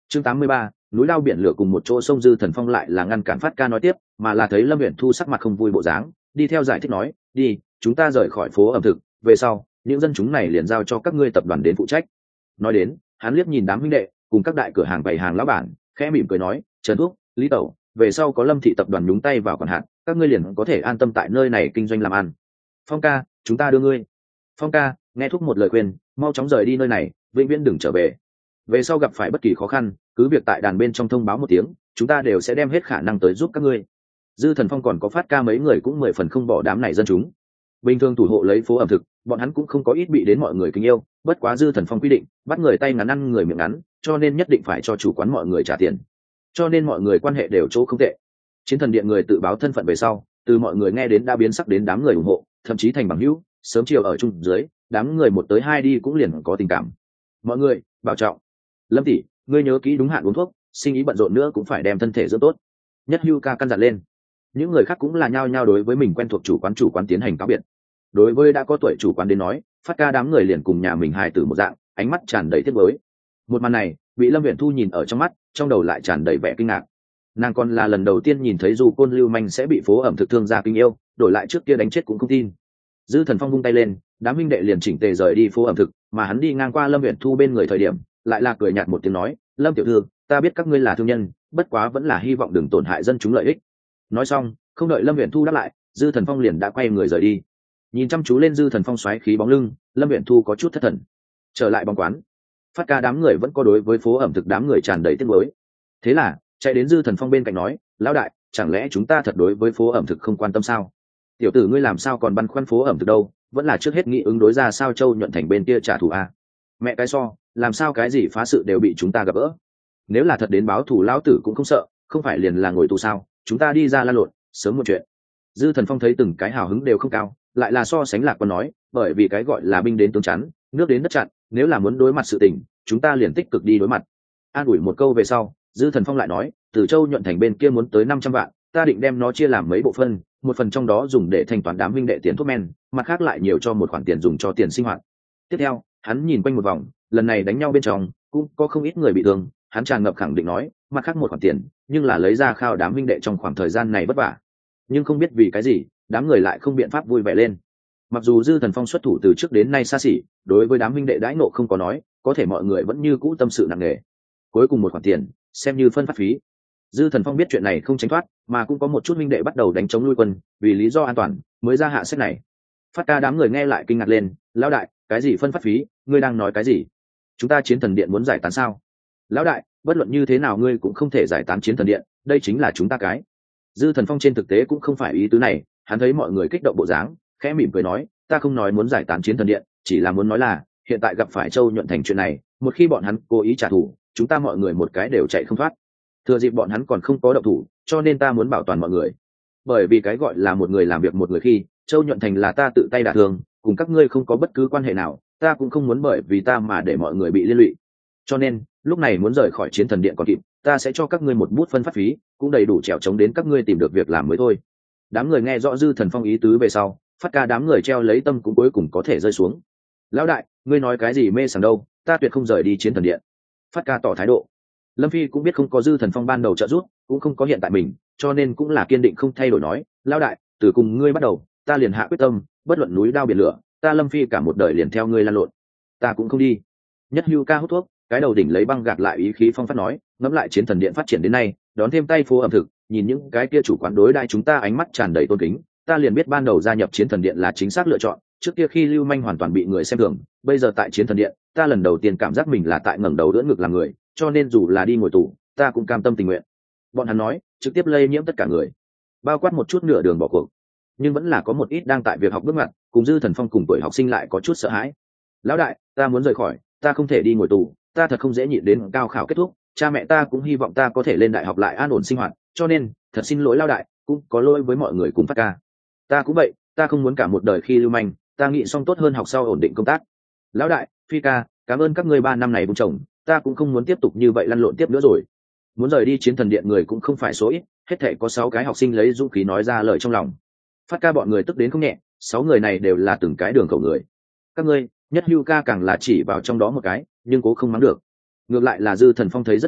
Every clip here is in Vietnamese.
chương 83, núi lao biển lửa cùng một chỗ. Sông Dư Thần Phong lại là ngăn cản Phát Ca nói tiếp, mà là thấy Lâm Uyển Thu sắc mặt không vui bộ dáng, đi theo giải thích nói, đi, chúng ta rời khỏi phố ẩm thực, về sau những dân chúng này liền giao cho các ngươi tập đoàn đến phụ trách. Nói đến, hắn liếc nhìn đám huynh đệ cùng các đại cửa hàng bày hàng lão bản, khẽ mỉm cười nói, Trần Thúc, Lý Tẩu, về sau có Lâm thị tập đoàn nhúng tay vào quản hạt, các ngươi liền có thể an tâm tại nơi này kinh doanh làm ăn. Phong ca, chúng ta đưa ngươi. Phong ca, nghe Thúc một lời khuyên, mau chóng rời đi nơi này, vĩnh viễn đừng trở về. Về sau gặp phải bất kỳ khó khăn, cứ việc tại đàn bên trong thông báo một tiếng, chúng ta đều sẽ đem hết khả năng tới giúp các ngươi. Dư Thần Phong còn có Phát Ca mấy người cũng 10 phần không bỏ đám này dân chúng. Bình thường thủ hộ lấy phố ẩm thực, bọn hắn cũng không có ít bị đến mọi người kính yêu, bất quá Dư Thần Phong quy định, bắt người tay ngắn ăn người miệng ngắn, cho nên nhất định phải cho chủ quán mọi người trả tiền. Cho nên mọi người quan hệ đều chỗ không tệ. Chiến thần điện người tự báo thân phận về sau, từ mọi người nghe đến đã biến sắc đến đám người ủng hộ, thậm chí thành bằng hữu, sớm chiều ở chung dưới, đám người một tới hai đi cũng liền có tình cảm. Mọi người, bảo trọng. Lâm tỷ, ngươi nhớ kỹ đúng hạn uống thuốc, sinh ý bận rộn nữa cũng phải đem thân thể dưỡng tốt. Nhất Hưu ca căn dặn lên. Những người khác cũng là nhao nhao đối với mình quen thuộc chủ quán tiến hành cáo biệt. Đối với đã có tuổi chủ quán đến nói, Phát Ca đám người liền cùng nhà mình hài tử một dạng, ánh mắt tràn đầy tiếc nuối. Một màn này bị Lâm Uyển Thu nhìn ở trong mắt, trong đầu lại tràn đầy vẻ kinh ngạc. Nàng còn là lần đầu tiên nhìn thấy dù côn lưu manh sẽ bị phố ẩm thực thương gia kinh yêu, đổi lại trước kia đánh chết cũng không tin. Dư Thần Phong vung tay lên, đám huynh đệ liền chỉnh tề rời đi phố ẩm thực, mà hắn đi ngang qua Lâm Uyển Thu bên người thời điểm, lại là cười nhạt một tiếng nói, Lâm tiểu thư, ta biết các ngươi là thương nhân, bất quá vẫn là hy vọng đừng tổn hại dân chúng lợi ích. Nói xong, không đợi Lâm Uyển Thu đáp lại, Dư Thần Phong liền đã quay người rời đi. Nhìn chăm chú lên Dư Thần Phong xoáy khí bóng lưng, Lâm Uyển Thu có chút thất thần. Trở lại bóng quán, Phát Ca đám người vẫn có đối với phố ẩm thực đám người tràn đầy tiếc nuối. Thế là chạy đến Dư Thần Phong bên cạnh nói, lão đại, chẳng lẽ chúng ta thật đối với phố ẩm thực không quan tâm sao? Tiểu tử ngươi làm sao còn băn khoăn phố ẩm thực đâu, vẫn là trước hết nghĩ ứng đối ra sao Châu Nhuận Thành bên kia trả thù a. Mẹ cái so, làm sao cái gì phá sự đều bị chúng ta gặp gỡ. Nếu là thật đến báo thù lão tử cũng không sợ, không phải liền là ngồi tù sao? Chúng ta đi ra lan lộn, sớm một chuyện. Dư Thần Phong thấy từng cái hào hứng đều không cao, lại là so sánh lạc quan nói, bởi vì cái gọi là binh đến tướng chắn, nước đến đất chặn, nếu là muốn đối mặt sự tình, chúng ta liền tích cực đi đối mặt. An ủi một câu về sau, Dư Thần Phong lại nói, từ Châu Nhuận Thành bên kia muốn tới 500 vạn, ta định đem nó chia làm mấy bộ phân, một phần trong đó dùng để thanh toán đám huynh đệ tiền thuốc men, mặt khác lại nhiều cho một khoản tiền dùng cho tiền sinh hoạt. Tiếp theo, hắn nhìn quanh một vòng, lần này đánh nhau bên trong cũng có không ít người bị thương, hắn tràn ngập khẳng định nói, mặt khác một khoản tiền, nhưng là lấy ra khao đám huynh đệ trong khoảng thời gian này vất vả. Nhưng không biết vì cái gì, đám người lại không biện pháp vui vẻ lên. Mặc dù Dư Thần Phong xuất thủ từ trước đến nay xa xỉ, đối với đám huynh đệ đãi nộ không có nói, có thể mọi người vẫn như cũ tâm sự nặng nề. Cuối cùng một khoản tiền, xem như phân phát phí. Dư Thần Phong biết chuyện này không tránh thoát, mà cũng có một chút huynh đệ bắt đầu đánh chống nuôi quân, vì lý do an toàn mới ra hạ sách này. Phát Ca đám người nghe lại kinh ngạc lên, lão đại, cái gì phân phát phí, ngươi đang nói cái gì? Chúng ta Chiến Thần Điện muốn giải tán sao? Lão đại, bất luận như thế nào ngươi cũng không thể giải tán Chiến Thần Điện, đây chính là chúng ta cái. Dư Thần Phong trên thực tế cũng không phải ý tứ này, hắn thấy mọi người kích động bộ dáng, khẽ mỉm cười nói, ta không nói muốn giải tán Chiến Thần Điện, chỉ là muốn nói là hiện tại gặp phải Châu Nhuận Thành chuyện này, một khi bọn hắn cố ý trả thù, chúng ta mọi người một cái đều chạy không thoát. Thừa dịp bọn hắn còn không có động thủ, cho nên ta muốn bảo toàn mọi người. Bởi vì cái gọi là một người làm việc một người khi, Châu Nhuận Thành là ta tự tay đả thương, cùng các ngươi không có bất cứ quan hệ nào, ta cũng không muốn bởi vì ta mà để mọi người bị liên lụy. Cho nên, lúc này muốn rời khỏi Chiến Thần Điện còn kịp, ta sẽ cho các ngươi một bút phân phát phí, cũng đầy đủ trèo chống đến các ngươi tìm được việc làm mới thôi. Đám người nghe rõ Dư Thần Phong ý tứ về sau, Phát Ca đám người treo lấy tâm cũng cuối cùng có thể rơi xuống. Lão đại, ngươi nói cái gì mê sảng đâu, ta tuyệt không rời đi Chiến Thần Điện. Phát Ca tỏ thái độ. Lâm Phi cũng biết không có Dư Thần Phong ban đầu trợ giúp, cũng không có hiện tại mình, cho nên cũng là kiên định không thay đổi nói, lão đại, từ cùng ngươi bắt đầu, ta liền hạ quyết tâm, bất luận núi đao biển lửa, ta Lâm Phi cả một đời liền theo ngươi lan lộn. Ta cũng không đi. Nhất Hưu ca hút thuốc, cái đầu đỉnh lấy băng gạt lại ý khí phong phát nói, ngẫm lại Chiến Thần Điện phát triển đến nay, đón thêm tay phố ẩm thực, nhìn những cái kia chủ quán đối đãi chúng ta ánh mắt tràn đầy tôn kính, ta liền biết ban đầu gia nhập Chiến Thần Điện là chính xác lựa chọn. Trước kia khi lưu manh hoàn toàn bị người xem thường, bây giờ tại Chiến Thần Điện, ta lần đầu tiên cảm giác mình là tại ngẩng đầu đỡ ngực làm người, cho nên dù là đi ngồi tù, ta cũng cam tâm tình nguyện. Bọn hắn nói, trực tiếp lây nhiễm tất cả người, bao quát một chút nửa đường bỏ cuộc, nhưng vẫn là có một ít đang tại việc học bước ngoặt, cùng Dư Thần Phong cùng tuổi học sinh lại có chút sợ hãi. Lão đại, ta muốn rời khỏi, ta không thể đi ngồi tù, ta thật không dễ nhịn đến cao khảo kết thúc, cha mẹ ta cũng hy vọng ta có thể lên đại học lại an ổn sinh hoạt, cho nên thật xin lỗi lão đại, cũng có lỗi với mọi người cùng Phát Ca. Ta cũng vậy, ta không muốn cả một đời khi lưu manh, ta nghĩ xong tốt hơn học sau ổn định công tác. Lão đại, Phi ca, cảm ơn các ngươi 3 năm này bùng chồng, ta cũng không muốn tiếp tục như vậy lăn lộn tiếp nữa rồi. Muốn rời đi Chiến Thần Điện người cũng không phải số ít, hết thảy có 6 cái học sinh lấy dũng khí nói ra lời trong lòng. Phát Ca bọn người tức đến không nhẹ, 6 người này đều là từng cái đường khẩu người. Các ngươi, Nhất Hưu ca càng là chỉ vào trong đó một cái, nhưng cố không mắng được. Ngược lại là Dư Thần Phong thấy rất nhạt,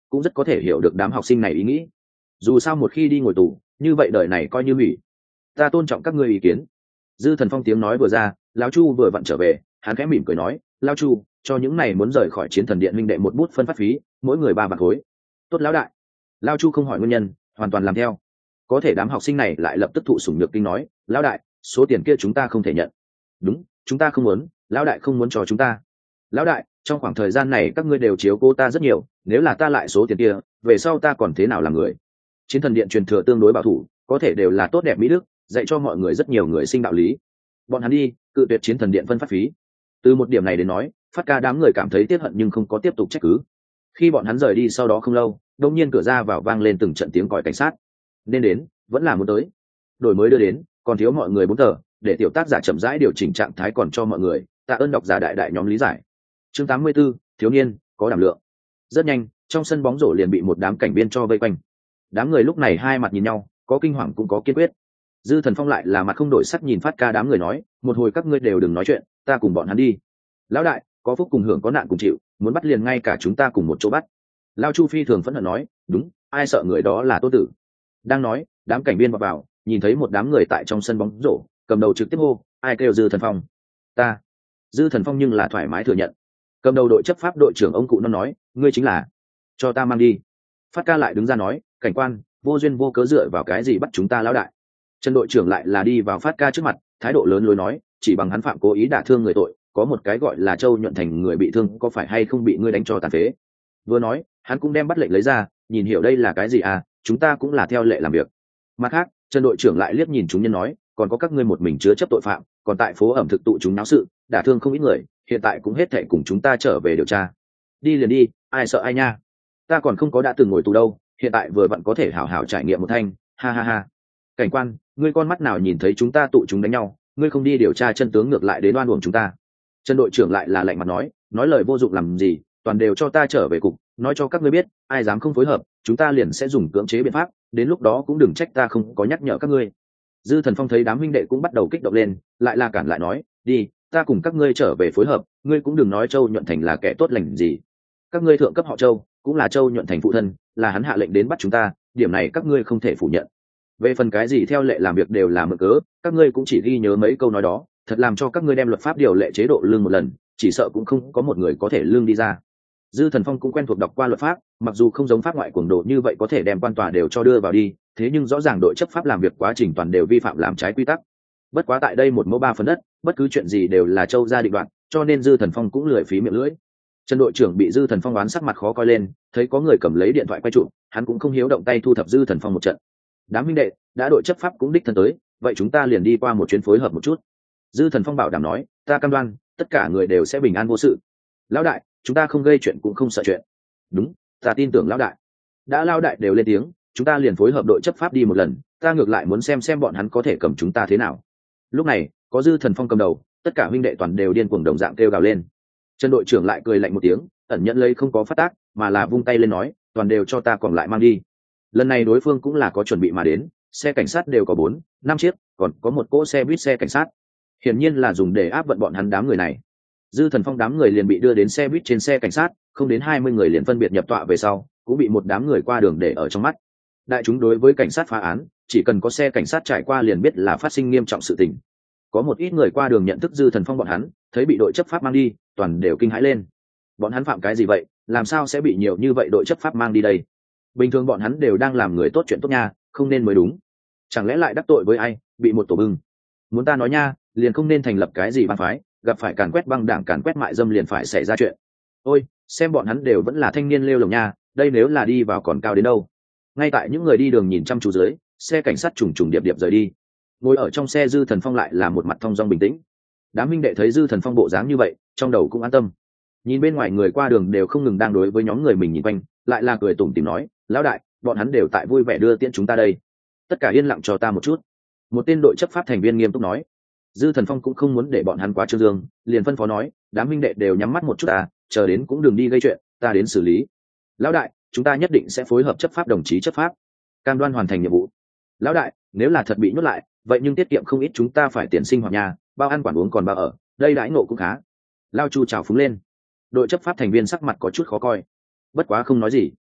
cũng rất có thể hiểu được đám học sinh này ý nghĩ. Dù sao một khi đi ngồi tù, như vậy đời này coi như hủy. Ta tôn trọng các ngươi ý kiến. Dư Thần Phong tiếng nói vừa ra, lão Chu vừa vặn trở về, hắn khẽ mỉm cười nói, lão Chu, cho những này muốn rời khỏi Chiến Thần Điện huynh đệ một bút phân phát phí, mỗi người 3 bạc khối. Tốt lão đại. Lão Chu không hỏi nguyên nhân, hoàn toàn làm theo. Có thể đám học sinh này lại lập tức thụ sủng nhược kinh nói, lão đại, số tiền kia chúng ta không thể nhận. Đúng, chúng ta không muốn, lão đại không muốn cho chúng ta. Lão đại, trong khoảng thời gian này các ngươi đều chiếu cố ta rất nhiều, nếu là ta lại số tiền kia, về sau ta còn thế nào làm người? Chiến Thần Điện truyền thừa tương đối bảo thủ, có thể đều là tốt đẹp mỹ đức, dạy cho mọi người rất nhiều người sinh đạo lý. Bọn hắn đi, cự tuyệt Chiến Thần Điện phân phát phí. Từ một điểm này đến nói, Phát Ca đám người cảm thấy tiếc hận nhưng không có tiếp tục trách cứ. Khi bọn hắn rời đi sau đó không lâu, đột nhiên cửa ra vào vang lên từng trận tiếng còi cảnh sát. Nên đến, vẫn là muốn tới. Đổi mới đưa đến, còn thiếu mọi người 4 tờ, để tiểu tác giả chậm rãi điều chỉnh trạng thái còn cho mọi người, tạ ơn độc giả đại đại nhóm lý giải. Chương 84, thiếu niên có đảm lượng. Rất nhanh, trong sân bóng rổ liền bị một đám cảnh biên cho vây quanh. Đám người lúc này hai mặt nhìn nhau, có kinh hoàng cũng có kiên quyết. Dư Thần Phong lại là mặt không đổi sắc nhìn Phát Ca đám người nói, một hồi các ngươi đều đừng nói chuyện, ta cùng bọn hắn đi. Lão đại, có phúc cùng hưởng có nạn cùng chịu, muốn bắt liền ngay cả chúng ta cùng một chỗ bắt. Lao Chu phi thường phẫn nộ nói, đúng, ai sợ người đó là Tô Tử. Đang nói, đám cảnh biên vào, nhìn thấy một đám người tại trong sân bóng rổ, cầm đầu trực tiếp hô, ai kêu Dư Thần Phong? Ta. Dư Thần Phong nhưng là thoải mái thừa nhận. Cầm đầu đội chấp pháp đội trưởng ông cụ nó nói, ngươi chính là, cho ta mang đi. Phát Ca lại đứng ra nói, cảnh quan, vô duyên vô cớ dựa vào cái gì bắt chúng ta lão đại? Trần đội trưởng lại là đi vào Phát Ca trước mặt, thái độ lớn lối nói, chỉ bằng hắn phạm cố ý đả thương người tội, có một cái gọi là Châu Nhuận Thành người bị thương, có phải hay không bị ngươi đánh cho tàn phế? Vừa nói, hắn cũng đem bắt lệnh lấy ra, nhìn hiểu đây là cái gì à, chúng ta cũng là theo lệ làm việc. Mặt khác, Trần đội trưởng lại liếc nhìn chúng nhân nói, còn có các ngươi một mình chứa chấp tội phạm, còn tại phố ẩm thực tụ chúng náo sự, đả thương không ít người, hiện tại cũng hết thảy cùng chúng ta trở về điều tra. Đi liền đi, ai sợ ai nha. Ta còn không có đã từng ngồi tù đâu, hiện tại vừa vặn có thể hảo hảo trải nghiệm một thanh, ha ha ha. Cảnh quan, ngươi con mắt nào nhìn thấy chúng ta tụ chúng đánh nhau, ngươi không đi điều tra chân tướng ngược lại đến oan uổng chúng ta. Trần đội trưởng lại là lạnh mặt nói lời vô dụng làm gì, toàn đều cho ta trở về cục, nói cho các ngươi biết, ai dám không phối hợp, chúng ta liền sẽ dùng cưỡng chế biện pháp, đến lúc đó cũng đừng trách ta không có nhắc nhở các ngươi. Dư Thần Phong thấy đám huynh đệ cũng bắt đầu kích động lên, lại là cản lại nói, đi, ta cùng các ngươi trở về phối hợp, ngươi cũng đừng nói Châu Nhuận Thành là kẻ tốt lành gì. Các ngươi thượng cấp họ Châu, cũng là Châu Nhuận Thành phụ thân, là hắn hạ lệnh đến bắt chúng ta, điểm này các ngươi không thể phủ nhận. Về phần cái gì theo lệ làm việc đều là mượn cớ, các ngươi cũng chỉ ghi nhớ mấy câu nói đó, thật làm cho các ngươi đem luật pháp điều lệ chế độ lương một lần, chỉ sợ cũng không có một người có thể lương đi ra. Dư Thần Phong cũng quen thuộc đọc qua luật pháp, mặc dù không giống pháp ngoại cuồng độ như vậy có thể đem quan tòa đều cho đưa vào đi, thế nhưng rõ ràng đội chấp pháp làm việc quá trình toàn đều vi phạm làm trái quy tắc. Bất quá tại đây 1 mẫu 3 phần đất, bất cứ chuyện gì đều là Châu gia định đoạt, cho nên Dư Thần Phong cũng lười phí miệng lưỡi. Trần đội trưởng bị Dư Thần Phong oán sắc mặt khó coi lên, thấy có người cầm lấy điện thoại quay chụp, hắn cũng không hiếu động tay thu thập Dư Thần Phong một trận. Đám huynh đệ, đã đội chấp pháp cũng đích thân tới, vậy chúng ta liền đi qua một chuyến phối hợp một chút. Dư Thần Phong bảo đảm nói, ta cam đoan, tất cả người đều sẽ bình an vô sự. Lão đại, chúng ta không gây chuyện cũng không sợ chuyện. Đúng, ta tin tưởng lão đại. Đã lão đại đều lên tiếng, chúng ta liền phối hợp đội chấp pháp đi một lần, ta ngược lại muốn xem bọn hắn có thể cầm chúng ta thế nào. Lúc này, có Dư Thần Phong cầm đầu, tất cả huynh đệ toàn đều điên cuồng đồng dạng kêu gào lên. Trần đội trưởng lại cười lạnh một tiếng, ẩn nhận lấy không có phát tác, mà là vung tay lên nói, toàn đều cho ta còn lại mang đi. Lần này đối phương cũng là có chuẩn bị mà đến, xe cảnh sát đều có 4-5 chiếc, còn có một cỗ xe buýt xe cảnh sát, hiển nhiên là dùng để áp vận bọn hắn đám người này. Dư Thần Phong đám người liền bị đưa đến xe buýt trên xe cảnh sát, không đến 20 người liền phân biệt nhập tọa về sau, cũng bị một đám người qua đường để ở trong mắt. Đại chúng đối với cảnh sát phá án, chỉ cần có xe cảnh sát trải qua liền biết là phát sinh nghiêm trọng sự tình. Có một ít người qua đường nhận thức Dư Thần Phong bọn hắn, thấy bị đội chấp pháp mang đi, toàn đều kinh hãi lên. Bọn hắn phạm cái gì vậy, làm sao sẽ bị nhiều như vậy đội chấp pháp mang đi đây? Bình thường bọn hắn đều đang làm người tốt chuyện tốt nha, không nên mới đúng. Chẳng lẽ lại đắc tội với ai, bị một tổ bưng? Muốn ta nói nha, liền không nên thành lập cái gì bang phái, gặp phải càn quét băng đảng càn quét mại dâm liền phải xảy ra chuyện. Ôi, xem bọn hắn đều vẫn là thanh niên lêu lồng nha, đây nếu là đi vào còn cao đến đâu. Ngay tại những người đi đường nhìn chăm chú dưới, xe cảnh sát trùng trùng điệp điệp rời đi. Ngồi ở trong xe Dư Thần Phong lại là một mặt thong dong bình tĩnh. Đám minh đệ thấy Dư Thần Phong bộ dáng như vậy, trong đầu cũng an tâm. Nhìn bên ngoài người qua đường đều không ngừng đang đối với nhóm người mình nhìn quanh, lại là cười tủm tỉm nói, lão đại, bọn hắn đều tại vui vẻ đưa tiễn chúng ta đây. Tất cả yên lặng cho ta một chút. Một tên đội chấp pháp thành viên nghiêm túc nói. Dư Thần Phong cũng không muốn để bọn hắn quá trương dương, liền phân phó nói, đám minh đệ đều nhắm mắt một chút ta, chờ đến cũng đừng đi gây chuyện, ta đến xử lý. Lão đại, chúng ta nhất định sẽ phối hợp chấp pháp đồng chí chấp pháp, cam đoan hoàn thành nhiệm vụ. Lão đại, nếu là thật bị nhốt lại, vậy nhưng tiết kiệm không ít chúng ta phải tiền sinh hoạt nhà, bao ăn quản uống còn bao ở, đây đãi ngộ cũng khá. Lao Chu chào phúng lên. Đội chấp pháp thành viên sắc mặt có chút khó coi, bất quá không nói gì.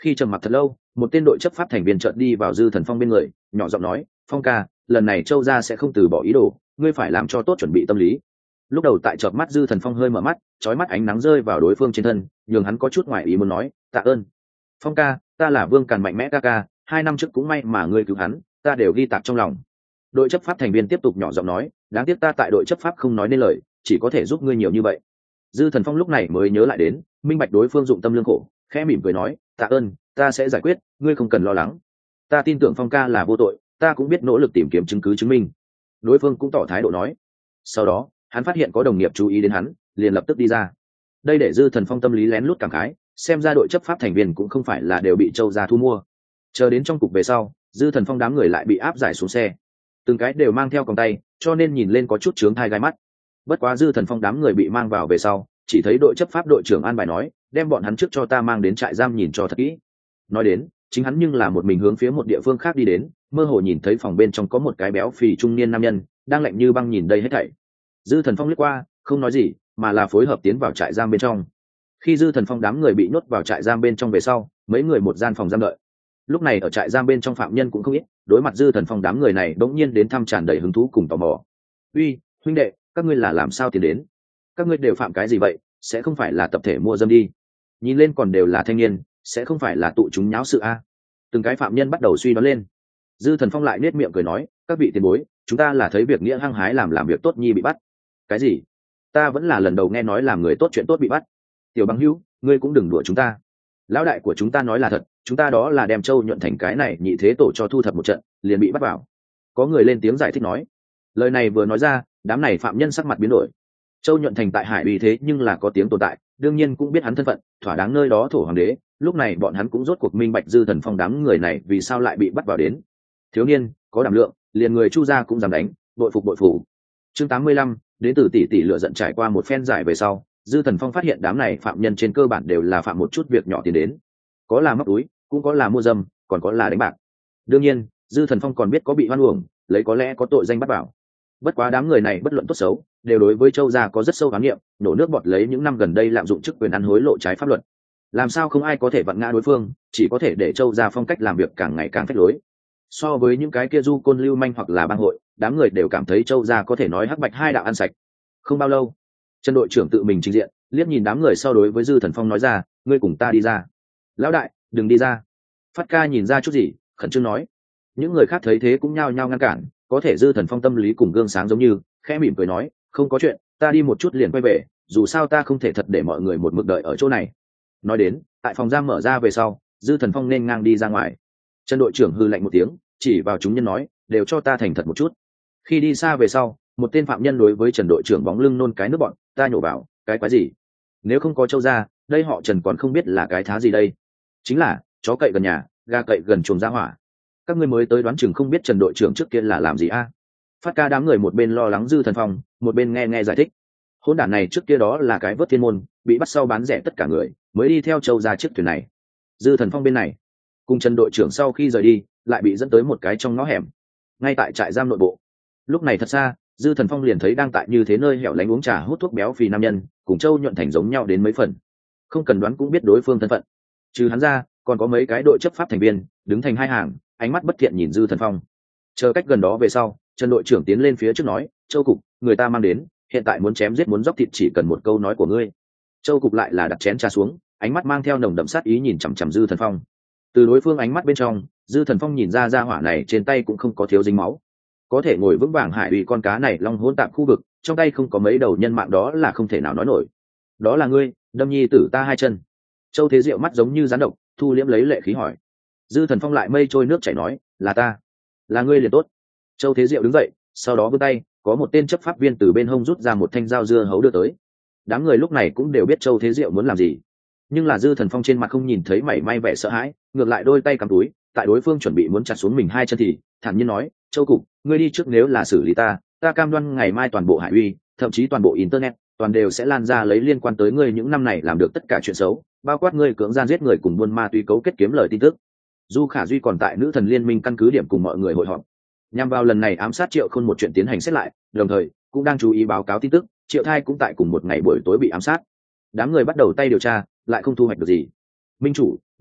Khi trầm mặc thật lâu, một tên đội chấp pháp thành viên chợt đi vào Dư Thần Phong bên người, nhỏ giọng nói, Phong ca, lần này Châu gia sẽ không từ bỏ ý đồ, ngươi phải làm cho tốt chuẩn bị tâm lý. Lúc đầu tại chợp mắt Dư Thần Phong hơi mở mắt, chói mắt ánh nắng rơi vào đối phương trên thân, nhường hắn có chút ngoài ý muốn nói, tạ ơn. Phong ca, ta là Vương Càn mạnh mẽ ca ca, 2 năm trước cũng may mà ngươi cứu hắn, ta đều ghi tạc trong lòng. Đội chấp pháp thành viên tiếp tục nhỏ giọng nói, đáng tiếc ta tại đội chấp pháp không nói nên lời, chỉ có thể giúp ngươi nhiều như vậy. Dư Thần Phong lúc này mới nhớ lại đến, minh bạch đối phương dụng tâm lương khổ, khẽ mỉm cười nói, tạ ơn, ta sẽ giải quyết, ngươi không cần lo lắng. Ta tin tưởng Phong ca là vô tội, ta cũng biết nỗ lực tìm kiếm chứng cứ chứng minh. Đối phương cũng tỏ thái độ nói. Sau đó, hắn phát hiện có đồng nghiệp chú ý đến hắn, liền lập tức đi ra. Đây để Dư Thần Phong tâm lý lén lút cảm khái, xem ra đội chấp pháp thành viên cũng không phải là đều bị Châu gia thu mua. Chờ đến trong cục về sau, Dư Thần Phong đám người lại bị áp giải xuống xe, từng cái đều mang theo còng tay, cho nên nhìn lên có chút chướng thai gai mắt. Bất quá Dư Thần Phong đám người bị mang vào về sau, chỉ thấy đội chấp pháp đội trưởng an bài nói, đem bọn hắn trước cho ta mang đến trại giam nhìn cho thật kỹ. Nói đến, chính hắn nhưng là một mình hướng phía một địa phương khác đi đến, mơ hồ nhìn thấy phòng bên trong có một cái béo phì trung niên nam nhân đang lạnh như băng nhìn đây hết thảy. Dư Thần Phong liếc qua, không nói gì, mà là phối hợp tiến vào trại giam bên trong. Khi Dư Thần Phong đám người bị nhốt vào trại giam bên trong về sau, mấy người một gian phòng giam đợi. Lúc này ở trại giam bên trong phạm nhân cũng không ít, đối mặt Dư Thần Phong đám người này đống nhiên đến thăm tràn đầy hứng thú cùng tò mò. Uy, huynh đệ, các ngươi là làm sao tiến đến? Các ngươi đều phạm cái gì vậy? Sẽ không phải là tập thể mua dâm đi? Nhìn lên còn đều là thanh niên, sẽ không phải là tụ chúng nháo sự a? Từng cái phạm nhân bắt đầu suy đoán lên. Dư Thần Phong lại nết miệng cười nói, các vị tiền bối, chúng ta là thấy việc nghĩa hăng hái làm việc tốt nhi bị bắt. Cái gì? Ta vẫn là lần đầu nghe nói làm người tốt chuyện tốt bị bắt. Tiểu Bằng Hữu, ngươi cũng đừng đùa chúng ta. Lão đại của chúng ta nói là thật, chúng ta đó là đem Châu Nhuận Thành cái này nhị thế tổ cho thu thập một trận, liền bị bắt vào. Có người lên tiếng giải thích nói. Lời này vừa nói ra, đám này phạm nhân sắc mặt biến đổi. Châu Nhuận Thành tại Hải Uy thế nhưng là có tiếng tồn tại, đương nhiên cũng biết hắn thân phận, thỏa đáng nơi đó thổ hoàng đế. Lúc này bọn hắn cũng rốt cuộc minh bạch Dư Thần Phong đám người này vì sao lại bị bắt vào đến. Thiếu niên, có đảm lượng, liền người Chu gia cũng dám đánh, bội phục bội phủ. Chương 85, đến từ tỷ tỷ lựa giận trải qua một phen giải về sau, Dư Thần Phong phát hiện đám này phạm nhân trên cơ bản đều là phạm một chút việc nhỏ tiền đến, có là móc túi, cũng có là mua dâm, còn có là đánh bạc. Đương nhiên, Dư Thần Phong còn biết có bị hoan uổng, lấy có lẽ có tội danh bắt vào. Bất quá đám người này bất luận tốt xấu, đều đối với Châu gia có rất sâu khám nghiệm, nổ nước bọt lấy những năm gần đây lạm dụng chức quyền ăn hối lộ trái pháp luật. Làm sao không ai có thể vặn ngã đối phương, chỉ có thể để Châu gia phong cách làm việc càng ngày càng phách lối. So với những cái kia du côn lưu manh hoặc là bang hội, đám người đều cảm thấy Châu gia có thể nói hắc bạch hai đạo ăn sạch. Không bao lâu, Trần đội trưởng tự mình trình diện, liếc nhìn đám người sau đối với Dư Thần Phong nói ra, ngươi cùng ta đi ra. Lão đại, đừng đi ra. Phát ca nhìn ra chút gì, khẩn trương nói. Những người khác thấy thế cũng nhao nhao ngăn cản, có thể Dư Thần Phong tâm lý cùng gương sáng giống như, khẽ mỉm cười nói, không có chuyện, ta đi một chút liền quay về, dù sao ta không thể thật để mọi người một mực đợi ở chỗ này. Nói đến, tại phòng giam mở ra về sau, Dư Thần Phong nên ngang đi ra ngoài. Trần đội trưởng hư lạnh một tiếng, chỉ vào chúng nhân nói, đều cho ta thành thật một chút. Khi đi xa về sau, một tên phạm nhân đối với Trần đội trưởng bóng lưng nôn cái nước bọn, ta nhổ vào, cái quái gì? Nếu không có Châu gia, đây họ Trần còn không biết là cái thá gì đây. Chính là chó cậy gần nhà, gà cậy gần chuồng ra hỏa. Các ngươi mới tới đoán chừng không biết Trần đội trưởng trước kia là làm gì a? Phát ca đám người một bên lo lắng Dư Thần Phong, một bên nghe giải thích. Hỗn đản này trước kia đó là cái vớt thiên môn, bị bắt sau bán rẻ tất cả người, mới đi theo Châu gia chiếc thuyền này. Dư Thần Phong bên này, cùng Trần đội trưởng sau khi rời đi, lại bị dẫn tới một cái trong ngõ hẻm, ngay tại trại giam nội bộ. Lúc này thật xa, Dư Thần Phong liền thấy đang tại như thế nơi hẻo lánh uống trà hút thuốc béo phì nam nhân, cùng Châu Nhuận Thành giống nhau đến mấy phần. Không cần đoán cũng biết đối phương thân phận. Trừ hắn ra, còn có mấy cái đội chấp pháp thành viên đứng thành hai hàng, ánh mắt bất thiện nhìn Dư Thần Phong. Chờ cách gần đó về sau, Trần đội trưởng tiến lên phía trước nói, Châu cục, người ta mang đến, hiện tại muốn chém giết muốn dóc thịt chỉ cần một câu nói của ngươi. Châu cục lại là đặt chén trà xuống, ánh mắt mang theo nồng đậm sát ý nhìn chằm chằm Dư Thần Phong. Từ đối phương ánh mắt bên trong, Dư Thần Phong nhìn ra hỏa này trên tay cũng không có thiếu dính máu, có thể ngồi vững vàng Hải Uy con cá này long hỗn tạp khu vực, trong tay không có mấy đầu nhân mạng đó là không thể nào nói nổi. Đó là ngươi, đâm nhi tử ta hai chân. Châu Thế Diệu mắt giống như rắn độc, thu liễm lấy lệ khí hỏi. Dư Thần Phong lại mây trôi nước chảy nói, là ta. Là ngươi liền tốt. Châu Thế Diệu đứng dậy, sau đó vươn tay, có một tên chấp pháp viên từ bên hông rút ra một thanh dao dưa hấu đưa tới. Đám người lúc này cũng đều biết Châu Thế Diệu muốn làm gì, nhưng là Dư Thần Phong trên mặt không nhìn thấy mảy may vẻ sợ hãi, ngược lại đôi tay cầm túi, tại đối phương chuẩn bị muốn chặt xuống mình hai chân thì thản nhiên nói, Châu cục, ngươi đi trước, nếu là xử lý ta cam đoan ngày mai toàn bộ Hải Uy, thậm chí toàn bộ internet, toàn đều sẽ lan ra lấy liên quan tới ngươi những năm này làm được tất cả chuyện xấu, bao quát ngươi cưỡng gian giết người cùng buôn ma túy cấu kết kiếm lời tin tức. Du Khả Duy còn tại Nữ Thần Liên Minh căn cứ điểm cùng mọi người hội họp, nhằm vào lần này ám sát Triệu Khôn một chuyện tiến hành xét lại, đồng thời cũng đang chú ý báo cáo tin tức, Triệu Thai cũng tại cùng một ngày buổi tối bị ám sát. Đám người bắt đầu tay điều tra, lại không thu hoạch được gì. Minh chủ,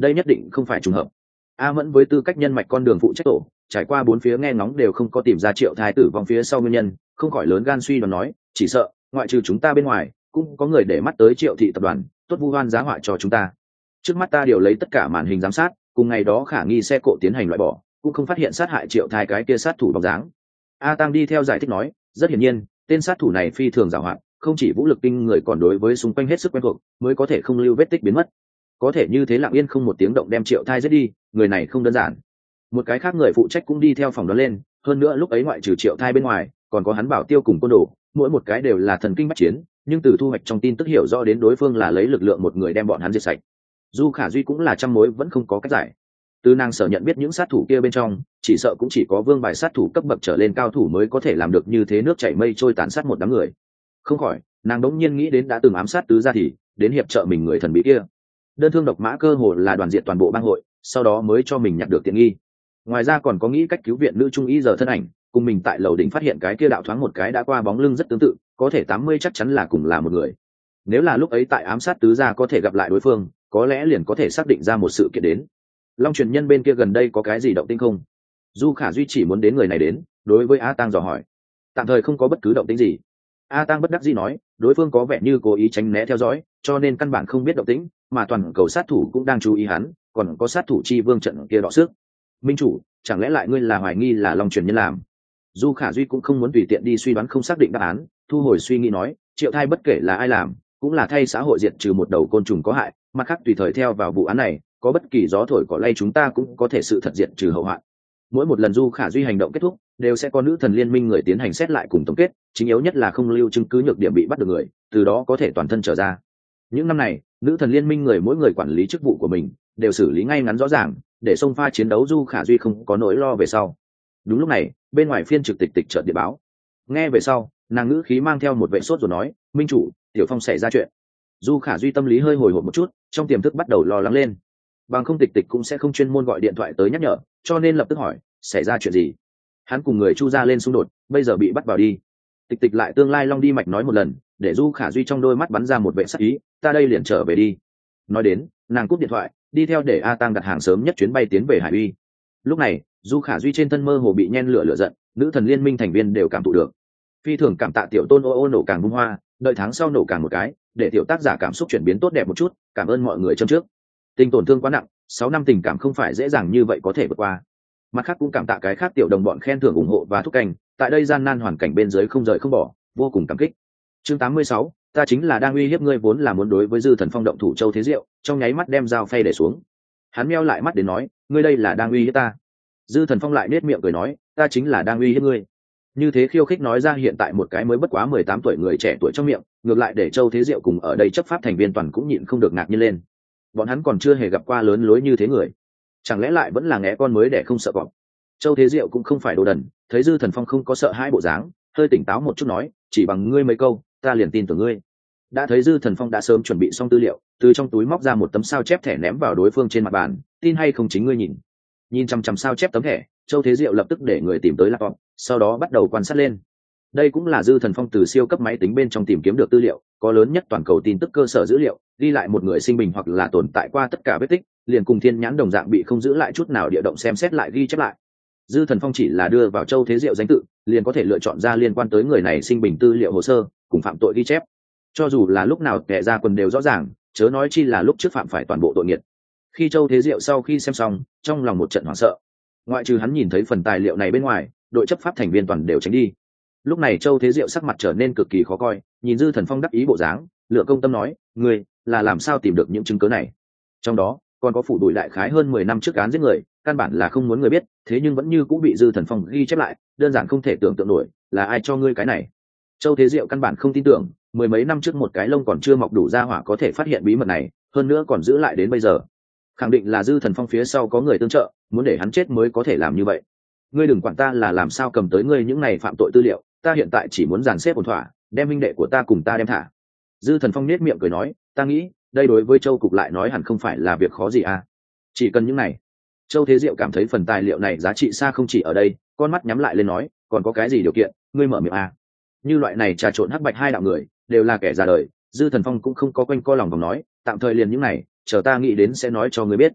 đây nhất định không phải trùng hợp. A Mẫn với tư cách nhân mạch con đường phụ trách tổ, trải qua bốn phía nghe ngóng đều không có tìm ra Triệu Thai tử vong phía sau nguyên nhân, không khỏi lớn gan suy đoán nói, chỉ sợ ngoại trừ chúng ta bên ngoài cũng có người để mắt tới Triệu thị tập đoàn, tốt vu oan giá họa cho chúng ta. Trước mắt ta điều lấy tất cả màn hình giám sát, cùng ngày đó khả nghi xe cộ tiến hành loại bỏ, cũng không phát hiện sát hại Triệu Thai cái kia sát thủ bóng dáng. A Tăng đi theo giải thích nói, rất hiển nhiên tên sát thủ này phi thường giàu hạn, không chỉ vũ lực kinh người còn đối với xung quanh hết sức quen thuộc, mới có thể không lưu vết tích biến mất. Có thể như thế lặng yên không một tiếng động đem Triệu Thai giết đi, người này không đơn giản. Một cái khác người phụ trách cũng đi theo phòng đó lên, hơn nữa lúc ấy ngoại trừ Triệu Thai bên ngoài còn có hắn Bảo Tiêu cùng côn đồ, mỗi một cái đều là thần kinh bách chiến, nhưng từ thu hoạch trong tin tức hiểu rõ đến đối phương là lấy lực lượng một người đem bọn hắn diệt sạch. Du Khả Duy cũng là trăm mối vẫn không có cách giải. Từ nàng sở nhận biết những sát thủ kia bên trong, chỉ sợ cũng chỉ có vương bài sát thủ cấp bậc trở lên cao thủ mới có thể làm được như thế nước chảy mây trôi tàn sát một đám người. Không khỏi, nàng đống nhiên nghĩ đến đã từng ám sát tứ gia thì đến hiệp trợ mình người thần bí kia. Đơn thương độc mã cơ hồ là đoàn diện toàn bộ bang hội, sau đó mới cho mình nhặt được tiện nghi. Ngoài ra còn có nghĩ cách cứu viện nữ trung y giờ thân ảnh, cùng mình tại lầu đỉnh phát hiện cái kia đạo thoáng một cái đã qua bóng lưng rất tương tự, có thể 80 chắc chắn là cùng là một người. Nếu là lúc ấy tại ám sát tứ gia có thể gặp lại đối phương, có lẽ liền có thể xác định ra một sự kiện đến. Long truyền nhân bên kia gần đây có cái gì động tĩnh không? Du Khả Duy chỉ muốn đến người này đến, đối với A Tăng dò hỏi. Tạm thời không có bất cứ động tĩnh gì. A Tăng bất đắc dĩ nói, đối phương có vẻ như cố ý tránh né theo dõi, cho nên căn bản không biết động tĩnh, mà toàn cầu sát thủ cũng đang chú ý hắn, còn có sát thủ chi vương trận kia đọ sức. Minh chủ, chẳng lẽ lại ngươi là hoài nghi là Long truyền nhân làm? Du Khả Duy cũng không muốn tùy tiện đi suy đoán không xác định đáp án, thu hồi suy nghĩ nói, Triệu Thai bất kể là ai làm, cũng là thay xã hội diệt trừ một đầu côn trùng có hại, mặt khác tùy thời theo vào vụ án này, có bất kỳ gió thổi cỏ lay chúng ta cũng có thể sự thật diệt trừ hậu hoạn. Mỗi một lần Du Khả Duy hành động kết thúc, đều sẽ có nữ thần liên minh người tiến hành xét lại cùng tổng kết, chính yếu nhất là không lưu chứng cứ nhược điểm bị bắt được người, từ đó có thể toàn thân trở ra. Những năm này, nữ thần liên minh người mỗi người quản lý chức vụ của mình, đều xử lý ngay ngắn rõ ràng, để xông pha chiến đấu Du Khả Duy không có nỗi lo về sau. Đúng lúc này, bên ngoài phiên trực tịch chợt điện báo. Nghe về sau, nàng ngữ khí mang theo một vẻ sốt rồi nói, minh chủ, Tiểu Phong xảy ra chuyện. Du Khả Duy tâm lý hơi hồi hộp một chút, trong tiềm thức bắt đầu lo lắng lên. Bằng không tịch cũng sẽ không chuyên môn gọi điện thoại tới nhắc nhở, cho nên lập tức hỏi, xảy ra chuyện gì? Hắn cùng người Chu gia lên xung đột, bây giờ bị bắt vào đi. Tịch lại tương lai long đi mạch nói một lần, để Du Khả Duy trong đôi mắt bắn ra một vẻ sắc ý, ta đây liền trở về đi. Nói đến, nàng cúp điện thoại, đi theo để A Tăng đặt hàng sớm nhất chuyến bay tiến về Hải Uy. Lúc này, Du Khả Duy trên thân mơ hồ bị nhen lửa giận, nữ thần liên minh thành viên đều cảm thụ được. Phi thường cảm tạ tiểu tôn ô nổ càng bung hoa, đợi tháng sau nổ càng một cái, để tiểu tác giả cảm xúc chuyển biến tốt đẹp một chút, cảm ơn mọi người châm trước. Tình tổn thương quá nặng, 6 năm tình cảm không phải dễ dàng như vậy có thể vượt qua. Mặt khác cũng cảm tạ cái khác tiểu đồng bọn khen thưởng ủng hộ và thúc cảnh, tại đây gian nan hoàn cảnh bên dưới không rời không bỏ, vô cùng cảm kích. Chương 86, ta chính là đang uy hiếp ngươi vốn là muốn đối với Dư Thần Phong động thủ Châu Thế Diệu, trong nháy mắt đem dao phay để xuống. Hắn meo lại mắt đến nói, ngươi đây là đang uy hiếp ta. Dư Thần Phong lại nết miệng cười nói, ta chính là đang uy hiếp ngươi. Như thế khiêu khích nói ra hiện tại một cái mới bất quá 18 tuổi người trẻ tuổi trong miệng, ngược lại để Châu Thế Diệu cùng ở đây chấp pháp thành viên toàn cũng nhịn không được ngạc nhiên lên. Bọn hắn còn chưa hề gặp qua lớn lối như thế người, chẳng lẽ lại vẫn là ngẽ con mới để không sợ cọp. Châu Thế Diệu cũng không phải đồ đần, thấy Dư Thần Phong không có sợ hãi bộ dáng, hơi tỉnh táo một chút nói, chỉ bằng ngươi mấy câu, ta liền tin tưởng ngươi. Đã thấy Dư Thần Phong đã sớm chuẩn bị xong tư liệu, từ trong túi móc ra một tấm sao chép thẻ ném vào đối phương trên mặt bàn, tin hay không chính ngươi nhìn. Nhìn chằm chằm sao chép tấm thẻ, Châu Thế Diệu lập tức để người tìm tới laptop, sau đó bắt đầu quan sát lên. Đây cũng là Dư Thần Phong từ siêu cấp máy tính bên trong tìm kiếm được tư liệu, có lớn nhất toàn cầu tin tức cơ sở dữ liệu, ghi lại một người sinh bình hoặc là tồn tại qua tất cả vết tích, liền cùng thiên nhãn đồng dạng bị không giữ lại chút nào địa động xem xét lại ghi chép lại. Dư Thần Phong chỉ là đưa vào Châu Thế Diệu danh tự, liền có thể lựa chọn ra liên quan tới người này sinh bình tư liệu hồ sơ, cùng phạm tội ghi chép. Cho dù là lúc nào kẻ ra quần đều rõ ràng, chớ nói chi là lúc trước phạm phải toàn bộ tội nghiệt. Khi Châu Thế Diệu sau khi xem xong, trong lòng một trận hoảng sợ. Ngoại trừ hắn nhìn thấy phần tài liệu này bên ngoài, đội chấp pháp thành viên toàn đều tránh đi. Lúc này Châu Thế Diệu sắc mặt trở nên cực kỳ khó coi, nhìn Dư Thần Phong đắc ý bộ dáng, lựa công tâm nói, ngươi là làm sao tìm được những chứng cứ này? Trong đó còn có phủ đuổi đại khái hơn 10 năm trước án giết người, căn bản là không muốn người biết, thế nhưng vẫn như cũng bị Dư Thần Phong ghi chép lại, đơn giản không thể tưởng tượng nổi, là ai cho ngươi cái này? Châu Thế Diệu căn bản không tin tưởng, mười mấy năm trước một cái lông còn chưa mọc đủ ra hỏa có thể phát hiện bí mật này, hơn nữa còn giữ lại đến bây giờ. Khẳng định là Dư Thần Phong phía sau có người tương trợ, muốn để hắn chết mới có thể làm như vậy. Ngươi đừng quản ta là làm sao cầm tới ngươi những này phạm tội tư liệu, ta hiện tại chỉ muốn dàn xếp ổn thỏa, đem minh đệ của ta cùng ta đem thả. Dư Thần Phong nết miệng cười nói, ta nghĩ đây đối với Châu cục lại nói hẳn không phải là việc khó gì à, chỉ cần những này. Châu Thế Diệu cảm thấy phần tài liệu này giá trị xa không chỉ ở đây, con mắt nhắm lại lên nói, còn có cái gì điều kiện, ngươi mở miệng à. Như loại này trà trộn hắc bạch hai đạo người đều là kẻ già đời, Dư Thần Phong cũng không có quanh co lòng vòng nói, tạm thời liền những này, chờ ta nghĩ đến sẽ nói cho ngươi biết.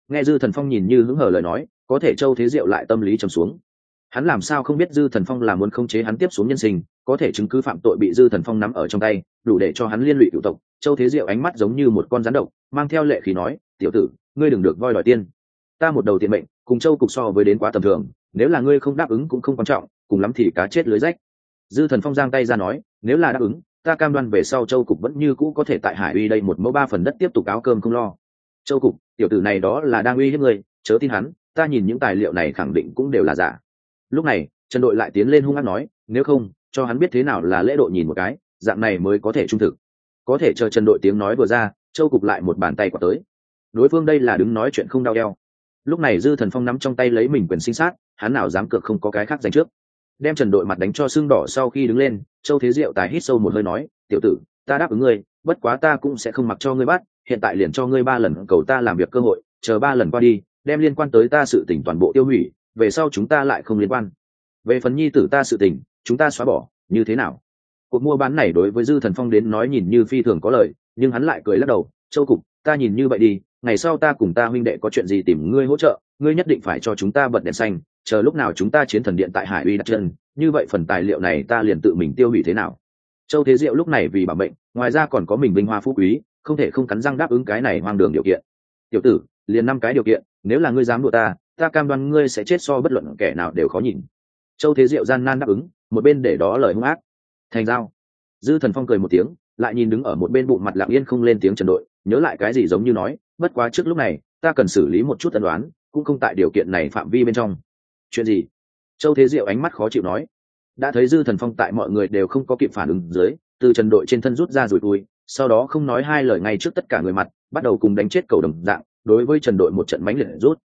Nghe Dư Thần Phong nhìn như hứng hở lời nói, có thể Châu Thế Diệu lại tâm lý trầm xuống. Hắn làm sao không biết Dư Thần Phong là muốn khống chế hắn tiếp xuống nhân sinh, có thể chứng cứ phạm tội bị Dư Thần Phong nắm ở trong tay, đủ để cho hắn liên lụy cửu tộc. Châu Thế Diệu ánh mắt giống như một con rắn độc, mang theo lệ khí nói, tiểu tử, ngươi đừng được voi đòi tiên. Ta một đầu tiện mệnh, cùng Châu cục so với đến quá tầm thường, nếu là ngươi không đáp ứng cũng không quan trọng, cùng lắm thì cá chết lưới rách. Dư Thần Phong giang tay ra nói, nếu là đáp ứng, ta cam đoan về sau Châu cục vẫn như cũ có thể tại Hải Uy đây một mẫu 3 phần đất tiếp tục áo cơm không lo. Châu cục, tiểu tử này đó là đang uy hiếp ngươi, chớ tin hắn, ta nhìn những tài liệu này khẳng định cũng đều là giả. Lúc này Trần Đội lại tiến lên hung hăng nói, nếu không cho hắn biết thế nào là lễ độ nhìn một cái, dạng này mới có thể trung thực. Có thể chờ Trần Đội tiếng nói vừa ra, Châu cục lại một bàn tay quạt tới. Đối phương đây là đứng nói chuyện không đau eo. Lúc này Dư Thần Phong nắm trong tay lấy mình quyền sinh sát, hắn nào dám cược không có cái khác giành trước. Đem Trần Đội mặt đánh cho sưng đỏ sau khi đứng lên, Châu Thế Diệu tài hít sâu một hơi nói, tiểu tử, ta đáp ứng ngươi, bất quá ta cũng sẽ không mặc cho ngươi bắt, hiện tại liền cho ngươi 3 lần cầu ta làm việc cơ hội, chờ 3 lần qua đi, đem liên quan tới ta sự tình toàn bộ tiêu hủy, về sau chúng ta lại không liên quan. Về phần nhi tử ta sự tình, chúng ta xóa bỏ, như thế nào? Cuộc mua bán này đối với Dư Thần Phong đến nói nhìn như phi thường có lợi, nhưng hắn lại cười lắc đầu, Châu cục, ta nhìn như vậy đi, ngày sau ta cùng ta huynh đệ có chuyện gì tìm ngươi hỗ trợ, ngươi nhất định phải cho chúng ta bật đèn xanh, chờ lúc nào chúng ta chiến thần điện tại Hải Uy đặt chân, như vậy phần tài liệu này ta liền tự mình tiêu hủy thế nào? Châu Thế Diệu lúc này vì bảo mệnh, ngoài ra còn có mình vinh hoa phú quý, không thể không cắn răng đáp ứng cái này hoang đường điều kiện. Tiểu tử, liền 5 cái điều kiện, nếu là ngươi dám đùa ta cam đoan ngươi sẽ chết so bất luận kẻ nào đều khó nhìn. Châu Thế Diệu gian nan đáp ứng, một bên để đó lời hung ác. Thành giao. Dư Thần Phong cười một tiếng, lại nhìn đứng ở một bên bụng mặt lặng yên không lên tiếng Trần Đội, nhớ lại cái gì giống như nói, bất quá trước lúc này, ta cần xử lý một chút ân đoán, cũng không tại điều kiện này phạm vi bên trong. Chuyện gì? Châu Thế Diệu ánh mắt khó chịu nói. Đã thấy Dư Thần Phong tại mọi người đều không có kịp phản ứng dưới, từ Trần Đội trên thân rút ra rủi cui, sau đó không nói hai lời ngay trước tất cả người mặt, bắt đầu cùng đánh chết cầu đồng dạng, đối với Trần Đội một trận mãnh liệt rút.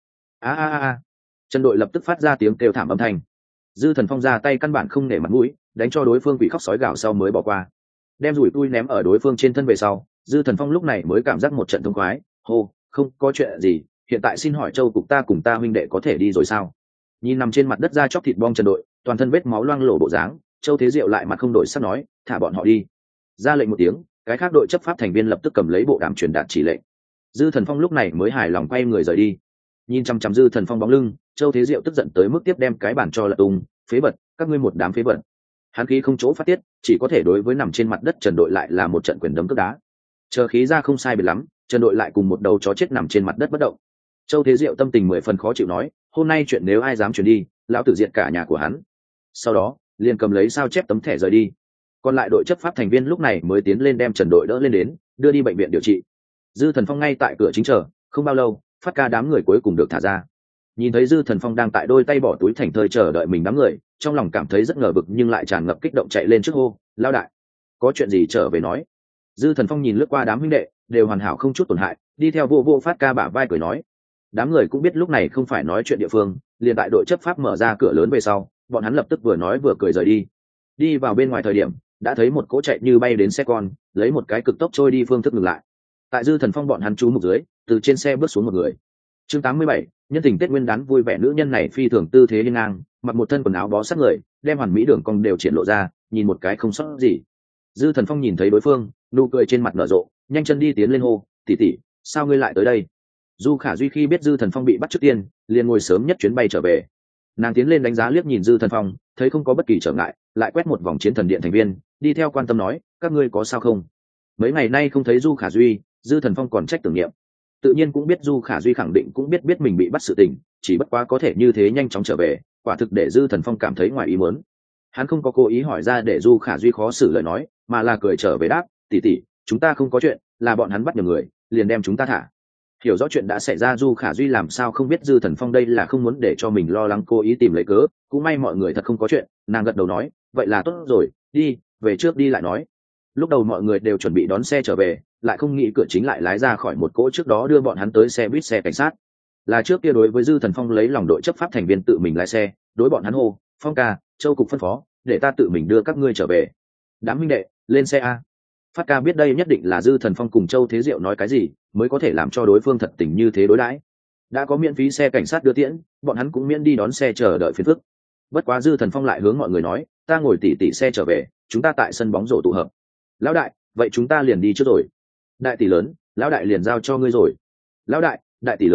Trần Đội lập tức phát ra tiếng kêu thảm âm thanh. Dư Thần Phong ra tay căn bản không nể mặt mũi, đánh cho đối phương bị khóc sói gào sau mới bỏ qua. Đem rủi cui ném ở đối phương trên thân về sau, Dư Thần Phong lúc này mới cảm giác một trận thông khoái, hô, không có chuyện gì, hiện tại xin hỏi Châu cục ta cùng ta huynh đệ có thể đi rồi sao? Nhìn nằm trên mặt đất da chóc thịt bong Trần Đội, toàn thân vết máu loang lổ bộ dáng, Châu Thế Diệu lại mặt không đổi sắc nói, thả bọn họ đi. Ra lệnh một tiếng, cái khác đội chấp pháp thành viên lập tức cầm lấy bộ đàm truyền đạt chỉ lệnh. Dư Thần Phong lúc này mới hài lòng quay người rời đi. Nhìn chăm chăm Dư Thần Phong bóng lưng, Châu Thế Diệu tức giận tới mức tiếp đem cái bản cho lật tung, phế vật, các ngươi một đám phế vật. Hắn khí không chỗ phát tiết, chỉ có thể đối với nằm trên mặt đất Trần Đội lại là một trận quyền đấm cước đá. Chờ khí ra không sai biệt lắm, Trần Đội lại cùng một đầu chó chết nằm trên mặt đất bất động. Châu Thế Diệu tâm tình 10 phần khó chịu nói, hôm nay chuyện nếu ai dám chuyển đi, lão tử diệt cả nhà của hắn. Sau đó, liền cầm lấy sao chép tấm thẻ rời đi. Còn lại đội chấp pháp thành viên lúc này mới tiến lên đem Trần Đội đỡ lên đến, đưa đi bệnh viện điều trị. Dư Thần Phong ngay tại cửa chính chờ, không bao lâu, Phát Ca đám người cuối cùng được thả ra. Nhìn thấy Dư Thần Phong đang tại đôi tay bỏ túi thành thơi chờ đợi mình đám người, trong lòng cảm thấy rất ngờ vực nhưng lại tràn ngập kích động chạy lên trước hô, lão đại, có chuyện gì trở về nói. Dư Thần Phong nhìn lướt qua đám huynh đệ, đều hoàn hảo không chút tổn hại, đi theo vô Phát Ca bả vai cười nói. Đám người cũng biết lúc này không phải nói chuyện địa phương, liền tại đội chấp pháp mở ra cửa lớn về sau, bọn hắn lập tức vừa nói vừa cười rời đi. Đi vào bên ngoài thời điểm, đã thấy một cỗ chạy như bay đến xe con, lấy một cái cực tốc trôi đi phương thức ngừng lại. Tại Dư Thần Phong bọn hắn chú mục dưới, từ trên xe bước xuống một người. Chương 87, nhân tình Tết Nguyên đán vui vẻ, nữ nhân này phi thường tư thế hiên ngang, mặc một thân quần áo bó sát người, đem hoàn mỹ đường cong đều triển lộ ra, nhìn một cái không sót gì. Dư Thần Phong nhìn thấy đối phương, nụ cười trên mặt nở rộ, nhanh chân đi tiến lên hô, tỷ tỷ, sao ngươi lại tới đây? Du Khả Duy khi biết Dư Thần Phong bị bắt trước tiên, liền ngồi sớm nhất chuyến bay trở về. Nàng tiến lên đánh giá liếc nhìn Dư Thần Phong, thấy không có bất kỳ trở ngại, lại quét một vòng chiến thần điện thành viên, đi theo quan tâm nói, các ngươi có sao không? Mấy ngày nay không thấy Du Khả Duy, Dư Thần Phong còn trách tưởng niệm. Tự nhiên cũng biết Du Khả Duy khẳng định cũng biết mình bị bắt sự tình, chỉ bất quá có thể như thế nhanh chóng trở về, quả thực để Dư Thần Phong cảm thấy ngoài ý muốn. Hắn không có cố ý hỏi ra để Du Khả Duy khó xử lời nói, mà là cười trở về đáp, tỷ tỷ, chúng ta không có chuyện, là bọn hắn bắt nhầm người, liền đem chúng ta thả. Hiểu rõ chuyện đã xảy ra Du Khả Duy làm sao không biết Dư Thần Phong đây là không muốn để cho mình lo lắng, cố ý tìm lấy cớ, cũng may mọi người thật không có chuyện, nàng gật đầu nói, vậy là tốt rồi, đi, về trước đi lại nói. Lúc đầu mọi người đều chuẩn bị đón xe trở về, lại không nghĩ cửa chính lại lái ra khỏi một cỗ trước đó đưa bọn hắn tới xe buýt xe cảnh sát. Là trước kia đối với Dư Thần Phong lấy lòng đội chấp pháp thành viên tự mình lái xe, đối bọn hắn hô, Phong ca, Châu cục phân phó, để ta tự mình đưa các ngươi trở về. Đám huynh đệ, lên xe a. Phát Ca biết đây nhất định là Dư Thần Phong cùng Châu Thế Diệu nói cái gì, mới có thể làm cho đối phương thật tình như thế đối đãi. Đã có miễn phí xe cảnh sát đưa tiễn, bọn hắn cũng miễn đi đón xe chờ đợi phiền phức. Bất quá Dư Thần Phong lại hướng mọi người nói, ta ngồi tỉ xe trở về, chúng ta tại sân bóng rổ tụ hợp. Lão đại, vậy chúng ta liền đi trước rồi. Đại tỷ lớn, lão đại liền giao cho ngươi rồi. Lão đại, đại tỷ lớn,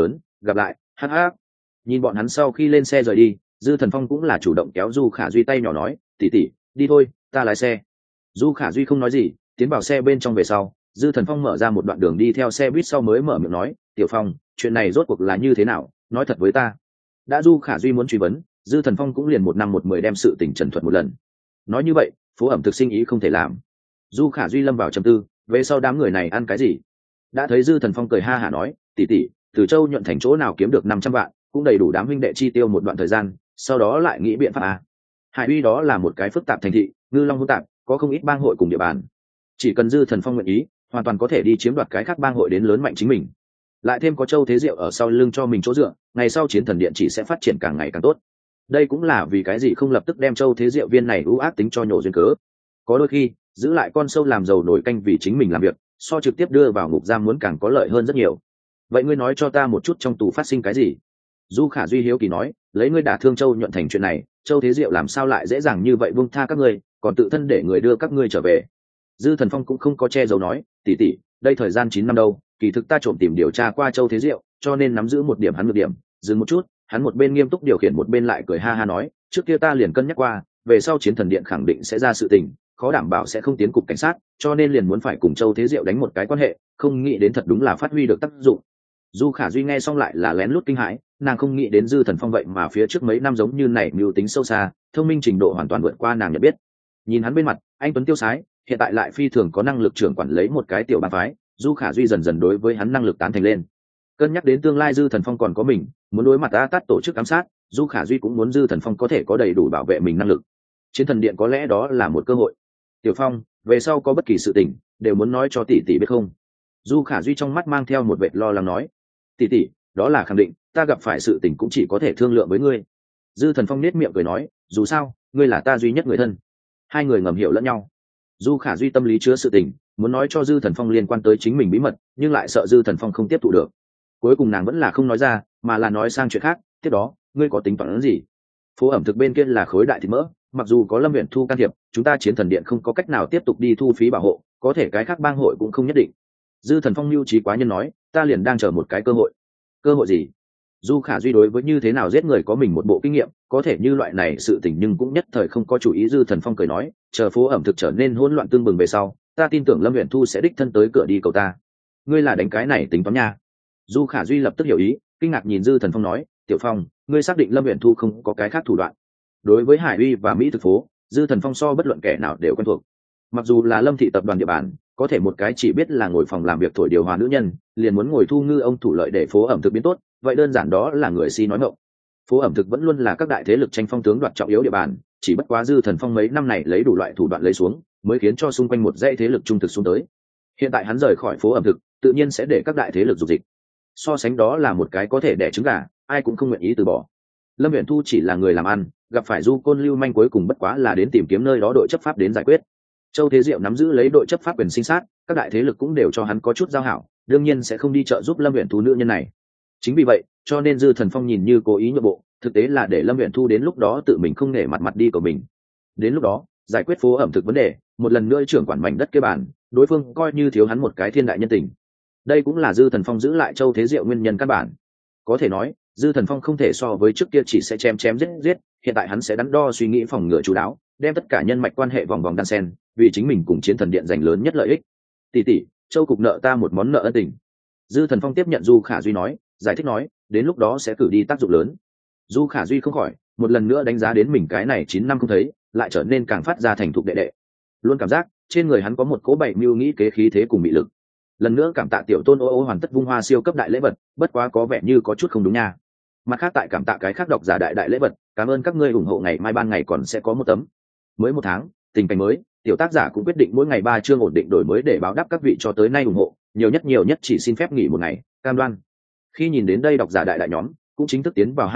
gặp lại, hắc hắc. Nhìn bọn hắn sau khi lên xe rời đi, Dư Thần Phong cũng là chủ động kéo Du Khả Duy tay nhỏ nói, tỷ tỷ, đi thôi, ta lái xe. Du Khả Duy không nói gì, tiến vào xe bên trong về sau, Dư Thần Phong mở ra một đoạn đường đi theo xe buýt sau mới mở miệng nói, tiểu Phong, chuyện này rốt cuộc là như thế nào, nói thật với ta. Đã Du Khả Duy muốn truy vấn, Dư Thần Phong cũng liền 1 năm 1 10 đem sự tình trần thuật một lần. Nói như vậy, phố ẩm thực sinh ý không thể làm. Du Khả Duy lâm vào trầm tư, về sau đám người này ăn cái gì? Đã thấy Dư Thần Phong cười ha hả nói, tỷ tỷ, từ Châu nhuận thành chỗ nào kiếm được 500 vạn, cũng đầy đủ đám huynh đệ chi tiêu một đoạn thời gian, sau đó lại nghĩ biện pháp à. Hải Uy đó là một cái phức tạp thành thị, ngư long hỗn tạp, có không ít bang hội cùng địa bàn. Chỉ cần Dư Thần Phong nguyện ý, hoàn toàn có thể đi chiếm đoạt cái khác bang hội đến lớn mạnh chính mình. Lại thêm có Châu Thế Diệu ở sau lưng cho mình chỗ dựa, ngày sau Chiến Thần Điện chỉ sẽ phát triển càng ngày càng tốt. Đây cũng là vì cái gì không lập tức đem Châu Thế Diệu viên này ưu ác tính cho nhổ duyên cớ. Có đôi khi, giữ lại con sâu làm giàu nổi canh vì chính mình làm việc, so trực tiếp đưa vào ngục giam muốn càng có lợi hơn rất nhiều. Vậy ngươi nói cho ta một chút trong tù phát sinh cái gì? Du Khả Duy hiếu kỳ nói, lấy ngươi đả thương Châu nhuận thành chuyện này, Châu Thế Diệu làm sao lại dễ dàng như vậy buông tha các ngươi, còn tự thân để người đưa các ngươi trở về? Dư Thần Phong cũng không có che giấu nói, tỷ tỷ, đây thời gian 9 năm đâu, kỳ thực ta trộm tìm điều tra qua Châu Thế Diệu, cho nên nắm giữ một điểm hắn một điểm. Dừng một chút, hắn một bên nghiêm túc điều khiển một bên lại cười ha ha nói, trước kia ta liền cân nhắc qua, về sau Chiến Thần Điện khẳng định sẽ ra sự tình, khó đảm bảo sẽ không tiến cục cảnh sát, cho nên liền muốn phải cùng Châu Thế Diệu đánh một cái quan hệ, không nghĩ đến thật đúng là phát huy được tác dụng. Du Khả Duy nghe xong lại là lén lút kinh hãi, nàng không nghĩ đến Dư Thần Phong vậy mà phía trước mấy năm giống như này mưu tính sâu xa, thông minh trình độ hoàn toàn vượt qua nàng nhận biết. Nhìn hắn bên mặt, anh tuấn tiêu sái, hiện tại lại phi thường có năng lực trưởng quản lấy một cái tiểu bang phái, Du Khả Duy dần dần đối với hắn năng lực tán thành lên. Cân nhắc đến tương lai Dư Thần Phong còn có mình, muốn đối mặt A Tát tổ chức ám sát, Du Khả Duy cũng muốn Dư Thần Phong có thể có đầy đủ bảo vệ mình năng lực. Chiến Thần Điện có lẽ đó là một cơ hội. Tiểu Phong, về sau có bất kỳ sự tình, đều muốn nói cho tỷ tỷ biết không? Du Khả Duy trong mắt mang theo một vệt lo lắng nói, tỷ tỷ, đó là khẳng định, ta gặp phải sự tình cũng chỉ có thể thương lượng với ngươi. Dư Thần Phong nết miệng cười nói, dù sao, ngươi là ta duy nhất người thân. Hai người ngầm hiểu lẫn nhau. Du Khả Duy tâm lý chứa sự tình, muốn nói cho Dư Thần Phong liên quan tới chính mình bí mật, nhưng lại sợ Dư Thần Phong không tiếp thụ được. Cuối cùng nàng vẫn là không nói ra, mà là nói sang chuyện khác. Tiếp đó, ngươi có tính toán gì? Phố ẩm thực bên kia là khối đại thịt mỡ, mặc dù có Lâm Uyển Thu can thiệp, chúng ta Chiến Thần Điện không có cách nào tiếp tục đi thu phí bảo hộ, có thể cái khác bang hội cũng không nhất định. Dư Thần Phong lưu trí quá nhân nói, ta liền đang chờ một cái cơ hội. Cơ hội gì? Du Khả Duy đối với như thế nào giết người có mình một bộ kinh nghiệm, có thể như loại này sự tình nhưng cũng nhất thời không có chủ ý. Dư Thần Phong cười nói, chờ phố ẩm thực trở nên hỗn loạn tương bừng về sau, ta tin tưởng Lâm Uyển Thu sẽ đích thân tới cửa đi cầu ta. Ngươi là đánh cái này tính toán nha? Du Khả Duy lập tức hiểu ý, kinh ngạc nhìn Dư Thần Phong nói, Tiểu Phong, ngươi xác định Lâm Uyển Thu không có cái khác thủ đoạn? Đối với Hải Uy và Mỹ thực phố, Dư Thần Phong so bất luận kẻ nào đều quen thuộc. Mặc dù là Lâm thị tập đoàn địa bàn, có thể một cái chỉ biết là ngồi phòng làm việc thổi điều hòa nữ nhân, liền muốn ngồi thu ngư ông thủ lợi để phố ẩm thực biến tốt, vậy đơn giản đó là người si nói ngọng. Phố ẩm thực vẫn luôn là các đại thế lực tranh phong tướng đoạt trọng yếu địa bàn, chỉ bất quá Dư Thần Phong mấy năm này lấy đủ loại thủ đoạn lấy xuống, mới khiến cho xung quanh một dãy thế lực trung thực xuống tới. Hiện tại hắn rời khỏi phố ẩm thực, tự nhiên sẽ để các đại thế lực dục dịch. So sánh đó là một cái có thể đẻ trứng gà, ai cũng không nguyện ý từ bỏ. Lâm Uyển Thu chỉ là người làm ăn, gặp phải Du Côn lưu manh cuối cùng bất quá là đến tìm kiếm nơi đó đội chấp pháp đến giải quyết. Châu Thế Diệu nắm giữ lấy đội chấp pháp quyền sinh sát, các đại thế lực cũng đều cho hắn có chút giao hảo, đương nhiên sẽ không đi trợ giúp Lâm Uyển Thu nữ nhân này. Chính vì vậy, cho nên Dư Thần Phong nhìn như cố ý nhượng bộ, thực tế là để Lâm Uyển Thu đến lúc đó tự mình không nể mặt đi của mình. Đến lúc đó, giải quyết phố ẩm thực vấn đề, một lần nữa trưởng quản mảnh đất kế bản, đối phương coi như thiếu hắn một cái thiên đại nhân tình. Đây cũng là Dư Thần Phong giữ lại Châu Thế Diệu nguyên nhân căn bản. Có thể nói, Dư Thần Phong không thể so với trước kia chỉ sẽ chém giết, hiện tại hắn sẽ đắn đo suy nghĩ phòng ngừa chú đáo, đem tất cả nhân mạch quan hệ vòng vòng đan sen, vì chính mình cùng Chiến Thần Điện giành lớn nhất lợi ích. Tỷ tỷ, Châu cục nợ ta một món nợ ân tình. Dư Thần Phong tiếp nhận Du Khả Duy nói, giải thích nói, đến lúc đó sẽ cử đi tác dụng lớn. Du Khả Duy không khỏi một lần nữa đánh giá đến mình cái này 9 năm không thấy, lại trở nên càng phát ra thành thục đệ đệ. Luôn cảm giác trên người hắn có một cỗ bảy mưu nghĩ kế khí thế cùng mị lực. Lần nữa cảm tạ tiểu tôn ô ô hoàn tất vung hoa siêu cấp đại lễ vật, bất quá có vẻ như có chút không đúng nha. Mặt khác tại cảm tạ cái khác độc giả đại lễ vật, cảm ơn các ngươi ủng hộ, ngày mai ban ngày còn sẽ có một tấm. Mới một tháng, tình cảnh mới, tiểu tác giả cũng quyết định mỗi ngày 3 chương ổn định đổi mới để báo đáp các vị cho tới nay ủng hộ, nhiều nhất chỉ xin phép nghỉ một ngày, cam đoan. Khi nhìn đến đây độc giả đại nhóm cũng chính thức tiến vào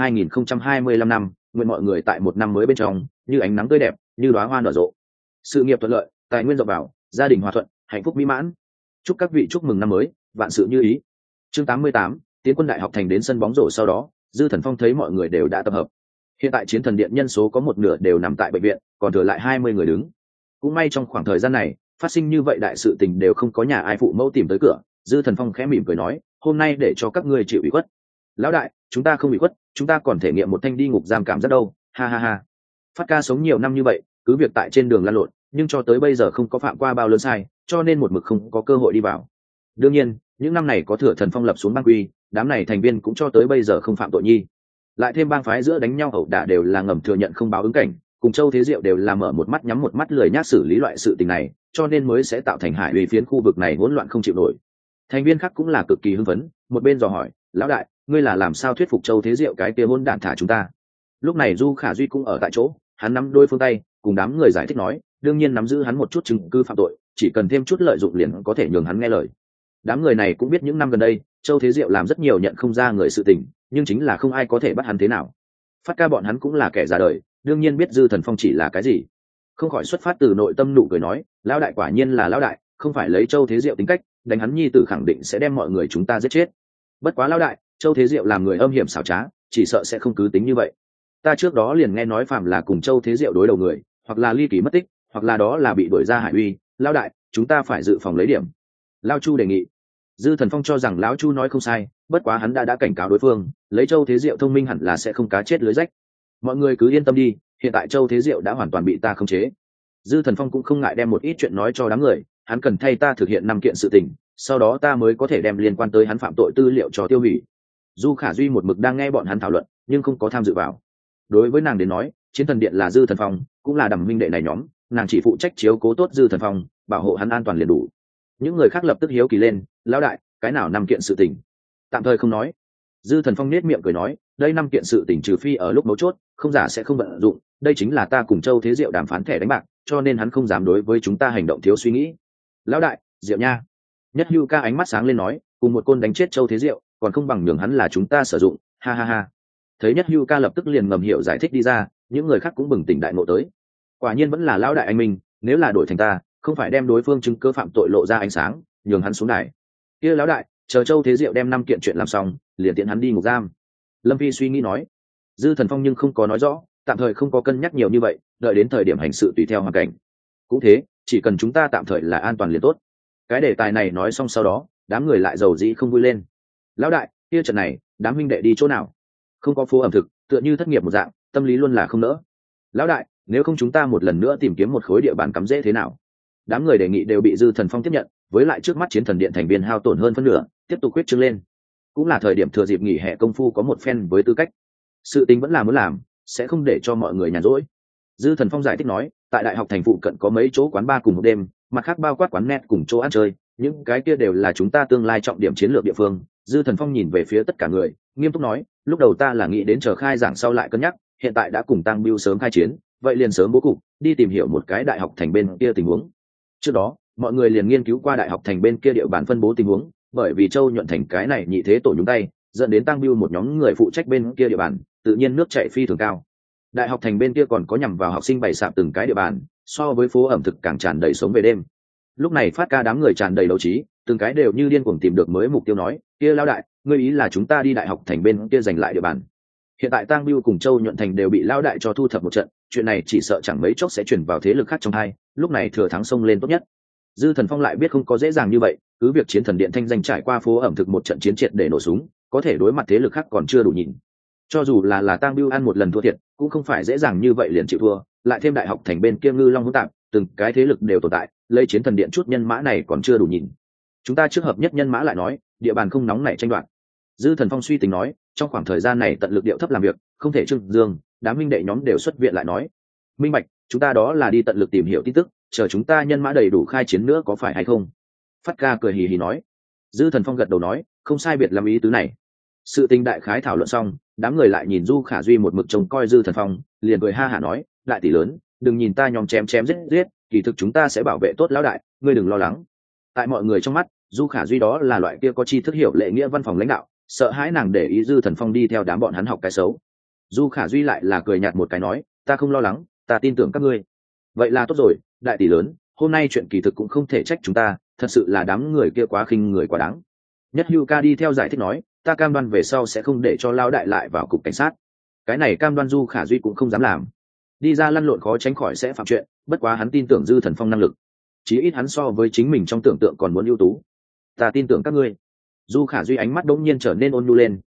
2025 năm, nguyện mọi người tại một năm mới bên trong như ánh nắng tươi đẹp, như đóa hoa nở rộ, sự nghiệp thuận lợi, tài nguyên rộng bảo, gia đình hòa thuận, hạnh phúc mỹ mãn. Chúc các vị chúc mừng năm mới, vạn sự như ý. Chương 88, tiến quân đại học thành đến sân bóng rổ sau đó, Dư Thần Phong thấy mọi người đều đã tập hợp. Hiện tại Chiến Thần Điện nhân số có một nửa đều nằm tại bệnh viện, còn thừa lại 20 người đứng. Cũng may trong khoảng thời gian này, phát sinh như vậy đại sự tình đều không có nhà ai phụ mẫu tìm tới cửa. Dư Thần Phong khẽ mỉm cười nói, hôm nay để cho các ngươi chịu ủy khuất. lão đại chúng ta không bị khuất, chúng ta còn thể nghiệm một thanh đi ngục giam cảm giác đâu, ha ha ha. Phát ca sống nhiều năm như vậy, cứ việc tại trên đường lăn lộn, nhưng cho tới bây giờ không có phạm qua bao lớn sai, cho nên một mực không có cơ hội đi vào. Đương nhiên những năm này có Thừa Thần Phong lập xuống bang quy, đám này thành viên cũng cho tới bây giờ không phạm tội nhi. Lại thêm bang phái giữa đánh nhau ẩu đả đều là ngầm thừa nhận không báo ứng cảnh, cùng Châu Thế Diệu đều là mở một mắt nhắm một mắt, lười nhác xử lý loại sự tình này, cho nên mới sẽ tạo thành hải uy phiến khu vực này hỗn loạn không chịu nổi. Thành viên khác cũng là cực kỳ hưng phấn, một bên dò hỏi, lão đại ngươi là làm sao thuyết phục Châu Thế Diệu cái kia hỗn đản thả chúng ta? Lúc này Du Khả Duy cũng ở tại chỗ, hắn nắm đôi phương tay cùng đám người giải thích nói, đương nhiên nắm giữ hắn một chút chứng cứ phạm tội, chỉ cần thêm chút lợi dụng liền có thể nhường hắn nghe lời. Đám người này cũng biết những năm gần đây Châu Thế Diệu làm rất nhiều nhận không ra người sự tình, nhưng chính là không ai có thể bắt hắn thế nào. Phát ca bọn hắn cũng là kẻ già đời, đương nhiên biết Dư Thần Phong chỉ là cái gì, không khỏi xuất phát từ nội tâm nụ cười nói, lão đại quả nhiên là lão đại, không phải lấy Châu Thế Diệu tính cách, đánh hắn nhi tử khẳng định sẽ đem mọi người chúng ta giết chết. Bất quá lão đại, Châu Thế Diệu làm người âm hiểm xảo trá, chỉ sợ sẽ không cứ tính như vậy. Ta trước đó liền nghe nói phàm là cùng Châu Thế Diệu đối đầu người, hoặc là ly kỳ mất tích, hoặc là đó là bị đuổi ra hải uy. Lão đại chúng ta phải dự phòng lấy điểm. Lão Chu đề nghị. Dư Thần Phong cho rằng lão Chu nói không sai, bất quá hắn đã cảnh cáo đối phương, lấy Châu Thế Diệu thông minh hẳn là sẽ không cá chết lưới rách. Mọi người cứ yên tâm đi, hiện tại Châu Thế Diệu đã hoàn toàn bị ta khống chế. Dư Thần Phong cũng không ngại đem một ít chuyện nói cho đám người, hắn cần thay ta thực hiện 5 kiện sự tình, sau đó ta mới có thể đem liên quan tới hắn phạm tội tư liệu cho tiêu hủy. Du Khả Duy một mực đang nghe bọn hắn thảo luận, nhưng không có tham dự vào. Đối với nàng đến nói, Chiến Thần Điện là Dư Thần Phong, cũng là Đàm minh đệ này nhóm, nàng chỉ phụ trách chiếu cố tốt Dư Thần Phong, bảo hộ hắn an toàn liền đủ. Những người khác lập tức hiếu kỳ lên, lão đại cái nào 5 kiện sự tình? Tạm thời không nói. Dư Thần Phong nết miệng cười nói, đây 5 kiện sự tình trừ phi ở lúc mấu chốt, không giả sẽ không vận dụng, đây chính là ta cùng Châu Thế Diệu đàm phán thẻ đánh bạc, cho nên hắn không dám đối với chúng ta hành động thiếu suy nghĩ. Lão đại Diệu nha. Nhất Hưu ca ánh mắt sáng lên nói, cùng một côn đánh chết Châu Thế Diệu còn không bằng nhường hắn là chúng ta sử dụng, ha ha ha. Thấy Nhất Hưu ca lập tức liền ngầm hiểu giải thích đi ra, những người khác cũng bừng tỉnh đại ngộ tới. Quả nhiên vẫn là lão đại anh minh, nếu là đổi thành ta, không phải đem đối phương chứng cứ phạm tội lộ ra ánh sáng, nhường hắn xuống đài. Kia lão đại, chờ Châu Thế Diệu đem 5 kiện chuyện làm xong, liền tiện hắn đi ngục giam. Lâm Phi suy nghĩ nói. Dư Thần Phong nhưng không có nói rõ, tạm thời không có cân nhắc nhiều như vậy, đợi đến thời điểm hành sự tùy theo hoàn cảnh. Cũng thế, chỉ cần chúng ta tạm thời là an toàn liền tốt. Cái đề tài này nói xong sau đó, đám người lại giàu dĩ không vui lên. Lão đại, kia trận này đám huynh đệ đi chỗ nào? Không có phố ẩm thực, tựa như thất nghiệp một dạng, tâm lý luôn là không nỡ. Lão đại, nếu không chúng ta một lần nữa tìm kiếm một khối địa bàn cắm rễ thế nào? Đám người đề nghị đều bị Dư Thần Phong tiếp nhận, với lại trước mắt Chiến Thần Điện thành viên hao tổn hơn phân nửa, tiếp tục quyết trương lên. Cũng là thời điểm thừa dịp nghỉ hè công phu có một phen với tư cách. Sự tình vẫn là muốn làm, sẽ không để cho mọi người nhàn rỗi. Dư Thần Phong giải thích nói, tại đại học thành phụ cận có mấy chỗ quán bar cùng một đêm, mặt khác bao quát quán net cùng chỗ ăn chơi, những cái kia đều là chúng ta tương lai trọng điểm chiến lược địa phương. Dư Thần Phong nhìn về phía tất cả người, nghiêm túc nói, lúc đầu ta là nghĩ đến chờ khai giảng sau lại cân nhắc, hiện tại đã cùng Tăng Biêu sớm khai chiến, vậy liền sớm bố cục, đi tìm hiểu một cái đại học thành bên kia tình huống. Trước đó, mọi người liền nghiên cứu qua đại học thành bên kia địa bàn phân bố tình huống, bởi vì Châu Nhuận thành cái này nhị thế tổ nhúng tay, dẫn đến Tăng Biêu một nhóm người phụ trách bên kia địa bàn, tự nhiên nước chảy phi thường cao. Đại học thành bên kia còn có nhằm vào học sinh bày sạp từng cái địa bàn, so với phố ẩm thực càng tràn đầy sống về đêm. Lúc này Phát ca đám người tràn đầy đấu trí, từng cái đều như điên cuồng tìm được mới mục tiêu nói, kia lão đại, ngươi ý là chúng ta đi đại học thành bên kia giành lại địa bàn? Hiện tại Tăng Biêu cùng Châu Nhuận thành đều bị lão đại cho thu thập một trận, chuyện này chỉ sợ chẳng mấy chốc sẽ chuyển vào thế lực khác trong hai, lúc này thừa thắng xông lên tốt nhất. Dư Thần Phong lại biết không có dễ dàng như vậy, cứ việc Chiến Thần Điện thanh danh trải qua phố ẩm thực một trận chiến triệt để nổ súng, có thể đối mặt thế lực khác còn chưa đủ nhìn. Cho dù là Tăng Biêu ăn một lần thua thiệt, cũng không phải dễ dàng như vậy liền chịu thua, lại thêm đại học thành bên kia ngư long hỗn tạp, từng cái thế lực đều tồn tại, lấy Chiến Thần Điện chút nhân mã này còn chưa đủ nhìn. Chúng ta trước hợp nhất nhân mã lại nói, địa bàn không nóng nảy tranh đoạt. Dư Thần Phong suy tính nói, trong khoảng thời gian này tận lực điệu thấp làm việc, không thể trưng dương, đám minh đệ nhóm đều xuất viện lại nói. Minh bạch, chúng ta đó là đi tận lực tìm hiểu tin tức, chờ chúng ta nhân mã đầy đủ khai chiến nữa có phải hay không? Phát ca cười hì hì nói. Dư Thần Phong gật đầu nói, không sai biệt làm ý tứ này. Sự tình đại khái thảo luận xong, đám người lại nhìn Du Khả Duy một mực trông coi Dư Thần Phong, liền cười ha hả nói, đại tỷ lớn, đừng nhìn ta nhóm chém giết giết, kỳ thực chúng ta sẽ bảo vệ tốt lão đại, ngươi đừng lo lắng. Tại mọi người trong mắt, Du Khả Duy đó là loại kia có tri thức hiểu lệ nghĩa văn phòng lãnh đạo, sợ hãi nàng để ý Dư Thần Phong đi theo đám bọn hắn học cái xấu. Du Khả Duy lại là cười nhạt một cái nói, ta không lo lắng, ta tin tưởng các ngươi. Vậy là tốt rồi, đại tỷ lớn, hôm nay chuyện kỳ thực cũng không thể trách chúng ta, thật sự là đám người kia quá khinh người quá đáng. Nhất Hưu ca đi theo giải thích nói, ta cam đoan về sau sẽ không để cho lao đại lại vào cục cảnh sát. Cái này cam đoan Du Khả Duy cũng không dám làm, đi ra lăn lộn khó tránh khỏi sẽ phạm chuyện, bất quá hắn tin tưởng Dư Thần Phong năng lực, chí ít hắn so với chính mình trong tưởng tượng còn muốn ưu tú. Ta tin tưởng các ngươi. Du Khả Duy ánh mắt đống nhiên trở nên ôn nhu lên,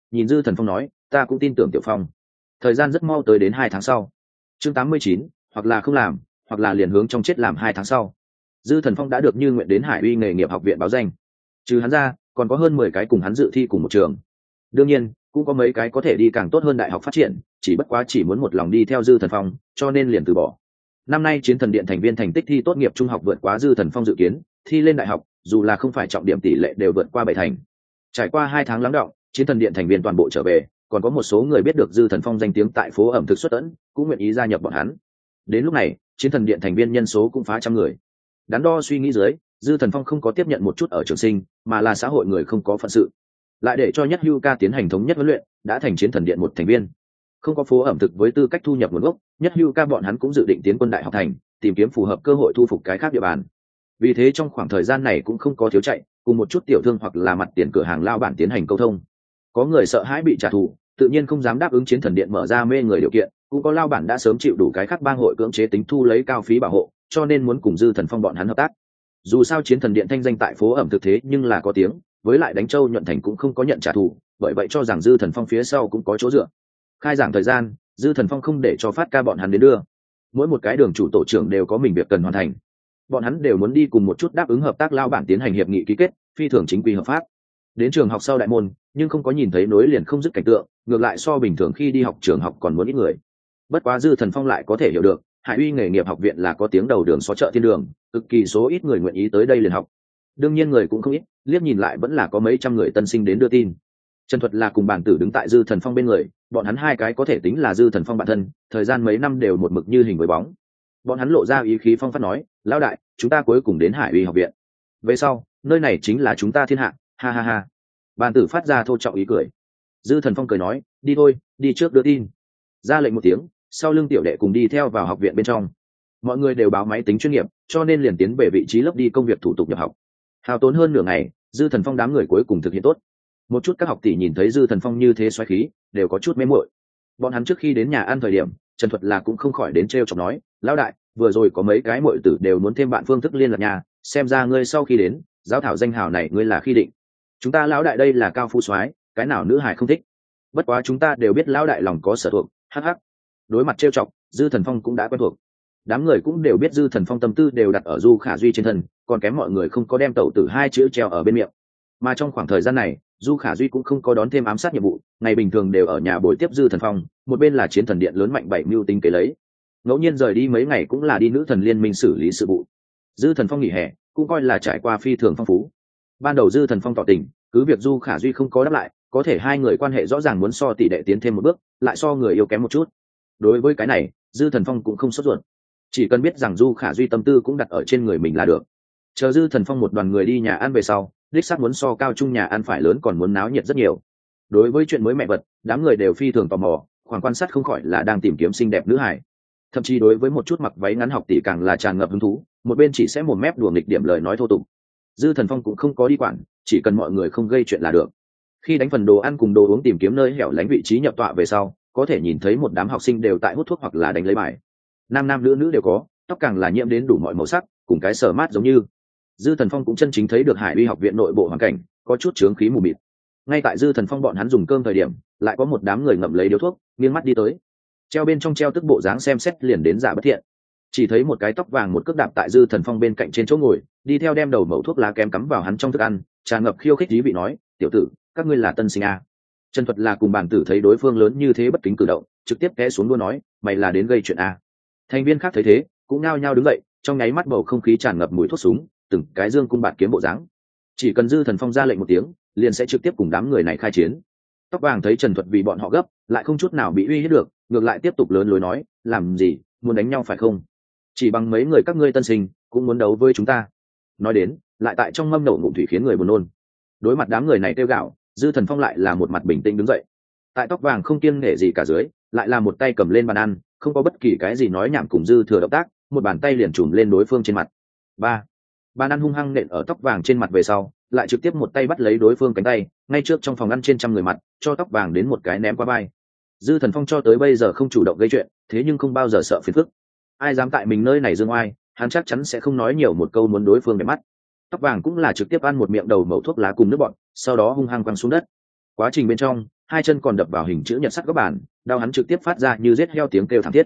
nhìn Dư Thần Phong nói, ta cũng tin tưởng Tiểu Phong. Thời gian rất mau tới đến 2 tháng sau. Chương 89, hoặc là không làm, hoặc là liền hướng trong chết làm 2 tháng sau. Dư Thần Phong đã được như nguyện đến Hải Uy nghề nghiệp học viện báo danh. Trừ hắn ra, còn có hơn 10 cái cùng hắn dự thi cùng một trường. Đương nhiên, cũng có mấy cái có thể đi càng tốt hơn đại học phát triển, chỉ bất quá chỉ muốn một lòng đi theo Dư Thần Phong, cho nên liền từ bỏ. Năm nay Chiến Thần Điện thành viên thành tích thi tốt nghiệp trung học vượt quá Dư Thần Phong dự kiến, thi lên đại học, dù là không phải trọng điểm tỷ lệ đều vượt qua 7 thành. Trải qua 2 tháng lắng đọng, Chiến Thần Điện thành viên toàn bộ trở về, còn có một số người biết được Dư Thần Phong danh tiếng tại phố ẩm thực xuất ẩn, cũng nguyện ý gia nhập bọn hắn. Đến lúc này, Chiến Thần Điện thành viên nhân số cũng phá trăm người. Đắn đo suy nghĩ dưới, Dư Thần Phong không có tiếp nhận một chút ở trường sinh, mà là xã hội người không có phận sự, lại để cho Nhất Hưu Ca tiến hành thống nhất huấn luyện, đã thành Chiến Thần Điện một thành viên. Không có phố ẩm thực với tư cách thu nhập nguồn gốc, Nhất Hưu Ca bọn hắn cũng dự định tiến quân đại học thành, tìm kiếm phù hợp cơ hội thu phục cái khác địa bàn. Vì thế trong khoảng thời gian này cũng không có thiếu chạy, cùng một chút tiểu thương hoặc là mặt tiền cửa hàng lao bản tiến hành câu thông. Có người sợ hãi bị trả thù, tự nhiên không dám đáp ứng Chiến Thần Điện mở ra mê người điều kiện, cũng có lao bản đã sớm chịu đủ cái khác bang hội cưỡng chế tính thu lấy cao phí bảo hộ, cho nên muốn cùng Dư Thần Phong bọn hắn hợp tác. Dù sao Chiến Thần Điện thanh danh tại phố ẩm thực thế nhưng là có tiếng, với lại Đánh Châu nhuận thành cũng không có nhận trả thù, bởi vậy cho rằng Dư Thần Phong phía sau cũng có chỗ dựa. Khai giảng thời gian, Dư Thần Phong không để cho Phát Ca bọn hắn đến đưa. Mỗi một cái đường chủ tổ trưởng đều có mình việc cần hoàn thành. Bọn hắn đều muốn đi cùng một chút đáp ứng hợp tác lao bản tiến hành hiệp nghị ký kết, phi thường chính quy hợp pháp. Đến trường học sau đại môn, nhưng không có nhìn thấy nối liền không dứt cảnh tượng, ngược lại so bình thường khi đi học trường học còn muốn ít người. Bất quá Dư Thần Phong lại có thể hiểu được, Hải Uy nghề nghiệp học viện là có tiếng đầu đường xó chợ thiên đường, cực kỳ số ít người nguyện ý tới đây liền học. Đương nhiên người cũng không ít, liếc nhìn lại vẫn là có mấy trăm người tân sinh đến đưa tin. Trần Thuật là cùng bản tử đứng tại Dư Thần Phong bên người, bọn hắn hai cái có thể tính là Dư Thần Phong bạn thân, thời gian mấy năm đều một mực như hình với bóng. Bọn hắn lộ ra ý khí phong phát nói, lão đại, chúng ta cuối cùng đến Hải Uy học viện. Về sau, nơi này chính là chúng ta thiên hạ, ha ha ha. Bản tử phát ra thô trọng ý cười. Dư Thần Phong cười nói, đi thôi, đi trước đưa tin. Ra lệnh một tiếng, sau lưng tiểu đệ cùng đi theo vào học viện bên trong. Mọi người đều báo máy tính chuyên nghiệp, cho nên liền tiến về vị trí lớp đi công việc thủ tục nhập học. Hao tốn hơn nửa ngày, Dư Thần Phong đám người cuối cùng thực hiện tốt. Một chút các học tỷ nhìn thấy Dư Thần Phong như thế xoáy khí, đều có chút mê muội. Bọn hắn trước khi đến nhà ăn thời điểm, Trần Thuật là cũng không khỏi đến trêu chọc nói, lão đại, vừa rồi có mấy cái muội tử đều muốn thêm bạn phương thức liên lạc nhà, xem ra ngươi sau khi đến, giáo thảo danh hào này ngươi là khi định. Chúng ta lão đại đây là cao phú soái, cái nào nữ hài không thích. Bất quá chúng ta đều biết lão đại lòng có sở thuộc, hắc hắc. Đối mặt trêu chọc, Dư Thần Phong cũng đã quen thuộc. Đám người cũng đều biết Dư Thần Phong tâm tư đều đặt ở Du Khả Duy trên thân, còn kém mọi người không có đem tẩu tử hai chữ treo ở bên miệng. Mà trong khoảng thời gian này, Du Khả Duy cũng không có đón thêm ám sát nhiệm vụ, ngày bình thường đều ở nhà bồi tiếp Dư Thần Phong, một bên là Chiến Thần Điện lớn mạnh bảy mưu tính kế lấy, ngẫu nhiên rời đi mấy ngày cũng là đi Nữ Thần Liên Minh xử lý sự vụ. Dư Thần Phong nghỉ hè cũng coi là trải qua phi thường phong phú. Ban đầu Dư Thần Phong tỏ tình, cứ việc Du Khả Duy không có đáp lại, có thể hai người quan hệ rõ ràng muốn so tỷ đệ tiến thêm một bước, lại so người yêu kém một chút. Đối với cái này, Dư Thần Phong cũng không sốt ruột, chỉ cần biết rằng Du Khả Duy tâm tư cũng đặt ở trên người mình là được. Chờ Dư Thần Phong một đoàn người đi nhà ăn về sau, đích xác muốn so cao trung nhà ăn phải lớn còn muốn náo nhiệt rất nhiều. Đối với chuyện mới mẹ vật, đám người đều phi thường tò mò, khoảng quan sát không khỏi là đang tìm kiếm xinh đẹp nữ hải. Thậm chí đối với một chút mặc váy ngắn học tỷ càng là tràn ngập hứng thú, một bên chỉ sẽ một mép đùa nghịch điểm lời nói thô tục. Dư Thần Phong cũng không có đi quản, chỉ cần mọi người không gây chuyện là được. Khi đánh phần đồ ăn cùng đồ uống tìm kiếm nơi hẻo lánh vị trí nhập tọa về sau, có thể nhìn thấy một đám học sinh đều tại hút thuốc hoặc là đánh lấy bài. Nam nam nữ nữ đều có, tóc càng là nhiễm đến đủ mọi màu sắc, cùng cái sở mát giống như. Dư Thần Phong cũng chân chính thấy được Hải Uy học viện nội bộ hoàn cảnh, có chút chướng khí mù mịt. Ngay tại Dư Thần Phong bọn hắn dùng cơm thời điểm, lại có một đám người ngậm lấy điếu thuốc, nghiêng mắt đi tới. Treo bên trong treo tức bộ dáng xem xét liền đến giả bất thiện. Chỉ thấy một cái tóc vàng một cước đạp tại Dư Thần Phong bên cạnh trên chỗ ngồi, đi theo đem đầu mẩu thuốc lá kém cắm vào hắn trong thức ăn, tràn ngập khiêu khích dí vị nói, "Tiểu tử, các ngươi là tân sinh à?" Trần Thuật là cùng bản tử thấy đối phương lớn như thế bất kính cử động, trực tiếp té xuống đua nói, "Mày là đến gây chuyện à?" Thành viên khác thấy thế, cũng nhao nhao đứng dậy, trong nháy mắt bầu không khí tràn ngập mùi thuốc súng, từng cái dương cung bạt kiếm bộ dáng. Chỉ cần Dư Thần Phong ra lệnh một tiếng, liền sẽ trực tiếp cùng đám người này khai chiến. Tóc vàng thấy Trần Thuật vì bọn họ gấp, lại không chút nào bị uy hiếp được, ngược lại tiếp tục lớn lối nói, "Làm gì, muốn đánh nhau phải không? Chỉ bằng mấy người các ngươi tân sinh, cũng muốn đấu với chúng ta." Nói đến, lại tại trong mâm nổ ngụm thủy khiến người buồn nôn. Đối mặt đám người này tiêu gạo, Dư Thần Phong lại là một mặt bình tĩnh đứng dậy. Tại tóc vàng không kiêng nể gì cả dưới, lại là một tay cầm lên bàn ăn, không có bất kỳ cái gì nói nhảm cùng Dư Thừa động tác, một bàn tay liền trùm lên đối phương trên mặt. Ba, bàn ăn hung hăng nện ở tóc vàng trên mặt về sau, lại trực tiếp một tay bắt lấy đối phương cánh tay, ngay trước trong phòng ăn trên trăm người mặt, cho tóc vàng đến một cái ném qua vai. Dư Thần Phong cho tới bây giờ không chủ động gây chuyện, thế nhưng không bao giờ sợ phiền phức. Ai dám tại mình nơi này dương oai, hắn chắc chắn sẽ không nói nhiều một câu muốn đối phương để mắt. Tóc vàng cũng là trực tiếp ăn một miệng đầu mẩu thuốc lá cùng nước bọn, sau đó hung hăng quăng xuống đất. Quá trình bên trong, hai chân còn đập vào hình chữ nhật sắt góc bàn, đau hắn trực tiếp phát ra như giết heo tiếng kêu thảm thiết.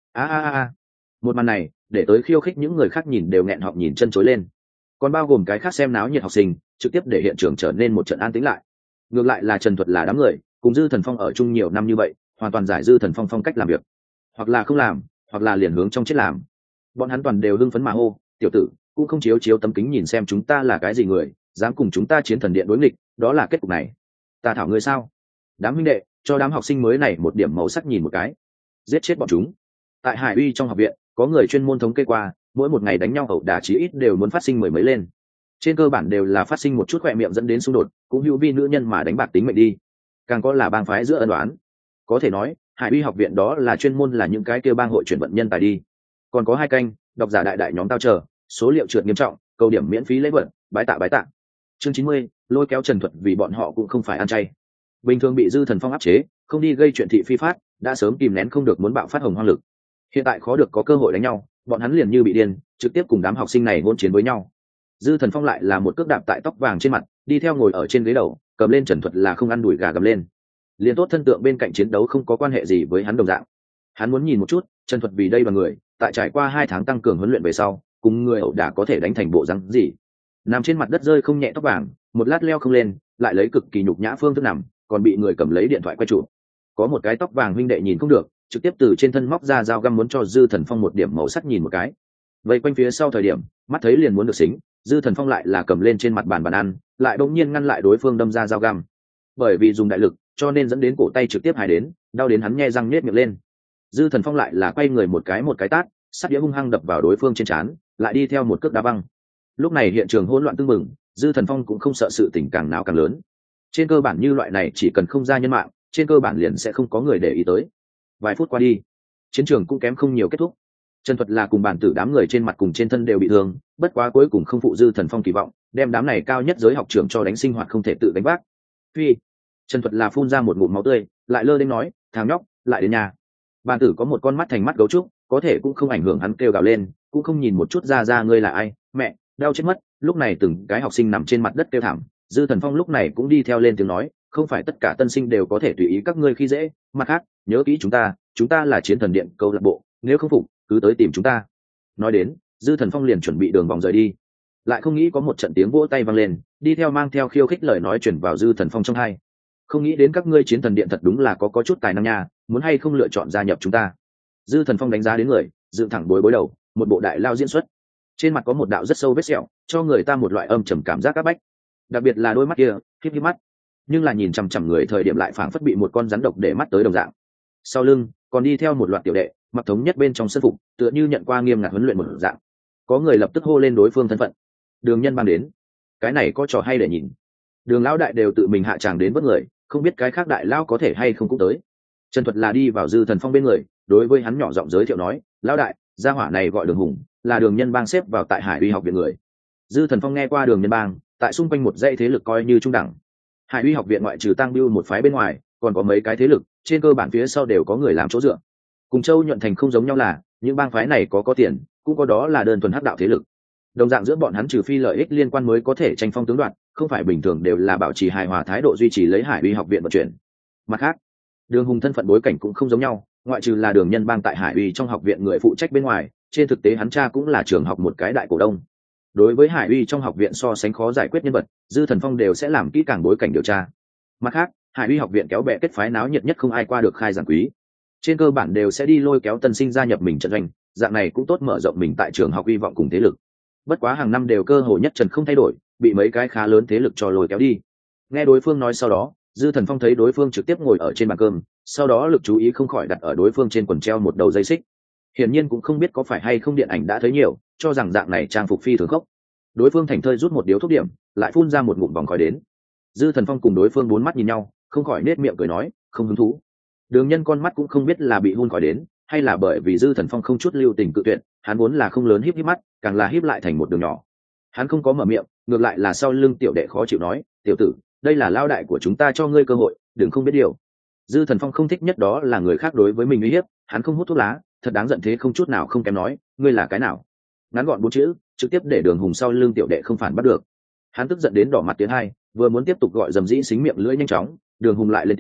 A. Một màn này để tới khiêu khích những người khác nhìn đều nghẹn họng nhìn chân chối lên, còn bao gồm cái khác xem náo nhiệt học sinh, trực tiếp để hiện trường trở nên một trận an tĩnh lại. Ngược lại là Trần Thuật là đám người cùng Dư Thần Phong ở chung nhiều năm như vậy, hoàn toàn giải Dư Thần Phong phong cách làm việc, hoặc là không làm, hoặc là liền hướng trong chết làm. Bọn hắn toàn đều hưng phấn mà hô, tiểu tử cũng không chiếu chiếu tấm kính nhìn xem chúng ta là cái gì người, dám cùng chúng ta chiến thần điện đối nghịch, đó là kết cục này. Ta thảo ngươi sao? Đám huynh đệ, cho đám học sinh mới này một điểm màu sắc nhìn một cái, giết chết bọn chúng. Tại Hải Uy trong học viện, có người chuyên môn thống kê qua, mỗi một ngày đánh nhau ẩu đả chí ít đều muốn phát sinh mười mấy lên. Trên cơ bản đều là phát sinh một chút khỏe miệng dẫn đến xung đột, cũng hữu vi nữ nhân mà đánh bạc tính mệnh đi. Càng có là bang phái giữa ân oán. Có thể nói, Hải Uy học viện đó là chuyên môn là những cái kêu bang hội chuyển vận nhân tài đi. Còn có hai canh, độc giả đại đại nhóm tao chờ, số liệu trượt nghiêm trọng, câu điểm miễn phí lễ vật, bái tạ. Chương 90, lôi kéo Trần Thuật vì bọn họ cũng không phải ăn chay. Bình thường bị Dư Thần Phong áp chế, không đi gây chuyện thị phi phát, đã sớm kìm nén không được muốn bạo phát hồng hoang lực. Hiện tại khó được có cơ hội đánh nhau, bọn hắn liền như bị điên, trực tiếp cùng đám học sinh này hỗn chiến với nhau. Dư Thần Phong lại là một cước đạp tại tóc vàng trên mặt, đi theo ngồi ở trên ghế đầu, cầm lên Trần Thuật là không ăn đùi gà gầm lên. Liên tốt thân tượng bên cạnh chiến đấu không có quan hệ gì với hắn đồng dạng. Hắn muốn nhìn một chút, Trần Thuật vì đây và người, tại trải qua 2 tháng tăng cường huấn luyện về sau, cùng người ẩu đả có thể đánh thành bộ răng gì. Nằm trên mặt đất rơi không nhẹ tóc vàng, một lát leo không lên, lại lấy cực kỳ nhục nhã phương thức nằm, còn bị người cầm lấy điện thoại quay chụp. Có một cái tóc vàng huynh đệ nhìn không được, trực tiếp từ trên thân móc ra dao găm muốn cho Dư Thần Phong một điểm màu sắc nhìn một cái. Vậy quanh phía sau thời điểm, mắt thấy liền muốn được xính, Dư Thần Phong lại là cầm lên trên mặt bàn ăn, lại bỗng nhiên ngăn lại đối phương đâm ra dao găm. Bởi vì dùng đại lực, cho nên dẫn đến cổ tay trực tiếp hài đến, đau đến hắn nhe răng nhếch miệng lên. Dư Thần Phong lại là quay người một cái tát, sắt đĩa hung hăng đập vào đối phương trên trán, lại đi theo một cước đá băng. Lúc này hiện trường hỗn loạn tưng bừng, Dư Thần Phong cũng không sợ sự tình càng náo càng lớn. Trên cơ bản như loại này chỉ cần không ra nhân mạng, trên cơ bản liền sẽ không có người để ý tới. Vài phút qua đi, chiến trường cũng kém không nhiều kết thúc. Trần Thuật là cùng bản tử đám người trên mặt cùng trên thân đều bị thương, bất quá cuối cùng không phụ Dư Thần Phong kỳ vọng, đem đám này cao nhất giới học trưởng cho đánh sinh hoạt không thể tự đánh vác. Phi, Trần Thuật là phun ra một ngụm máu tươi, lại lơ đến nói, thằng nhóc, lại đến nhà. Bản tử có một con mắt thành mắt gấu trúc, có thể cũng không ảnh hưởng hắn kêu gào lên, cũng không nhìn một chút ra ngươi là ai, mẹ, đau chết mất. Lúc này từng cái học sinh nằm trên mặt đất kêu thảm, Dư Thần Phong lúc này cũng đi theo lên tiếng nói, không phải tất cả tân sinh đều có thể tùy ý các ngươi khi dễ, mặt khác, nhớ kỹ chúng ta là chiến thần điện câu lạc bộ, nếu không phục, cứ tới tìm chúng ta. Nói đến, Dư Thần Phong liền chuẩn bị đường vòng rời đi, lại không nghĩ có một trận tiếng vỗ tay vang lên, đi theo mang theo khiêu khích lời nói truyền vào Dư Thần Phong trong tai. Không nghĩ đến các ngươi chiến thần điện thật đúng là có chút tài năng nha, muốn hay không lựa chọn gia nhập chúng ta. Dư Thần Phong đánh giá đến người, dựng thẳng bối đầu, một bộ đại lao diễn xuất, trên mặt có một đạo rất sâu vết sẹo, cho người ta một loại âm trầm cảm giác áp bách, đặc biệt là đôi mắt kia, híp mắt, nhưng là nhìn chằm chằm người thời điểm lại phảng phất bị một con rắn độc để mắt tới đồng dạng. Sau lưng còn đi theo một loạt tiểu đệ, mặc thống nhất bên trong sân phục, tựa như nhận qua nghiêm ngặt huấn luyện một dạng. Có người lập tức hô lên đối phương thân phận. Đường Nhân Bang đến, cái này có trò hay để nhìn. Đường lão đại đều tự mình hạ tràng đến vớt người, không biết cái khác đại lao có thể hay không cũng tới. Trần Thuật là đi vào Dư Thần Phong bên người, đối với hắn nhỏ giọng giới thiệu nói, lão đại, gia hỏa này gọi Đường Hùng, là Đường Nhân Bang xếp vào tại Hải Uy học viện người. Dư Thần Phong nghe qua Đường Nhân Bang, tại xung quanh một dãy thế lực coi như trung đẳng. Hải Uy học viện ngoại trừ Tăng Bưu một phái bên ngoài, còn có mấy cái thế lực, trên cơ bản phía sau đều có người làm chỗ dựa. Cùng Châu Nhuận Thành không giống nhau là, những bang phái này có tiền, cũng có đó là đơn thuần hắc đạo thế lực. Đồng dạng giữa bọn hắn trừ phi lợi ích liên quan mới có thể tranh phong tướng đoạt, không phải bình thường đều là bảo trì hài hòa thái độ duy trì lấy Hải Uy học viện vận chuyển. Mặt khác, Đường Hùng thân phận bối cảnh cũng không giống nhau, ngoại trừ là Đường Nhân Bang tại Hải Uy trong học viện người phụ trách bên ngoài, trên thực tế hắn cha cũng là trường học một cái đại cổ đông. Đối với Hải Uy trong học viện so sánh khó giải quyết nhân vật, Dư Thần Phong đều sẽ làm kỹ càng bối cảnh điều tra. Mặt khác, Hải Uy học viện kéo bè kết phái náo nhiệt nhất không ai qua được khai giảng quý, trên cơ bản đều sẽ đi lôi kéo tân sinh gia nhập mình trận doanh, dạng này cũng tốt mở rộng mình tại trường học hy vọng cùng thế lực. Bất quá hàng năm đều cơ hội nhất trần không thay đổi, bị mấy cái khá lớn thế lực cho lôi kéo đi. Nghe đối phương nói sau đó, Dư Thần Phong thấy đối phương trực tiếp ngồi ở trên bàn cơm, sau đó lực chú ý không khỏi đặt ở đối phương trên quần treo một đầu dây xích. Hiển nhiên cũng không biết có phải hay không điện ảnh đã thấy nhiều, cho rằng dạng này trang phục phi thường khốc. Đối phương thành thơi rút một điếu thuốc điểm, lại phun ra một ngụm vòng khói đến. Dư Thần Phong cùng đối phương bốn mắt nhìn nhau, không khỏi nết miệng cười nói, không hứng thú. Đường Nhân con mắt cũng không biết là bị hun khói đến, hay là bởi vì Dư Thần Phong không chút lưu tình cự tuyệt, hắn vốn là không lớn híp mắt, càng là híp lại thành một đường nhỏ. Hắn không có mở miệng, ngược lại là sau lưng tiểu đệ khó chịu nói, tiểu tử, đây là lao đại của chúng ta cho ngươi cơ hội, đừng không biết điều. Dư Thần Phong không thích nhất đó là người khác đối với mình uy hiếp, hắn không hút thuốc lá, thật đáng giận thế không chút nào không kém nói, ngươi là cái nào? Ngắn gọn 4 chữ, trực tiếp để Đường Hùng sau lưng tiểu đệ không phản bắt được. Hắn tức giận đến đỏ mặt tiến hai, vừa muốn tiếp tục gọi dầm dĩ xính miệng lưỡi nhanh chóng, Đường Hùng lại lên tiếng,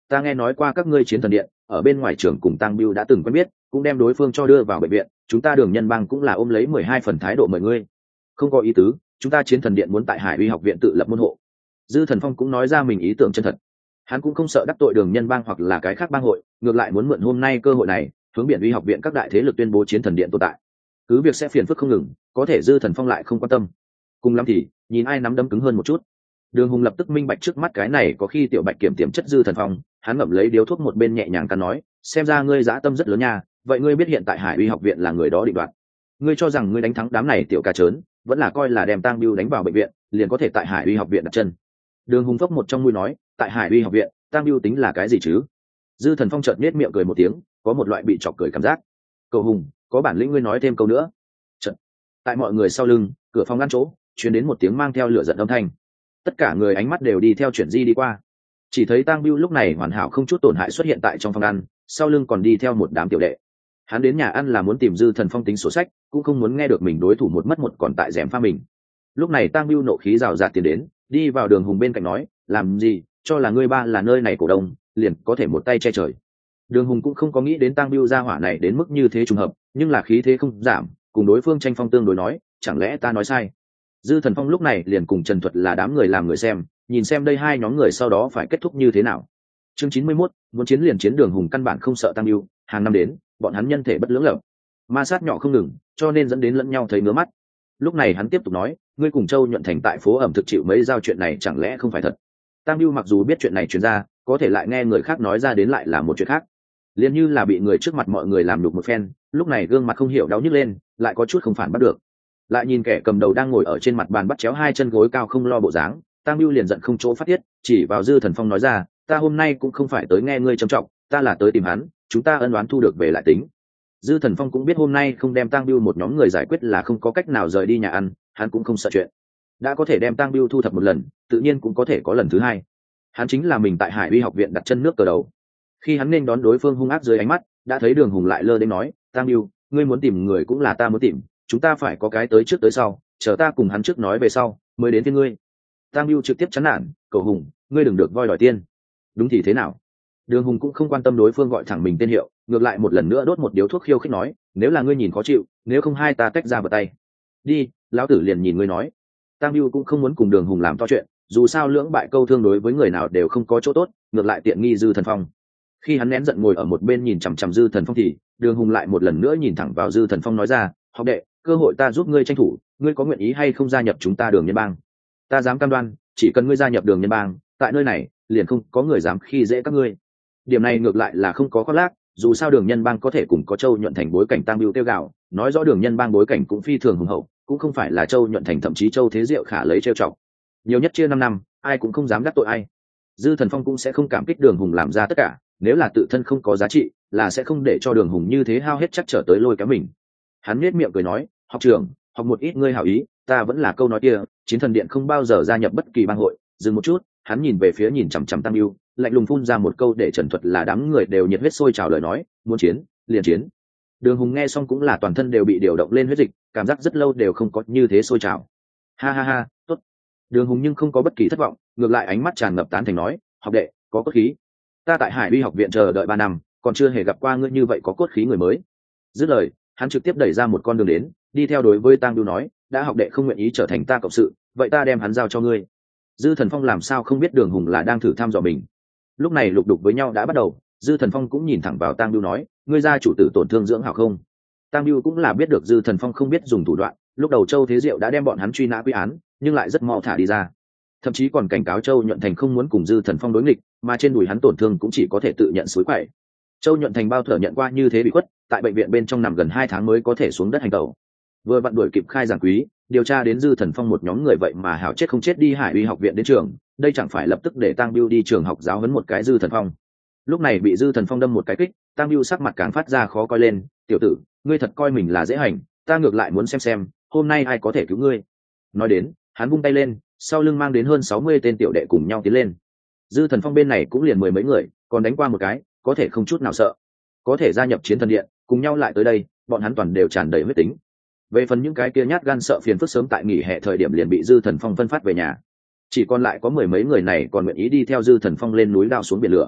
ta nghe nói qua các ngươi chiến thần điện ở bên ngoài trường cùng Tăng Biêu đã từng quen biết, cũng đem đối phương cho đưa vào bệnh viện, chúng ta Đường Nhân Bang cũng là ôm lấy 12 phần thái độ mời ngươi. Không có ý tứ, chúng ta chiến thần điện muốn tại Hải Uy học viện tự lập môn hộ. Dư Thần Phong cũng nói ra mình ý tưởng chân thật. Hắn cũng không sợ đắc tội Đường Nhân Bang hoặc là cái khác bang hội, ngược lại muốn mượn hôm nay cơ hội này, hướng Biển Uy học viện các đại thế lực tuyên bố chiến thần điện tồn tại. Cứ việc sẽ phiền phức không ngừng, có thể Dư Thần Phong lại không quan tâm. Cùng lắm thì, nhìn ai nắm đấm cứng hơn một chút. Đường Hùng lập tức minh bạch trước mắt cái này có khi tiểu bạch kiểm tiềm chất Dư Thần Phong, hắn ngậm lấy điếu thuốc một bên nhẹ nhàng cắn nói, xem ra ngươi dã tâm rất lớn nha, vậy ngươi biết hiện tại Hải Uy học viện là người đó định đoạt. Ngươi cho rằng ngươi đánh thắng đám này tiểu ca trớn, vẫn là coi là đem Tang Biêu đánh vào bệnh viện, liền có thể tại Hải Uy học viện đặt chân. Đường Hùng phốc một trong mũi nói, tại Hải Uy học viện, Tang Biêu tính là cái gì chứ? Dư Thần Phong chợt nhếch miệng cười một tiếng, có một loại bị chọc cười cảm giác. Cậu Hùng, có bản lĩnh ngươi nói thêm câu nữa. Chợt, tại mọi người sau lưng, cửa phòng ngăn chỗ, truyền đến một tiếng mang theo lửa giận âm thanh. Tất cả người ánh mắt đều đi theo chuyển di đi qua. Chỉ thấy Tang Biêu lúc này hoàn hảo không chút tổn hại xuất hiện tại trong phòng ăn, sau lưng còn đi theo một đám tiểu đệ. Hắn đến nhà ăn là muốn tìm Dư Thần Phong tính sổ sách, cũng không muốn nghe được mình đối thủ một mất một còn tại rèm pha mình. Lúc này Tang Biêu nộ khí rào rạt tiến đến, đi vào Đường Hùng bên cạnh nói, làm gì, cho là ngươi ba là nơi này cổ đông, liền có thể một tay che trời. Đường Hùng cũng không có nghĩ đến Tang Biêu gia hỏa này đến mức như thế trùng hợp, nhưng là khí thế không giảm, cùng đối phương tranh phong tương đối nói, chẳng lẽ ta nói sai? Dư Thần Phong lúc này liền cùng Trần Thuật là đám người làm người xem, nhìn xem đây hai nhóm người sau đó phải kết thúc như thế nào. Chương 91, muốn chiến liền chiến. Đường Hùng căn bản không sợ Tang Biêu, hàng năm đến, bọn hắn nhân thể bất lưỡng lập, ma sát nhỏ không ngừng, cho nên dẫn đến lẫn nhau thấy ngứa mắt. Lúc này hắn tiếp tục nói, ngươi cùng Châu Nhuận Thành tại phố ẩm thực chịu mấy giao chuyện này chẳng lẽ không phải thật? Tang Biêu mặc dù biết chuyện này truyền ra, có thể lại nghe người khác nói ra đến lại là một chuyện khác. Liền như là bị người trước mặt mọi người làm nhục một phen, lúc này gương mặt không hiểu đau nhức lên, lại có chút không phản bắt được. Lại nhìn kẻ cầm đầu đang ngồi ở trên mặt bàn bắt chéo hai chân gối cao không lo bộ dáng, Tang Biêu liền giận không chỗ phát tiết, chỉ vào Dư Thần Phong nói ra, ta hôm nay cũng không phải tới nghe ngươi trầm trọng, ta là tới tìm hắn, chúng ta ân oán thu được về lại tính. Dư Thần Phong cũng biết hôm nay không đem Tang Biêu một nhóm người giải quyết là không có cách nào rời đi nhà ăn, hắn cũng không sợ chuyện. Đã có thể đem Tang Biêu thu thập một lần, tự nhiên cũng có thể có lần thứ hai. Hắn chính là mình tại Hải Uy học viện đặt chân nước cờ đầu. Khi hắn nên đón đối phương hung ác dưới ánh mắt, đã thấy Đường Hùng lại lơ đến nói, Tang Biêu, ngươi muốn tìm người cũng là ta muốn tìm, chúng ta phải có cái tới trước tới sau, chờ ta cùng hắn trước nói về sau, mới đến với ngươi. Tang Biêu trực tiếp chán nản, cậu Hùng, ngươi đừng được voi đòi tiên. Đúng thì thế nào? Đường Hùng cũng không quan tâm đối phương gọi thẳng mình tên hiệu, ngược lại một lần nữa đốt một điếu thuốc khiêu khích nói, nếu là ngươi nhìn khó chịu, nếu không hai ta tách ra vào tay. Đi, lão tử liền nhìn ngươi nói. Tang Biêu cũng không muốn cùng Đường Hùng làm to chuyện, dù sao lưỡng bại câu thương đối với người nào đều không có chỗ tốt, ngược lại tiện nghi Dư Thần Phong. Khi hắn nén giận ngồi ở một bên nhìn chằm chằm Dư Thần Phong thì Đường Hùng lại một lần nữa nhìn thẳng vào Dư Thần Phong nói ra, học đệ, cơ hội ta giúp ngươi tranh thủ, ngươi có nguyện ý hay không gia nhập chúng ta Đường Nhân Bang? Ta dám cam đoan, chỉ cần ngươi gia nhập Đường Nhân Bang, tại nơi này liền không có người dám khi dễ các ngươi. Điểm này ngược lại là không có khoác lác, dù sao Đường Nhân Bang có thể cùng có Châu Nhuận Thành bối cảnh Tang Biêu tiêu gạo, nói rõ Đường Nhân Bang bối cảnh cũng phi thường hùng hậu, cũng không phải là Châu Nhuận Thành thậm chí Châu Thế Diệu khả lấy trêu chọc. Nhiều nhất chia 5 năm, ai cũng không dám đắc tội ai. Dư Thần Phong cũng sẽ không cảm kích Đường Hùng làm ra tất cả, nếu là tự thân không có giá trị, là sẽ không để cho Đường Hùng như thế hao hết chắc trở tới lôi kéo mình. Hắn nhếch miệng cười nói, học trưởng, học một ít ngươi hảo ý, ta vẫn là câu nói kia, chiến thần điện không bao giờ gia nhập bất kỳ bang hội. Dừng một chút, hắn nhìn về phía nhìn chằm chằm Tang Biêu, lạnh lùng phun ra một câu để Trần Thuật là đám người đều nhiệt huyết sôi trào lời nói, muốn chiến liền chiến. Đường Hùng nghe xong cũng là toàn thân đều bị điều động lên huyết dịch, cảm giác rất lâu đều không có như thế sôi trào. Ha ha ha, tốt. Đường Hùng nhưng không có bất kỳ thất vọng, ngược lại ánh mắt tràn ngập tán thành nói, học đệ, có cốt khí. Ta tại Hải Uy học viện chờ đợi 3 năm, còn chưa hề gặp qua ngươi như vậy có cốt khí người mới. Dứt lời, hắn trực tiếp đẩy ra một con đường đến, đi theo đối với Tang Biêu nói, đã học đệ không nguyện ý trở thành ta cộng sự, vậy ta đem hắn giao cho ngươi. Dư Thần Phong làm sao không biết Đường Hùng là đang thử thăm dò mình. Lúc này lục đục với nhau đã bắt đầu, Dư Thần Phong cũng nhìn thẳng vào Tang Biêu nói, ngươi gia chủ tử tổn thương dưỡng hảo không? Tang Biêu cũng là biết được Dư Thần Phong không biết dùng thủ đoạn, lúc đầu Châu Thế Diệu đã đem bọn hắn truy nã quy án, nhưng lại rất mau thả đi ra, thậm chí còn cảnh cáo Châu Nhuận Thành không muốn cùng Dư Thần Phong đối nghịch, mà trên đùi hắn tổn thương cũng chỉ có thể tự nhận suối quậy. Châu Nhuận Thành bao thở nhận qua như thế bị khuất, tại bệnh viện bên trong nằm gần 2 tháng mới có thể xuống đất hành tẩu. Vừa vặn đuổi kịp khai giảng quý, điều tra đến Dư Thần Phong một nhóm người vậy mà hảo chết không chết đi Hải Uy học viện đến trường, đây chẳng phải lập tức để Tang Biêu đi trường học giáo huấn một cái Dư Thần Phong. Lúc này bị Dư Thần Phong đâm một cái kích, Tang Biêu sắc mặt càng phát ra khó coi lên, tiểu tử, ngươi thật coi mình là dễ hành, ta ngược lại muốn xem hôm nay ai có thể cứu ngươi. Nói đến, hắn vung tay lên, sau lưng mang đến hơn 60 tên tiểu đệ cùng nhau tiến lên. Dư Thần Phong bên này cũng liền 10 mấy người, còn đánh qua một cái, có thể không chút nào sợ, có thể gia nhập chiến thần điện, cùng nhau lại tới đây, bọn hắn toàn đều tràn đầy huyết tính. Về phần những cái kia nhát gan sợ phiền phức sớm tại nghỉ hè thời điểm liền bị Dư Thần Phong phân phát về nhà, chỉ còn lại có 10 mấy người này còn nguyện ý đi theo Dư Thần Phong lên núi đao xuống biển lửa.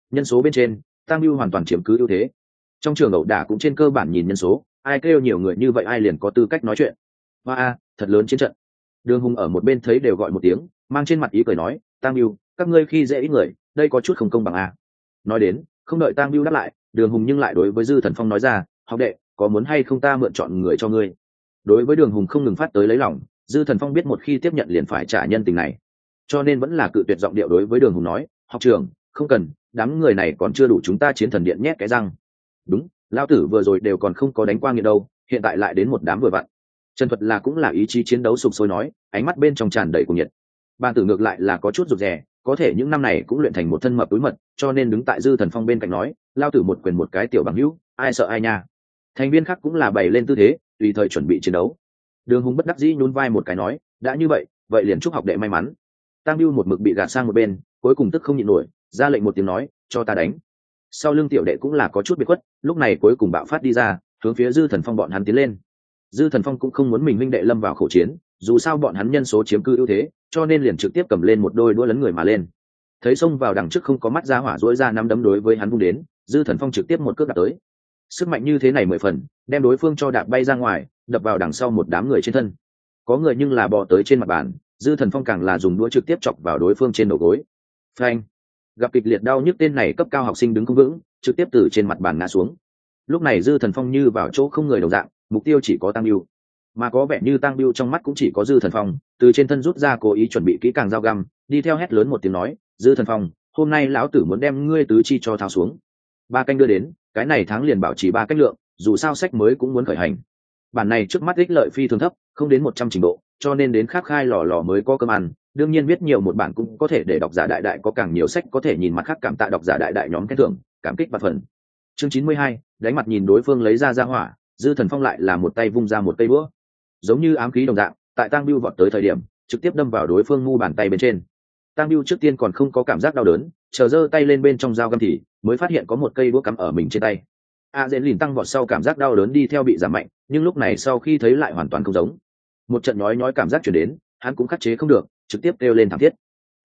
Nhân số bên trên Tăng Biêu hoàn toàn chiếm cứ ưu thế. Trong trường ẩu đả cũng trên cơ bản nhìn nhân số, ai kêu nhiều người như vậy ai liền có tư cách nói chuyện. Hoa thật lớn chiến trận. Đường Hùng ở một bên thấy đều gọi một tiếng, mang trên mặt ý cười nói, Tăng Biêu, các ngươi khi dễ ít người, đây có chút không công bằng a. Nói đến, không đợi Tăng Biêu đáp lại, Đường Hùng nhưng lại đối với Dư Thần Phong nói ra, học đệ, có muốn hay không ta mượn chọn người cho ngươi. Đối với Đường Hùng không ngừng phát tới lấy lòng, Dư Thần Phong biết một khi tiếp nhận liền phải trả nhân tình này, cho nên vẫn là cự tuyệt giọng điệu đối với Đường Hùng nói, học trưởng, không cần, đám người này còn chưa đủ chúng ta chiến thần điện nhét cái răng. Đúng, lão tử vừa rồi đều còn không có đánh qua nghiện đâu, hiện tại lại đến một đám vừa vặn. Trần Thuật là cũng là ý chí chiến đấu sục sôi nói, ánh mắt bên trong tràn đầy cuồng nhiệt. Bàn tử ngược lại là có chút rụt rè, có thể những năm này cũng luyện thành một thân mập túi mật, cho nên đứng tại Dư Thần Phong bên cạnh nói, lao tử một quyền một cái tiểu bằng hữu, ai sợ ai nha. Thành viên khác cũng là bày lên tư thế, tùy thời chuẩn bị chiến đấu. Đường Hùng bất đắc dĩ nhún vai một cái nói, đã như vậy, vậy liền chúc học đệ may mắn. Tăng Bưu một mực bị gạt sang một bên, cuối cùng tức không nhịn nổi, ra lệnh một tiếng nói, cho ta đánh. Sau lưng tiểu đệ cũng là có chút biệt khuất, lúc này cuối cùng bạo phát đi ra, hướng phía Dư Thần Phong bọn hắn tiến lên. Dư Thần Phong cũng không muốn mình huynh đệ lâm vào khẩu chiến, dù sao bọn hắn nhân số chiếm cư ưu thế, cho nên liền trực tiếp cầm lên một đôi đũa lấn người mà lên. Thấy xông vào đằng trước không có mắt ra hỏa rũa ra nắm đấm đối với hắn vung đến, Dư Thần Phong trực tiếp một cước đạp tới. Sức mạnh như thế này 10 phần, đem đối phương cho đạp bay ra ngoài, đập vào đằng sau một đám người trên thân. Có người nhưng là bò tới trên mặt bàn, Dư Thần Phong càng là dùng đũa trực tiếp chọc vào đối phương trên đầu gối. Phanh! Gặp kịch liệt đau nhức, tên này cấp cao học sinh đứng không vững, trực tiếp từ trên mặt bàn ngã xuống. Lúc này Dư Thần Phong như vào chỗ không người đồng dạng, mục tiêu chỉ có Tăng Bưu, mà có vẻ như Tăng Bưu trong mắt cũng chỉ có Dư Thần Phong, từ trên thân rút ra cố ý chuẩn bị kỹ càng dao găm, đi theo hét lớn một tiếng nói, Dư Thần Phong, hôm nay lão tử muốn đem ngươi tứ chi cho tháo xuống. 3 canh đưa đến, cái này tháng liền bảo trì 3 canh lượng, dù sao sách mới cũng muốn khởi hành. Bản này trước mắt ích lợi phi thường thấp, không đến 100 trình độ, cho nên đến khắc khai lò mới có cơm ăn. Đương nhiên viết nhiều một bản cũng có thể để độc giả đại đại có càng nhiều sách có thể nhìn mặt khác, cảm tạ độc giả đại đại nhóm khen thưởng, cảm kích và phần. Chương 92, đánh mặt nhìn đối phương lấy ra hỏa, Dư Thần Phong lại là một tay vung ra một cây búa, giống như ám khí đồng dạng, tại Tăng Bưu vọt tới thời điểm, trực tiếp đâm vào đối phương mu bàn tay bên trên. Tăng Bưu trước tiên còn không có cảm giác đau đớn, chờ giơ tay lên bên trong dao găm thì mới phát hiện có một cây búa cắm ở mình trên tay. Dễn lìn tăng vọt sau cảm giác đau đớn đi theo bị giảm mạnh, nhưng lúc này sau khi thấy lại hoàn toàn không giống. Một trận nhói cảm giác truyền đến, hắn cũng khắc chế không được, trực tiếp kêu lên thảm thiết.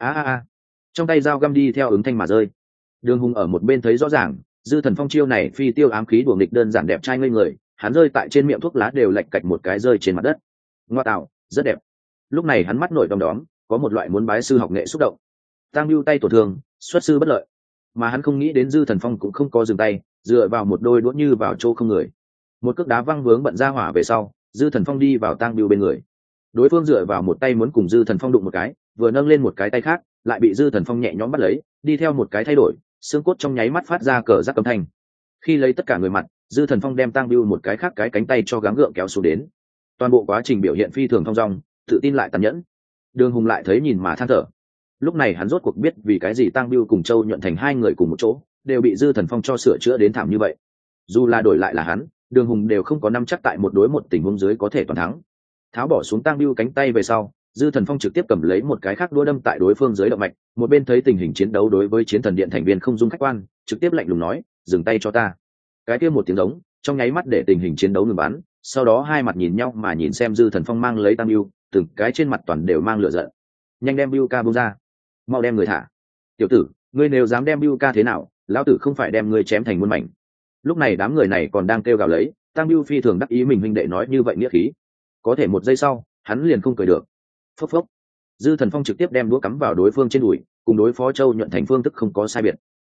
Trong tay dao găm đi theo ứng thanh mà rơi. Đường Hùng ở một bên thấy rõ ràng, Dư Thần Phong chiêu này phi tiêu ám khí đùa nghịch đơn giản đẹp trai ngây người, hắn rơi tại trên miệng thuốc lá đều lạch cạch một cái rơi trên mặt đất. Ngoa tạo, rất đẹp. Lúc này hắn mắt nổi đom đóm, có một loại muốn bái sư học nghệ xúc động. Tăng Bưu tay tổn thương, xuất sư bất lợi, mà hắn không nghĩ đến Dư Thần Phong cũng không có dừng tay, dựa vào một đôi đũa như vào chỗ không người. Một cước đá văng vướng bận ra hỏa về sau, Dư Thần Phong đi vào Tăng Bưu bên người. Đối phương dựa vào một tay muốn cùng Dư Thần Phong đụng một cái, vừa nâng lên một cái tay khác, lại bị Dư Thần Phong nhẹ nhõm bắt lấy, đi theo một cái thay đổi, xương cốt trong nháy mắt phát ra cờ rắc âm thanh. Khi lấy tất cả người mặt, Dư Thần Phong đem Tăng Bưu một cái khác cái cánh tay cho gắng gượng kéo xuống đến. Toàn bộ quá trình biểu hiện phi thường thong dong, tự tin lại tàn nhẫn. Đường Hùng lại thấy nhìn mà than thở. Lúc này hắn rốt cuộc biết vì cái gì Tăng Bưu cùng Châu Nhuận Thành hai người cùng một chỗ, đều bị Dư Thần Phong cho sửa chữa đến thảm như vậy. Dù là đổi lại là hắn, Đường Hùng đều không có nắm chắc tại một đối một tình huống dưới có thể toàn thắng. Tháo bỏ xuống Tăng Bưu cánh tay về sau, Dư Thần Phong trực tiếp cầm lấy một cái khác đũa đâm tại đối phương dưới động mạch, một bên thấy tình hình chiến đấu đối với chiến thần điện thành viên không dung khách quan, trực tiếp lạnh lùng nói, dừng tay cho ta. Cái kia một tiếng giống, trong nháy mắt để tình hình chiến đấu ngừng bắn, sau đó hai mặt nhìn nhau mà nhìn xem Dư Thần Phong mang lấy Tăng Bưu, từng cái trên mặt toàn đều mang lửa giận. Nhanh đem Bưu ca buông ra, mau đem người thả. Tiểu tử, ngươi nếu dám đem Bưu ca thế nào, lão tử không phải đem ngươi chém thành muôn mảnh. Lúc này đám người này còn đang kêu gào lấy, Tăng Bưu phi thường đắc ý mình huynh đệ nói như vậy nghĩa khí. Có thể một giây sau, hắn liền không cười được. Phốc phốc. Dư Thần Phong trực tiếp đem đũa cắm vào đối phương trên đùi, cùng đối phó Châu Nhuận Thành phương thức không có sai biệt.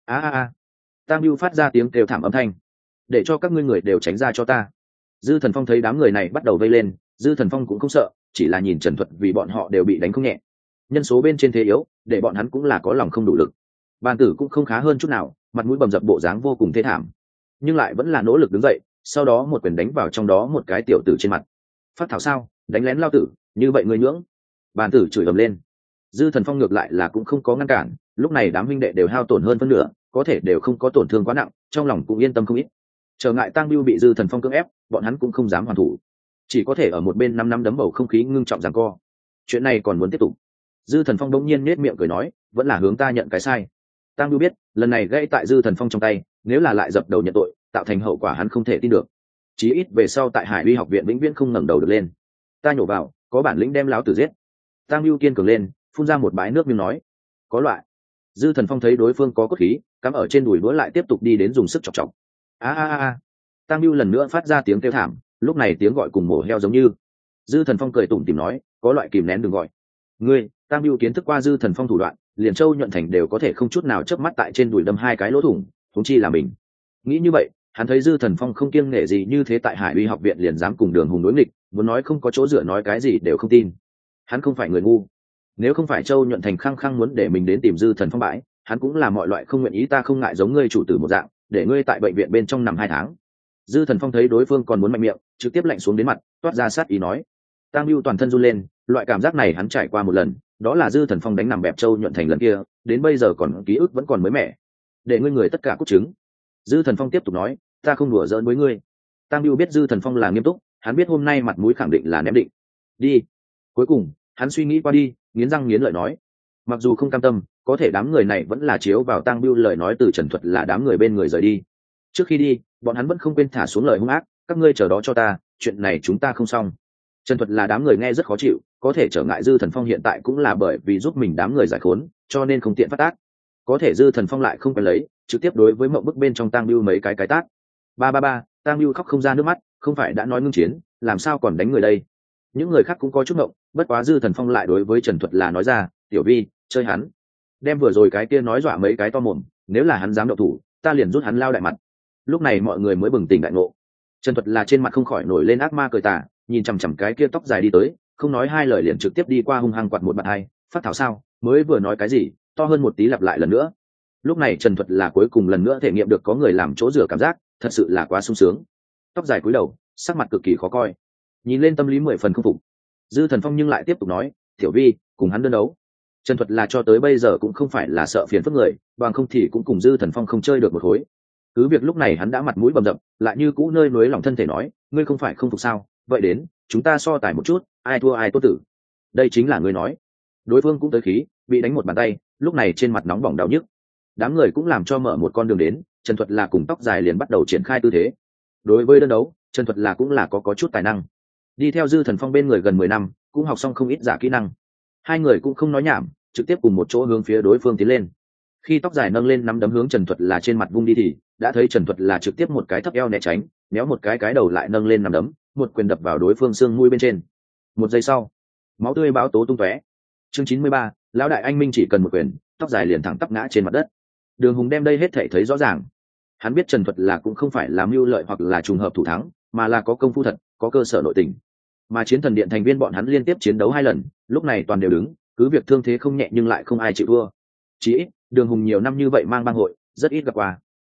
Tăng Bưu phát ra tiếng kêu thảm âm thanh. Để cho các ngươi người đều tránh ra cho ta. Dư Thần Phong thấy đám người này bắt đầu vây lên, Dư Thần Phong cũng không sợ, chỉ là nhìn Trần Thuật vì bọn họ đều bị đánh không nhẹ. Nhân số bên trên thế yếu, để bọn hắn cũng là có lòng không đủ lực. Bàn tử cũng không khá hơn chút nào, mặt mũi bầm dập bộ dáng vô cùng thê thảm, nhưng lại vẫn là nỗ lực đứng dậy, sau đó một quyền đánh vào trong đó một cái tiểu tử trên mặt. Phát thảo sao, đánh lén lao tử, như vậy ngươi nhưỡng. Bàn tử chửi ầm lên. Dư Thần Phong ngược lại là cũng không có ngăn cản, lúc này đám huynh đệ đều hao tổn hơn phân nửa, có thể đều không có tổn thương quá nặng, trong lòng cũng yên tâm không ít. Trở ngại Tăng Bưu bị Dư Thần Phong cưỡng ép, bọn hắn cũng không dám hoàn thủ, chỉ có thể ở một bên năm đấm bầu không khí ngưng trọng giằng co. Chuyện này còn muốn tiếp tục. Dư Thần Phong đống nhiên nhếch miệng cười nói, vẫn là hướng ta nhận cái sai. Tăng Bưu biết, lần này gãy tại Dư Thần Phong trong tay, nếu là lại dập đầu nhận tội, tạo thành hậu quả hắn không thể tin được. Chí ít về sau tại Hải Uy học viện vĩnh viễn không ngẩng đầu được lên. Ta nhổ vào, có bản lĩnh đem láo tử giết. Tăng Bưu kiên cường lên, phun ra một bãi nước miếng nói, có loại. Dư Thần Phong thấy đối phương có cốt khí, cắm ở trên đùi đũa lại tiếp tục đi đến dùng sức chọc chọc. A a a. Tăng Bưu lần nữa phát ra tiếng kêu thảm, lúc này tiếng gọi cùng mổ heo giống như. Dư Thần Phong cười tủm tỉm nói, có loại kìm nén đừng gọi. Ngươi, Tăng Bưu kiến thức qua Dư Thần Phong thủ đoạn, liền Châu Nhuận Thành đều có thể không chút nào chớp mắt tại trên đùi đâm 2 cái lỗ thủng, huống chi là mình. Nghĩ như vậy, hắn thấy Dư Thần Phong không kiêng nể gì như thế tại Hải Uy học viện liền dám cùng Đường Hùng đối nghịch, muốn nói không có chỗ dựa nói cái gì đều không tin. Hắn không phải người ngu. Nếu không phải Châu Nhuận Thành khăng khăng muốn để mình đến tìm Dư Thần Phong bãi, hắn cũng là mọi loại không nguyện ý, ta không ngại giống ngươi chủ tử một dạng, để ngươi tại bệnh viện bên trong nằm 2 tháng. Dư Thần Phong thấy đối phương còn muốn mạnh miệng, trực tiếp lạnh xuống đến mặt, toát ra sát ý nói. Tăng Bưu toàn thân run lên, loại cảm giác này hắn trải qua một lần, đó là Dư Thần Phong đánh nằm bẹp Châu Nhuận Thành lần kia, đến bây giờ còn ký ức vẫn còn mới mẻ. Để ngươi người tất cả cút chứng. Dư Thần Phong tiếp tục nói, ta không đùa giỡn với ngươi. Tăng Bưu biết Dư Thần Phong là nghiêm túc, hắn biết hôm nay mặt mũi khẳng định là ném định. Đi. Cuối cùng, hắn suy nghĩ qua đi, nghiến răng nghiến lợi nói. Mặc dù không cam tâm, có thể đám người này vẫn là chiếu vào Tăng Bưu lời nói từ Trần Thuật là đám người bên người rời đi. Trước khi đi, bọn hắn vẫn không quên thả xuống lời hung ác, các ngươi chờ đó cho ta, chuyện này chúng ta không xong. Trần Thuật là đám người nghe rất khó chịu, có thể trở ngại Dư Thần Phong hiện tại cũng là bởi vì giúp mình đám người giải khốn, cho nên không tiện phát tác. Có thể Dư Thần Phong lại không phải lấy, trực tiếp đối với mộng bức bên trong Tăng Bưu mấy cái tác. Ba ba ba, Tăng Bưu khóc không ra nước mắt, không phải đã nói ngưng chiến, làm sao còn đánh người đây? Những người khác cũng có chút ngộng, bất quá Dư Thần Phong lại đối với Trần Thuật là nói ra, tiểu vi, chơi hắn. Đem vừa rồi cái kia nói dọa mấy cái to mồm, nếu là hắn dám động thủ, ta liền rút hắn lao đại mặt. Lúc này mọi người mới bừng tỉnh đại ngộ. Trần Thuật là trên mặt không khỏi nổi lên ác ma cười tà, nhìn chằm chằm cái kia tóc dài đi tới, không nói hai lời liền trực tiếp đi qua hung hăng quạt một bạt hai, phát thảo sao, mới vừa nói cái gì, to hơn một tí lặp lại lần nữa. Lúc này Trần Thuật là cuối cùng lần nữa thể nghiệm được có người làm chỗ rửa cảm giác, thật sự là quá sung sướng. Tóc dài cúi đầu, sắc mặt cực kỳ khó coi, nhìn lên tâm lý 10 phần không phục. Dư Thần Phong nhưng lại tiếp tục nói, tiểu vi, cùng hắn đơn đấu. Trần Thuật là cho tới bây giờ cũng không phải là sợ phiền phức người, bằng không thì cũng cùng Dư Thần Phong không chơi được một khối. Cứ việc lúc này hắn đã mặt mũi bầm dập, lại như cũ nơi núi lòng thân thể nói, ngươi không phải không phục sao, vậy đến, chúng ta so tài một chút, ai thua ai tốt tử. Đây chính là ngươi nói. Đối phương cũng tới khí, bị đánh một bàn tay, lúc này trên mặt nóng bỏng đau nhức. Đám người cũng làm cho mở một con đường đến, Trần Thuật là cùng tóc dài liền bắt đầu triển khai tư thế. Đối với đơn đấu, Trần Thuật là cũng là có chút tài năng. Đi theo Dư Thần Phong bên người gần 10 năm, cũng học xong không ít giả kỹ năng. Hai người cũng không nói nhảm, trực tiếp cùng một chỗ hướng phía đối phương tiến lên. Khi tóc dài nâng lên nắm đấm hướng Trần Thuật là trên mặt vung đi thì đã thấy Trần Thuật là trực tiếp một cái thấp eo né tránh, méo một cái đầu lại nâng lên nắm đấm, một quyền đập vào đối phương xương mũi bên trên. Một giây sau, máu tươi bão tố tung tóe. Chương 93, lão đại anh minh chỉ cần một quyền, tóc dài liền thẳng tắp ngã trên mặt đất. Đường Hùng đem đây hết thảy thấy rõ ràng. Hắn biết Trần Thuật là cũng không phải là mưu lợi hoặc là trùng hợp thủ thắng, mà là có công phu thật, có cơ sở nội tình. Mà Chiến Thần Điện thành viên bọn hắn liên tiếp chiến đấu 2 lần, lúc này toàn đều đứng, cứ việc thương thế không nhẹ nhưng lại không ai chịu thua. Chỉ ít, Đường Hùng nhiều năm như vậy mang bang hội, rất ít gặp qua.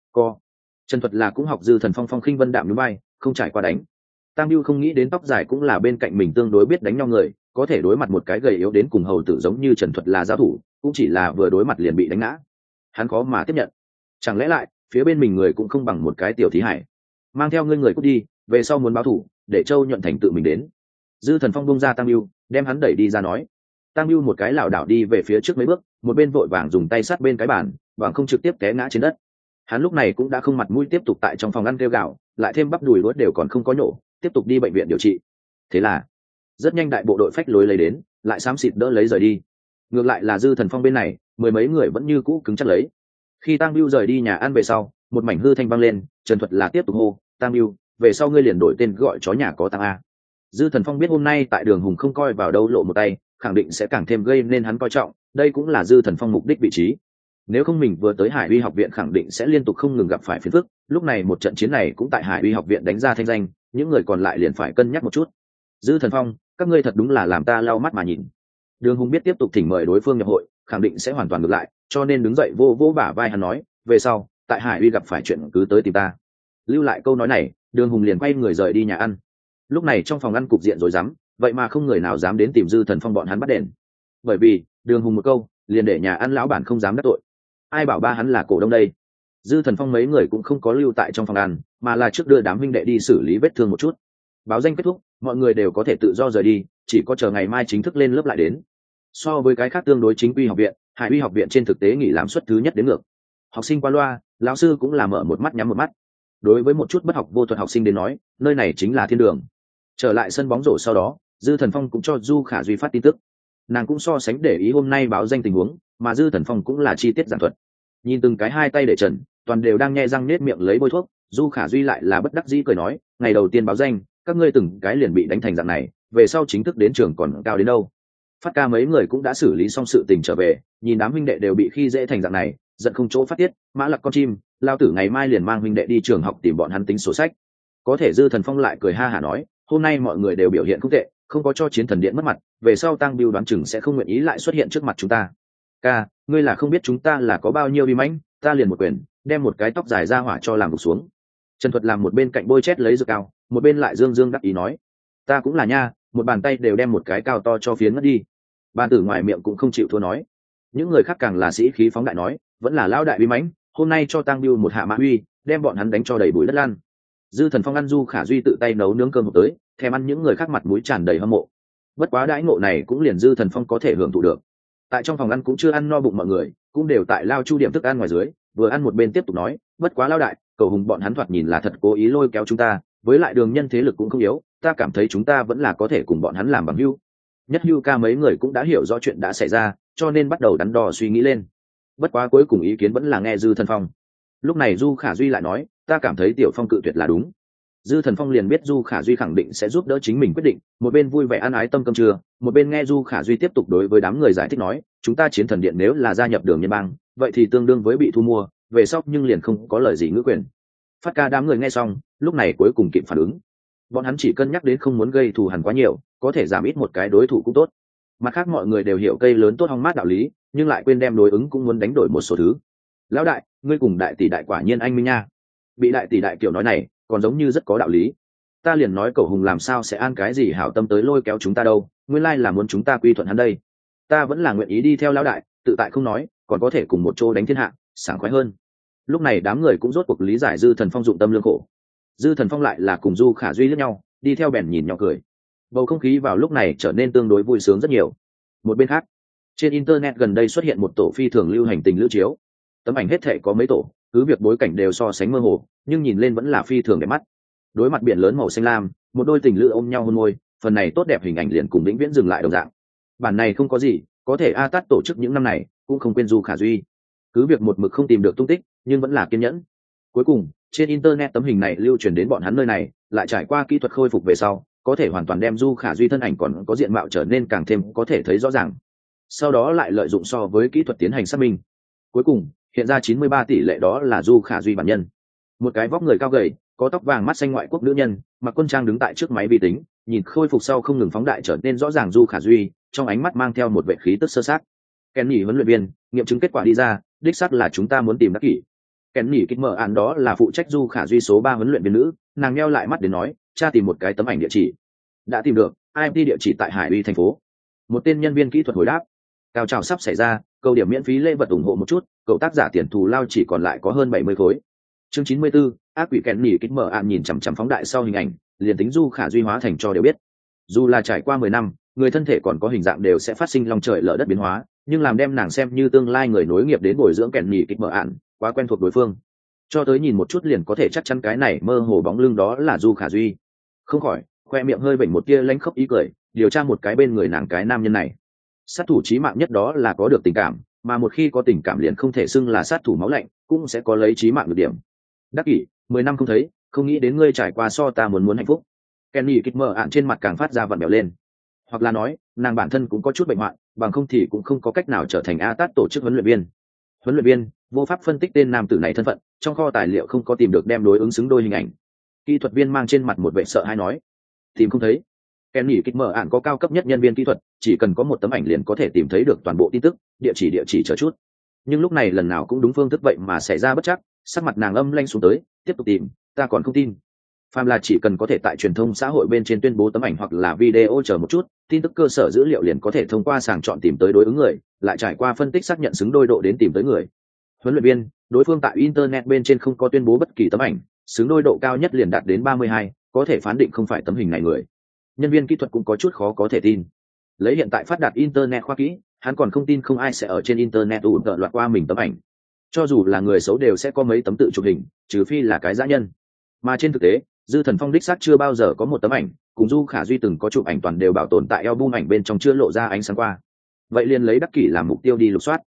Trần Thuật là cũng học Dư Thần Phong phong khinh vân đạm núi bay, không trải qua đánh. Tam Bưu không nghĩ đến tóc dài cũng là bên cạnh mình tương đối biết đánh nhau người, có thể đối mặt một cái gầy yếu đến cùng hầu tử giống như Trần Thuật là giao thủ, cũng chỉ là vừa đối mặt liền bị đánh ngã. Hắn khó mà tiếp nhận. Chẳng lẽ lại, phía bên mình người cũng không bằng một cái tiểu thí hải. Mang theo ngươi người cút đi, về sau muốn báo thủ, để Châu Nhuận Thành tự mình đến. Dư Thần Phong bung ra Tam Bưu, đem hắn đẩy đi ra nói. Tam Bưu một cái lảo đảo đi về phía trước mấy bước, một bên vội vàng dùng tay sát bên cái bàn, bằng không trực tiếp té ngã trên đất. Hắn lúc này cũng đã không mặt mũi tiếp tục tại trong phòng ăn kêu gào, lại thêm bắp đùi lúa đều còn không có nhổ, tiếp tục đi bệnh viện điều trị. Thế là rất nhanh đại bộ đội phách lối lấy đến, lại xám xịt đỡ lấy rời đi. Ngược lại là Dư Thần Phong bên này, 10 mấy người vẫn như cũ cứng chắc lấy. Khi Tang Bưu rời đi nhà ăn về sau, một mảnh hư thanh vang lên, Trần Thuật là tiếp tục hô, Tang Bưu, về sau ngươi liền đổi tên gọi chó nhà có tang a. Dư Thần Phong biết hôm nay tại Đường Hùng không coi vào đâu lộ một tay, khẳng định sẽ càng thêm gây nên hắn coi trọng, đây cũng là Dư Thần Phong mục đích vị trí. Nếu không mình vừa tới Hải Uy học viện khẳng định sẽ liên tục không ngừng gặp phải phiền phức, lúc này một trận chiến này cũng tại Hải Uy học viện đánh ra thanh danh, những người còn lại liền phải cân nhắc một chút. Dư Thần Phong, các ngươi thật đúng là làm ta lau mắt mà nhìn. Đường Hùng biết tiếp tục thỉnh mời đối phương nhập hội, khẳng định sẽ hoàn toàn ngược lại, cho nên đứng dậy vô vô bả vai hắn nói, về sau, tại Hải Uy gặp phải chuyện cứ tới tìm ta. Lưu lại câu nói này, Đường Hùng liền quay người rời đi nhà ăn. Lúc này trong phòng ăn cục diện rối rắm, vậy mà không người nào dám đến tìm Dư Thần Phong bọn hắn bắt đền. Bởi vì, Đường Hùng một câu, liền để nhà ăn lão bản không dám đắc tội. Ai bảo ba hắn là cổ đông đây. Dư Thần Phong mấy người cũng không có lưu tại trong phòng ăn, mà là trước đưa đám huynh đệ đi xử lý vết thương một chút. Báo danh kết thúc, mọi người đều có thể tự do rời đi, chỉ có chờ ngày mai chính thức lên lớp lại đến. So với cái khác tương đối chính quy học viện, Hải Uy học viện trên thực tế nghỉ làm suất thứ nhất đến ngược. Học sinh qua loa, lão sư cũng là mở một mắt nhắm một mắt. Đối với một chút bất học vô thuật học sinh đến nói, nơi này chính là thiên đường. Trở lại sân bóng rổ sau đó, Dư Thần Phong cũng cho Du Khả Duy phát tin tức. Nàng cũng so sánh để ý hôm nay báo danh tình huống, mà Dư Thần Phong cũng là chi tiết giảng thuật. Nhìn từng cái hai tay để trần, toàn đều đang nhe răng nết miệng lấy bôi thuốc, Du Khả Duy lại là bất đắc dĩ cười nói, ngày đầu tiên báo danh, các ngươi từng cái liền bị đánh thành dạng này, về sau chính thức đến trường còn cao đến đâu. Phát ca mấy người cũng đã xử lý xong sự tình trở về, nhìn đám huynh đệ đều bị khi dễ thành dạng này, giận không chỗ phát tiết, Mã Lặc con chim, lao tử ngày mai liền mang huynh đệ đi trường học tìm bọn hắn tính sổ sách. Có thể Dư Thần Phong lại cười ha hả nói, hôm nay mọi người đều biểu hiện không tệ, không có cho chiến thần điện mất mặt, về sau Tăng Biêu đoán chừng sẽ không nguyện ý lại xuất hiện trước mặt chúng ta. Ca, ngươi là không biết chúng ta là có bao nhiêu bi mãnh, ta liền một quyền đem một cái tóc dài ra hỏa cho làm gục xuống. Trần Thuật làm một bên cạnh bôi chét lấy dược cao, một bên lại dương dương đắc ý nói, ta cũng là nha, một bàn tay đều đem một cái cao to cho phiến mất đi. Ban tử ngoài miệng cũng không chịu thua nói. Những người khác càng là sĩ khí phóng đại nói, vẫn là lão đại bi mãnh, hôm nay cho Tăng Biêu một hạ mã uy, đem bọn hắn đánh cho đầy bụi đất lan. Dư Thần Phong ăn Du Khả Duy tự tay nấu nướng cơm hộp tới, thèm ăn những người khác mặt mũi tràn đầy hâm mộ. Bất quá đãi ngộ này cũng liền Dư Thần Phong có thể hưởng thụ được. Tại trong phòng ăn cũng chưa ăn no bụng mọi người, cũng đều tại lao chu điểm thức ăn ngoài dưới, vừa ăn một bên tiếp tục nói, bất quá lao đại, cầu hùng bọn hắn thoạt nhìn là thật cố ý lôi kéo chúng ta, với lại Đường Nhân thế lực cũng không yếu, ta cảm thấy chúng ta vẫn là có thể cùng bọn hắn làm bằng hữu. Nhất Hưu ca mấy người cũng đã hiểu rõ chuyện đã xảy ra, cho nên bắt đầu đắn đo suy nghĩ lên. Bất quá cuối cùng ý kiến vẫn là nghe Dư Thần Phong. Lúc này Du Khả Duy lại nói, ta cảm thấy Tiểu Phong cự tuyệt là đúng. Dư Thần Phong liền biết Du Khả Duy khẳng định sẽ giúp đỡ chính mình quyết định, một bên vui vẻ ăn ái tâm cơm trưa, một bên nghe Du Khả Duy tiếp tục đối với đám người giải thích nói, chúng ta chiến thần điện nếu là gia nhập Đường Nhân bang, vậy thì tương đương với bị thu mua, về sau nhưng liền không có lời gì ngữ quyền. Phát ca đám người nghe xong, lúc này cuối cùng kịp phản ứng. Bọn hắn chỉ cân nhắc đến không muốn gây thù hằn quá nhiều, có thể giảm ít một cái đối thủ cũng tốt. Mặt khác mọi người đều hiểu cây lớn tốt hong mát đạo lý, nhưng lại quên đem đối ứng cũng muốn đánh đổi một số thứ. Lão đại, ngươi cùng đại tỷ đại quả nhiên anh minh nha. Bị đại tỷ đại kiểu nói này, còn giống như rất có đạo lý. Ta liền nói cậu hùng làm sao sẽ an cái gì hảo tâm tới lôi kéo chúng ta đâu, nguyên lai là muốn chúng ta quy thuận hắn đây. Ta vẫn là nguyện ý đi theo lão đại, tự tại không nói, còn có thể cùng một chỗ đánh thiên hạ, sảng khoái hơn. Lúc này đám người cũng rốt cuộc lý giải Dư Thần Phong dụng tâm lương khổ. Dư Thần Phong lại là cùng Du Khả Duy liếc nhau, đi theo bèn nhìn nhau cười. Bầu không khí vào lúc này trở nên tương đối vui sướng rất nhiều. Một bên khác, trên internet gần đây xuất hiện một tổ phi thường lưu hành tình lữ chiếu. Tấm ảnh hết thể có mấy tổ, cứ việc bối cảnh đều so sánh mơ hồ, nhưng nhìn lên vẫn là phi thường đẹp mắt. Đối mặt biển lớn màu xanh lam, một đôi tình lữ ôm nhau hôn môi, phần này tốt đẹp hình ảnh liền cùng vĩnh viễn dừng lại đồng dạng. Bản này không có gì, có thể A Tát tổ chức những năm này cũng không quên Du Khả Duy. Cứ việc một mực không tìm được tung tích, nhưng vẫn là kiên nhẫn. Cuối cùng, trên internet tấm hình này lưu truyền đến bọn hắn nơi này, lại trải qua kỹ thuật khôi phục về sau, có thể hoàn toàn đem Du Khả Duy thân ảnh còn có diện mạo trở nên càng thêm có thể thấy rõ ràng. Sau đó lại lợi dụng so với kỹ thuật tiến hành xác minh. Cuối cùng, hiện ra 93 tỷ lệ đó là Du Khả Duy bản nhân. Một cái vóc người cao gầy, có tóc vàng mắt xanh ngoại quốc nữ nhân, mặc quân trang đứng tại trước máy vi tính, nhìn khôi phục sau không ngừng phóng đại trở nên rõ ràng Du Khả Duy, trong ánh mắt mang theo một vệ khí tức sơ sát. Kenny huấn luyện viên, nghiệm chứng kết quả đi ra, đích xác là chúng ta muốn tìm đắc kỷ. Kenny kích mở án đó là phụ trách Du Khả Duy số 3 huấn luyện viên nữ, nàng nheo lại mắt để nói, cha tìm một cái tấm ảnh địa chỉ. Đã tìm được, IMT địa chỉ tại Hải Uy thành phố. Một tên nhân viên kỹ thuật hồi đáp. Cao trào sắp xảy ra, câu điểm miễn phí lễ vật ủng hộ một chút, cậu tác giả tiền thù lao chỉ còn lại có hơn 70 khối. Chương 94, ác quỷ Kenny kích mở án nhìn chằm chằm phóng đại sau hình ảnh, liền tính Du Khả Duy hóa thành cho đều biết. Dù là trải qua 10 năm, người thân thể còn có hình dạng đều sẽ phát sinh long trời lở đất biến hóa, nhưng làm đem nàng xem như tương lai người nối nghiệp đến bồi dưỡng Kenny kích mở án, quá quen thuộc đối phương. Cho tới nhìn một chút liền có thể chắc chắn cái này mơ hồ bóng lưng đó là Du Khả Duy. Không khỏi, khoe miệng hơi vểnh một tia lanh khóc ý cười, điều tra một cái bên người nàng cái nam nhân này. Sát thủ chí mạng nhất đó là có được tình cảm, mà một khi có tình cảm liền không thể xưng là sát thủ máu lạnh, cũng sẽ có lấy chí mạng được điểm. Đắc kỷ, 10 năm không thấy, không nghĩ đến ngươi trải qua so ta muốn hạnh phúc. Kenny kích mở ạn trên mặt càng phát ra vặn bèo lên. Hoặc là nói, nàng bản thân cũng có chút bệnh hoạn, bằng không thì cũng không có cách nào trở thành A Tát tổ chức huấn luyện viên. Huấn luyện viên vô pháp phân tích tên nam tử này thân phận, trong kho tài liệu không có tìm được đem đối ứng xứng đôi hình ảnh. Kỹ thuật viên mang trên mặt một vẻ sợ hãi nói, tìm không thấy. Kenny kích mở ạn có cao cấp nhất nhân viên kỹ thuật, chỉ cần có một tấm ảnh liền có thể tìm thấy được toàn bộ tin tức, địa chỉ chờ chút. Nhưng lúc này lần nào cũng đúng phương thức vậy mà xảy ra bất chắc, sắc mặt nàng âm lanh xuống tới, tiếp tục tìm, ta còn không tin. Phàm là chỉ cần có thể tại truyền thông xã hội bên trên tuyên bố tấm ảnh hoặc là video chờ một chút, tin tức cơ sở dữ liệu liền có thể thông qua sàng chọn tìm tới đối ứng người, lại trải qua phân tích xác nhận xứng đôi độ đến tìm tới người. Huấn luyện viên, đối phương tại internet bên trên không có tuyên bố bất kỳ tấm ảnh, xứng đôi độ cao nhất liền đạt đến 32, có thể phán định không phải tấm hình này người. Nhân viên kỹ thuật cũng có chút khó có thể tin. Lấy hiện tại phát đạt internet khoa kỹ, hắn còn không tin không ai sẽ ở trên internet loạt qua mình tấm ảnh. Cho dù là người xấu đều sẽ có mấy tấm tự chụp hình, trừ phi là cái dã nhân. Mà trên thực tế, Dư Thần Phong đích xác chưa bao giờ có một tấm ảnh, cùng Du Khả Duy từng có chụp ảnh toàn đều bảo tồn tại album ảnh bên trong chưa lộ ra ánh sáng qua. Vậy liền lấy đắc kỷ làm mục tiêu đi lục soát.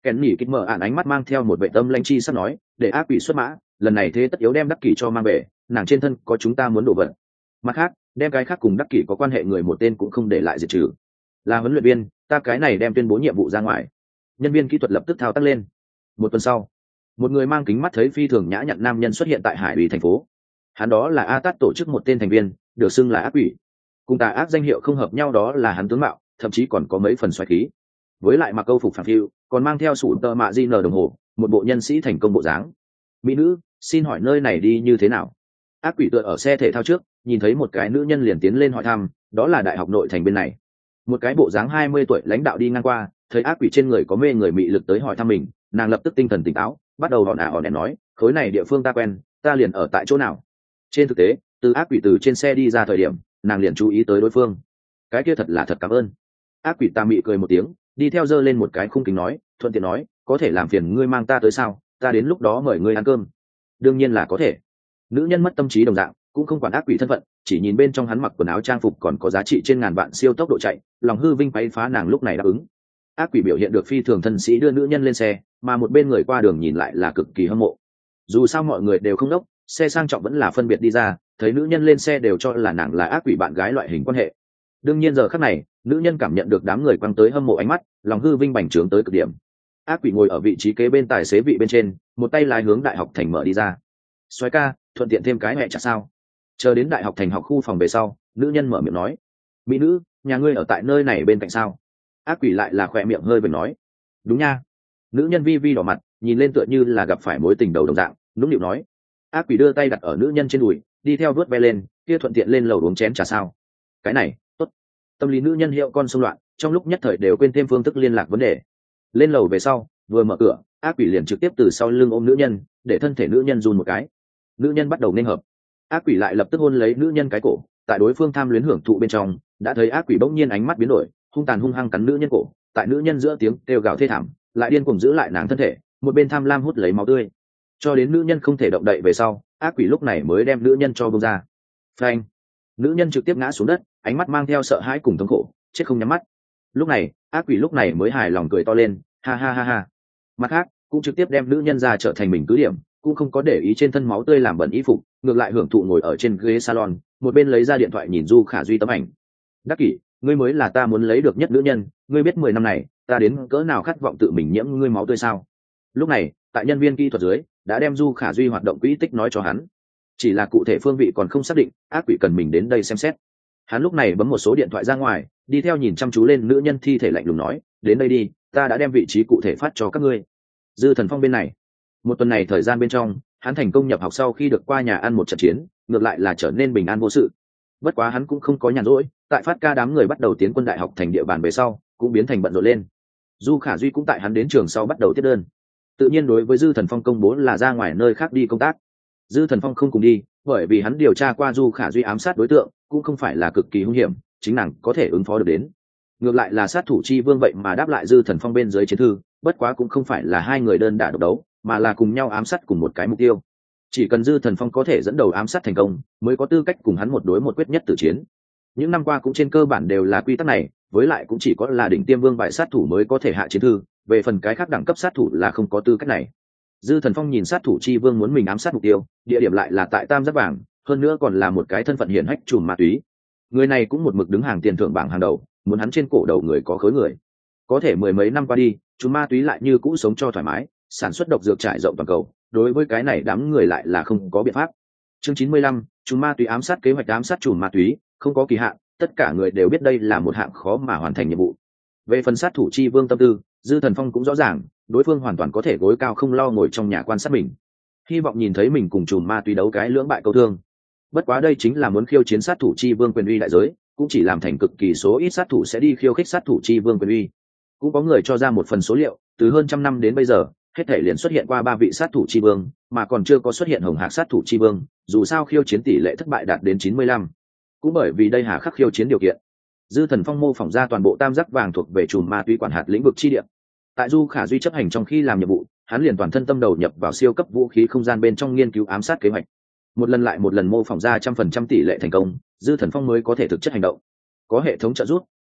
Kèn nhỉ kích mở ạn ánh mắt mang theo một vệ tâm lãnh chi sắp nói, để ác quỷ xuất mã, lần này thế tất yếu đem đắc kỷ cho mang về, nàng trên thân có chúng ta muốn đổ vật. Mặt khác, đem cái khác cùng đắc kỷ có quan hệ người một tên cũng không để lại diệt trừ. Là huấn luyện viên, ta cái này đem tuyên bố nhiệm vụ ra ngoài. Nhân viên kỹ thuật lập tức thao tác lên. Một tuần sau, một người mang kính mắt thấy phi thường nhã nhặn nam nhân xuất hiện tại Hải Ủy thành phố. Hắn đó là Atat tổ chức một tên thành viên, được xưng là ác quỷ. Cùng tà ác danh hiệu không hợp nhau đó là hắn tướng mạo, thậm chí còn có mấy phần xoáy khí. Với lại mặc câu phục phản phiu, còn mang theo sủ tơ mạ di nờ đồng hồ, một bộ nhân sĩ thành công bộ dáng. Mỹ nữ, xin hỏi nơi này đi như thế nào? Ác quỷ tựa ở xe thể thao trước, nhìn thấy một cái nữ nhân liền tiến lên hỏi thăm, đó là đại học nội thành bên này. Một cái bộ dáng 20 tuổi lãnh đạo đi ngang qua, thấy ác quỷ trên người có mê người mị lực tới hỏi thăm mình, nàng lập tức tinh thần tỉnh táo, bắt đầu hòn đèn nói, khối này địa phương ta quen, ta liền ở tại chỗ nào. Trên thực tế, từ ác quỷ từ trên xe đi ra thời điểm, nàng liền chú ý tới đối phương. Cái kia thật là thật cảm ơn. Ác quỷ ta mị cười một tiếng, đi theo giơ lên một cái khung kính nói, thuận tiện nói, có thể làm phiền ngươi mang ta tới sao, ta đến lúc đó mời ngươi ăn cơm. Đương nhiên là có thể. Nữ nhân mất tâm trí đồng dạng, cũng không quản ác quỷ thân phận, chỉ nhìn bên trong hắn mặc quần áo trang phục còn có giá trị trên ngàn vạn siêu tốc độ chạy, lòng hư vinh quấy phá nàng lúc này đáp ứng. Ác quỷ biểu hiện được phi thường thân sĩ đưa nữ nhân lên xe, mà một bên người qua đường nhìn lại là cực kỳ hâm mộ. Dù sao mọi người đều không đốc, xe sang trọng vẫn là phân biệt đi ra, thấy nữ nhân lên xe đều cho là nàng là ác quỷ bạn gái loại hình quan hệ. Đương nhiên giờ khắc này, nữ nhân cảm nhận được đám người quăng tới hâm mộ ánh mắt, lòng hư vinh bành trướng tới cực điểm. Ác quỷ ngồi ở vị trí kế bên tài xế vị bên trên, một tay lái hướng đại học thành mở đi ra. Soái ca, thuận tiện thêm cái mẹ chả sao? Chờ đến đại học thành học khu phòng về sau, nữ nhân mở miệng nói, mỹ nữ, nhà ngươi ở tại nơi này bên cạnh sao? Ác quỷ lại là khỏe miệng hơi vểnh nói, đúng nha. Nữ nhân vi vi đỏ mặt, nhìn lên tựa như là gặp phải mối tình đầu đồng dạng, nũng nịu nói. Ác quỷ đưa tay đặt ở nữ nhân trên đùi, đi theo vuốt ve lên, kia thuận tiện lên lầu uống chén trà sao? Cái này, tốt. Tâm lý nữ nhân hiệu con xung loạn, trong lúc nhất thời đều quên thêm phương thức liên lạc vấn đề. Lên lầu về sau, vừa mở cửa, ác quỷ liền trực tiếp từ sau lưng ôm nữ nhân, để thân thể nữ nhân run một cái. Nữ nhân bắt đầu nên hợp. Ác quỷ lại lập tức hôn lấy nữ nhân cái cổ, tại đối phương tham luyến hưởng thụ bên trong, đã thấy ác quỷ bỗng nhiên ánh mắt biến đổi, hung tàn hung hăng cắn nữ nhân cổ, tại nữ nhân giữa tiếng kêu gào thê thảm, lại điên cuồng giữ lại nàng thân thể, một bên tham lam hút lấy máu tươi, cho đến nữ nhân không thể động đậy về sau, ác quỷ lúc này mới đem nữ nhân cho bông ra. Phanh! Nữ nhân trực tiếp ngã xuống đất, ánh mắt mang theo sợ hãi cùng thống khổ, chết không nhắm mắt. Lúc này, ác quỷ lúc này mới hài lòng cười to lên, ha ha ha ha. Mặt khác, cũng trực tiếp đem nữ nhân ra trở thành mình cứ điểm, cũng không có để ý trên thân máu tươi làm bẩn y phục, ngược lại hưởng thụ ngồi ở trên ghế salon, một bên lấy ra điện thoại nhìn Du Khả Duy tấm ảnh. Đắc kỷ, ngươi mới là ta muốn lấy được nhất nữ nhân, ngươi biết 10 năm này ta đến cỡ nào khát vọng tự mình nhiễm ngươi máu tươi sao? Lúc này, tại nhân viên kỹ thuật dưới đã đem Du Khả Duy hoạt động quỹ tích nói cho hắn, chỉ là cụ thể phương vị còn không xác định, ác quỷ cần mình đến đây xem xét. Hắn lúc này bấm một số điện thoại ra ngoài, đi theo nhìn chăm chú lên nữ nhân thi thể lạnh lùng nói, đến đây đi, ta đã đem vị trí cụ thể phát cho các ngươi. Dư Thần Phong bên này, một tuần này thời gian bên trong, hắn thành công nhập học sau khi được qua nhà ăn một trận chiến, ngược lại là trở nên bình an vô sự. Bất quá hắn cũng không có nhàn rỗi, tại phát ca đám người bắt đầu tiến quân đại học thành địa bàn về sau, cũng biến thành bận rộn lên. Du Khả Duy cũng tại hắn đến trường sau bắt đầu tiếp đơn. Tự nhiên đối với Dư Thần Phong công bố là ra ngoài nơi khác đi công tác. Dư Thần Phong không cùng đi, bởi vì hắn điều tra qua Du Khả Duy ám sát đối tượng cũng không phải là cực kỳ hung hiểm, chính nàng có thể ứng phó được đến. Ngược lại là sát thủ chi vương vậy mà đáp lại Dư Thần Phong bên dưới chiến thư, bất quá cũng không phải là hai người đơn đả độc đấu, mà là cùng nhau ám sát cùng một cái mục tiêu. Chỉ cần Dư Thần Phong có thể dẫn đầu ám sát thành công, mới có tư cách cùng hắn một đối một quyết nhất tử chiến. Những năm qua cũng trên cơ bản đều là quy tắc này, với lại cũng chỉ có là đỉnh tiêm vương bại sát thủ mới có thể hạ chiến thư, về phần cái khác đẳng cấp sát thủ là không có tư cách này. Dư Thần Phong nhìn sát thủ chi vương muốn mình ám sát mục tiêu, địa điểm lại là tại Tam Giác Vàng, hơn nữa còn là một cái thân phận hiển hách trùm ma túy. Người này cũng một mực đứng hàng tiền thưởng bảng hàng đầu, muốn hắn trên cổ đầu người có khối người. Có thể mười mấy năm qua đi, trùm ma túy lại như cũ sống cho thoải mái, sản xuất độc dược trải rộng toàn cầu, đối với cái này đám người lại là không có biện pháp. Chương 95, trùm ma túy ám sát kế hoạch ám sát trùm ma túy, không có kỳ hạn, tất cả người đều biết đây là một hạng khó mà hoàn thành nhiệm vụ. Về phần sát thủ chi vương tâm tư, Dư Thần Phong cũng rõ ràng, đối phương hoàn toàn có thể gối cao không lo ngồi trong nhà quan sát mình, hy vọng nhìn thấy mình cùng trùm ma túy đấu cái lưỡng bại câu thương. Bất quá đây chính là muốn khiêu chiến sát thủ chi vương quyền uy đại giới, cũng chỉ làm thành cực kỳ số ít sát thủ sẽ đi khiêu khích sát thủ chi vương quyền uy. Cũng có người cho ra một phần số liệu, từ hơn trăm năm đến bây giờ, hết thể liền xuất hiện qua 3 vị sát thủ chi vương, mà còn chưa có xuất hiện hồng hạc sát thủ chi vương, dù sao khiêu chiến tỷ lệ thất bại đạt đến 95. Cũng bởi vì đây hà khắc khiêu chiến điều kiện, Dư Thần Phong mô phỏng ra toàn bộ Tam Giác Vàng thuộc về trùm ma túy quản hạt lĩnh vực chi địa. Tại Du Khả Duy chấp hành trong khi làm nhiệm vụ, hắn liền toàn thân tâm đầu nhập vào siêu cấp vũ khí không gian bên trong nghiên cứu ám sát kế hoạch. Một lần lại một lần mô phỏng ra 100% tỷ lệ thành công, Dư Thần Phong mới có thể thực chất hành động. Có hệ thống trợ giúp,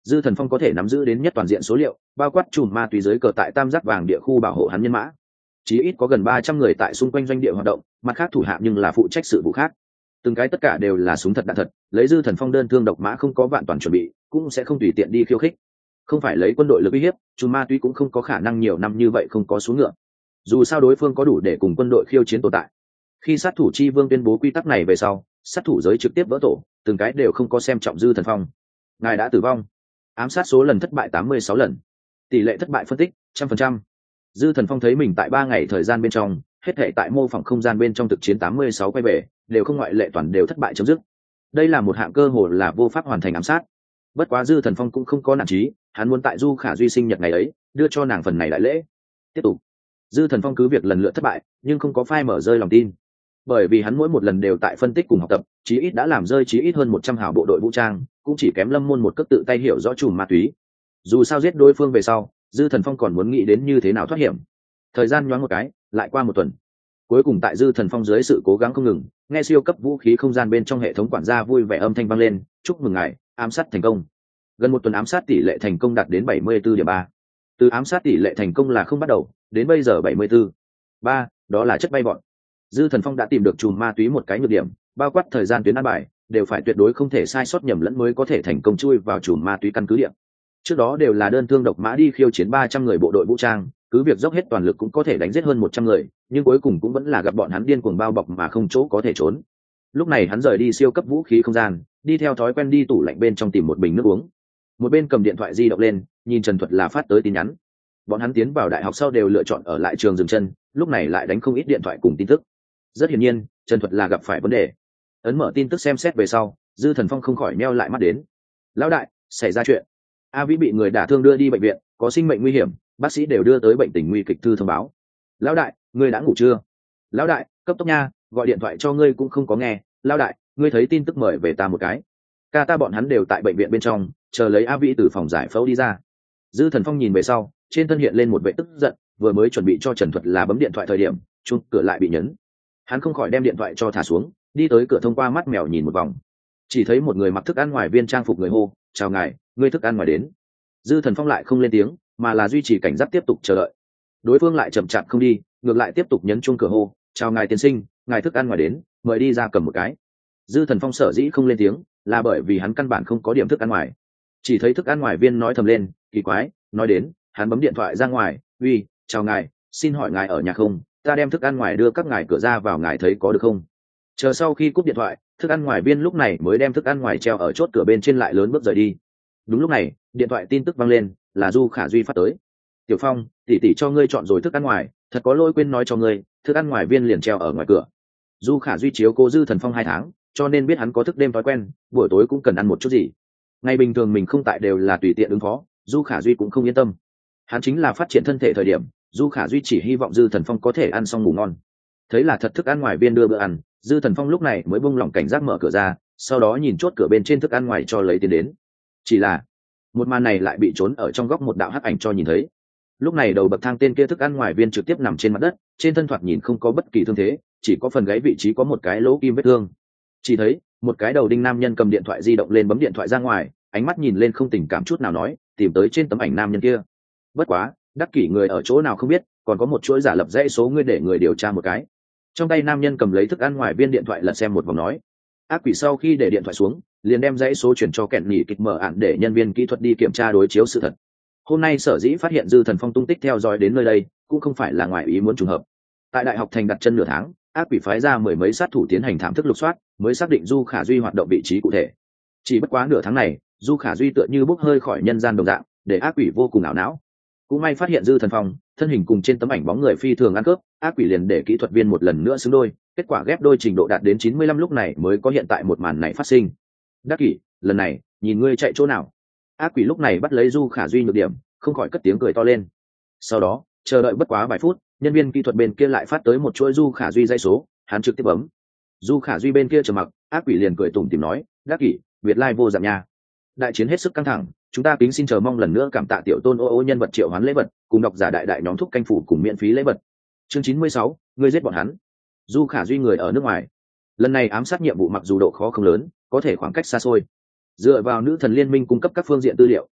Dư Thần Phong có thể nắm giữ đến nhất toàn diện số liệu, bao quát chùm ma túy dưới cờ tại tam giác vàng địa khu bảo hộ hắn nhân mã, chí ít có gần 300 người tại xung quanh doanh địa hoạt động, mặt khác thủ hạ nhưng là phụ trách sự vụ khác. Từng cái tất cả đều là súng thật đạn thật, lấy Dư Thần Phong đơn thương độc mã không có vạn toàn chuẩn bị, cũng sẽ không tùy tiện đi khiêu khích. Không phải lấy quân đội lực uy hiếp, chùm ma túy cũng không có khả năng nhiều năm như vậy không có xuống ngựa. Dù sao đối phương có đủ để cùng quân đội khiêu chiến tồn tại. Khi sát thủ chi vương tuyên bố quy tắc này về sau, sát thủ giới trực tiếp vỡ tổ, từng cái đều không có xem trọng Dư Thần Phong. Ngài đã tử vong. Ám sát số lần thất bại 86 lần. Tỷ lệ thất bại phân tích 100%. Dư Thần Phong thấy mình tại 3 ngày thời gian bên trong, hết thảy tại mô phỏng không gian bên trong thực chiến 86 quay về, đều không ngoại lệ toàn đều thất bại chấm dứt. Đây là một hạng cơ hội là vô pháp hoàn thành ám sát. Bất quá Dư Thần Phong cũng không có nản chí, hắn muốn tại Du Khả Duy sinh nhật ngày ấy, đưa cho nàng phần này đại lễ. Tiếp tục. Dư Thần Phong cứ việc lần lượt thất bại, nhưng không có phai mở rơi lòng tin. Bởi vì hắn mỗi một lần đều tại phân tích cùng học tập, chí ít đã làm rơi chí ít hơn 100 hào bộ đội vũ trang, cũng chỉ kém Lâm Môn một cấp tự tay hiểu rõ chùm ma túy. Dù sao giết đối phương về sau, Dư Thần Phong còn muốn nghĩ đến như thế nào thoát hiểm. Thời gian nhoáng một cái, lại qua một tuần. Cuối cùng tại Dư Thần Phong dưới sự cố gắng không ngừng, nghe siêu cấp vũ khí không gian bên trong hệ thống quản gia vui vẻ âm thanh vang lên, chúc mừng ngài, ám sát thành công. Gần một tuần ám sát tỷ lệ thành công đạt đến 74.3. Từ ám sát tỷ lệ thành công là không bắt đầu, đến bây giờ 74.3, đó là chất bay bọn. Dư Thần Phong đã tìm được chùm ma túy một cái nhược điểm, bao quát thời gian tuyến an bài, đều phải tuyệt đối không thể sai sót nhầm lẫn mới có thể thành công chui vào chùm ma túy căn cứ địa. Trước đó đều là đơn thương độc mã đi khiêu chiến 300 người bộ đội vũ trang, cứ việc dốc hết toàn lực cũng có thể đánh giết hơn 100 người, nhưng cuối cùng cũng vẫn là gặp bọn hắn điên cuồng bao bọc mà không chỗ có thể trốn. Lúc này hắn rời đi siêu cấp vũ khí không gian, đi theo thói quen đi tủ lạnh bên trong tìm một bình nước uống. Một bên cầm điện thoại di động lên, nhìn Trần Thuật là phát tới tin nhắn. Bọn hắn tiến vào đại học sau đều lựa chọn ở lại trường dừng chân, lúc này lại đánh không ít điện thoại cùng tin tức. Rất hiển nhiên, Trần Thuật là gặp phải vấn đề. Ấn mở tin tức xem xét về sau, Dư Thần Phong không khỏi meo lại mắt đến. Lão đại, xảy ra chuyện. A Vĩ bị người đả thương đưa đi bệnh viện, có sinh mệnh nguy hiểm, bác sĩ đều đưa tới bệnh tình nguy kịch thư thông báo. Lão đại, ngươi đã ngủ chưa? Lão đại, cấp tốc nha, gọi điện thoại cho ngươi cũng không có nghe. Lão đại, ngươi thấy tin tức mời về ta một cái. Ca ta bọn hắn đều tại bệnh viện bên trong, chờ lấy A Vĩ từ phòng giải phẫu đi ra. Dư Thần Phong nhìn về sau, trên thân hiện lên một vẻ tức giận, vừa mới chuẩn bị cho Trần Thuật là bấm điện thoại thời điểm, chuông cửa lại bị nhấn. Hắn không khỏi đem điện thoại cho thả xuống, đi tới cửa thông qua mắt mèo nhìn một vòng, chỉ thấy một người mặc thức ăn ngoài viên trang phục người hô, chào ngài, ngươi thức ăn ngoài đến. Dư Thần Phong lại không lên tiếng, mà là duy trì cảnh giác tiếp tục chờ đợi. Đối phương lại chậm chạp không đi, ngược lại tiếp tục nhấn chuông cửa hô, chào ngài tiên sinh, ngài thức ăn ngoài đến, mời đi ra cầm một cái. Dư Thần Phong sở dĩ không lên tiếng, là bởi vì hắn căn bản không có điểm thức ăn ngoài. Chỉ thấy thức ăn ngoài viên nói thầm lên, kỳ quái, nói đến, hắn bấm điện thoại ra ngoài, uy, chào ngài, xin hỏi ngài ở nhà không, ta đem thức ăn ngoài đưa các ngài cửa ra vào, ngài thấy có được không? Chờ sau khi cúp điện thoại, thức ăn ngoài viên lúc này mới đem thức ăn ngoài treo ở chốt cửa bên trên, lại lớn bước rời đi. Đúng lúc này, điện thoại tin tức vang lên, là Du Khả Duy phát tới. Tiểu Phong, tỷ tỷ cho ngươi chọn rồi thức ăn ngoài, thật có lỗi quên nói cho ngươi, thức ăn ngoài viên liền treo ở ngoài cửa. Du Khả Duy chiếu cố Dư Thần Phong 2 tháng, cho nên biết hắn có thức đêm thói quen, buổi tối cũng cần ăn một chút gì. Ngày bình thường mình không tại đều là tùy tiện ứng phó, Du Khả Duy cũng không yên tâm. Hắn chính là phát triển thân thể thời điểm, Du Khả Duy chỉ hy vọng Dư Thần Phong có thể ăn xong ngủ ngon. Thấy là thật thức ăn ngoài viên đưa bữa ăn, Dư Thần Phong lúc này mới buông lỏng cảnh giác mở cửa ra, sau đó nhìn chốt cửa bên trên thức ăn ngoài cho lấy tiền đến. Chỉ là một màn này lại bị trốn ở trong góc một đạo hắc ảnh cho nhìn thấy. Lúc này đầu bậc thang tên kia thức ăn ngoài viên trực tiếp nằm trên mặt đất, trên thân thoạt nhìn không có bất kỳ thương thế, chỉ có phần gáy vị trí có một cái lỗ kim vết thương. Chỉ thấy một cái đầu đinh nam nhân cầm điện thoại di động lên bấm điện thoại ra ngoài, ánh mắt nhìn lên không tình cảm chút nào nói, tìm tới trên tấm ảnh nam nhân kia. Bất quá, đắc kỷ người ở chỗ nào không biết, còn có một chuỗi giả lập dãy số ngươi để người điều tra một cái. Trong tay nam nhân cầm lấy thức ăn ngoài viên điện thoại lật xem một vòng nói. Ác quỷ sau khi để điện thoại xuống, liền đem dãy số chuyển cho kẹn nhỉ kịch mở ạn để nhân viên kỹ thuật đi kiểm tra đối chiếu sự thật. Hôm nay sở dĩ phát hiện Dư Thần Phong tung tích theo dõi đến nơi đây, cũng không phải là ngoài ý muốn trùng hợp. Tại đại học thành đặt chân nửa tháng, ác quỷ phái ra 10 mấy sát thủ tiến hành thám thức lục soát, mới xác định Du Khả Duy hoạt động vị trí cụ thể. Chỉ bất quá nửa tháng này, Du Khả Duy tựa như bốc hơi khỏi nhân gian đồng dạng, để ác quỷ vô cùng ảo não. Cũng may phát hiện Dư Thần Phong, thân hình cùng trên tấm ảnh bóng người phi thường ăn cướp, ác quỷ liền để kỹ thuật viên một lần nữa xứng đôi, kết quả ghép đôi trình độ đạt đến 95, lúc này mới có hiện tại một màn này phát sinh. Đắc kỷ, lần này, nhìn ngươi chạy chỗ nào? Ác quỷ lúc này bắt lấy Du Khả Duy nhược điểm, không khỏi cất tiếng cười to lên. Sau đó, chờ đợi bất quá vài phút, nhân viên kỹ thuật bên kia lại phát tới một chuỗi Du Khả Duy dây số, hắn trực tiếp bấm. Du Khả Duy bên kia trầm mặc, ác quỷ liền cười tủm tỉm nói, Đắc kỷ, Việt Lai vô giảm nha. Đại chiến hết sức căng thẳng, chúng ta kính xin chờ mong lần nữa cảm tạ tiểu tôn ô nhân vật triệu hoán lễ vật, cùng độc giả đại đại nhóm thúc canh phủ cùng miễn phí lễ vật. Chương 96, ngươi giết bọn hắn. Du Khả Duy người ở nước ngoài, lần này ám sát nhiệm vụ mặc dù độ khó không lớn, có thể khoảng cách xa xôi. Dựa vào nữ thần liên minh cung cấp các phương diện tư liệu,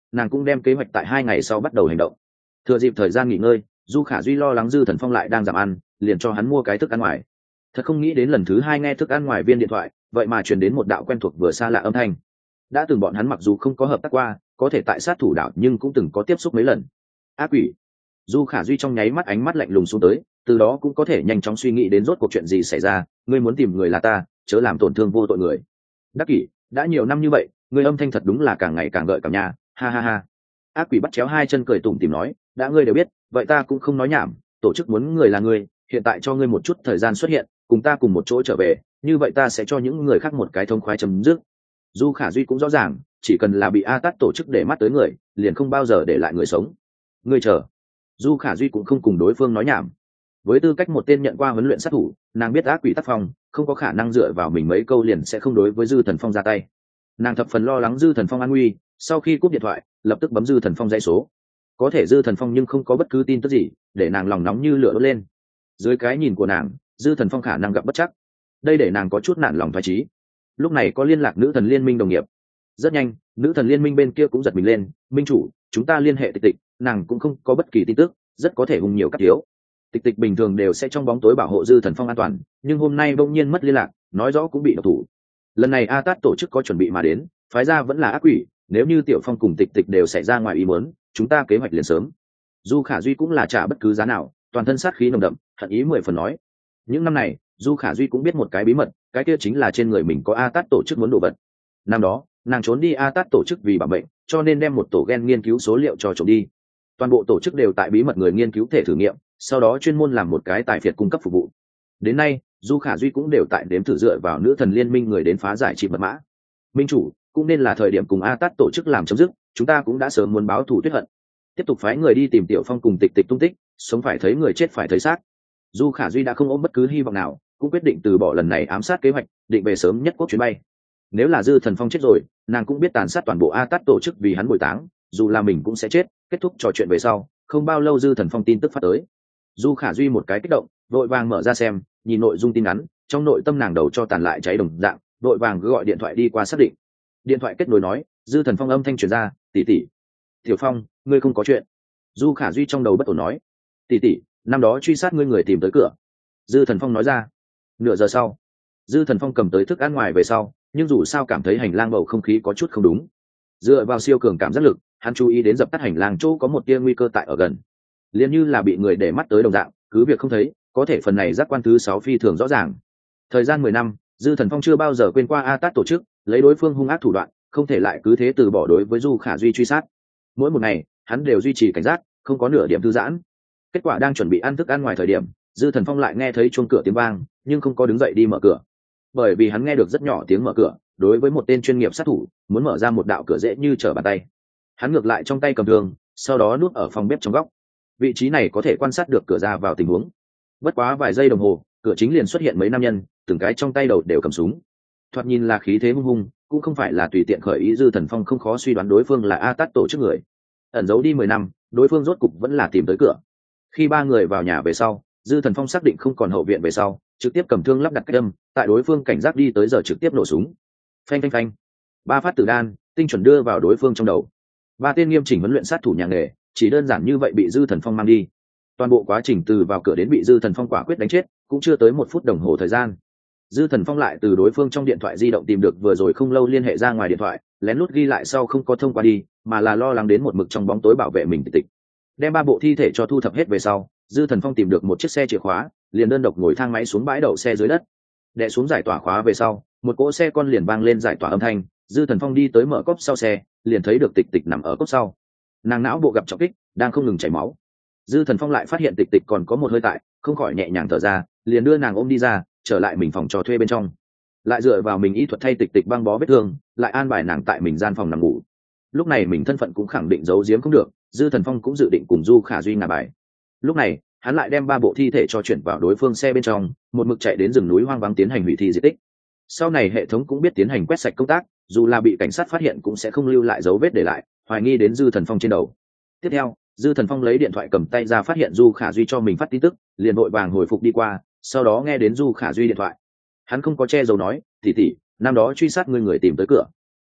nàng cũng đem kế hoạch tại 2 ngày sau bắt đầu hành động. Thừa dịp thời gian nghỉ ngơi, Du Khả Duy lo lắng Dư Thần Phong lại đang giảm ăn, liền cho hắn mua cái thức ăn ngoài. Thật không nghĩ đến lần thứ 2 nghe thức ăn ngoài viên điện thoại, vậy mà truyền đến một đạo quen thuộc vừa xa lạ âm thanh. Đã từng bọn hắn mặc dù không có hợp tác qua, có thể tại sát thủ đảo nhưng cũng từng có tiếp xúc mấy lần. Ác quỷ. Du Khả Duy trong nháy mắt ánh mắt lạnh lùng xuống tới, từ đó cũng có thể nhanh chóng suy nghĩ đến rốt cuộc chuyện gì xảy ra. Ngươi muốn tìm người là ta, chớ làm tổn thương vô tội người. Đắc kỷ, đã nhiều năm như vậy, ngươi âm thanh thật đúng là càng ngày càng gợi cảm nhà, ha ha ha. Ác quỷ bắt chéo hai chân cười tủm tỉm nói, đã ngươi đều biết, vậy ta cũng không nói nhảm, tổ chức muốn người là ngươi, hiện tại cho ngươi một chút thời gian xuất hiện, cùng ta cùng một chỗ trở về, như vậy ta sẽ cho những người khác một cái thông khoái chấm dứt. Du Khả Duy cũng rõ ràng, chỉ cần là bị A Tát tổ chức để mắt tới người, liền không bao giờ để lại người sống. Ngươi chờ. Du Khả Duy cũng không cùng đối phương nói nhảm. Với tư cách một tên nhận qua huấn luyện sát thủ, nàng biết ác quỷ tác phong, không có khả năng dựa vào mình mấy câu liền sẽ không đối với Dư Thần Phong ra tay. Nàng thập phần lo lắng Dư Thần Phong an nguy, sau khi cúp điện thoại, lập tức bấm Dư Thần Phong dãy số. Có thể Dư Thần Phong nhưng không có bất cứ tin tức gì, để nàng lòng nóng như lửa đốt lên. Dưới cái nhìn của nàng, Dư Thần Phong khả năng gặp bất trắc. Đây để nàng có chút nản lòng thoái chí. Lúc này có liên lạc nữ thần liên minh đồng nghiệp. Rất nhanh, nữ thần liên minh bên kia cũng giật mình lên, minh chủ, chúng ta liên hệ Tịch Tịch, nàng cũng không có bất kỳ tin tức, rất có thể hùng nhiều các thiếu. Tịch Tịch bình thường đều sẽ trong bóng tối bảo hộ Dư Thần Phong an toàn, nhưng hôm nay bỗng nhiên mất liên lạc, nói rõ cũng bị độc thủ. Lần này A Tát tổ chức có chuẩn bị mà đến, phái ra vẫn là ác quỷ, nếu như Tiểu Phong cùng Tịch Tịch đều xảy ra ngoài ý muốn, chúng ta kế hoạch liền sớm. Du Khả Duy cũng là trả bất cứ giá nào, toàn thân sát khí nồng đậm, hận ý 10 phần nói. Những năm này, Du Khả Duy cũng biết một cái bí mật, cái kia chính là trên người mình có A Tát tổ chức muốn đồ vật. Năm đó, nàng trốn đi A Tát tổ chức vì bảo mệnh, cho nên đem một tổ gen nghiên cứu số liệu cho trộm đi. Toàn bộ tổ chức đều tại bí mật người nghiên cứu thể thử nghiệm, sau đó chuyên môn làm một cái tài phiệt cung cấp phục vụ. Đến nay, Du Khả Duy cũng đều tại đếm thử dựa vào nữ thần liên minh người đến phá giải chip mật mã. Minh chủ, cũng nên là thời điểm cùng A Tát tổ chức làm chấm dứt, chúng ta cũng đã sớm muốn báo thù tuyết hận. Tiếp tục phái người đi tìm Tiểu Phong cùng Tịch Tịch tung tích, sống phải thấy người chết phải thấy xác. Du Khả Duy đã không ôm bất cứ hy vọng nào, cũng quyết định từ bỏ lần này ám sát kế hoạch, định về sớm nhất quốc chuyến bay. Nếu là Dư Thần Phong chết rồi, nàng cũng biết tàn sát toàn bộ A Tát tổ chức vì hắn bồi táng, dù là mình cũng sẽ chết. Kết thúc trò chuyện về sau, không bao lâu Dư Thần Phong tin tức phát tới. Du Khả Duy một cái kích động, vội vàng mở ra xem, nhìn nội dung tin nhắn, trong nội tâm nàng đầu cho tàn lại cháy đồng dạng, vội vàng gọi điện thoại đi qua xác định. Điện thoại kết nối nói, Dư Thần Phong âm thanh truyền ra, tỷ tỷ. Tiểu Phong, ngươi không có chuyện. Du Khả Duy trong đầu bất ổn nói, tỷ tỷ, năm đó truy sát ngươi người tìm tới cửa. Dư Thần Phong nói ra. Nửa giờ sau, Dư Thần Phong cầm tới thức ăn ngoài về sau, nhưng dù sao cảm thấy hành lang bầu không khí có chút không đúng. Dựa vào siêu cường cảm giác lực, hắn chú ý đến dập tắt hành lang chỗ có một tia nguy cơ tại ở gần, liền như là bị người để mắt tới đồng dạng, cứ việc không thấy, có thể phần này giác quan thứ 6 phi thường rõ ràng. Thời gian 10 năm, Dư Thần Phong chưa bao giờ quên qua A Tát tổ chức, lấy đối phương hung ác thủ đoạn, không thể lại cứ thế từ bỏ đối với Du Khả Duy truy sát. Mỗi một ngày, hắn đều duy trì cảnh giác, không có nửa điểm thư giãn. Kết quả đang chuẩn bị ăn thức ăn ngoài thời điểm, Dư Thần Phong lại nghe thấy chuông cửa tiếng vang, nhưng không có đứng dậy đi mở cửa, bởi vì hắn nghe được rất nhỏ tiếng mở cửa. Đối với một tên chuyên nghiệp sát thủ, muốn mở ra một đạo cửa dễ như trở bàn tay. Hắn ngược lại trong tay cầm thương, sau đó núp ở phòng bếp trong góc. Vị trí này có thể quan sát được cửa ra vào tình huống. Bất quá vài giây đồng hồ, cửa chính liền xuất hiện mấy nam nhân, từng cái trong tay đầu đều cầm súng. Thoạt nhìn là khí thế hung hung, cũng không phải là tùy tiện khởi ý. Dư Thần Phong không khó suy đoán đối phương là A Tát tổ chức người. Ẩn giấu đi 10 năm, đối phương rốt cục vẫn là tìm tới cửa. Khi ba người vào nhà về sau, Dư Thần Phong xác định không còn hậu viện về sau, trực tiếp cầm thương lắp đặt cách âm, tại đối phương cảnh giác đi tới giờ trực tiếp nổ súng. Phanh phanh phanh, 3 phát tử đan tinh chuẩn đưa vào đối phương trong đầu. 3 tên nghiêm chỉnh huấn luyện sát thủ nhà nghề, chỉ đơn giản như vậy bị Dư Thần Phong mang đi. Toàn bộ quá trình từ vào cửa đến bị Dư Thần Phong quả quyết đánh chết, cũng chưa tới 1 phút đồng hồ thời gian. Dư Thần Phong lại từ đối phương trong điện thoại di động tìm được vừa rồi không lâu liên hệ ra ngoài điện thoại, lén lút ghi lại sau không có thông qua đi, mà là lo lắng đến một mực trong bóng tối bảo vệ mình Tịch Tịch. Đem 3 bộ thi thể cho thu thập hết về sau, Dư Thần Phong tìm được một chiếc xe chìa khóa, liền đơn độc ngồi thang máy xuống bãi đậu xe dưới đất. Đè xuống giải tỏa khóa về sau, một cỗ xe con liền vang lên giải tỏa âm thanh. Dư Thần Phong đi tới mở cốp sau xe, liền thấy được Tịch Tịch nằm ở cốp sau. Nàng não bộ gặp trọng kích, đang không ngừng chảy máu. Dư Thần Phong lại phát hiện Tịch Tịch còn có một hơi tại, không khỏi nhẹ nhàng thở ra, liền đưa nàng ôm đi ra, trở lại mình phòng trò thuê bên trong. Lại dựa vào mình y thuật thay Tịch Tịch băng bó vết thương, lại an bài nàng tại mình gian phòng nằm ngủ. Lúc này mình thân phận cũng khẳng định giấu giếm không được, Dư Thần Phong cũng dự định cùng Du Khả Duy ngả bài. Lúc này, hắn lại đem 3 bộ thi thể cho chuyển vào đối phương xe bên trong, một mực chạy đến rừng núi hoang vắng tiến hành hủy thi di tích. Sau này hệ thống cũng biết tiến hành quét sạch công tác, dù là bị cảnh sát phát hiện cũng sẽ không lưu lại dấu vết để lại, hoài nghi đến Dư Thần Phong trên đầu. Tiếp theo, Dư Thần Phong lấy điện thoại cầm tay ra phát hiện Du Khả Duy cho mình phát tin tức, liền vội vàng hồi phục đi qua, sau đó nghe đến Du Khả Duy điện thoại. Hắn không có che giấu nói, tỷ tỷ, năm đó truy sát ngươi người tìm tới cửa.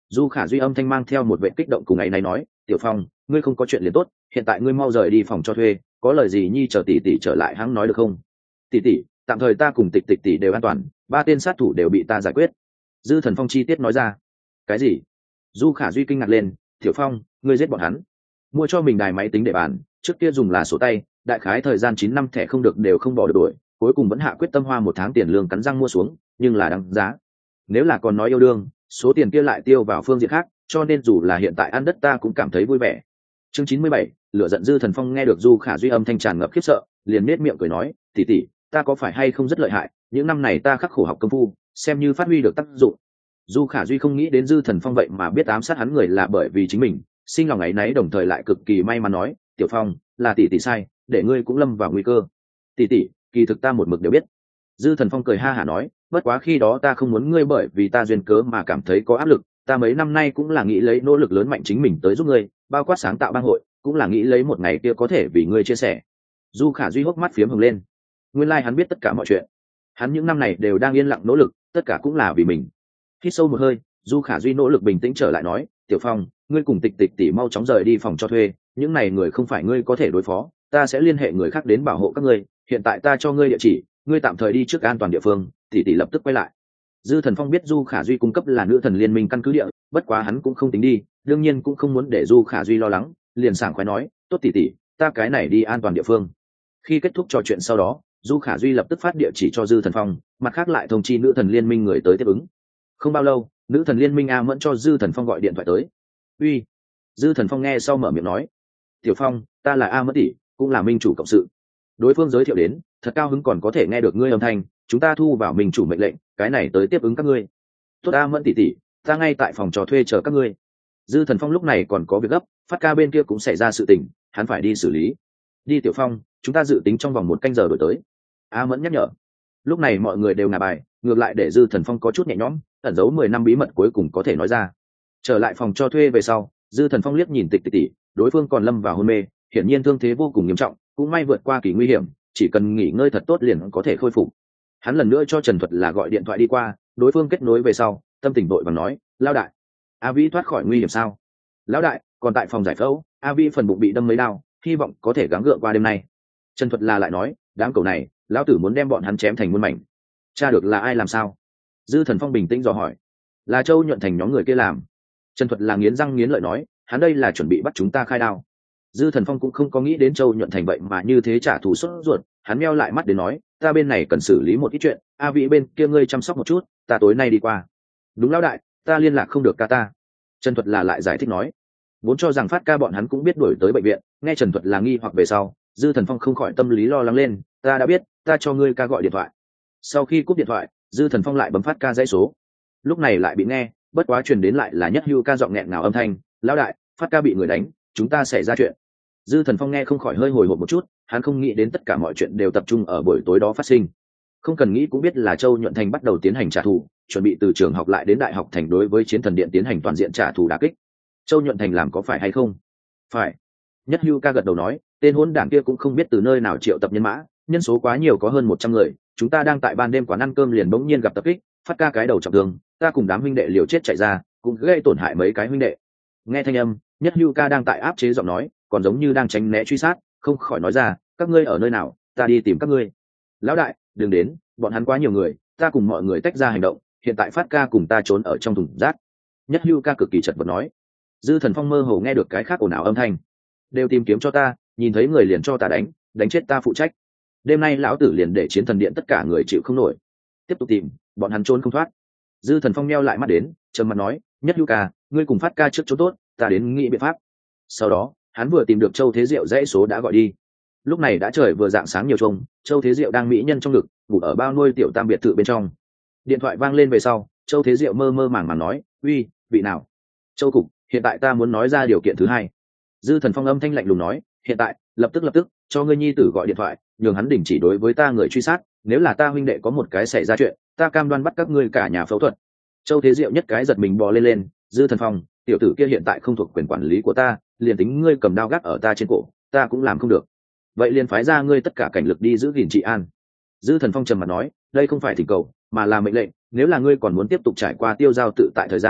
Du Khả Duy âm thanh mang theo một vệ kích động cùng ấy này nói, tiểu phong, ngươi không có chuyện liền tốt, hiện tại ngươi mau rời đi phòng cho thuê, có lời gì nhi chờ tỷ tỷ trở lại hãng nói được không? Tỷ tỷ, tạm thời ta cùng tịch tịch tỷ đều an toàn, 3 tên sát thủ đều bị ta giải quyết. Dư Thần Phong chi tiết nói ra. Cái gì? Du Khả Duy kinh ngạc lên, tiểu phong, ngươi giết bọn hắn? Mua cho mình đài máy tính để bàn, trước kia dùng là sổ tay, đại khái thời gian 9 năm thẻ không được đều không bỏ được đuổi, cuối cùng vẫn hạ quyết tâm hoa 1 tháng tiền lương cắn răng mua xuống, nhưng là đáng giá. Nếu là còn nói yêu đương, số tiền kia lại tiêu vào phương diện khác, cho nên dù là hiện tại ăn đất ta cũng cảm thấy vui vẻ. Chương 97, lửa giận. Dư Thần Phong nghe được Du Khả Duy âm thanh tràn ngập khiếp sợ, liền nết miệng cười nói, tỷ tỷ, ta có phải hay không rất lợi hại, những năm này ta khắc khổ học công phu, xem như phát huy được tác dụng. Du Khả Duy không nghĩ đến Dư Thần Phong vậy mà biết ám sát hắn người là bởi vì chính mình, sinh lòng áy náy đồng thời lại cực kỳ may mắn nói, tiểu phong, là tỷ tỷ sai, để ngươi cũng lâm vào nguy cơ. Tỷ tỷ, kỳ thực ta một mực đều biết. Dư Thần Phong cười ha hả nói, bất quá khi đó ta không muốn ngươi bởi vì ta duyên cớ mà cảm thấy có áp lực, ta mấy năm nay cũng là nghĩ lấy nỗ lực lớn mạnh chính mình tới giúp ngươi, bao quát sáng tạo bang hội, cũng là nghĩ lấy một ngày kia có thể vì ngươi chia sẻ. Du Khả Duy hốc mắt phiếm hồng lên, nguyên lai hắn biết tất cả mọi chuyện, hắn những năm này đều đang yên lặng nỗ lực, tất cả cũng là vì mình. Hít sâu một hơi, Du Khả Duy nỗ lực bình tĩnh trở lại nói, tiểu phong, ngươi cùng tịch tịch tỷ mau chóng rời đi phòng cho thuê, những này người không phải ngươi có thể đối phó, ta sẽ liên hệ người khác đến bảo hộ các ngươi, hiện tại ta cho ngươi địa chỉ, ngươi tạm thời đi trước an toàn địa phương, tỷ tỷ lập tức quay lại. Dư Thần Phong biết Du Khả Duy cung cấp là nữ thần liên minh căn cứ địa, bất quá hắn cũng không tính đi, đương nhiên cũng không muốn để Du Khả Duy lo lắng, liền sảng khoái nói, tốt tỷ tỷ, ta cái này đi an toàn địa phương. Khi kết thúc trò chuyện sau đó, Du Khả Duy lập tức phát địa chỉ cho Dư Thần Phong, mặt khác lại thông chi nữ thần liên minh người tới tiếp ứng. Không bao lâu, nữ thần liên minh A Mẫn cho Dư Thần Phong gọi điện thoại tới. Uy. Dư Thần Phong nghe sau mở miệng nói, tiểu phong, ta là A Mẫn tỷ, cũng là minh chủ cộng sự. Đối phương giới thiệu đến, thật cao hứng còn có thể nghe được ngươi âm thanh, chúng ta thu vào minh chủ mệnh lệnh, cái này tới tiếp ứng các ngươi. Tốt A Mẫn tỷ tỷ, ta ngay tại phòng trò thuê chờ các ngươi. Dư Thần Phong lúc này còn có việc gấp, Phát Ca bên kia cũng xảy ra sự tình, hắn phải đi xử lý. Đi tiểu phong, chúng ta dự tính trong vòng 1 canh giờ đổi tới. A Mẫn nhắc nhở. Lúc này mọi người đều ngả bài, ngược lại để Dư Thần Phong có chút nhẹ nhõm, ẩn giấu 10 năm bí mật cuối cùng có thể nói ra. Trở lại phòng cho thuê về sau, Dư Thần Phong liếc nhìn tịch tịch tỷ, đối phương còn lâm vào hôn mê, hiển nhiên thương thế vô cùng nghiêm trọng, cũng may vượt qua kỳ nguy hiểm, chỉ cần nghỉ ngơi thật tốt liền có thể khôi phục. Hắn lần nữa cho Trần Thuật là gọi điện thoại đi qua, đối phương kết nối về sau, tâm tình đội và nói, lão đại, A Vĩ thoát khỏi nguy hiểm sao? Lão đại, còn tại phòng giải phẫu, A Vĩ phần bụng bị đâm mấy đao, hy vọng có thể gắng gượng qua đêm nay. Trần Thuật là lại nói, đám cầu này, lão tử muốn đem bọn hắn chém thành muôn mảnh. Cha được là ai làm sao? Dư Thần Phong bình tĩnh dò hỏi. Là Châu Nhuận Thành nhóm người kia làm. Trần Thuật là nghiến răng nghiến lợi nói, hắn đây là chuẩn bị bắt chúng ta khai đao. Dư Thần Phong cũng không có nghĩ đến Châu Nhuận Thành vậy mà như thế trả thù sốt ruột, hắn meo lại mắt đến nói, ta bên này cần xử lý một ít chuyện, A Vĩ bên kia ngươi chăm sóc một chút, ta tối nay đi qua. Đúng lão đại, ta liên lạc không được ca ta. Trần Thuật là lại giải thích nói, vốn cho rằng Phát Ca bọn hắn cũng biết đuổi tới bệnh viện, nghe Trần Thuật là nghi hoặc về sau, Dư Thần Phong không khỏi tâm lý lo lắng lên, ta đã biết, ta cho ngươi ca gọi điện thoại. Sau khi cúp điện thoại, Dư Thần Phong lại bấm Phát Ca dãy số. Lúc này lại bị nghe, bất quá truyền đến lại là Nhất Hưu ca giọng nghẹn ngào âm thanh, lão đại, Phát Ca bị người đánh, chúng ta xảy ra chuyện. Dư Thần Phong nghe không khỏi hơi hồi hộp một chút, hắn không nghĩ đến tất cả mọi chuyện đều tập trung ở buổi tối đó phát sinh. Không cần nghĩ cũng biết là Châu Nhuận Thành bắt đầu tiến hành trả thù, chuẩn bị từ trường học lại đến đại học thành đối với Chiến Thần Điện tiến hành toàn diện trả thù đả kích. Châu Nhuận Thành làm có phải hay không? Phải. Nhất Hưu ca gật đầu nói, tên hỗn đảng kia cũng không biết từ nơi nào triệu tập nhân mã, nhân số quá nhiều có hơn 100 người, chúng ta đang tại ban đêm quán ăn cơm liền bỗng nhiên gặp tập kích, Phát Ca cái đầu trọng thương, ta cùng đám huynh đệ liều chết chạy ra, cũng gây tổn hại mấy cái huynh đệ. Nghe thanh âm, Nhất Hưu ca đang tại áp chế giọng nói, còn giống như đang tránh né truy sát, không khỏi nói ra, các ngươi ở nơi nào, ta đi tìm các ngươi. Lão đại, đừng đến, bọn hắn quá nhiều người, ta cùng mọi người tách ra hành động, hiện tại Phát Ca cùng ta trốn ở trong thùng rác. Nhất Hưu ca cực kỳ chật vật nói. Dư Thần Phong mơ hồ nghe được cái khác ồn ào âm thanh, đều tìm kiếm cho ta, nhìn thấy người liền cho ta đánh, đánh chết ta phụ trách. Đêm nay lão tử liền để Chiến Thần Điện tất cả người chịu không nổi, tiếp tục tìm, bọn hắn trốn không thoát. Dư Thần Phong meo lại mắt đến, trầm mặt nói, Nhất Hưu ca, ngươi cùng Phát Ca trước chỗ tốt, ta đến nghĩ biện pháp. Sau đó, hắn vừa tìm được Châu Thế Diệu dãy số đã gọi đi. Lúc này đã trời vừa rạng sáng nhiều trông, Châu Thế Diệu đang mỹ nhân trong ngực, ngủ ở bao nuôi tiểu tam biệt thự bên trong. Điện thoại vang lên về sau, Châu Thế Diệu mơ mơ màng màng nói, uy, vị nào? Châu cục, hiện tại ta muốn nói ra điều kiện thứ hai. Dư Thần Phong âm thanh lạnh lùng nói, hiện tại, lập tức, cho ngươi nhi tử gọi điện thoại, nhường hắn đình chỉ đối với ta người truy sát, nếu là ta huynh đệ có một cái xảy ra chuyện, ta cam đoan bắt các ngươi cả nhà phẫu thuật. Châu Thế Diệu nhất cái giật mình bò lên, Dư Thần Phong, tiểu tử kia hiện tại không thuộc quyền quản lý của ta, liền tính ngươi cầm đao gác ở ta trên cổ, ta cũng làm không được. Vậy liền phái ra ngươi tất cả cảnh lực đi giữ gìn trị an. Dư Thần Phong trầm mặt nói, đây không phải thỉnh cầu, mà là mệnh lệnh, nếu là ngươi còn muốn tiếp tục trải qua tiêu giao tự tại thời gian,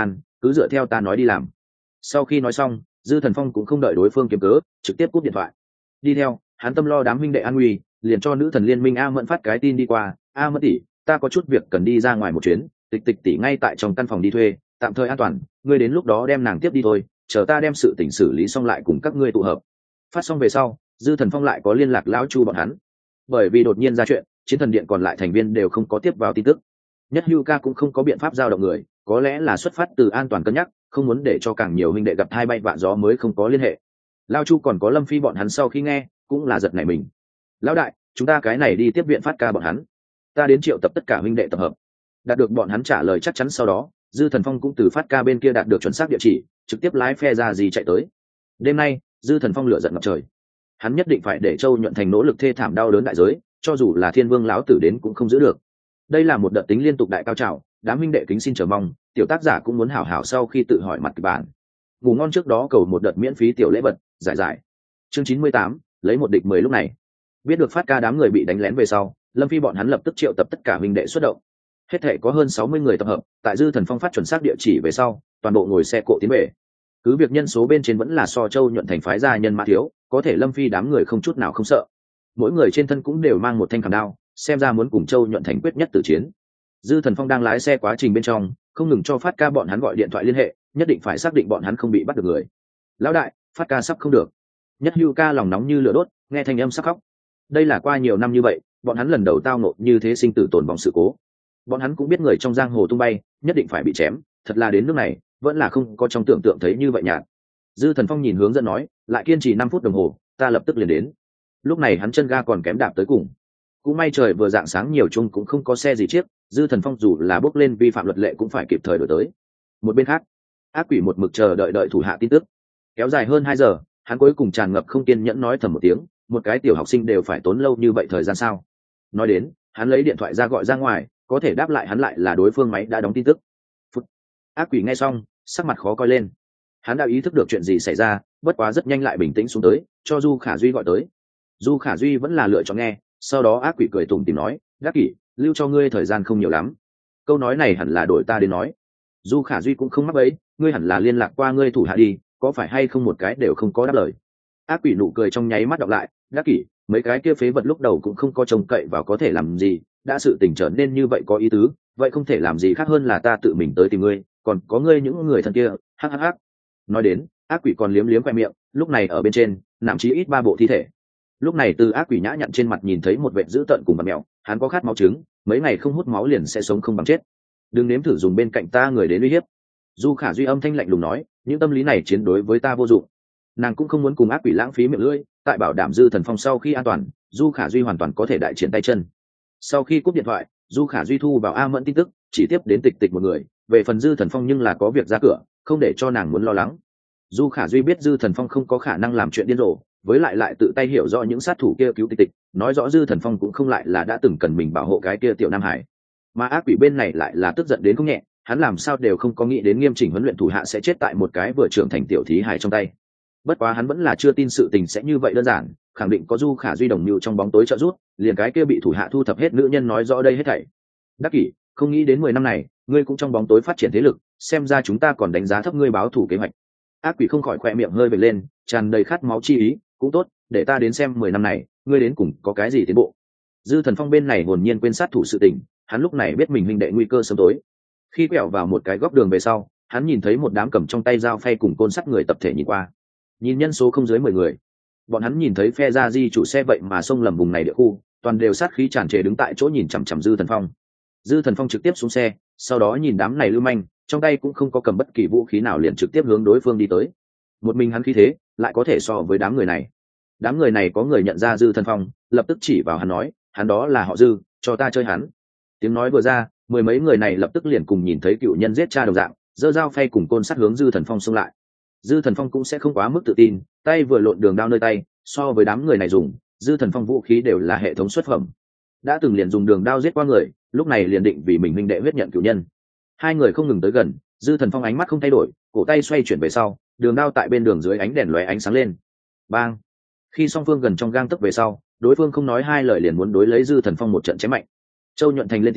cứ dựa theo ta nói đi làm. Sau khi nói xong, Dư Thần Phong cũng không đợi đối phương kiếm cớ, trực tiếp cúp điện thoại. Đi theo hắn tâm lo đám huynh đệ an nguy, liền cho nữ thần liên minh A Mẫn phát cái tin đi qua. A Mẫn tỷ, ta có chút việc cần đi ra ngoài một chuyến, Tịch Tịch tỷ ngay tại trong căn phòng đi thuê, tạm thời an toàn, ngươi đến lúc đó đem nàng tiếp đi thôi, chờ ta đem sự tình xử lý xong lại cùng các ngươi tụ hợp. Phát xong về sau, Dư Thần Phong lại có liên lạc lão Chu bọn hắn. Bởi vì đột nhiên ra chuyện, Chiến Thần Điện còn lại thành viên đều không có tiếp vào tin tức. Nhất Hưu Ca cũng không có biện pháp giao động người, có lẽ là xuất phát từ an toàn cân nhắc, không muốn để cho càng nhiều huynh đệ gặp thai bay vạ gió mới không có liên hệ. Lão Chu còn có Lâm Phi bọn hắn sau khi nghe, cũng là giật nảy mình. Lão đại, chúng ta cái này đi tiếp viện Phát Ca bọn hắn. Ta đến triệu tập tất cả huynh đệ tập hợp. Đạt được bọn hắn trả lời chắc chắn sau đó, Dư Thần Phong cũng từ Phát Ca bên kia đạt được chuẩn xác địa chỉ, trực tiếp lái phe ra gì chạy tới. Đêm nay, Dư Thần Phong lửa giận ngập trời. Hắn nhất định phải để Châu Nhuận Thành nỗ lực thê thảm đau đớn đại giới, cho dù là Thiên Vương lão tử đến cũng không giữ được. Đây là một đợt tính liên tục đại cao trào, đám huynh đệ kính xin chờ mong, tiểu tác giả cũng muốn hảo hảo sau khi tự hỏi mặt kịch bản. Ngủ ngon trước đó cầu một đợt miễn phí tiểu lễ vật, giải. Chương 98, lấy một địch 10 lúc này. Biết được Phát Ca đám người bị đánh lén về sau, Lâm Phi bọn hắn lập tức triệu tập tất cả huynh đệ xuất động. Hết thể có hơn 60 người tập hợp, tại Dư Thần Phong phát chuẩn xác địa chỉ về sau, toàn bộ ngồi xe cộ tiến về. Cứ việc nhân số bên trên vẫn là so Châu Nhuận Thành phái gia nhân mã thiếu, có thể Lâm Phi đám người không chút nào không sợ. Mỗi người trên thân cũng đều mang một thanh khảm đao, xem ra muốn cùng Châu Nhuận Thành quyết nhất tử chiến. Dư Thần Phong đang lái xe quá trình bên trong, không ngừng cho Phát Ca bọn hắn gọi điện thoại liên hệ, nhất định phải xác định bọn hắn không bị bắt được người. Lão đại, Phát Ca sắp không được. Nhất Hưu Ca lòng nóng như lửa đốt, nghe thanh âm sắc khóc. Đây là qua nhiều năm như vậy, bọn hắn lần đầu tao ngộ như thế sinh tử tồn vong sự cố. Bọn hắn cũng biết người trong giang hồ tung bay, nhất định phải bị chém, thật là đến nước này, vẫn là không có trong tưởng tượng thấy như vậy nhạt. Dư Thần Phong nhìn hướng dẫn nói, lại kiên trì 5 phút đồng hồ, ta lập tức liền đến. Lúc này hắn chân ga còn kém đạp tới cùng. Cũng may trời vừa rạng sáng nhiều chung cũng không có xe gì chiếc, Dư Thần Phong dù là bước lên vi phạm luật lệ cũng phải kịp thời đổi tới. Một bên khác, ác quỷ một mực chờ đợi thủ hạ tin tức. Kéo dài hơn 2 giờ, hắn cuối cùng tràn ngập không kiên nhẫn nói thầm một tiếng, một cái tiểu học sinh đều phải tốn lâu như vậy thời gian sao? Nói đến, hắn lấy điện thoại ra gọi ra ngoài, có thể đáp lại hắn lại là đối phương máy đã đóng tin tức. Phút. Ác quỷ nghe xong, sắc mặt khó coi lên. Hắn đã ý thức được chuyện gì xảy ra, bất quá rất nhanh lại bình tĩnh xuống tới, cho Du Khả Duy gọi tới. Du Khả Duy vẫn là lựa chọn nghe, sau đó ác quỷ cười tủm tỉm nói, Đắc Kỷ, lưu cho ngươi thời gian không nhiều lắm. Câu nói này hẳn là đổi ta đến nói. Du Khả Duy cũng không mắc bẫy, ngươi hẳn là liên lạc qua ngươi thủ hạ đi, có phải hay không một cái đều không có đáp lời. Ác quỷ nụ cười trong nháy mắt đọc lại, Đắc Kỷ, mấy cái kia phế vật lúc đầu cũng không có trông cậy vào có thể làm gì, đã sự tình trở nên như vậy có ý tứ, vậy không thể làm gì khác hơn là ta tự mình tới tìm ngươi, còn có ngươi những người thân kia, hắc. Nói đến, ác quỷ còn liếm liếm khoe miệng, lúc này ở bên trên nằm chí ít 3 bộ thi thể. Lúc này từ ác quỷ nhã nhặn trên mặt nhìn thấy một vệt dữ tợn cùng mặt mèo, hắn có khát máu trứng, mấy ngày không hút máu liền sẽ sống không bằng chết. Đừng nếm thử dùng bên cạnh ta người đến uy hiếp. Du Khả Duy âm thanh lạnh lùng nói, những tâm lý này chiến đối với ta vô dụng. Nàng cũng không muốn cùng ác quỷ lãng phí miệng lưỡi, tại bảo đảm Dư Thần Phong sau khi an toàn, Du Khả Duy hoàn toàn có thể đại triển tay chân. Sau khi cúp điện thoại, Du Khả Duy thu vào A Mẫn tin tức, chỉ tiếp đến Tịch một người, về phần Dư Thần Phong nhưng là có việc ra cửa, không để cho nàng muốn lo lắng. Du Khả Duy biết Dư Thần Phong không có khả năng làm chuyện điên rồ, với lại tự tay hiểu rõ những sát thủ kia cứu Tịch, nói rõ Dư Thần Phong cũng không lại là đã từng cần mình bảo hộ cái kia tiểu Nam Hải. Mà ác quỷ bên này lại là tức giận đến không nhẹ, hắn làm sao đều không có nghĩ đến nghiêm chỉnh huấn luyện thủ hạ sẽ chết tại một cái vừa trưởng thành tiểu thí hài trong tay. Bất quá hắn vẫn là chưa tin sự tình sẽ như vậy đơn giản, khẳng định có Du Khả Duy đồng mưu trong bóng tối trợ giúp, liền cái kia bị thủ hạ thu thập hết nữ nhân nói rõ đây hết thảy. Đắc Kỷ, không nghĩ đến 10 năm này, ngươi cũng trong bóng tối phát triển thế lực, xem ra chúng ta còn đánh giá thấp ngươi báo thủ kế hoạch. Ác quỷ không khỏi khỏe miệng hơi vểnh lên, tràn đầy khát máu chi ý, cũng tốt, để ta đến xem 10 năm này, ngươi đến cùng có cái gì tiến bộ. Dư Thần Phong bên này hồn nhiên quên sát thủ sự tình, hắn lúc này biết mình huynh đệ nguy cơ sớm tối. Khi quẹo vào một cái góc đường về sau, hắn nhìn thấy một đám cầm trong tay dao phay cùng côn sắt người tập thể nhìn qua. Nhìn nhân số không dưới 10 người. Bọn hắn nhìn thấy phe gia di chủ xe vậy mà xông lầm vùng này địa khu, toàn đều sát khí tràn trề đứng tại chỗ nhìn chằm chằm Dư Thần Phong. Dư Thần Phong trực tiếp xuống xe, sau đó nhìn đám này lưu manh, trong tay cũng không có cầm bất kỳ vũ khí nào liền trực tiếp hướng đối phương đi tới. Một mình hắn khí thế, lại có thể so với đám người này. Đám người này có người nhận ra Dư Thần Phong, lập tức chỉ vào hắn nói, hắn đó là họ Dư, cho ta chơi hắn. Tiếng nói vừa ra, 10 mấy người này lập tức liền cùng nhìn thấy cựu nhân giết cha đồng dạng, giơ dao phay cùng côn sắt hướng Dư Thần Phong xông lại. Dư Thần Phong cũng sẽ không quá mức tự tin, tay vừa lộn đường đao nơi tay, so với đám người này dùng, Dư Thần Phong vũ khí đều là hệ thống xuất phẩm. Đã từng liền dùng đường đao giết qua người, lúc này liền định vì mình huynh đệ huyết nhận cựu nhân. Hai người không ngừng tới gần, Dư Thần Phong ánh mắt không thay đổi, cổ tay xoay chuyển về sau, đường đao tại bên đường dưới ánh đèn lóe ánh sáng lên. Bang! Khi song phương gần trong gang tấc về sau, đối phương không nói hai lời liền muốn đối lấy Dư Thần Phong một trận chém mạnh. Châu Nhuận Thành lên tiếng,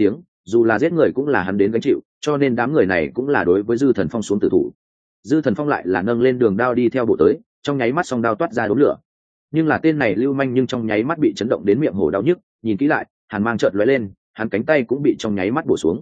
dù là giết người cũng là hắn đến gánh chịu, cho nên đám người này cũng là đối với Dư Thần Phong xuống tử thủ. Dư Thần Phong lại là nâng lên đường đao đi theo bộ tới, trong nháy mắt song đao toát ra đốm lửa. Nhưng là tên này lưu manh nhưng trong nháy mắt bị chấn động đến miệng hổ đau nhức, nhìn kỹ lại, hàn mang chợt lóe lên, hắn cánh tay cũng bị trong nháy mắt bổ xuống.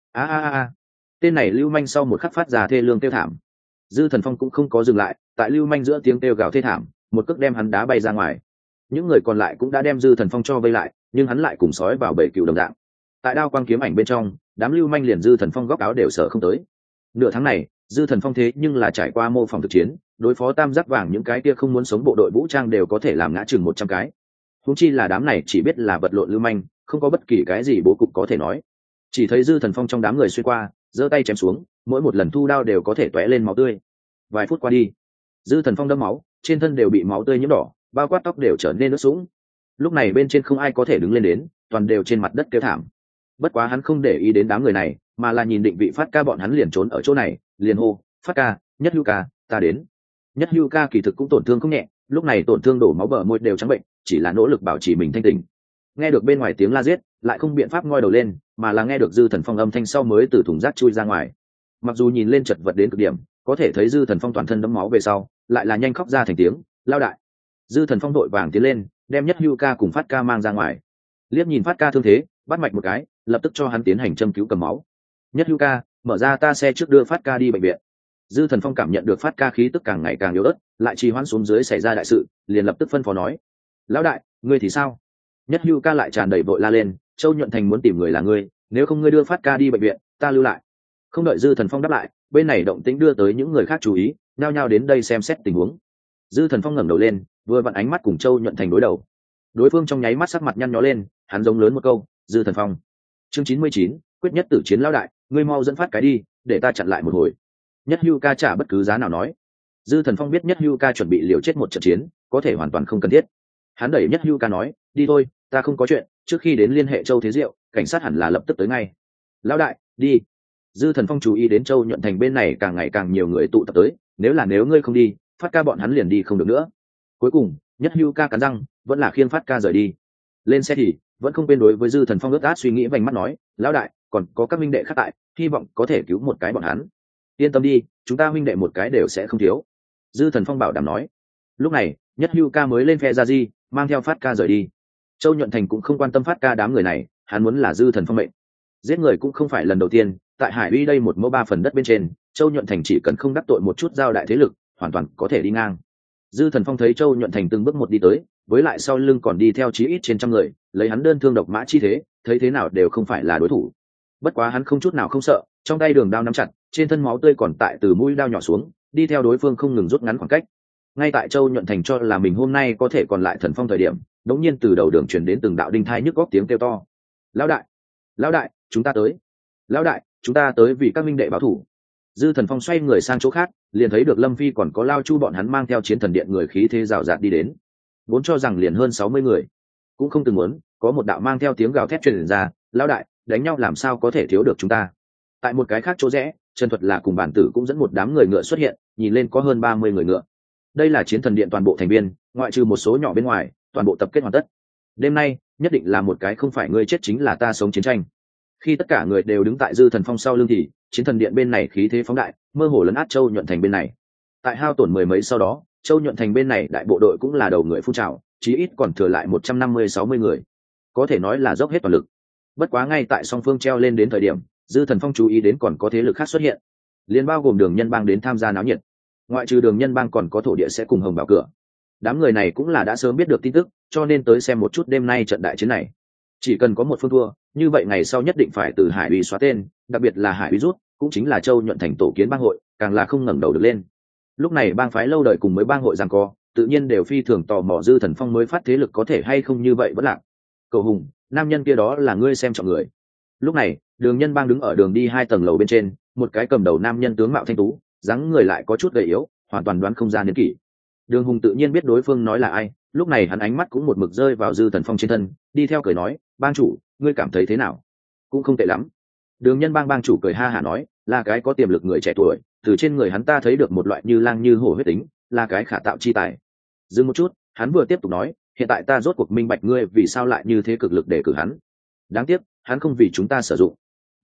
A. Tên này lưu manh sau một khắc phát ra thê lương kêu thảm. Dư Thần Phong cũng không có dừng lại, tại lưu manh giữa tiếng kêu gào thê thảm, một cước đem hắn đá bay ra ngoài. Những người còn lại cũng đã đem Dư Thần Phong cho vây lại, nhưng hắn lại cùng sói vào bầy cừu đồng dạng. Tại đao quang kiếm ảnh bên trong, đám lưu manh liền Dư Thần Phong góc áo đều sợ không tới. Nửa tháng này, Dư Thần Phong thế nhưng là trải qua mô phỏng thực chiến, đối phó tam giác vàng những cái kia không muốn sống bộ đội vũ trang đều có thể làm ngã chừng 100 cái. Huống chi là đám này chỉ biết là vật lộn lưu manh, không có bất kỳ cái gì bố cục có thể nói. Chỉ thấy Dư Thần Phong trong đám người xuyên qua, giơ tay chém xuống, mỗi một lần thu đao đều có thể tóe lên máu tươi. Vài phút qua đi, Dư Thần Phong đẫm máu, trên thân đều bị máu tươi nhuộm đỏ, bao quát tóc đều trở nên ướt sũng. Lúc này bên trên không ai có thể đứng lên đến, toàn đều trên mặt đất kêu thảm. Bất quá hắn không để ý đến đám người này, mà là nhìn định vị Phát Ca bọn hắn liền trốn ở chỗ này, liền hô, Phát Ca, Nhất Hưu Ca, ta đến. Nhất Hưu Ca kỳ thực cũng tổn thương không nhẹ, lúc này tổn thương đổ máu bờ môi đều trắng bệnh, chỉ là nỗ lực bảo trì mình thanh tỉnh. Nghe được bên ngoài tiếng la giết, lại không biện pháp ngoi đầu lên, mà là nghe được Dư Thần Phong âm thanh sau mới từ thùng rác chui ra ngoài. Mặc dù nhìn lên chật vật đến cực điểm, có thể thấy Dư Thần Phong toàn thân đẫm máu về sau, lại là nhanh khóc ra thành tiếng, lao đại. Dư Thần Phong đội vàng tiến lên, đem Nhất Hưu Ca cùng Phát Ca mang ra ngoài. Liếc nhìn Phát Ca thương thế, bắt mạch một cái, lập tức cho hắn tiến hành châm cứu cầm máu. Nhất Hưu Ca, mở ra ta xe trước đưa Phát Ca đi bệnh viện. Dư Thần Phong cảm nhận được Phát Ca khí tức càng ngày càng yếu ớt, lại trì hoãn xuống dưới xảy ra đại sự, liền lập tức phân phó nói: lão đại, ngươi thì sao? Nhất Hưu Ca lại tràn đầy vội la lên: Châu Nhuận Thành muốn tìm người là ngươi, nếu không ngươi đưa Phát Ca đi bệnh viện, ta lưu lại. Không đợi Dư Thần Phong đáp lại, bên này động tĩnh đưa tới những người khác chú ý, nhao nhao đến đây xem xét tình huống. Dư Thần Phong ngẩng đầu lên, vừa vặn ánh mắt cùng Châu Nhuận Thành đối đầu. Đối phương trong nháy mắt sắc mặt nhăn nhó lên, hắn giống lớn một câu: Dư Thần Phong. Chương 99, quyết nhất tử chiến lão đại, ngươi mau dẫn Phát cái đi, để ta chặn lại một hồi. Nhất Hưu Ca trả bất cứ giá nào nói. Dư Thần Phong biết Nhất Hưu Ca chuẩn bị liều chết một trận chiến, có thể hoàn toàn không cần thiết. Hắn đẩy Nhất Hưu Ca nói: đi thôi, ta không có chuyện, trước khi đến liên hệ Châu Thế Diệu, cảnh sát hẳn là lập tức tới ngay. Lão đại, đi. Dư Thần Phong chú ý đến Châu Nhuận Thành bên này càng ngày càng nhiều người tụ tập tới, nếu ngươi không đi, Phát Ca bọn hắn liền đi không được nữa. Cuối cùng, Nhất Hưu Ca cắn răng, vẫn là khiêng Phát Ca rời đi. Lên xe thì vẫn không quên đối với Dư Thần Phong ướt át suy nghĩ vành mắt nói: lão đại, còn có các minh đệ khác tại, hy vọng có thể cứu một cái bọn hắn. Yên tâm đi, chúng ta huynh đệ một cái đều sẽ không thiếu. Dư Thần Phong bảo đảm nói. Lúc này, Nhất Hưu Ca mới lên phe ra di, mang theo Phát Ca rời đi. Châu Nhuận Thành cũng không quan tâm Phát Ca đám người này, hắn muốn là Dư Thần Phong mệnh. Giết người cũng không phải lần đầu tiên, tại Hải Uy đây một mẫu 3 phần đất bên trên, Châu Nhuận Thành chỉ cần không đắc tội một chút giao đại thế lực, hoàn toàn có thể đi ngang. Dư Thần Phong thấy Châu Nhuận Thành từng bước một đi tới, với lại sau lưng còn đi theo chí ít trên trăm người, lấy hắn đơn thương độc mã chi thế, thấy thế nào đều không phải là đối thủ. Bất quá hắn không chút nào không sợ, trong tay đường đao nắm chặt, trên thân máu tươi còn tại từ mũi đao nhỏ xuống, đi theo đối phương không ngừng rút ngắn khoảng cách. Ngay tại Châu Nhuận Thành cho là mình hôm nay có thể còn lại thần phong thời điểm, đống nhiên từ đầu đường truyền đến từng đạo đinh thai nhức góc tiếng kêu to: lão đại, chúng ta tới. Lão đại, chúng ta tới vì các minh đệ báo thủ. Dư Thần Phong xoay người sang chỗ khác, liền thấy được Lâm Phi còn có Lao Chu bọn hắn mang theo chiến thần điện người khí thế rào rạt đi đến. Vốn cho rằng liền hơn 60 người, cũng không từng muốn có một đạo mang theo tiếng gào thét truyền ra: lão đại, đánh nhau làm sao có thể thiếu được chúng ta. Tại một cái khác chỗ rẽ, Trần Thuật là cùng bản tử cũng dẫn một đám người ngựa xuất hiện, nhìn lên có hơn 30 người ngựa. Đây là chiến thần điện toàn bộ thành viên, ngoại trừ một số nhỏ bên ngoài, toàn bộ tập kết hoàn tất. Đêm nay nhất định là một cái không phải ngươi chết chính là ta sống chiến tranh. Khi tất cả người đều đứng tại Dư Thần Phong sau lưng thì chiến thần điện bên này khí thế phóng đại, mơ hồ lấn át Châu Nhuận Thành bên này. Tại hao tổn mười mấy sau đó, Châu Nhuận Thành bên này đại bộ đội cũng là đầu người phun trào, chí ít còn thừa lại 150-60 người, có thể nói là dốc hết toàn lực. Bất quá ngay tại song phương treo lên đến thời điểm, Dư Thần Phong chú ý đến còn có thế lực khác xuất hiện, liên bao gồm Đường Nhân Bang đến tham gia náo nhiệt. Ngoại trừ Đường Nhân Bang còn có thổ địa sẽ cùng Hồng Bảo cửa. Đám người này cũng là đã sớm biết được tin tức, cho nên tới xem một chút đêm nay trận đại chiến này. Chỉ cần có một phương thua, như vậy ngày sau nhất định phải từ Hải Uy xóa tên, đặc biệt là Hải Uy rút, cũng chính là Châu Nhuận Thành tổ kiến bang hội, càng là không ngẩng đầu được lên. Lúc này bang phái lâu đời cùng mới bang hội giằng co, tự nhiên đều phi thường tò mò Dư Thần Phong mới phát thế lực có thể hay không như vậy vẫn lạc. Cầu Hùng, nam nhân kia đó là ngươi xem trọng người. Lúc này, Đường Nhân Bang đứng ở đường đi 2 tầng lầu bên trên, một cái cầm đầu nam nhân tướng mạo thanh tú, dáng người lại có chút gầy yếu, hoàn toàn đoán không ra niên kỷ. Đường Hùng tự nhiên biết đối phương nói là ai, lúc này hắn ánh mắt cũng một mực rơi vào Dư Thần Phong trên thân, đi theo cười nói: bang chủ, ngươi cảm thấy thế nào? Cũng không tệ lắm. Đường Nhân Bang bang chủ cười ha hả nói: là cái có tiềm lực người trẻ tuổi, từ trên người hắn ta thấy được một loại như lang như hổ huyết tính, là cái khả tạo chi tài. Dừng một chút, hắn vừa tiếp tục nói: hiện tại ta rốt cuộc minh bạch ngươi vì sao lại như thế cực lực để cử hắn. Đáng tiếc, hắn không vì chúng ta sử dụng.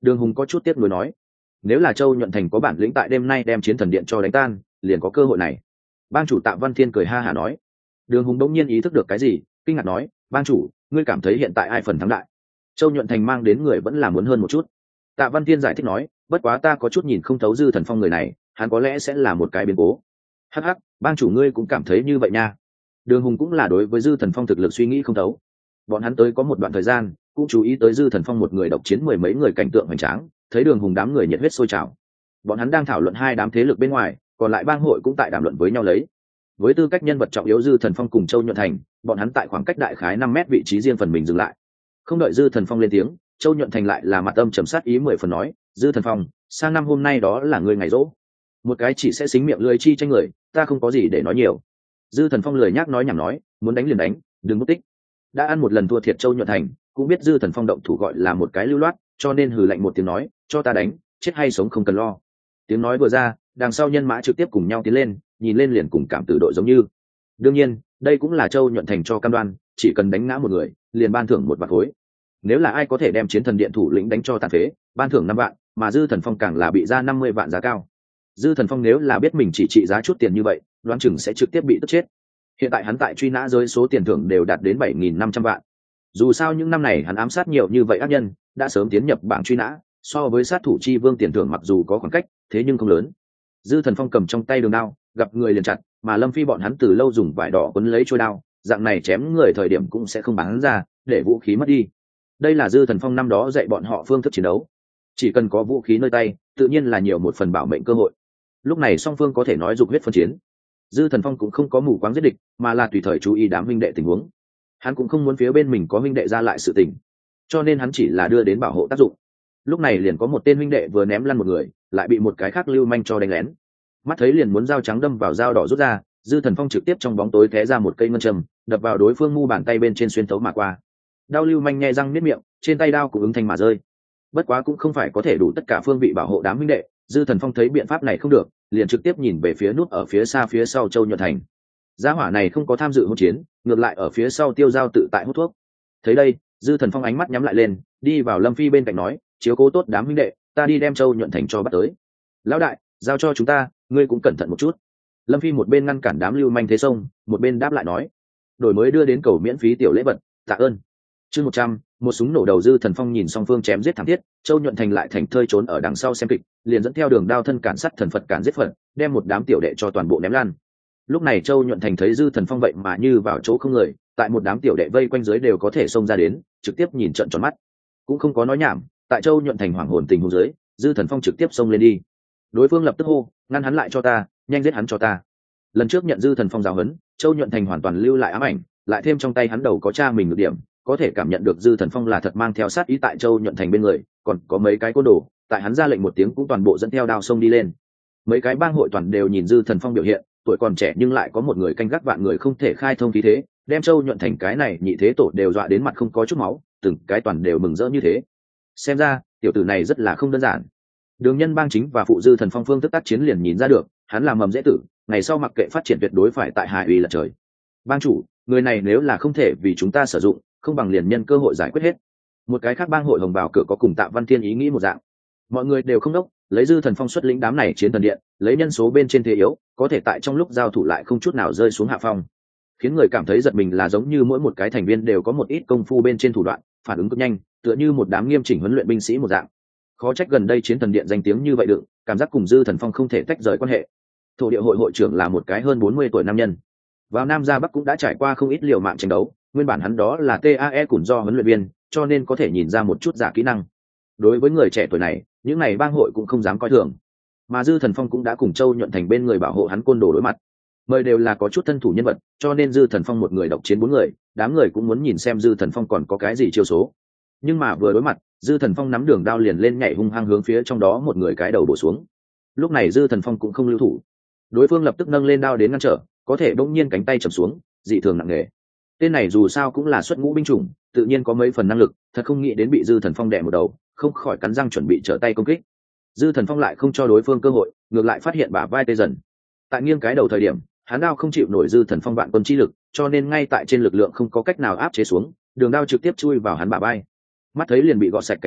Đường Hùng có chút tiếc nuối nói, nếu là Châu Nhuận Thành có bản lĩnh tại đêm nay đem chiến thần điện cho đánh tan, liền có cơ hội này. Bang chủ Tạ Văn Thiên cười ha hả nói. Đường Hùng đống nhiên ý thức được cái gì, kinh ngạc nói, bang chủ, ngươi cảm thấy hiện tại ai phần thắng đại? Châu Nhuận Thành mang đến người vẫn là muốn hơn một chút. Tạ Văn Thiên giải thích nói, bất quá ta có chút nhìn không thấu Dư Thần Phong người này, hắn có lẽ sẽ là một cái biến cố. Hắc hắc, bang chủ ngươi cũng cảm thấy như vậy nha. Đường Hùng cũng là đối với Dư Thần Phong thực lực suy nghĩ không thấu. Bọn hắn tới có một đoạn thời gian, cũng chú ý tới Dư Thần Phong một người độc chiến mười mấy người cảnh tượng hoành tráng, thấy Đường Hùng đám người nhiệt huyết sôi trào. Bọn hắn đang thảo luận hai đám thế lực bên ngoài, còn lại bang hội cũng tại đàm luận với nhau lấy. Với tư cách nhân vật trọng yếu Dư Thần Phong cùng Châu Nhuận Thành, bọn hắn tại khoảng cách đại khái 5 mét vị trí riêng phần mình dừng lại. Không đợi Dư Thần Phong lên tiếng, Châu Nhuận Thành lại là mặt âm trầm sát ý 10 phần nói, Dư Thần Phong, sang năm hôm nay đó là ngươi ngày rỗ. Một cái chỉ sẽ xính miệng lưỡi chi tranh người, ta không có gì để nói nhiều. Dư Thần Phong lười nhác nói nhảm nói, muốn đánh liền đánh, đừng mất tích. Đã ăn một lần thua thiệt Châu Nhuận Thành, cũng biết Dư Thần Phong động thủ gọi là một cái lưu loát, cho nên hừ lạnh một tiếng nói, cho ta đánh, chết hay sống không cần lo. Tiếng nói vừa ra, đằng sau nhân mã trực tiếp cùng nhau tiến lên, nhìn lên liền cùng cảm tử đội giống như. Đương nhiên, đây cũng là Châu Nhuận Thành cho cam đoan, chỉ cần đánh ngã một người, liền ban thưởng 1 vạn khối. Nếu là ai có thể đem chiến thần điện thủ lĩnh đánh cho tàn phế, ban thưởng 5 vạn, mà Dư Thần Phong càng là bị ra 50 vạn giá cao. Dư Thần Phong nếu là biết mình chỉ trị giá chút tiền như vậy, đoán chừng sẽ trực tiếp bị tức chết. Hiện tại hắn tại truy nã giới số tiền thưởng đều đạt đến 7.500 vạn. Dù sao những năm này hắn ám sát nhiều như vậy ác nhân, đã sớm tiến nhập bảng truy nã, so với sát thủ chi vương tiền thưởng mặc dù có khoảng cách, thế nhưng không lớn. Dư Thần Phong cầm trong tay đường đao, gặp người liền chặt, mà Lâm Phi bọn hắn từ lâu dùng vải đỏ quấn lấy trôi đao, dạng này chém người thời điểm cũng sẽ không bắn ra, để vũ khí mất đi. Đây là Dư Thần Phong năm đó dạy bọn họ phương thức chiến đấu. Chỉ cần có vũ khí nơi tay, tự nhiên là nhiều một phần bảo mệnh cơ hội. Lúc này song phương có thể nói dục huyết phân chiến. Dư Thần Phong cũng không có mù quáng giết địch, mà là tùy thời chú ý đám huynh đệ tình huống. Hắn cũng không muốn phía bên mình có huynh đệ ra lại sự tình, cho nên hắn chỉ là đưa đến bảo hộ tác dụng. Lúc này liền có một tên huynh đệ vừa ném lăn một người, lại bị một cái khác lưu manh cho đánh lén. Mắt thấy liền muốn dao trắng đâm vào dao đỏ rút ra, Dư Thần Phong trực tiếp trong bóng tối té ra một cây ngân châm, đập vào đối phương mu bàn tay bên trên xuyên thấu mà qua. Đao lưu manh nhe răng niết miệng, trên tay đao cũng ứng thanh mà rơi. Bất quá cũng không phải có thể đủ tất cả phương vị bảo hộ đám huynh đệ, Dư Thần Phong thấy biện pháp này không được, liền trực tiếp nhìn về phía nút ở phía xa phía sau Châu Nhuận Thành. Gia hỏa này không có tham dự hỗn chiến, ngược lại ở phía sau tiêu dao tự tại hút thuốc. Thấy đây, Dư Thần Phong ánh mắt nhắm lại lên, đi vào Lâm Phi bên cạnh nói, chiếu cố tốt đám huynh đệ, ta đi đem Châu Nhuận Thành cho bắt tới. Lão đại, giao cho chúng ta, ngươi cũng cẩn thận một chút. Lâm Phi một bên ngăn cản đám lưu manh thế sông, một bên đáp lại nói, đổi mới đưa đến cầu miễn phí tiểu lễ vật, tạ ơn. Chương 100, một súng nổ đầu. Dư Thần Phong nhìn song phương chém giết thảm thiết, Châu Nhuận Thành lại thành thơi trốn ở đằng sau xem kịch, liền dẫn theo đường đao thân cản sắt thần Phật cản giết Phật, đem một đám tiểu đệ cho toàn bộ ném lan. Lúc này Châu Nhuận Thành thấy Dư Thần Phong vậy mà như vào chỗ không người, tại một đám tiểu đệ vây quanh dưới đều có thể xông ra đến, trực tiếp nhìn trợn tròn mắt, cũng không có nói nhảm. Tại Châu Nhuận Thành hoảng hồn tình huống dưới, Dư Thần Phong trực tiếp xông lên đi. Đối phương lập tức hô, ngăn hắn lại cho ta, nhanh giết hắn cho ta. Lần trước nhận Dư Thần Phong giáo huấn, Châu Nhuận Thành hoàn toàn lưu lại ám ảnh, lại thêm trong tay hắn đầu có cha mình được điểm, có thể cảm nhận được Dư Thần Phong là thật mang theo sát ý tại Châu Nhuận Thành bên người, còn có mấy cái côn đồ, tại hắn ra lệnh một tiếng cũng toàn bộ dẫn theo đao xông đi lên. Mấy cái bang hội toàn đều nhìn Dư Thần Phong biểu hiện, tuổi còn trẻ nhưng lại có một người canh gác vạn người không thể khai thông khí thế, đem Châu Nhuận Thành cái này nhị thế tổ đều dọa đến mặt không có chút máu, từng cái toàn đều mừng rỡ như thế. Xem ra tiểu tử này rất là không đơn giản. Đường Nhân bang chính và phụ Dư Thần Phong phương thức tác chiến liền nhìn ra được, hắn là mầm dễ tử, ngày sau mặc kệ phát triển tuyệt đối phải tại Hải Uy là trời. Bang chủ, người này nếu là không thể vì chúng ta sử dụng, không bằng liền nhân cơ hội giải quyết hết. Một cái khác bang hội hồng bào cửa có cùng Tạ Văn Thiên ý nghĩ một dạng. Mọi người đều không đốc, lấy Dư Thần Phong xuất lĩnh đám này chiến thần điện, lấy nhân số bên trên thế yếu, có thể tại trong lúc giao thủ lại không chút nào rơi xuống hạ phong, khiến người cảm thấy giật mình là giống như mỗi một cái thành viên đều có một ít công phu bên trên thủ đoạn, phản ứng cực nhanh, tựa như một đám nghiêm chỉnh huấn luyện binh sĩ một dạng. Khó trách gần đây chiến thần điện danh tiếng như vậy đựng, cảm giác cùng Dư Thần Phong không thể tách rời quan hệ. Thổ địa hội hội trưởng là một cái hơn 40 tuổi nam nhân, vào Nam ra Bắc cũng đã trải qua không ít liều mạng tranh đấu, nguyên bản hắn đó là TAE củn do huấn luyện viên, cho nên có thể nhìn ra một chút giả kỹ năng. Đối với người trẻ tuổi này, những này bang hội cũng không dám coi thường, mà Dư Thần Phong cũng đã cùng Châu Nhuận Thành bên người bảo hộ hắn côn đồ đối mặt, mời đều là có chút thân thủ nhân vật, cho nên Dư Thần Phong một người độc chiến 4 người, đám người cũng muốn nhìn xem Dư Thần Phong còn có cái gì chiêu số. Nhưng mà vừa đối mặt, Dư Thần Phong nắm đường đao liền lên nhảy hung hăng hướng phía trong đó một người cái đầu bổ xuống. Lúc này Dư Thần Phong cũng không lưu thủ, đối phương lập tức nâng lên đao đến ngăn trở, có thể bỗng nhiên cánh tay chầm xuống, dị thường nặng nề. Tên này dù sao cũng là xuất ngũ binh chủng, tự nhiên có mấy phần năng lực, thật không nghĩ đến bị Dư Thần Phong đè một đầu, không khỏi cắn răng chuẩn bị trở tay công kích. Dư Thần Phong lại không cho đối phương cơ hội, ngược lại phát hiện bả vai tê dần. Tại nghiêng cái đầu thời điểm, hắn đao không chịu nổi Dư Thần Phong vạn quân chi lực, cho nên ngay tại trên lực lượng không có cách nào áp chế xuống, đường đao trực tiếp chui vào hắn bả vai. Mắt thấy liền bị gọt sạch cánh tay,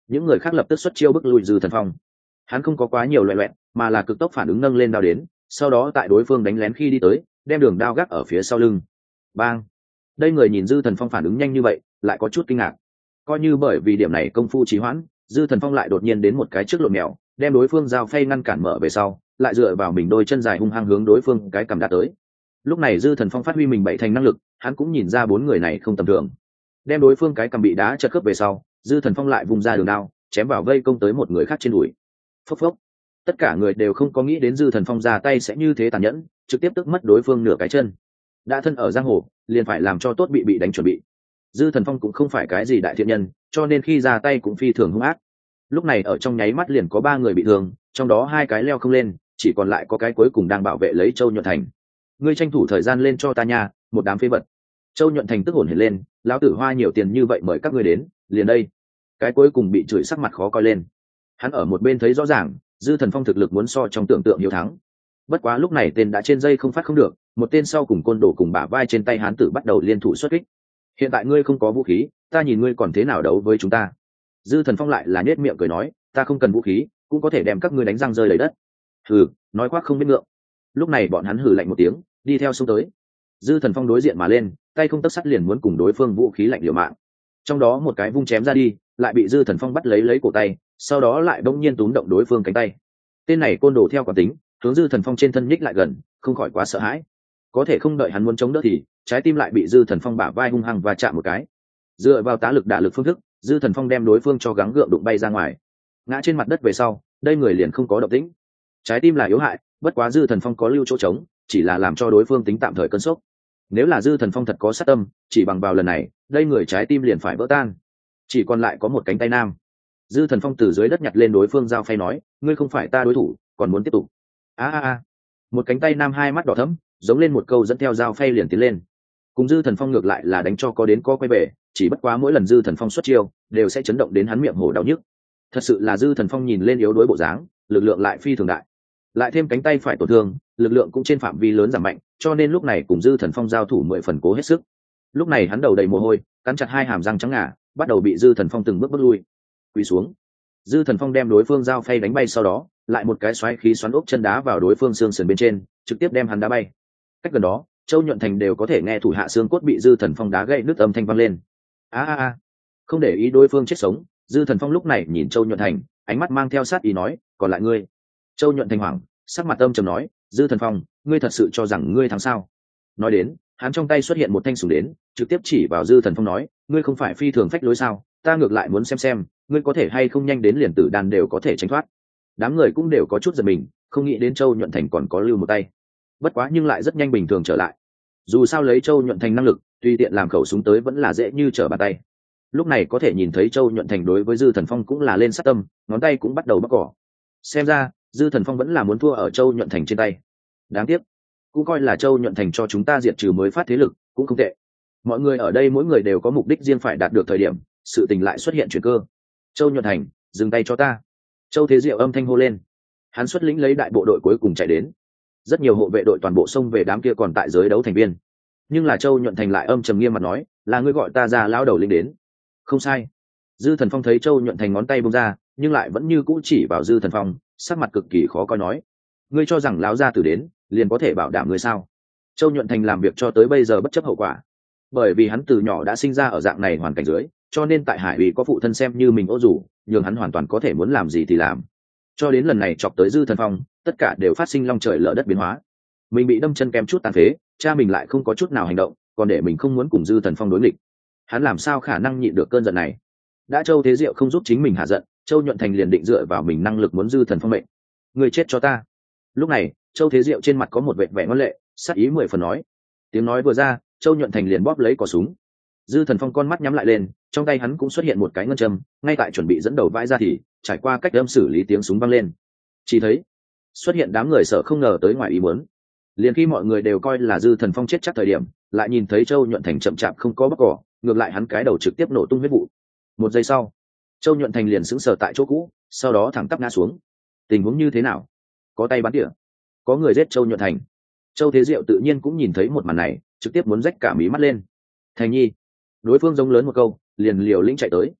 những người khác lập tức xuất chiêu bức lui Dư Thần Phong. Hắn không có quá nhiều loẹ loẹn, mà là cực tốc phản ứng nâng lên đao đến, sau đó tại đối phương đánh lén khi đi tới, đem đường đao gác ở phía sau lưng. Bang! Đây người nhìn Dư Thần Phong phản ứng nhanh như vậy, lại có chút kinh ngạc. Coi như bởi vì điểm này công phu trì hoãn, Dư Thần Phong lại đột nhiên đến một cái trước lộn mèo, đem đối phương dao phay ngăn cản mở về sau, lại dựa vào mình đôi chân dài hung hăng hướng đối phương cái cầm đá tới. Lúc này Dư Thần Phong phát huy mình bảy thành năng lực, hắn cũng nhìn ra bốn người này không tầm thường. Đem đối phương cái cầm bị đá chật khớp về sau, Dư Thần Phong lại vùng ra đường đao, chém vào vây công tới một người khác trên đùi. Phốc phốc. Tất cả người đều không có nghĩ đến Dư Thần Phong ra tay sẽ như thế tàn nhẫn, trực tiếp tức mất đối phương nửa cái chân. Đã thân ở giang hồ, liền phải làm cho tốt bị đánh chuẩn bị. Dư Thần Phong cũng không phải cái gì đại thiện nhân, cho nên khi ra tay cũng phi thường hung ác. Lúc này ở trong nháy mắt liền có ba người bị thương, trong đó hai cái leo không lên, chỉ còn lại có cái cuối cùng đang bảo vệ lấy Châu Nhuận Thành. Ngươi tranh thủ thời gian lên cho ta nha, một đám phế vật. Châu Nhuận Thành tức hồn hển lên, lão tử hoa nhiều tiền như vậy mời các ngươi đến, liền đây. Cái cuối cùng bị chửi sắc mặt khó coi lên. Hắn ở một bên thấy rõ ràng, Dư Thần Phong thực lực muốn so trong tưởng tượng hiếu thắng. Bất quá lúc này tên đã trên dây không phát không được, một tên sau cùng côn đồ cùng bả vai trên tay hán tử bắt đầu liên thủ xuất kích. Hiện tại ngươi không có vũ khí, ta nhìn ngươi còn thế nào đấu với chúng ta. Dư Thần Phong lại là nhếch miệng cười nói, ta không cần vũ khí, cũng có thể đem các ngươi đánh răng rơi đầy đất. Hừ, nói khoác không biết ngượng. Lúc này bọn hắn hừ lạnh một tiếng, đi theo xông tới. Dư Thần Phong đối diện mà lên, tay không tấc sắt liền muốn cùng đối phương vũ khí lạnh liều mạng. Trong đó một cái vung chém ra đi, lại bị Dư Thần Phong bắt lấy cổ tay, sau đó lại bỗng nhiên túm động đối phương cánh tay. Tên này côn đồ theo quán tính, hướng Dư Thần Phong trên thân nhích lại gần, không khỏi quá sợ hãi. Có thể không đợi hắn muốn chống đỡ thì trái tim lại bị Dư Thần Phong bả vai hung hăng và chạm một cái. Dựa vào tá lực đả lực phương thức, Dư Thần Phong đem đối phương cho gắng gượng đụng bay ra ngoài. Ngã trên mặt đất về sau, đây người liền không có động tĩnh. Trái tim là yếu hại, bất quá Dư Thần Phong có lưu chỗ trống, chỉ là làm cho đối phương tính tạm thời cơn sốc. Nếu là Dư Thần Phong thật có sát tâm, chỉ bằng vào lần này, đây người trái tim liền phải vỡ tan. Chỉ còn lại có một cánh tay nam. Dư Thần Phong từ dưới đất nhặt lên đối phương dao phay nói, ngươi không phải ta đối thủ, còn muốn tiếp tục. Một cánh tay nam hai mắt đỏ thẫm, giống lên một câu dẫn theo dao phay liền tiến lên. Cùng Dư Thần Phong ngược lại là đánh cho có đến có quay về, chỉ bất quá mỗi lần Dư Thần Phong xuất chiêu, đều sẽ chấn động đến hắn miệng hổ đau nhức. Thật sự là Dư Thần Phong nhìn lên yếu đuối bộ dáng, lực lượng lại phi thường đại. Lại thêm cánh tay phải tổn thương, lực lượng cũng trên phạm vi lớn giảm mạnh, cho nên lúc này cùng Dư Thần Phong giao thủ 10 phần cố hết sức. Lúc này hắn đầu đầy mồ hôi, cắn chặt hai hàm răng trắng ngà, bắt đầu bị Dư Thần Phong từng bước lui. Quỳ xuống. Dư Thần Phong đem đối phương dao phay đánh bay, sau đó lại một cái xoáy khí xoắn ốc chân đá vào đối phương xương sườn bên trên, trực tiếp đem hắn đá bay. Cách gần đó, Châu Nhuận Thành đều có thể nghe thủ hạ xương cốt bị Dư Thần Phong đá gãy nứt âm thanh vang lên. Không để ý đối phương chết sống, Dư Thần Phong lúc này nhìn Châu Nhuận Thành, ánh mắt mang theo sát ý nói, còn lại ngươi. Châu Nhuận Thành hoảng, sắc mặt âm trầm nói, Dư Thần Phong, ngươi thật sự cho rằng ngươi thắng sao? Nói đến, hắn trong tay xuất hiện một thanh súng đến, trực tiếp chỉ vào Dư Thần Phong nói, ngươi không phải phi thường phách lối sao? Ta ngược lại muốn xem, ngươi có thể hay không nhanh đến liền tử đàn đều có thể tránh thoát. Đám người cũng đều có chút giật mình, không nghĩ đến Châu Nhuận Thành còn có lưu một tay. Bất quá nhưng lại rất nhanh bình thường trở lại. Dù sao lấy Châu Nhuận Thành năng lực, tùy tiện làm khẩu súng tới vẫn là dễ như trở bàn tay. Lúc này có thể nhìn thấy Châu Nhuận Thành đối với Dư Thần Phong cũng là lên sát tâm, ngón tay cũng bắt đầu bóc cỏ. Xem ra Dư Thần Phong vẫn là muốn thua ở Châu Nhuận Thành trên tay. Đáng tiếc, cũng coi là Châu Nhuận Thành cho chúng ta diệt trừ mới phát thế lực, cũng không tệ. Mọi người ở đây mỗi người đều có mục đích riêng phải đạt được thời điểm, sự tình lại xuất hiện chuyển cơ. Châu Nhuận Thành, dừng tay cho ta. Châu Thế Diệu âm thanh hô lên. Hắn xuất lĩnh lấy đại bộ đội cuối cùng chạy đến. Rất nhiều hộ vệ đội toàn bộ xông về đám kia còn tại giới đấu thành viên. Nhưng là Châu Nhuận Thành lại âm trầm nghiêm mặt nói, là ngươi gọi ta ra lão đầu lĩnh đến. Không sai. Dư Thần Phong thấy Châu Nhuận Thành ngón tay buông ra, nhưng lại vẫn như cũ chỉ vào Dư Thần Phong, sắc mặt cực kỳ khó coi nói, ngươi cho rằng lão gia tử đến liền có thể bảo đảm ngươi sao? Châu Nhuận Thành làm việc cho tới bây giờ bất chấp hậu quả, bởi vì hắn từ nhỏ đã sinh ra ở dạng này hoàn cảnh dưới, cho nên tại Hải Ủy có phụ thân xem như mình ô dù, nhưng hắn hoàn toàn có thể muốn làm gì thì làm. Cho đến lần này chọc tới Dư Thần Phong, tất cả đều phát sinh long trời lở đất biến hóa. Mình bị đâm chân kém chút tàn phế, cha mình lại không có chút nào hành động, còn để mình không muốn cùng Dư Thần Phong đối nghịch. Hắn làm sao khả năng nhịn được cơn giận này? Đã Châu Thế Diệu không giúp chính mình hạ giận, Châu Nhuận Thành liền định dựa vào mình năng lực muốn Dư Thần Phong mệnh. Người chết cho ta. Lúc này Châu Thế Diệu trên mặt có một vệt vẻ ngoan lệ, sát ý 10 phần nói. Tiếng nói vừa ra, Châu Nhuận Thành liền bóp lấy cò súng. Dư Thần Phong con mắt nhắm lại lên, trong tay hắn cũng xuất hiện một cái ngân châm, ngay tại chuẩn bị dẫn đầu vãi ra thì trải qua cách âm xử lý tiếng súng vang lên. Chỉ thấy xuất hiện đám người sợ không ngờ tới ngoài ý muốn. Liền khi mọi người đều coi là Dư Thần Phong chết chắc thời điểm, lại nhìn thấy Châu Nhuận Thành chậm chạp không có bóc cỏ, ngược lại hắn cái đầu trực tiếp nổ tung huyết vụ. Một giây sau, Châu Nhuận Thành liền sững sờ tại chỗ cũ, sau đó thẳng tắp ngã xuống. Tình huống như thế nào? Có tay bắn tỉa, có người giết Châu Nhuận Thành. Châu Thế Diệu tự nhiên cũng nhìn thấy một màn này, trực tiếp muốn rách cả mí mắt lên. Thành nhi, đối phương giống lớn một câu, liền liều lĩnh chạy tới.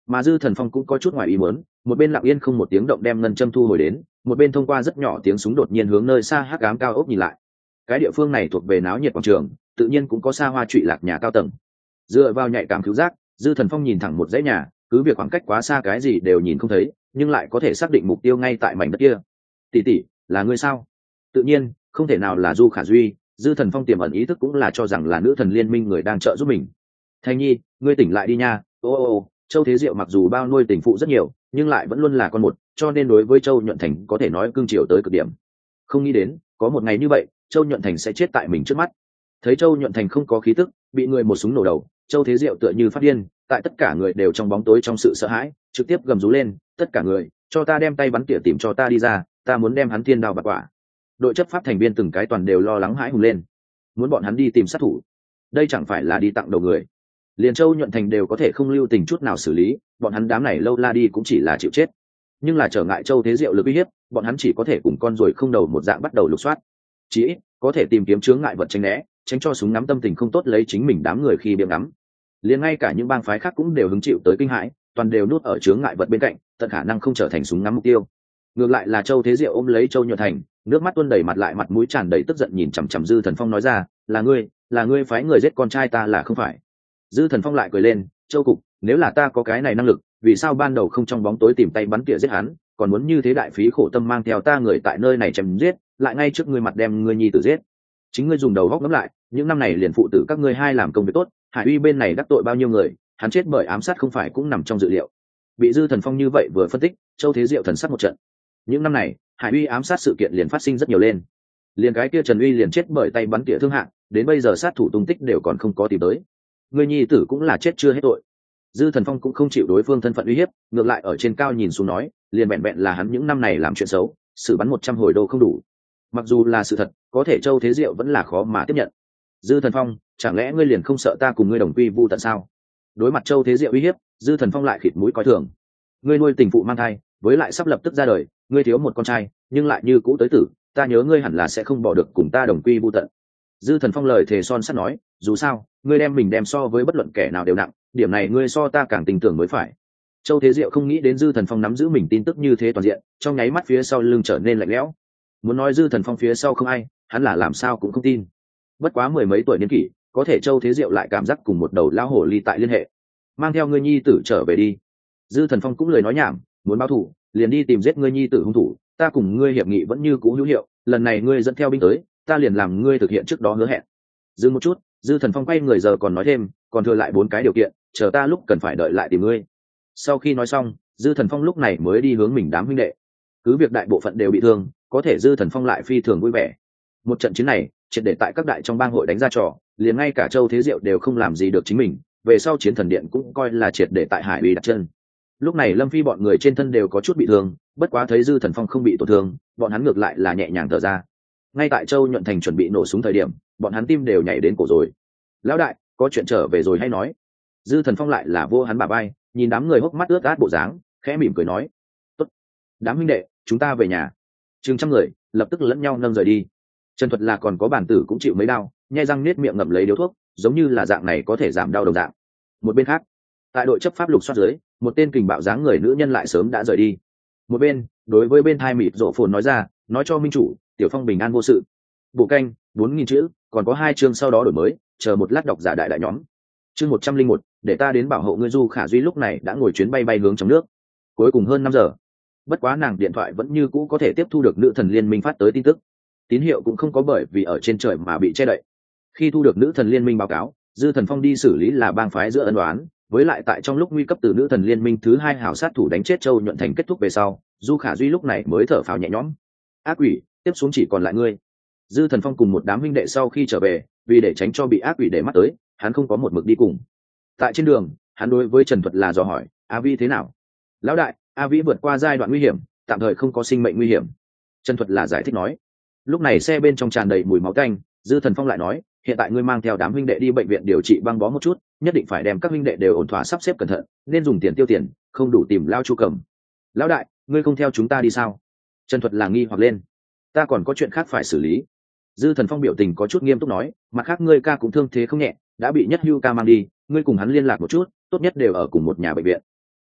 Mà Dư Thần Phong cũng có chút ngoài ý muốn, một bên lặng yên không một tiếng động đem ngân châm thu hồi đến, một bên thông qua rất nhỏ tiếng súng đột nhiên hướng nơi xa hắc ám cao ốc nhìn lại. Cái địa phương này thuộc về náo nhiệt quảng trường, tự nhiên cũng có xa hoa trụy lạc nhà cao tầng. Dựa vào nhạy cảm cứu giác, Dư Thần Phong nhìn thẳng một dãy nhà, cứ việc khoảng cách quá xa cái gì đều nhìn không thấy, nhưng lại có thể xác định mục tiêu ngay tại mảnh đất kia. Tỷ tỷ, là ngươi sao? Tự nhiên không thể nào là Du Khả Duy. Dư Thần Phong tiềm ẩn ý thức cũng là cho rằng là nữ thần liên minh người đang trợ giúp mình. Thanh Nhi, ngươi tỉnh lại đi nha. Ô, Châu Thế Diệu mặc dù bao nuôi tình phụ rất nhiều, nhưng lại vẫn luôn là con một, cho nên đối với Châu Nhuận Thành có thể nói cưng chiều tới cực điểm. Không nghĩ đến có một ngày như vậy, Châu Nhuận Thành sẽ chết tại mình trước mắt. Thấy Châu Nhuận Thành không có khí tức, bị người một súng nổ đầu, Châu Thế Diệu tựa như phát điên, tại tất cả người đều trong bóng tối trong sự sợ hãi, trực tiếp gầm rú lên, tất cả người, cho ta đem tay bắn tỉa tìm cho ta đi ra, ta muốn đem hắn thiên đao bạc quả. Đội chấp pháp thành viên từng cái toàn đều lo lắng hãi hùng lên, muốn bọn hắn đi tìm sát thủ. Đây chẳng phải là đi tặng đầu người. Liền Châu Nhuận Thành đều có thể không lưu tình chút nào xử lý, bọn hắn đám này lâu la đi cũng chỉ là chịu chết. Nhưng là trở ngại Châu Thế Diệu lực uy hiếp, bọn hắn chỉ có thể cùng con ruồi không đầu một dạng bắt đầu lục soát. Chỉ ít có thể tìm kiếm chướng ngại vật tránh né, tránh cho súng ngắm tâm tình không tốt lấy chính mình đám người khi biếng ngắm. Liền ngay cả những bang phái khác cũng đều hứng chịu tới kinh hãi, toàn đều nuốt ở chướng ngại vật bên cạnh, tận khả năng không trở thành súng ngắm mục tiêu. Ngược lại là Châu Thế Diệu ôm lấy Châu Nhuận Thành, nước mắt tuôn đầy mặt lại mặt mũi tràn đầy tức giận nhìn chằm chằm Dư Thần Phong nói ra, là ngươi phái người giết con trai ta là không phải? Dư Thần Phong lại cười lên, Châu cục, nếu là ta có cái này năng lực, vì sao ban đầu không trong bóng tối tìm tay bắn tỉa giết hắn, còn muốn như thế đại phí khổ tâm mang theo ta người tại nơi này chém giết, lại ngay trước ngươi mặt đem ngươi nhi tử giết. Chính ngươi dùng đầu góc ngẫm lại, những năm này liền phụ tử các ngươi hai làm công việc tốt, Hải Uy bên này đắc tội bao nhiêu người, hắn chết bởi ám sát không phải cũng nằm trong dự liệu. Bị Dư Thần Phong như vậy vừa phân tích, Châu Thế Diệu thần sắc một trận. Những năm này, Hải Uy ám sát sự kiện liền phát sinh rất nhiều lên. Liền cái kia Trần Uy liền chết bởi tay bắn tỉa thương hạng, đến bây giờ sát thủ tung tích đều còn không có tìm tới. Người nhi tử cũng là chết chưa hết tội. Dư Thần Phong cũng không chịu đối phương thân phận uy hiếp, ngược lại ở trên cao nhìn xuống nói, liền vẹn vẹn là hắn những năm này làm chuyện xấu, xử bắn 100 hồi đô không đủ. Mặc dù là sự thật, có thể Châu Thế Diệu vẫn là khó mà tiếp nhận. Dư Thần Phong, chẳng lẽ ngươi liền không sợ ta cùng ngươi đồng quy vu tận sao? Đối mặt Châu Thế Diệu uy hiếp, Dư Thần Phong lại khịt mũi coi thường. Ngươi nuôi tình phụ mang thai, với lại sắp lập tức ra đời, ngươi thiếu một con trai, nhưng lại như cũ tới tử, ta nhớ ngươi hẳn là sẽ không bỏ được cùng ta đồng quy vu tận. Dư Thần Phong lời thề son sắt nói, dù sao, ngươi đem mình đem so với bất luận kẻ nào đều nặng, điểm này ngươi so ta càng tin tưởng mới phải. Châu Thế Diệu không nghĩ đến Dư Thần Phong nắm giữ mình tin tức như thế toàn diện, trong nháy mắt phía sau lưng trở nên lạnh lẽo. Muốn nói Dư Thần Phong phía sau không ai, hắn là làm sao cũng không tin. Bất quá mười mấy tuổi niên kỷ, có thể Châu Thế Diệu lại cảm giác cùng một đầu lão hổ ly tại liên hệ. Mang theo ngươi nhi tử trở về đi. Dư Thần Phong cũng lời nói nhảm, muốn báo thù, liền đi tìm giết ngươi nhi tử hung thủ, ta cùng ngươi hiệp nghị vẫn như cũ hữu hiệu, lần này ngươi dẫn theo binh tới, ta liền làm ngươi thực hiện trước đó hứa hẹn. Dừng một chút, Dư Thần Phong quay người giờ còn nói thêm, còn thừa lại 4 cái điều kiện, chờ ta lúc cần phải đợi lại tìm ngươi. Sau khi nói xong, Dư Thần Phong lúc này mới đi hướng mình đám huynh đệ. Cứ việc đại bộ phận đều bị thương, có thể Dư Thần Phong lại phi thường vui vẻ. Một trận chiến này, triệt để tại các đại trong bang hội đánh ra trò, liền ngay cả Châu Thế Diệu đều không làm gì được chính mình, về sau chiến thần điện cũng coi là triệt để tại Hải Uy đặt chân. Lúc này Lâm Phi bọn người trên thân đều có chút bị thương, bất quá thấy Dư Thần Phong không bị tổn thương, bọn hắn ngược lại là nhẹ nhàng thở ra. Ngay tại Châu Nhuận Thành chuẩn bị nổ súng thời điểm, bọn hắn tim đều nhảy đến cổ rồi. Lão đại, có chuyện trở về rồi hay nói? Dư Thần Phong lại là vô hắn bả vai, nhìn đám người hốc mắt ướt át bộ dáng, khẽ mỉm cười nói, tốt, đám huynh đệ, chúng ta về nhà. Chừng trăm người lập tức lẫn nhau nâng rời đi. Trần Thuật là còn có bản tử cũng chịu mấy đau, nhai răng nết miệng ngậm lấy điếu thuốc, giống như là dạng này có thể giảm đau đồng dạng. Một bên khác, tại đội chấp pháp lục soát dưới, một tên kình bạo dáng người nữ nhân lại sớm đã rời đi. Một bên, đối với bên thai mịt rộ phồn nói ra, nói cho minh chủ, Tiểu Phong bình an vô sự. Bộ canh 4.000 chữ, còn có 2 chương sau đó đổi mới, chờ một lát đọc giả đại đại nhóm. Chương 101, để ta đến bảo hộ ngươi. Du Khả Duy lúc này đã ngồi chuyến bay bay hướng trong nước. Cuối cùng hơn 5 giờ. Bất quá nàng điện thoại vẫn như cũ có thể tiếp thu được nữ thần liên minh phát tới tin tức. Tín hiệu cũng không có bởi vì ở trên trời mà bị che đậy. Khi thu được nữ thần liên minh báo cáo, Dư Thần Phong đi xử lý là bang phái giữa ân đoán, với lại tại trong lúc nguy cấp từ nữ thần liên minh thứ 2 hảo sát thủ đánh chết Châu Nhuận Thành kết thúc về sau, Du Khả Duy lúc này mới thở phào nhẹ nhõm. Ác quỷ, tiếp xuống chỉ còn lại ngươi. Dư Thần Phong cùng một đám huynh đệ sau khi trở về, vì để tránh cho bị ác quỷ để mắt tới, hắn không có một mực đi cùng. Tại trên đường, hắn đối với Trần Thuật là dò hỏi, A Vi thế nào? Lão đại, A Vi vượt qua giai đoạn nguy hiểm, tạm thời không có sinh mệnh nguy hiểm. Trần Thuật là giải thích nói. Lúc này xe bên trong tràn đầy mùi máu tanh, Dư Thần Phong lại nói, hiện tại ngươi mang theo đám huynh đệ đi bệnh viện điều trị băng bó một chút, nhất định phải đem các huynh đệ đều ổn thỏa sắp xếp cẩn thận, nên dùng tiền tiêu tiền, không đủ tìm lao Chu Cầm. Lão đại, ngươi không theo chúng ta đi sao? Trần Thuật là nghi hoặc lên. Ta còn có chuyện khác phải xử lý. Dư Thần Phong biểu tình có chút nghiêm túc nói, mặt khác ngươi ca cũng thương thế không nhẹ, đã bị Nhất Hưu ca mang đi, ngươi cùng hắn liên lạc một chút, tốt nhất đều ở cùng một nhà bệnh viện.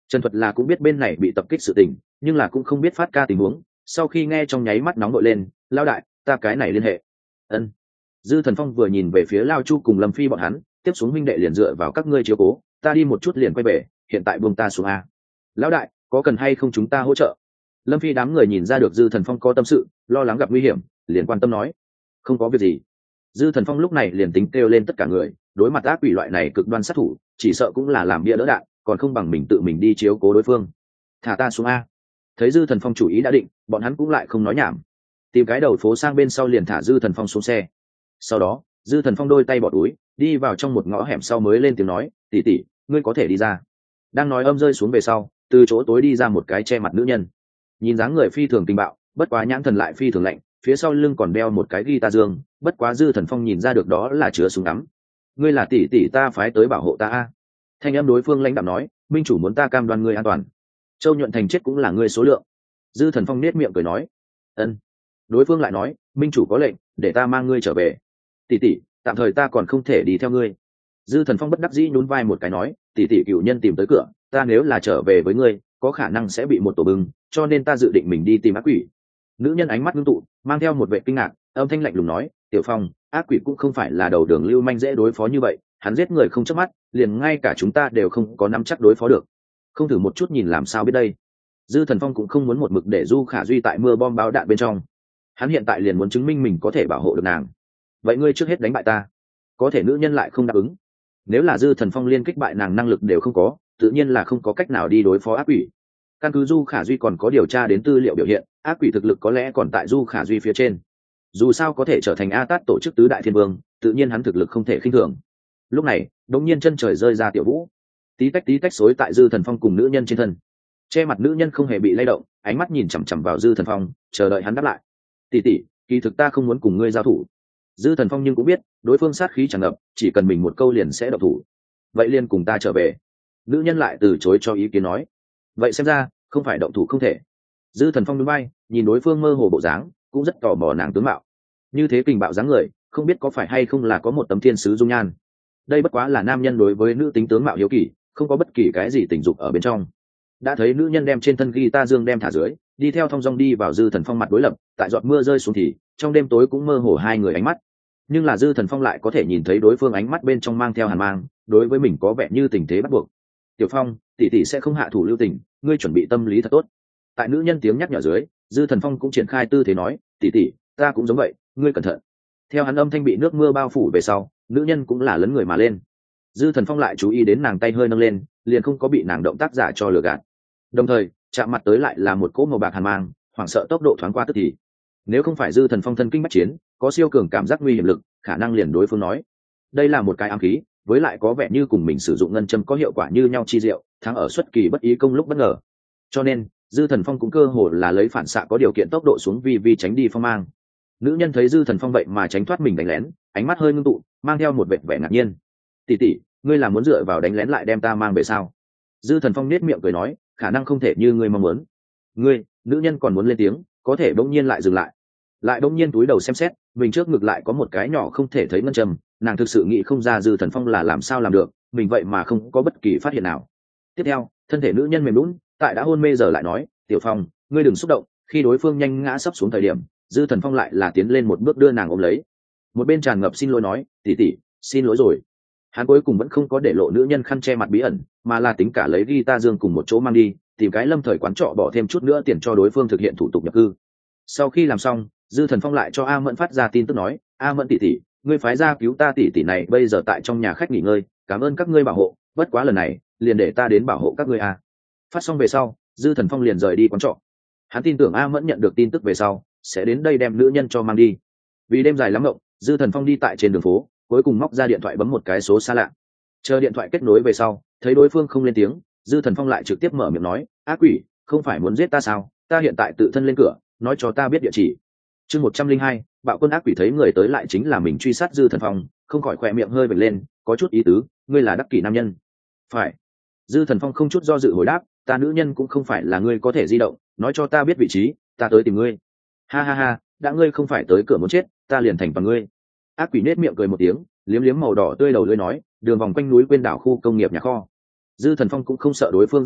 Trần Thuật là cũng biết bên này bị tập kích sự tình, nhưng là cũng không biết Phát Ca tình huống. Sau khi nghe trong nháy mắt nóng nội lên, lao đại, ta cái này liên hệ. Ân. Dư Thần Phong vừa nhìn về phía Lao Chu cùng Lâm Phi bọn hắn, tiếp xuống huynh đệ liền dựa vào các ngươi chiếu cố, ta đi một chút liền quay về, hiện tại buông ta xuống a. Lão đại, có cần hay không chúng ta hỗ trợ? Lâm Phi đám người nhìn ra được Dư Thần Phong có tâm sự, lo lắng gặp nguy hiểm, liền quan tâm nói, không có việc gì. Dư Thần Phong lúc này liền tính kêu lên tất cả người, đối mặt ác quỷ loại này cực đoan sát thủ, chỉ sợ cũng là làm bia đỡ đạn, còn không bằng mình tự mình đi chiếu cố đối phương. Thả ta xuống a. Thấy Dư Thần Phong chủ ý đã định, bọn hắn cũng lại không nói nhảm, tìm cái đầu phố sang bên sau liền thả Dư Thần Phong xuống xe. Sau đó Dư Thần Phong đôi tay bỏ túi đi vào trong một ngõ hẻm sau mới lên tiếng nói, tỷ tỷ, ngươi có thể đi ra. Đang nói âm rơi xuống về sau, từ chỗ tối đi ra một cái che mặt nữ nhân, nhìn dáng người phi thường tình bạo, bất quá nhãn thần lại phi thường lạnh, phía sau lưng còn đeo một cái guitar dương, bất quá Dư Thần Phong nhìn ra được đó là chứa súng ngắm. Ngươi là tỷ tỷ ta phái tới bảo hộ ta a. Thanh âm đối phương lãnh đạm nói, minh chủ muốn ta cam đoan ngươi an toàn, Châu Nhuận Thành chết cũng là ngươi số lượng. Dư Thần Phong nết miệng cười nói, ân. Đối phương lại nói, minh chủ có lệnh để ta mang ngươi trở về. Tỷ tỷ, tạm thời ta còn không thể đi theo ngươi. Dư Thần Phong bất đắc dĩ nhún vai một cái nói, tỷ tỷ cựu nhân tìm tới cửa, ta nếu là trở về với ngươi có khả năng sẽ bị một tổ bưng, cho nên ta dự định mình đi tìm ác quỷ. Nữ nhân ánh mắt ngưng tụ, mang theo một vẻ kinh ngạc, âm thanh lạnh lùng nói, Tiểu Phong, ác quỷ cũng không phải là đầu đường lưu manh dễ đối phó như vậy, hắn giết người không chớp mắt, liền ngay cả chúng ta đều không có nắm chắc đối phó được. Không thử một chút nhìn làm sao biết đây. Dư Thần Phong cũng không muốn một mực để Du Khả Duy tại mưa bom báo đạn bên trong, hắn hiện tại liền muốn chứng minh mình có thể bảo hộ được nàng. Vậy ngươi trước hết đánh bại ta. Có thể nữ nhân lại không đáp ứng. Nếu là Dư Thần Phong liên kích bại nàng năng lực đều không có, tự nhiên là không có cách nào đi đối phó ác quỷ. Căn cứ Du Khả Duy còn có điều tra đến tư liệu biểu hiện, ác quỷ thực lực có lẽ còn tại Du Khả Duy phía trên. Dù sao có thể trở thành A Tát tổ chức tứ đại thiên vương, tự nhiên hắn thực lực không thể khinh thường. Lúc này đống nhiên chân trời rơi ra tiểu vũ, tí tách xối tại Dư Thần Phong cùng nữ nhân trên thân. Che mặt nữ nhân không hề bị lay động, ánh mắt nhìn chằm chằm vào Dư Thần Phong, chờ đợi hắn đáp lại. Tỷ tỷ, kỳ thực ta không muốn cùng ngươi giao thủ. Dư Thần Phong nhưng cũng biết đối phương sát khí tràn ngập, chỉ cần mình một câu liền sẽ động thủ. Vậy liền cùng ta trở về. Nữ nhân lại từ chối cho ý kiến nói, vậy xem ra không phải động thủ không thể. Dư Thần Phong nhún vai, nhìn đối phương mơ hồ bộ dáng, cũng rất tò mò nàng tướng mạo. Như thế kình bạo dáng người, không biết có phải hay không là có một tấm thiên sứ dung nhan. Đây bất quá là nam nhân đối với nữ tính tướng mạo hiếu kỳ, không có bất kỳ cái gì tình dục ở bên trong. Đã thấy nữ nhân đem trên thân guitar dương đem thả dưới, đi theo thong dong đi vào Dư Thần Phong mặt đối lập, tại giọt mưa rơi xuống thì trong đêm tối cũng mơ hồ hai người ánh mắt. Nhưng là Dư Thần Phong lại có thể nhìn thấy đối phương ánh mắt bên trong mang theo hàn mang, đối với mình có vẻ như tình thế bắt buộc. Tiểu Phong, tỷ tỷ sẽ không hạ thủ lưu tình, ngươi chuẩn bị tâm lý thật tốt. Tại nữ nhân tiếng nhắc nhở dưới, Dư Thần Phong cũng triển khai tư thế nói, tỷ tỷ, ta cũng giống vậy, ngươi cẩn thận. Theo hắn âm thanh bị nước mưa bao phủ về sau, nữ nhân cũng là lấn người mà lên. Dư Thần Phong lại chú ý đến nàng tay hơi nâng lên, liền không có bị nàng động tác giả cho lừa gạt. Đồng thời chạm mặt tới lại là một cỗ màu bạc hàn mang, hoảng sợ tốc độ thoáng qua tức thì. Nếu không phải Dư Thần Phong thân kinh bách chiến, có siêu cường cảm giác nguy hiểm lực, khả năng liền đối phương nói đây là một cái ám khí, với lại có vẻ như cùng mình sử dụng ngân châm có hiệu quả như nhau chi diệu, thắng ở xuất kỳ bất ý công lúc bất ngờ. Cho nên Dư Thần Phong cũng cơ hồ là lấy phản xạ có điều kiện tốc độ xuống vi tránh đi phong mang. Nữ nhân thấy Dư Thần Phong vậy mà tránh thoát mình đánh lén, ánh mắt hơi ngưng tụ, mang theo một vẻ vẻ ngạc nhiên. Tỷ tỷ, ngươi là muốn dựa vào đánh lén lại đem ta mang về sao? Dư Thần Phong nết miệng cười nói, khả năng không thể như ngươi mong muốn. Ngươi, nữ nhân còn muốn lên tiếng, có thể bỗng nhiên lại dừng lại bỗng nhiên túi đầu xem xét, mình trước ngực lại có một cái nhỏ không thể thấy ngân châm, nàng thực sự nghĩ không ra Dư Thần Phong là làm sao làm được, mình vậy mà không có bất kỳ phát hiện nào. Tiếp theo thân thể nữ nhân mềm lún, tại đã hôn mê giờ lại nói, Tiểu Phong, ngươi đừng xúc động. Khi đối phương nhanh ngã sấp xuống thời điểm, Dư Thần Phong lại là tiến lên một bước đưa nàng ôm lấy, một bên tràn ngập xin lỗi nói, tỷ tỷ, xin lỗi rồi. Hắn cuối cùng vẫn không có để lộ nữ nhân khăn che mặt bí ẩn, mà là tính cả lấy guitar dương cùng một chỗ mang đi, tìm cái lâm thời quán trọ bỏ thêm chút nữa tiền cho đối phương thực hiện thủ tục nhập cư. Sau khi làm xong, Dư Thần Phong lại cho A Mẫn phát ra tin tức nói, A Mẫn tỷ tỷ, ngươi phái ra cứu ta tỷ tỷ này bây giờ tại trong nhà khách nghỉ ngơi, cảm ơn các ngươi bảo hộ, bất quá lần này liền để ta đến bảo hộ các ngươi a. Phát xong về sau, Dư Thần Phong liền rời đi quán trọ. Hắn tin tưởng A Mẫn nhận được tin tức về sau sẽ đến đây đem nữ nhân cho mang đi. Vì đêm dài lắm ngộng, Dư Thần Phong đi tại trên đường phố, cuối cùng móc ra điện thoại bấm một cái số xa lạ. Chờ điện thoại kết nối về sau, thấy đối phương không lên tiếng, Dư Thần Phong lại trực tiếp mở miệng nói, ác quỷ, không phải muốn giết ta sao? Ta hiện tại tự thân lên cửa, nói cho ta biết địa chỉ. Chương 102, bạo quân ác quỷ thấy người tới lại chính là mình truy sát Dư Thần Phong, không khỏi khỏe miệng hơi vểnh lên, có chút ý tứ, ngươi là đắc kỷ nam nhân. Phải. Dư Thần Phong không chút do dự hồi đáp, ta nữ nhân cũng không phải là ngươi có thể di động, nói cho ta biết vị trí, ta tới tìm ngươi. Ha ha ha, đã ngươi không phải tới cửa muốn chết, ta liền thành bằng ngươi. Ác quỷ nết miệng cười một tiếng, liếm liếm màu đỏ tươi đầu lưỡi nói, đường vòng quanh núi quên đảo khu công nghiệp nhà kho. Dư Thần Phong cũng không sợ đối phương ra vẻ,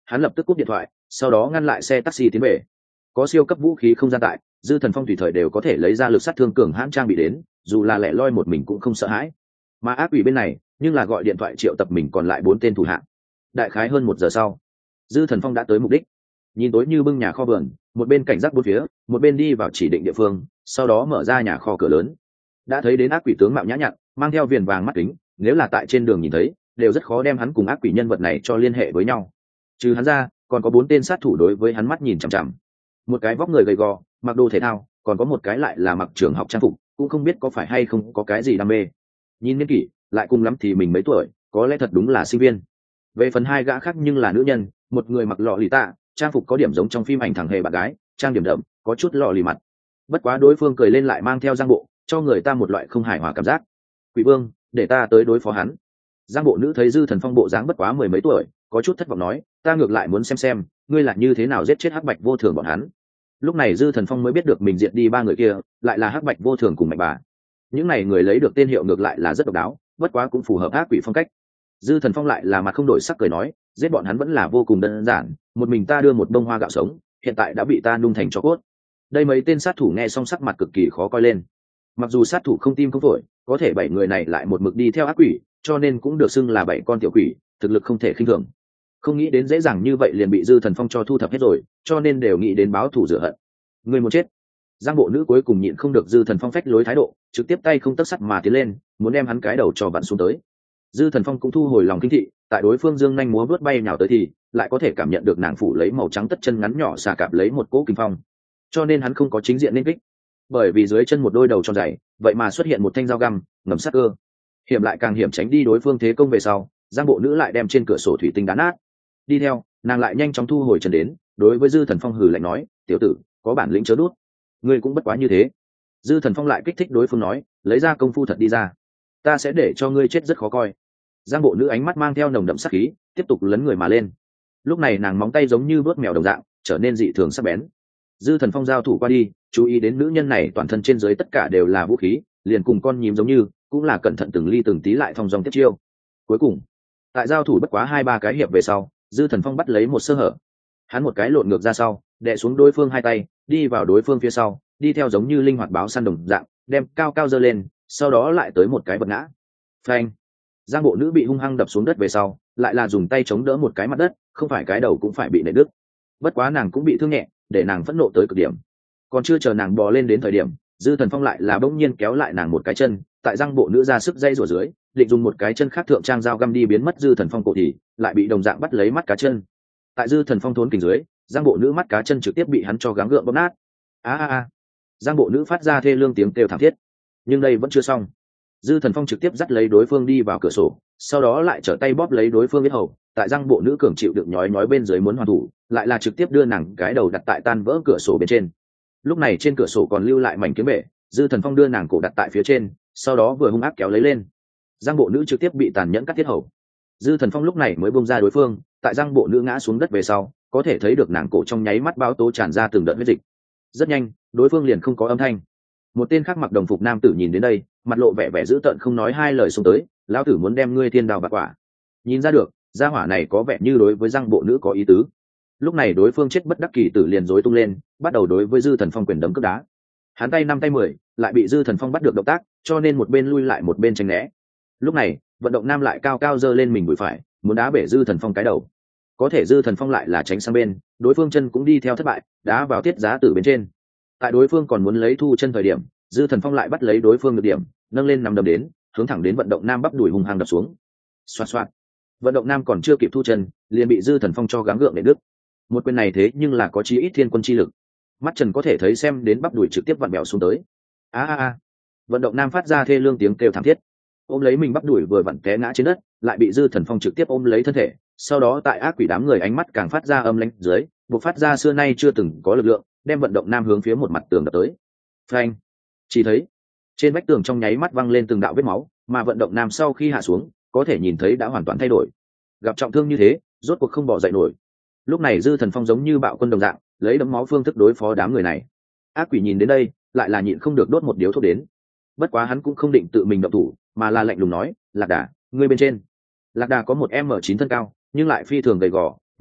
hắn lập tức cúp điện thoại, sau đó ngăn lại xe taxi tiến về. Có siêu cấp vũ khí không gian tại, Dư Thần Phong tùy thời đều có thể lấy ra lực sát thương cường hãn trang bị đến, dù là lẻ loi một mình cũng không sợ hãi. Mà ác quỷ bên này nhưng là gọi điện thoại triệu tập mình còn lại 4 tên thủ hạ. Đại khái hơn 1 giờ sau, Dư Thần Phong đã tới mục đích. Nhìn tối như bưng nhà kho vườn, một bên cảnh giác bốn phía, một bên đi vào chỉ định địa phương, sau đó mở ra nhà kho cửa lớn. Đã thấy đến ác quỷ tướng mạo nhã nhặn, mang theo viền vàng mắt kính, nếu là tại trên đường nhìn thấy, đều rất khó đem hắn cùng ác quỷ nhân vật này cho liên hệ với nhau. Trừ hắn ra, còn có 4 tên sát thủ đối với hắn mắt nhìn chằm chằm. Một cái vóc người gầy gò, mặc đồ thể thao, còn có một cái lại là mặc trường học trang phục, cũng không biết có phải hay không có cái gì đam mê. Nhìn niên kỷ, lại cùng lắm thì mình mấy tuổi, có lẽ thật đúng là sinh viên. Về phần 2 gã khác nhưng là nữ nhân, một người mặc lọ lì tạ, trang phục có điểm giống trong phim ảnh thằng hề bạn gái, trang điểm đậm, có chút lọ lì mặt. Bất quá đối phương cười lên lại mang theo giang bộ, cho người ta một loại không hài hòa cảm giác. Quỷ Vương, để ta tới đối phó hắn. Giang bộ nữ thấy Dư Thần Phong bộ dáng bất quá 10 mấy tuổi, có chút thất vọng nói, ta ngược lại muốn xem ngươi là như thế nào giết chết Hắc Bạch Vô Thường bọn hắn. Lúc này Dư Thần Phong mới biết được mình diệt đi 3 người kia, lại là Hắc Bạch Vô Thường cùng Mạnh Bà. Những này người lấy được tên hiệu ngược lại là rất độc đáo, bất quá cũng phù hợp ác quỷ phong cách. Dư Thần Phong lại là mặt không đổi sắc cười nói, giết bọn hắn vẫn là vô cùng đơn giản, một mình ta đưa một bông hoa gạo sống, hiện tại đã bị ta nung thành tro cốt. Đây mấy tên sát thủ nghe xong sắc mặt cực kỳ khó coi lên. Mặc dù sát thủ không tim không phổi, có thể 7 người này lại một mực đi theo ác quỷ, cho nên cũng được xưng là 7 con tiểu quỷ, thực lực không thể khinh thường. Không nghĩ đến dễ dàng như vậy liền bị Dư Thần Phong cho thu thập hết rồi, cho nên đều nghĩ đến báo thù rửa hận. Người muốn chết. Giang bộ nữ cuối cùng nhịn không được Dư Thần Phong phách lối thái độ, trực tiếp tay không tấc sắt mà tiến lên, muốn đem hắn cái đầu cho vặn xuống tới. Dư Thần Phong cũng thu hồi lòng kinh thị, tại đối phương dương nhanh múa vớt bay nhào tới thì lại có thể cảm nhận được nàng phủ lấy màu trắng tất chân ngắn nhỏ xà cạp lấy một cỗ kinh phong, cho nên hắn không có chính diện nên kích, bởi vì dưới chân một đôi đầu tròn dày, vậy mà xuất hiện một thanh dao găm ngầm sắc cơ. Hiểm lại càng hiểm, tránh đi đối phương thế công về sau, Giang bộ nữ lại đem trên cửa sổ thủy tinh đá nát. Đi theo, nàng lại nhanh chóng thu hồi chân đến, đối với Dư Thần Phong hừ lạnh nói, tiểu tử, có bản lĩnh chớ đút, ngươi cũng bất quá như thế. Dư Thần Phong lại kích thích đối phương nói, lấy ra công phu thật đi ra, ta sẽ để cho ngươi chết rất khó coi. Giang bộ nữ ánh mắt mang theo nồng đậm sát khí, tiếp tục lấn người mà lên. Lúc này nàng móng tay giống như vớt mèo đồng dạng, trở nên dị thường sắc bén. Dư Thần Phong giao thủ qua đi, chú ý đến nữ nhân này toàn thân trên dưới tất cả đều là vũ khí, liền cùng con nhím giống như, cũng là cẩn thận từng ly từng tí lại thong dong tiếp chiêu. Cuối cùng, tại giao thủ bất quá 2-3 cái hiệp về sau, Dư Thần Phong bắt lấy một sơ hở, hắn một cái lộn ngược ra sau, đè xuống đối phương 2 tay, đi vào đối phương phía sau, đi theo giống như linh hoạt báo săn đồng dạng, đem cao cao giơ lên, sau đó lại tới một cái vật ngã. Phanh! Giang bộ nữ bị hung hăng đập xuống đất về sau, lại là dùng tay chống đỡ một cái mặt đất, không phải cái đầu cũng phải bị nện đứt. Bất quá nàng cũng bị thương nhẹ, để nàng phẫn nộ tới cực điểm. Còn chưa chờ nàng bò lên đến thời điểm, Dư Thần Phong lại là bỗng nhiên kéo lại nàng một cái chân, tại Giang bộ nữ ra sức dây rủa dưới, định dùng một cái chân khác thượng trang dao găm đi biến mất Dư Thần Phong cổ thì lại bị đồng dạng bắt lấy mắt cá chân. Tại Dư Thần Phong thốn kình dưới, Giang bộ nữ mắt cá chân trực tiếp bị hắn cho gắng gượng bóp nát. A. Giang bộ nữ phát ra thê lương tiếng kêu thảm thiết. Nhưng đây vẫn chưa xong. Dư Thần Phong trực tiếp dắt lấy đối phương đi vào cửa sổ, sau đó lại trở tay bóp lấy đối phương biết hầu, tại Giang bộ nữ cường chịu được nhói bên dưới muốn hoàn thủ, lại là trực tiếp đưa nàng cái đầu đặt tại tan vỡ cửa sổ bên trên. Lúc này trên cửa sổ còn lưu lại mảnh kiếm bể, Dư Thần Phong đưa nàng cổ đặt tại phía trên, sau đó vừa hung ác kéo lấy lên. Giang bộ nữ trực tiếp bị tàn nhẫn cắt tiết hầu. Dư Thần Phong lúc này mới buông ra đối phương, tại Giang bộ nữ ngã xuống đất về sau, có thể thấy được nàng cổ trong nháy mắt báo tố tràn ra từng đợt huyết dịch. Rất nhanh, đối phương liền không có âm thanh. Một tên khác mặc đồng phục nam tử nhìn đến đây, mặt lộ vẻ vẻ dữ tợn không nói 2 lời xông tới, lão tử muốn đem ngươi thiên đào bạc quả. Nhìn ra được, gia hỏa này có vẻ như đối với Giang bộ nữ có ý tứ. Lúc này đối phương chết bất đắc kỳ tử liền rối tung lên, bắt đầu đối với Dư Thần Phong quyền đấm cước đá. Hắn tay 5 tay 10, lại bị Dư Thần Phong bắt được động tác, cho nên một bên lui lại một bên tránh né. Lúc này, vận động nam lại cao cao giơ lên mình đùi phải, muốn đá bể Dư Thần Phong cái đầu. Có thể Dư Thần Phong lại là tránh sang bên, đối phương chân cũng đi theo thất bại, đá vào tiết giá tử bên trên. Tại đối phương còn muốn lấy thu chân thời điểm, Dư Thần Phong lại bắt lấy đối phương được điểm, nâng lên nằm đấm đến, hướng thẳng đến vận động nam bắp đùi hung hăng đập xuống. Xoạt xoạt. Vận động nam còn chưa kịp thu chân, liền bị Dư Thần Phong cho gắng gượng để đứt. Một quyền này thế nhưng là có chí ít thiên quân chi lực. Mắt Trần có thể thấy xem đến bắp đùi trực tiếp vặn bẹo xuống tới. A. Vận động nam phát ra thê lương tiếng kêu thảm thiết. Ôm lấy mình bắp đùi vừa vặn té ngã trên đất, lại bị Dư Thần Phong trực tiếp ôm lấy thân thể, sau đó tại ác quỷ đám người ánh mắt càng phát ra âm lãnh dưới, buộc phát ra xưa nay chưa từng có lực lượng, đem vận động nam hướng phía một mặt tường đập tới. Phanh! Chỉ thấy trên vách tường trong nháy mắt văng lên từng đạo vết máu, mà vận động nam sau khi hạ xuống, có thể nhìn thấy đã hoàn toàn thay đổi. Gặp trọng thương như thế, rốt cuộc không bỏ dậy nổi. Lúc này Dư Thần Phong giống như bạo quân đồng dạng, lấy đấm máu phương thức đối phó đám người này. Ác quỷ nhìn đến đây, lại là nhịn không được đốt một điếu thuốc đến. Bất quá hắn cũng không định tự mình động thủ, mà là lạnh lùng nói, Lạc Đà, ngươi bên trên. Lạc Đà có một m 9 thân cao, nhưng lại phi thường gầy gò,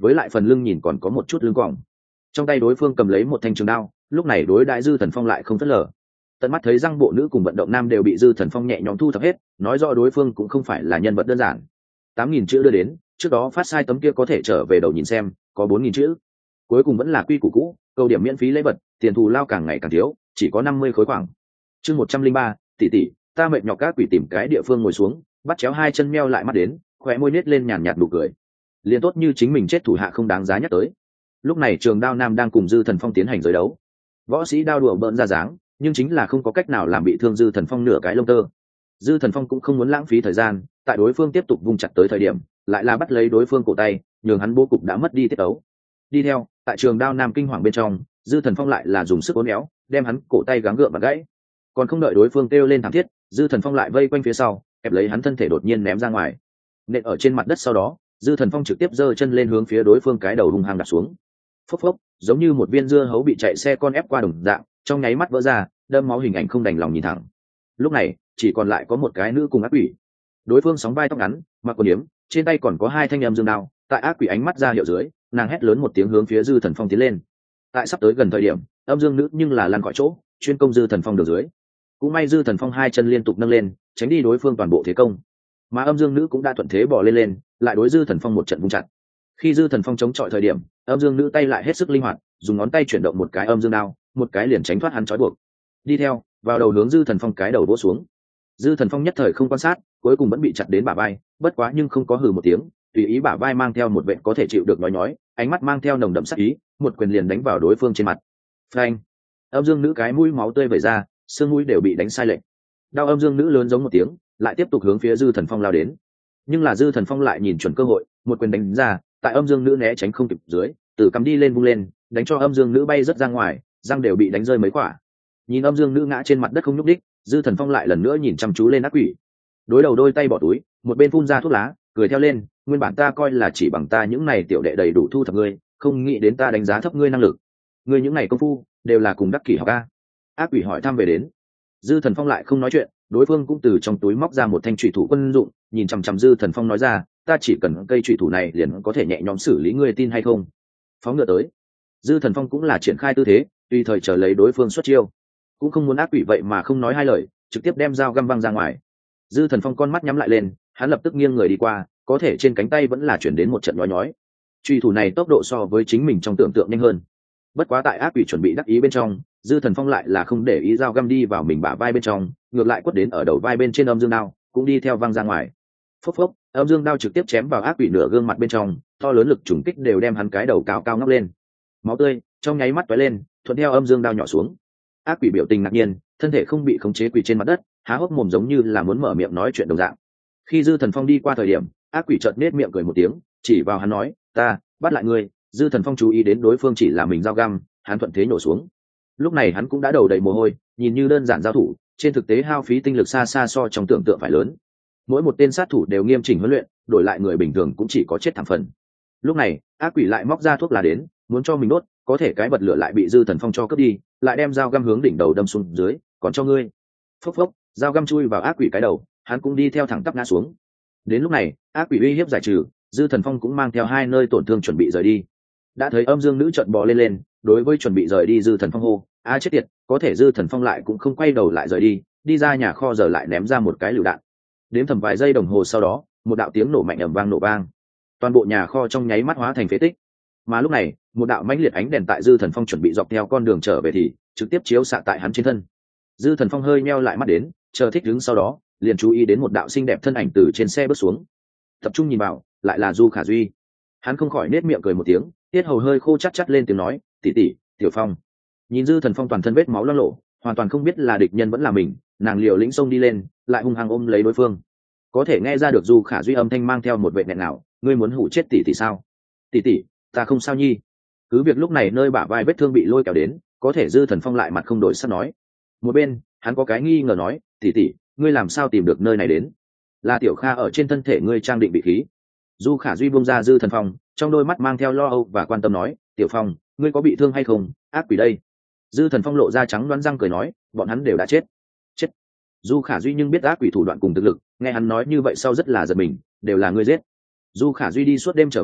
với lại phần lưng nhìn còn có một chút lưng còng. Trong tay đối phương cầm lấy một thanh trường đao, lúc này đối đại Dư Thần Phong lại không phớt lờ. Tận mắt thấy răng bộ nữ cùng vận động nam đều bị Dư Thần Phong nhẹ nhõm thu thập hết, nói rõ đối phương cũng không phải là nhân vật đơn giản. 8.000 chữ đưa đến, trước đó phát sai tấm kia có thể trở về đầu nhìn xem, có 4.000 chữ. Cuối cùng vẫn là quy củ cũ, câu điểm miễn phí lễ vật, tiền thù lao càng ngày càng thiếu, chỉ có 50 khối khoảng. Chương 103, tỷ tỷ, ta mệt nhọc các quỷ tìm cái địa phương ngồi xuống, bắt chéo hai chân meo lại mắt đến, khóe môi nết lên nhàn nhạt nụ cười. Liền tốt như chính mình chết thủ hạ không đáng giá nhắc tới. Lúc này Trường Đao Nam đang cùng Dư Thần Phong tiến hành giới đấu. Võ sĩ đao đùa bỡn ra dáng, nhưng chính là không có cách nào làm bị thương Dư Thần Phong nửa cái lông tơ. Dư Thần Phong cũng không muốn lãng phí thời gian, tại đối phương tiếp tục vung chặt tới thời điểm, lại là bắt lấy đối phương cổ tay, nhường hắn bố cục đã mất đi tiết tấu. Đi theo, tại Trường Đao Nam kinh hoàng bên trong, Dư Thần Phong lại là dùng sức uốn éo, đem hắn cổ tay gắng gượng và gãy. Còn không đợi đối phương kêu lên thảm thiết, Dư Thần Phong lại vây quanh phía sau, ép lấy hắn thân thể đột nhiên ném ra ngoài. Nện ở trên mặt đất sau đó, Dư Thần Phong trực tiếp giơ chân lên hướng phía đối phương cái đầu hung hăng đạp xuống. Phốc phốc, giống như một viên dưa hấu bị chạy xe con ép qua đồng dạng, trong nháy mắt vỡ ra, đâm máu hình ảnh không đành lòng nhìn thẳng. Lúc này, chỉ còn lại có một cái nữ cùng ác quỷ. Đối phương sóng vai tóc ngắn, mặc quần yếm, trên tay còn có hai thanh âm dương đao, tại ác quỷ ánh mắt ra hiệu dưới, nàng hét lớn một tiếng hướng phía Dư Thần Phong tiến lên. Tại sắp tới gần thời điểm, âm dương nữ nhưng là lăn khỏi chỗ, chuyên công Dư Thần Phong đường dưới. Cũng may Dư Thần Phong hai chân liên tục nâng lên, tránh đi đối phương toàn bộ thế công. Mà âm dương nữ cũng đã thuận thế bò lên, lại đối Dư Thần Phong một trận vung chặt. Khi Dư Thần Phong chống chọi thời điểm, âm dương nữ tay lại hết sức linh hoạt, dùng ngón tay chuyển động một cái âm dương đao, một cái liền tránh thoát hắn trói buộc. Đi theo, vào đầu hướng Dư Thần Phong cái đầu vỗ xuống. Dư Thần Phong nhất thời không quan sát, cuối cùng vẫn bị chặt đến bả vai, bất quá nhưng không có hừ một tiếng, tùy ý bả vai mang theo một vệt có thể chịu được nhói, ánh mắt mang theo nồng đậm sát ý, một quyền liền đánh vào đối phương trên mặt. Phanh! Âm dương nữ cái mũi máu tươi vẩy ra, xương mũi đều bị đánh sai lệch. Đau âm dương nữ lớn giống một tiếng, lại tiếp tục hướng phía Dư Thần Phong lao đến. Nhưng là Dư Thần Phong lại nhìn chuẩn cơ hội, một quyền đánh ra, tại âm dương nữ né tránh không kịp dưới, từ cắm đi lên vung lên, đánh cho âm dương nữ bay rất ra ngoài, răng đều bị đánh rơi mấy quả. Nhìn âm dương nữ ngã trên mặt đất không nhúc đích, Dư Thần Phong lại lần nữa nhìn chăm chú lên ác quỷ. Đối đầu đôi tay bỏ túi, một bên phun ra thuốc lá, cười theo lên, nguyên bản ta coi là chỉ bằng ta những này tiểu đệ đầy đủ thu thập ngươi, không nghĩ đến ta đánh giá thấp ngươi năng lực. Ngươi những này công phu đều là cùng đắc kỷ học a. Ác quỷ hỏi thăm về đến. Dư Thần Phong lại không nói chuyện, đối phương cũng từ trong túi móc ra một thanh trùy thủ quân dụng, nhìn chằm chằm Dư Thần Phong nói ra, ta chỉ cần cây trùy thủ này liền có thể nhẹ nhõm xử lý ngươi, tin hay không? Phóng ngựa tới. Dư Thần Phong cũng là triển khai tư thế, tùy thời chờ lấy đối phương xuất chiêu, cũng không muốn ác quỷ vậy mà không nói hai lời, trực tiếp đem dao găm văng ra ngoài. Dư Thần Phong con mắt nhắm lại lên, hắn lập tức nghiêng người đi qua, có thể trên cánh tay vẫn là chuyển đến một trận nhói nhói. Truy thủ này tốc độ so với chính mình trong tưởng tượng nhanh hơn. Bất quá tại ác quỷ chuẩn bị đắc ý bên trong, Dư Thần Phong lại là không để ý dao găm đi vào mình bả vai bên trong, ngược lại quất đến ở đầu vai bên trên âm dương đao, cũng đi theo văng ra ngoài. Phốc phốc, âm dương đao trực tiếp chém vào ác quỷ nửa gương mặt bên trong, to lớn lực trùng kích đều đem hắn cái đầu cao cao ngóc lên. Máu tươi trong nháy mắt tóe lên, thuận theo âm dương đao nhỏ xuống. Ác quỷ biểu tình ngạc nhiên, thân thể không bị khống chế quỳ trên mặt đất, há hốc mồm giống như là muốn mở miệng nói chuyện đồng dạng. Khi Dư Thần Phong đi qua thời điểm, ác quỷ chợt nết miệng cười một tiếng, chỉ vào hắn nói, ta bắt lại ngươi. Dư Thần Phong chú ý đến đối phương chỉ là mình dao găm, hắn thuận thế nhổ xuống. Lúc này hắn cũng đã đầu đầy mồ hôi, nhìn như đơn giản giao thủ, trên thực tế hao phí tinh lực xa xa so trong tưởng tượng phải lớn. Mỗi một tên sát thủ đều nghiêm chỉnh huấn luyện, đổi lại người bình thường cũng chỉ có chết thảm phần. Lúc này ác quỷ lại móc ra thuốc lá đến, muốn cho mình đốt, có thể cái bật lửa lại bị Dư Thần Phong cho cướp đi, lại đem dao găm hướng đỉnh đầu đâm xuống dưới, còn cho ngươi. Phốc phốc, dao găm chui vào ác quỷ cái đầu, hắn cũng đi theo thẳng tắp ngã xuống. Đến lúc này ác quỷ uy hiếp giải trừ, Dư Thần Phong cũng mang theo hai nơi tổn thương chuẩn bị rời đi. Đã thấy âm dương nữ trợn bò lên, đối với chuẩn bị rời đi Dư Thần Phong hô, a chết tiệt, có thể Dư Thần Phong lại cũng không quay đầu lại rời đi, đi ra nhà kho giờ lại ném ra một cái lựu đạn. Đếm thầm vài giây đồng hồ sau đó, một đạo tiếng nổ mạnh ầm vang nổ vang, toàn bộ nhà kho trong nháy mắt hóa thành phế tích. Mà lúc này một đạo mãnh liệt ánh đèn tại Dư Thần Phong chuẩn bị dọc theo con đường trở về thì trực tiếp chiếu xạ tại hắn trên thân. Dư Thần Phong hơi meo lại mắt đến, chờ thích đứng sau đó liền chú ý đến một đạo xinh đẹp thân ảnh từ trên xe bước xuống, tập trung nhìn vào, lại là Du Khả Duy. Hắn không khỏi nết miệng cười một tiếng, tiết hầu hơi khô chắt chắt lên tiếng nói, tỷ tỷ, Tiểu Phong. Nhìn Dư Thần Phong toàn thân vết máu loang lổ, hoàn toàn không biết là địch nhân vẫn là mình, nàng liều lĩnh xông đi lên, lại hung hăng ôm lấy đối phương. Có thể nghe ra được Du Khả Duy âm thanh mang theo một vệ nghẹn nào, ngươi muốn hủ chết tỷ tỷ sao? Tỷ tỷ, ta không sao nhi. Cứ việc lúc này nơi bả vai vết thương bị lôi kéo đến, có thể Dư Thần Phong lại mặt không đổi sắc nói. Một bên hắn có cái nghi ngờ nói, tỷ tỷ, ngươi làm sao tìm được nơi này đến? Là Tiểu Kha ở trên thân thể ngươi trang định bị khí. Du Khả Duy buông ra Dư Thần Phong, trong đôi mắt mang theo lo âu và quan tâm nói, Tiểu Phong, ngươi có bị thương hay không? Ác quỷ đây. Dư Thần Phong lộ ra trắng đoán răng cười nói, bọn hắn đều đã chết. Chết. Du Khả Duy nhưng biết ác quỷ thủ đoạn cùng thực lực, nghe hắn nói như vậy sau rất là giật mình, đều là ngươi giết. Du Khả Duy đi suốt đêm trở về,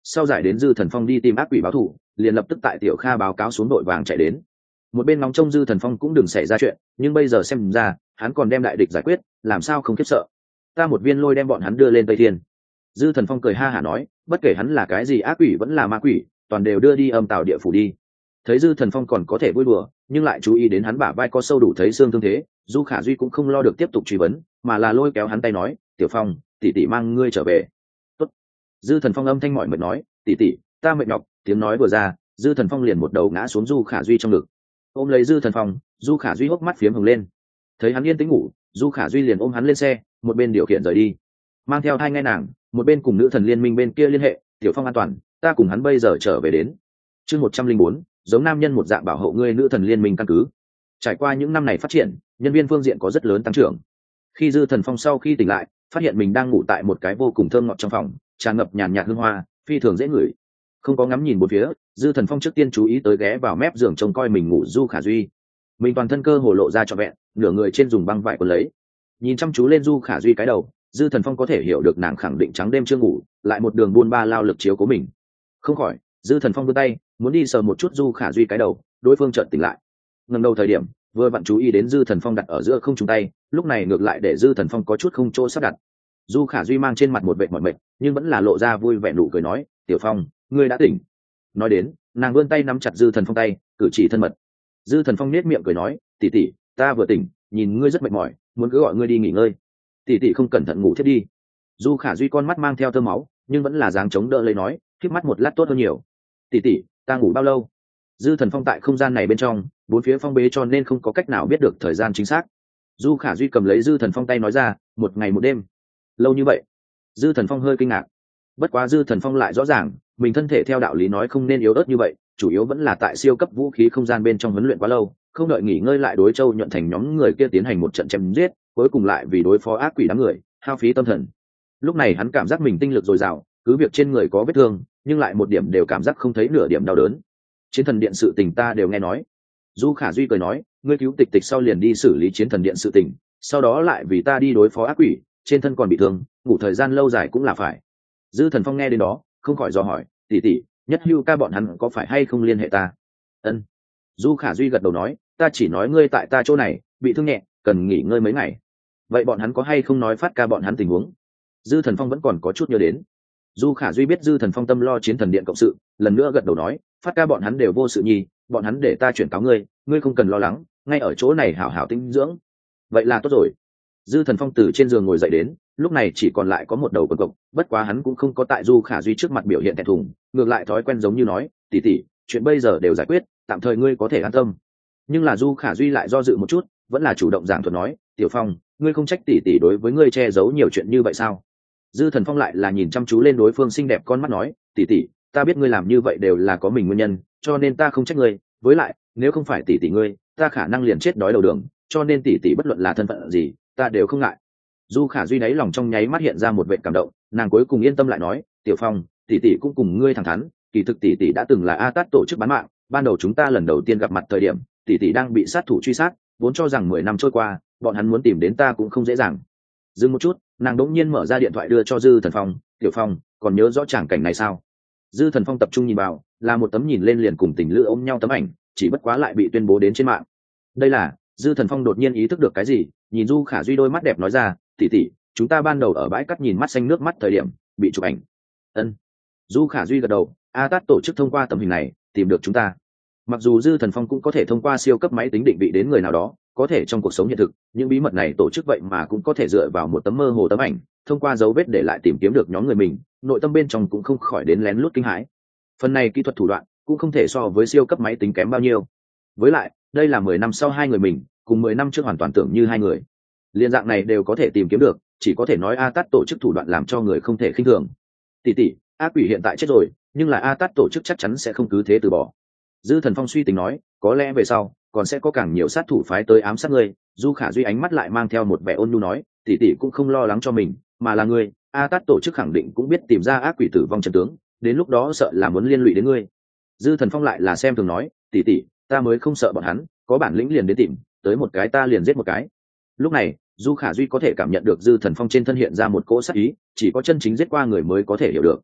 sau giải đến dư thần phong đi tìm ác quỷ báo thù, liền lập tức tại tiểu kha báo cáo xuống đội vàng chạy đến. Một bên nóng trông dư thần phong cũng đừng xảy ra chuyện, nhưng bây giờ xem ra hắn còn đem đại địch giải quyết, làm sao không khiếp sợ. Ta một viên lôi đem bọn hắn đưa lên Tây Thiên. Dư thần phong cười ha hả nói, bất kể hắn là cái gì ác quỷ vẫn là ma quỷ, toàn đều đưa đi âm tào địa phủ đi. Thấy dư thần phong còn có thể vui đùa, nhưng lại chú ý đến hắn bả vai có sâu đủ thấy xương thương thế, Du Khả Duy cũng không lo được tiếp tục truy vấn, mà là lôi kéo hắn tay nói, tiểu phong, tỷ tỷ mang ngươi trở về. Tốt. Dư thần phong âm thanh mỏi mệt nói, tỷ tỷ, ta mệt nhọc. Tiếng nói vừa ra, dư thần phong liền một đầu ngã xuống Du Khả Duy trong ngực. Ôm lấy dư thần phong, Du Khả Duy hốc mắt phiếm hồng lên. Thấy hắn yên tĩnh ngủ, Du Khả Duy liền ôm hắn lên xe, một bên điều khiển rời đi, mang theo hai ngay nàng, một bên cùng nữ thần liên minh bên kia liên hệ, tiểu phong an toàn, ta cùng hắn bây giờ trở về đến. Chương 104, giống nam nhân một dạng bảo hộ ngươi nữ thần liên minh căn cứ. Trải qua những năm này phát triển, nhân viên phương diện có rất lớn tăng trưởng. Khi dư thần phong sau khi tỉnh lại, phát hiện mình đang ngủ tại một cái vô cùng thơm ngọt trong phòng, tràn ngập nhàn nhạt hương hoa, phi thường dễ ngửi. Không có ngắm nhìn bốn phía, dư thần phong trước tiên chú ý tới ghé vào mép giường trông coi mình ngủ Du Khả Duy. Mình toàn thân cơ hồ lộ ra trọn vẹn, nửa người trên dùng băng vải quấn lấy. Nhìn chăm chú lên Du Khả Duy cái đầu, dư thần phong có thể hiểu được nàng khẳng định trắng đêm chưa ngủ, lại một đường buôn ba lao lực chiếu của mình. Không khỏi, dư thần phong đưa tay muốn đi sờ một chút Du Khả Duy cái đầu, đối phương chợt tỉnh lại. Ngẩng đầu thời điểm, vừa vặn chú ý đến dư thần phong đặt ở giữa không trung tay, lúc này ngược lại để dư thần phong có chút không chỗ sắp đặt. Du Khả Duy mang trên mặt một vệt mỏi mệt, nhưng vẫn là lộ ra vui vẻ nụ cười nói, tiểu phong, ngươi đã tỉnh. Nói đến, nàng vươn tay nắm chặt dư thần phong tay, cử chỉ thân mật. Dư thần phong nết miệng cười nói, tỷ tỷ, ta vừa tỉnh, nhìn ngươi rất mệt mỏi, muốn cứ gọi ngươi đi nghỉ ngơi. Tỷ tỷ không cẩn thận ngủ thiết đi. Du Khả Duy con mắt mang theo tơ máu, nhưng vẫn là dáng chống đỡ lấy nói, khép mắt một lát tốt hơn nhiều. Tỷ tỷ, ta ngủ bao lâu? Dư thần phong tại không gian này bên trong, bốn phía phong bế cho nên không có cách nào biết được thời gian chính xác. Du Khả Duy cầm lấy dư thần phong tay nói ra, một ngày một đêm. Lâu như vậy? Dư thần phong hơi kinh ngạc. Bất quá dư thần phong lại rõ ràng, mình thân thể theo đạo lý nói không nên yếu ớt như vậy, chủ yếu vẫn là tại siêu cấp vũ khí không gian bên trong huấn luyện quá lâu, không đợi nghỉ ngơi lại đối Châu Nhuận Thành nhóm người kia tiến hành một trận chém giết, cuối cùng lại vì đối phó ác quỷ đám người, hao phí tâm thần. Lúc này hắn cảm giác mình tinh lực dồi dào, cứ việc trên người có vết thương, nhưng lại một điểm đều cảm giác không thấy nửa điểm đau đớn. Chiến thần điện sự tình ta đều nghe nói. Du Khả Duy cười nói, ngươi cứu tịch tịch sau liền đi xử lý chiến thần điện sự tình, sau đó lại vì ta đi đối phó ác quỷ, trên thân còn bị thương, ngủ thời gian lâu dài cũng là phải. Dư thần phong nghe đến đó, không khỏi dò hỏi, tỷ tỷ, Nhất Hưu ca bọn hắn có phải hay không liên hệ ta? Ân. Du Khả Duy gật đầu nói, ta chỉ nói ngươi tại ta chỗ này bị thương nhẹ, cần nghỉ ngơi mấy ngày. Vậy bọn hắn có hay không nói Phát ca bọn hắn tình huống? Dư thần phong vẫn còn có chút nhớ đến. Du Khả Duy biết dư thần phong tâm lo chiến thần điện cộng sự, lần nữa gật đầu nói, Phát ca bọn hắn đều vô sự nhi, bọn hắn để ta chuyển cáo ngươi, ngươi không cần lo lắng, ngay ở chỗ này hảo hảo tĩnh dưỡng. Vậy là tốt rồi. Dư thần phong từ trên giường ngồi dậy đến, lúc này chỉ còn lại có một đầu quần cộc, bất quá hắn cũng không có tại Du Khả Duy trước mặt biểu hiện thẹn thùng, ngược lại thói quen giống như nói, tỷ tỷ, chuyện bây giờ đều giải quyết, tạm thời ngươi có thể an tâm. Nhưng là Du Khả Duy lại do dự một chút, vẫn là chủ động giảng thuật nói, tiểu phong, ngươi không trách tỷ tỷ đối với ngươi che giấu nhiều chuyện như vậy sao? Dư thần phong lại là nhìn chăm chú lên đối phương xinh đẹp con mắt nói, tỷ tỷ, ta biết ngươi làm như vậy đều là có mình nguyên nhân, cho nên ta không trách ngươi, với lại nếu không phải tỷ tỷ ngươi, ta khả năng liền chết đói đầu đường, cho nên tỷ tỷ bất luận là thân phận gì, ta đều không ngại. Du Khả Duy đáy lòng trong nháy mắt hiện ra một vẻ cảm động, nàng cuối cùng yên tâm lại nói, tiểu phong, tỷ tỷ cũng cùng ngươi thẳng thắn, kỳ thực tỷ tỷ đã từng là A Tát tổ chức bán mạng, ban đầu chúng ta lần đầu tiên gặp mặt thời điểm, tỷ tỷ đang bị sát thủ truy sát, vốn cho rằng 10 năm trôi qua, bọn hắn muốn tìm đến ta cũng không dễ dàng. Dừng một chút, nàng đỗng nhiên mở ra điện thoại đưa cho Dư Thần Phong, tiểu phong, còn nhớ rõ tràng cảnh này sao? Dư Thần Phong tập trung nhìn vào, là một tấm nhìn lên liền cùng tình lữ ôm nhau tấm ảnh, chỉ bất quá lại bị tuyên bố đến trên mạng. Đây là, Dư Thần Phong đột nhiên ý thức được cái gì, nhìn Du Khả Duy đôi mắt đẹp nói ra, tỷ tỷ, chúng ta ban đầu ở bãi cắt nhìn mắt xanh nước mắt thời điểm bị chụp ảnh. Ân. Du Khả Duy gật đầu, A Tát tổ chức thông qua tấm hình này tìm được chúng ta. Mặc dù Dư Thần Phong cũng có thể thông qua siêu cấp máy tính định vị đến người nào đó, có thể trong cuộc sống hiện thực, những bí mật này tổ chức vậy mà cũng có thể dựa vào một tấm mơ hồ tấm ảnh, thông qua dấu vết để lại tìm kiếm được nhóm người mình, nội tâm bên trong cũng không khỏi đến lén lút kinh hãi. Phần này kỹ thuật thủ đoạn cũng không thể so với siêu cấp máy tính kém bao nhiêu. Với lại, đây là 10 năm sau hai người mình, cùng 10 năm trước hoàn toàn tưởng như hai người. Liên dạng này đều có thể tìm kiếm được, chỉ có thể nói A Tát tổ chức thủ đoạn làm cho người không thể khinh thường. Tỷ tỷ, ác quỷ hiện tại chết rồi, nhưng là A Tát tổ chức chắc chắn sẽ không cứ thế từ bỏ. Dư Thần Phong suy tính nói, có lẽ về sau còn sẽ có càng nhiều sát thủ phái tới ám sát ngươi. Du Khả Duy ánh mắt lại mang theo một vẻ ôn nhu nói, tỷ tỷ cũng không lo lắng cho mình, mà là ngươi, A Tát tổ chức khẳng định cũng biết tìm ra ác quỷ tử vong chân tướng, đến lúc đó sợ là muốn liên lụy đến ngươi. Dư Thần Phong lại là xem thường nói, tỷ tỷ, ta mới không sợ bọn hắn, có bản lĩnh liền đến tìm, tới một cái ta liền giết một cái. Lúc này, Du Khả Duy có thể cảm nhận được Dư Thần Phong trên thân hiện ra một cỗ sát ý, chỉ có chân chính giết qua người mới có thể hiểu được.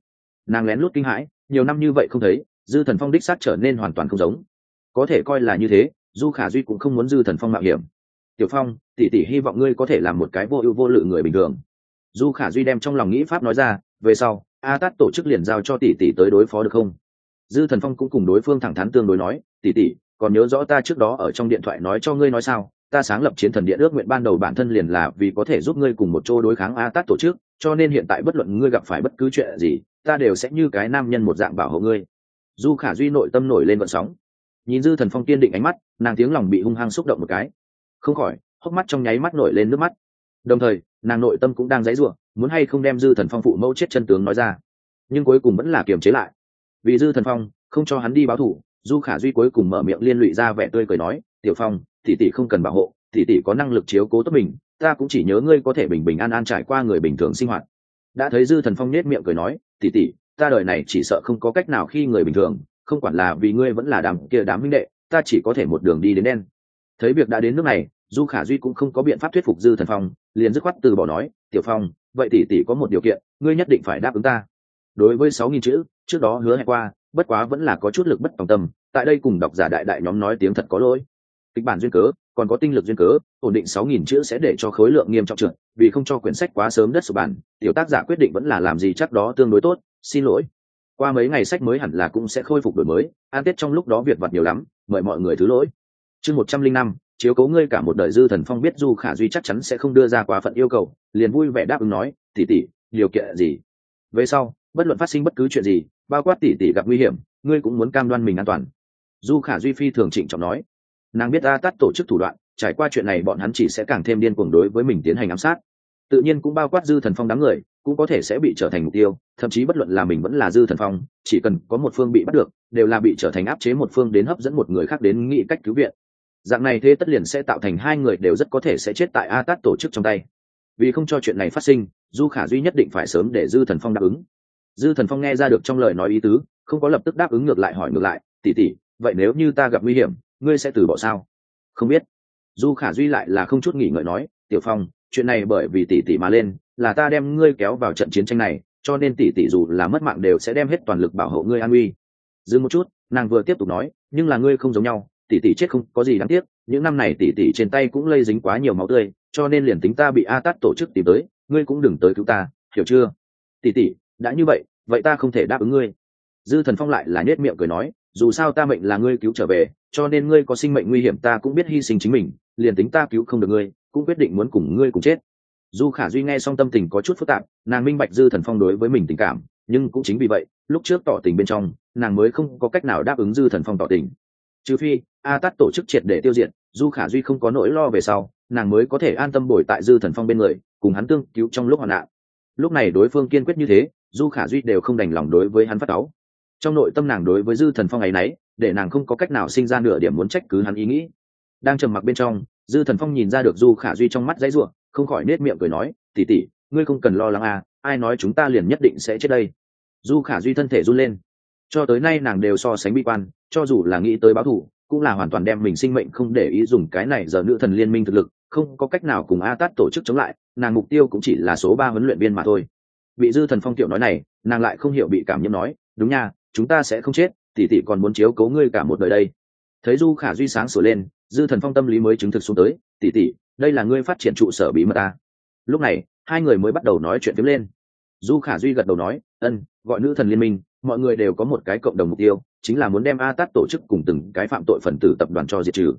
Nàng lén lút kinh hãi, nhiều năm như vậy không thấy, Dư Thần Phong đích xác trở nên hoàn toàn không giống. Có thể coi là như thế, Du Khả Duy cũng không muốn Dư Thần Phong mạo hiểm. Tiểu Phong, tỷ tỷ hy vọng ngươi có thể làm một cái vô ưu vô lự người bình thường. Du Khả Duy đem trong lòng nghĩ pháp nói ra, về sau a tát tổ chức liền giao cho tỷ tỷ tới đối phó được không? Dư Thần Phong cũng cùng đối phương thẳng thắn tương đối nói, tỷ tỷ còn nhớ rõ ta trước đó ở trong điện thoại nói cho ngươi nói sao, ta sáng lập chiến thần điện ước nguyện ban đầu bản thân liền là vì có thể giúp ngươi cùng một chỗ đối kháng a tát tổ chức, cho nên hiện tại bất luận ngươi gặp phải bất cứ chuyện gì, ta đều sẽ như cái nam nhân một dạng bảo hộ ngươi. Du Khả Duy nội tâm nổi lên vận sóng, nhìn Dư Thần Phong kiên định ánh mắt, nàng tiếng lòng bị hung hăng xúc động một cái, không khỏi hốc mắt trong nháy mắt nổi lên nước mắt. Đồng thời nàng nội tâm cũng đang giãy giụa, muốn hay không đem Dư Thần Phong phụ mẫu chết chân tướng nói ra, nhưng cuối cùng vẫn là kiềm chế lại. Vì Dư Thần Phong không cho hắn đi báo thù, Du Khả Duy cuối cùng mở miệng liên lụy ra vẻ tươi cười nói, tiểu Phong, tỷ tỷ không cần bảo hộ, tỷ tỷ có năng lực chiếu cố tốt mình, ta cũng chỉ nhớ ngươi có thể bình bình an an trải qua người bình thường sinh hoạt. Đã thấy Dư Thần Phong nhếch miệng cười nói, tỷ tỷ, ta đời này chỉ sợ không có cách nào khi người bình thường, không quản là vì ngươi vẫn là đám huynh đệ, ta chỉ có thể một đường đi đến đen. Thấy việc đã đến nước này, Du Khả Duy cũng không có biện pháp thuyết phục Dư Thần Phong, liền dứt khoát từ bỏ nói, tiểu Phong, vậy tỷ tỷ có một điều kiện, ngươi nhất định phải đáp ứng ta. Đối với 6.000 chữ trước đó hứa hẹn qua, bất quá vẫn là có chút lực bất tòng tâm, tại đây cùng độc giả đại nhóm nói tiếng thật có lỗi. Kịch bản duyên cớ, còn có tinh lực duyên cớ, ổn định 6.000 chữ sẽ để cho khối lượng nghiêm trọng trượt, vì không cho quyển sách quá sớm đất sụp bản, tiểu tác giả quyết định vẫn là làm gì chắc đó tương đối tốt, xin lỗi. Qua mấy ngày sách mới hẳn là cũng sẽ khôi phục đổi mới, an tết trong lúc đó việc vặt nhiều lắm, mời mọi người thứ lỗi. Chương 105, chiếu cố ngươi cả một đời. Dư Thần Phong biết Du Khả Duy chắc chắn sẽ không đưa ra quá phận yêu cầu, liền vui vẻ đáp ứng nói, tỷ tỷ, điều kiện gì? Về sau, bất luận phát sinh bất cứ chuyện gì, bao quát tỷ tỷ gặp nguy hiểm, ngươi cũng muốn cam đoan mình an toàn. Du Khả Duy phi thường trịnh trọng nói, nàng biết a tát tổ chức thủ đoạn, trải qua chuyện này bọn hắn chỉ sẽ càng thêm điên cuồng đối với mình tiến hành ám sát, tự nhiên cũng bao quát Dư Thần Phong đám người cũng có thể sẽ bị trở thành mục tiêu, thậm chí bất luận là mình vẫn là Dư Thần Phong, chỉ cần có một phương bị bắt được, đều là bị trở thành áp chế một phương đến hấp dẫn một người khác đến nghĩ cách cứu viện. Dạng này thế tất liền sẽ tạo thành hai người đều rất có thể sẽ chết tại a tát tổ chức trong tay. Vì không cho chuyện này phát sinh, Du Khả Duy nhất định phải sớm để Dư Thần Phong đáp ứng. Dư Thần Phong nghe ra được trong lời nói ý tứ, không có lập tức đáp ứng, ngược lại hỏi ngược lại, tỷ tỷ, vậy nếu như ta gặp nguy hiểm, ngươi sẽ từ bỏ sao? Không biết. Du Khả Duy lại là không chút nghỉ ngợi nói, tiểu Phong, chuyện này bởi vì tỷ tỷ mà lên, là ta đem ngươi kéo vào trận chiến tranh này, cho nên tỷ tỷ dù là mất mạng đều sẽ đem hết toàn lực bảo hộ ngươi an nguy. Dừng một chút, nàng vừa tiếp tục nói, nhưng là ngươi không giống nhau, tỷ tỷ chết không có gì đáng tiếc, những năm này tỷ tỷ trên tay cũng lây dính quá nhiều máu tươi, cho nên liền tính ta bị a tát tổ chức tìm tới, ngươi cũng đừng tới cứu ta, hiểu chưa? Tỷ tỷ, đã như vậy, vậy ta không thể đáp ứng ngươi. Dư Thần Phong lại là nhếch miệng cười nói, dù sao ta mệnh là ngươi cứu trở về, cho nên ngươi có sinh mệnh nguy hiểm ta cũng biết hy sinh chính mình, liền tính ta cứu không được ngươi, cũng quyết định muốn cùng ngươi cùng chết. Du Khả Duy nghe xong tâm tình có chút phức tạp, nàng minh bạch Dư Thần Phong đối với mình tình cảm, nhưng cũng chính vì vậy, lúc trước tỏ tình bên trong, nàng mới không có cách nào đáp ứng Dư Thần Phong tỏ tình. Trừ phi a tát tổ chức triệt để tiêu diệt, Du Khả Duy không có nỗi lo về sau, nàng mới có thể an tâm bồi tại Dư Thần Phong bên người, cùng hắn tương cứu trong lúc hoạn nạn. Lúc này đối phương kiên quyết như thế, Du Khả Duy đều không đành lòng đối với hắn phát cáu. Trong nội tâm nàng đối với Dư Thần Phong ấy nấy, để nàng không có cách nào sinh ra nửa điểm muốn trách cứ hắn ý nghĩ. Đang trầm mặc bên trong, Dư Thần Phong nhìn ra được Du Khả Duy trong mắt dãy rủa, không khỏi nết miệng cười nói, tỷ tỷ, ngươi không cần lo lắng à, ai nói chúng ta liền nhất định sẽ chết đây. Du Khả Duy thân thể run lên. Cho tới nay nàng đều so sánh bi quan, cho dù là nghĩ tới báo thù, cũng là hoàn toàn đem mình sinh mệnh không để ý dùng cái này giờ nữ thần liên minh thực lực, không có cách nào cùng a tát tổ chức chống lại, nàng mục tiêu cũng chỉ là số 3 huấn luyện viên mà thôi. Bị Dư Thần Phong tiểu nói này, nàng lại không hiểu bị cảm nhiễm nói, đúng nha, chúng ta sẽ không chết, tỷ tỷ còn muốn chiếu cố ngươi cả một đời đây. Thấy Du Khả Duy sáng sủa lên, Dư Thần Phong tâm lý mới chứng thực xuống tới, tỷ tỷ, đây là ngươi phát triển trụ sở bí mật à? Lúc này hai người mới bắt đầu nói chuyện tiếp lên. Du Khả Duy gật đầu nói, ân, gọi nữ thần liên minh, mọi người đều có một cái cộng đồng mục tiêu, chính là muốn đem a tát tổ chức cùng từng cái phạm tội phần tử tập đoàn cho diệt trừ.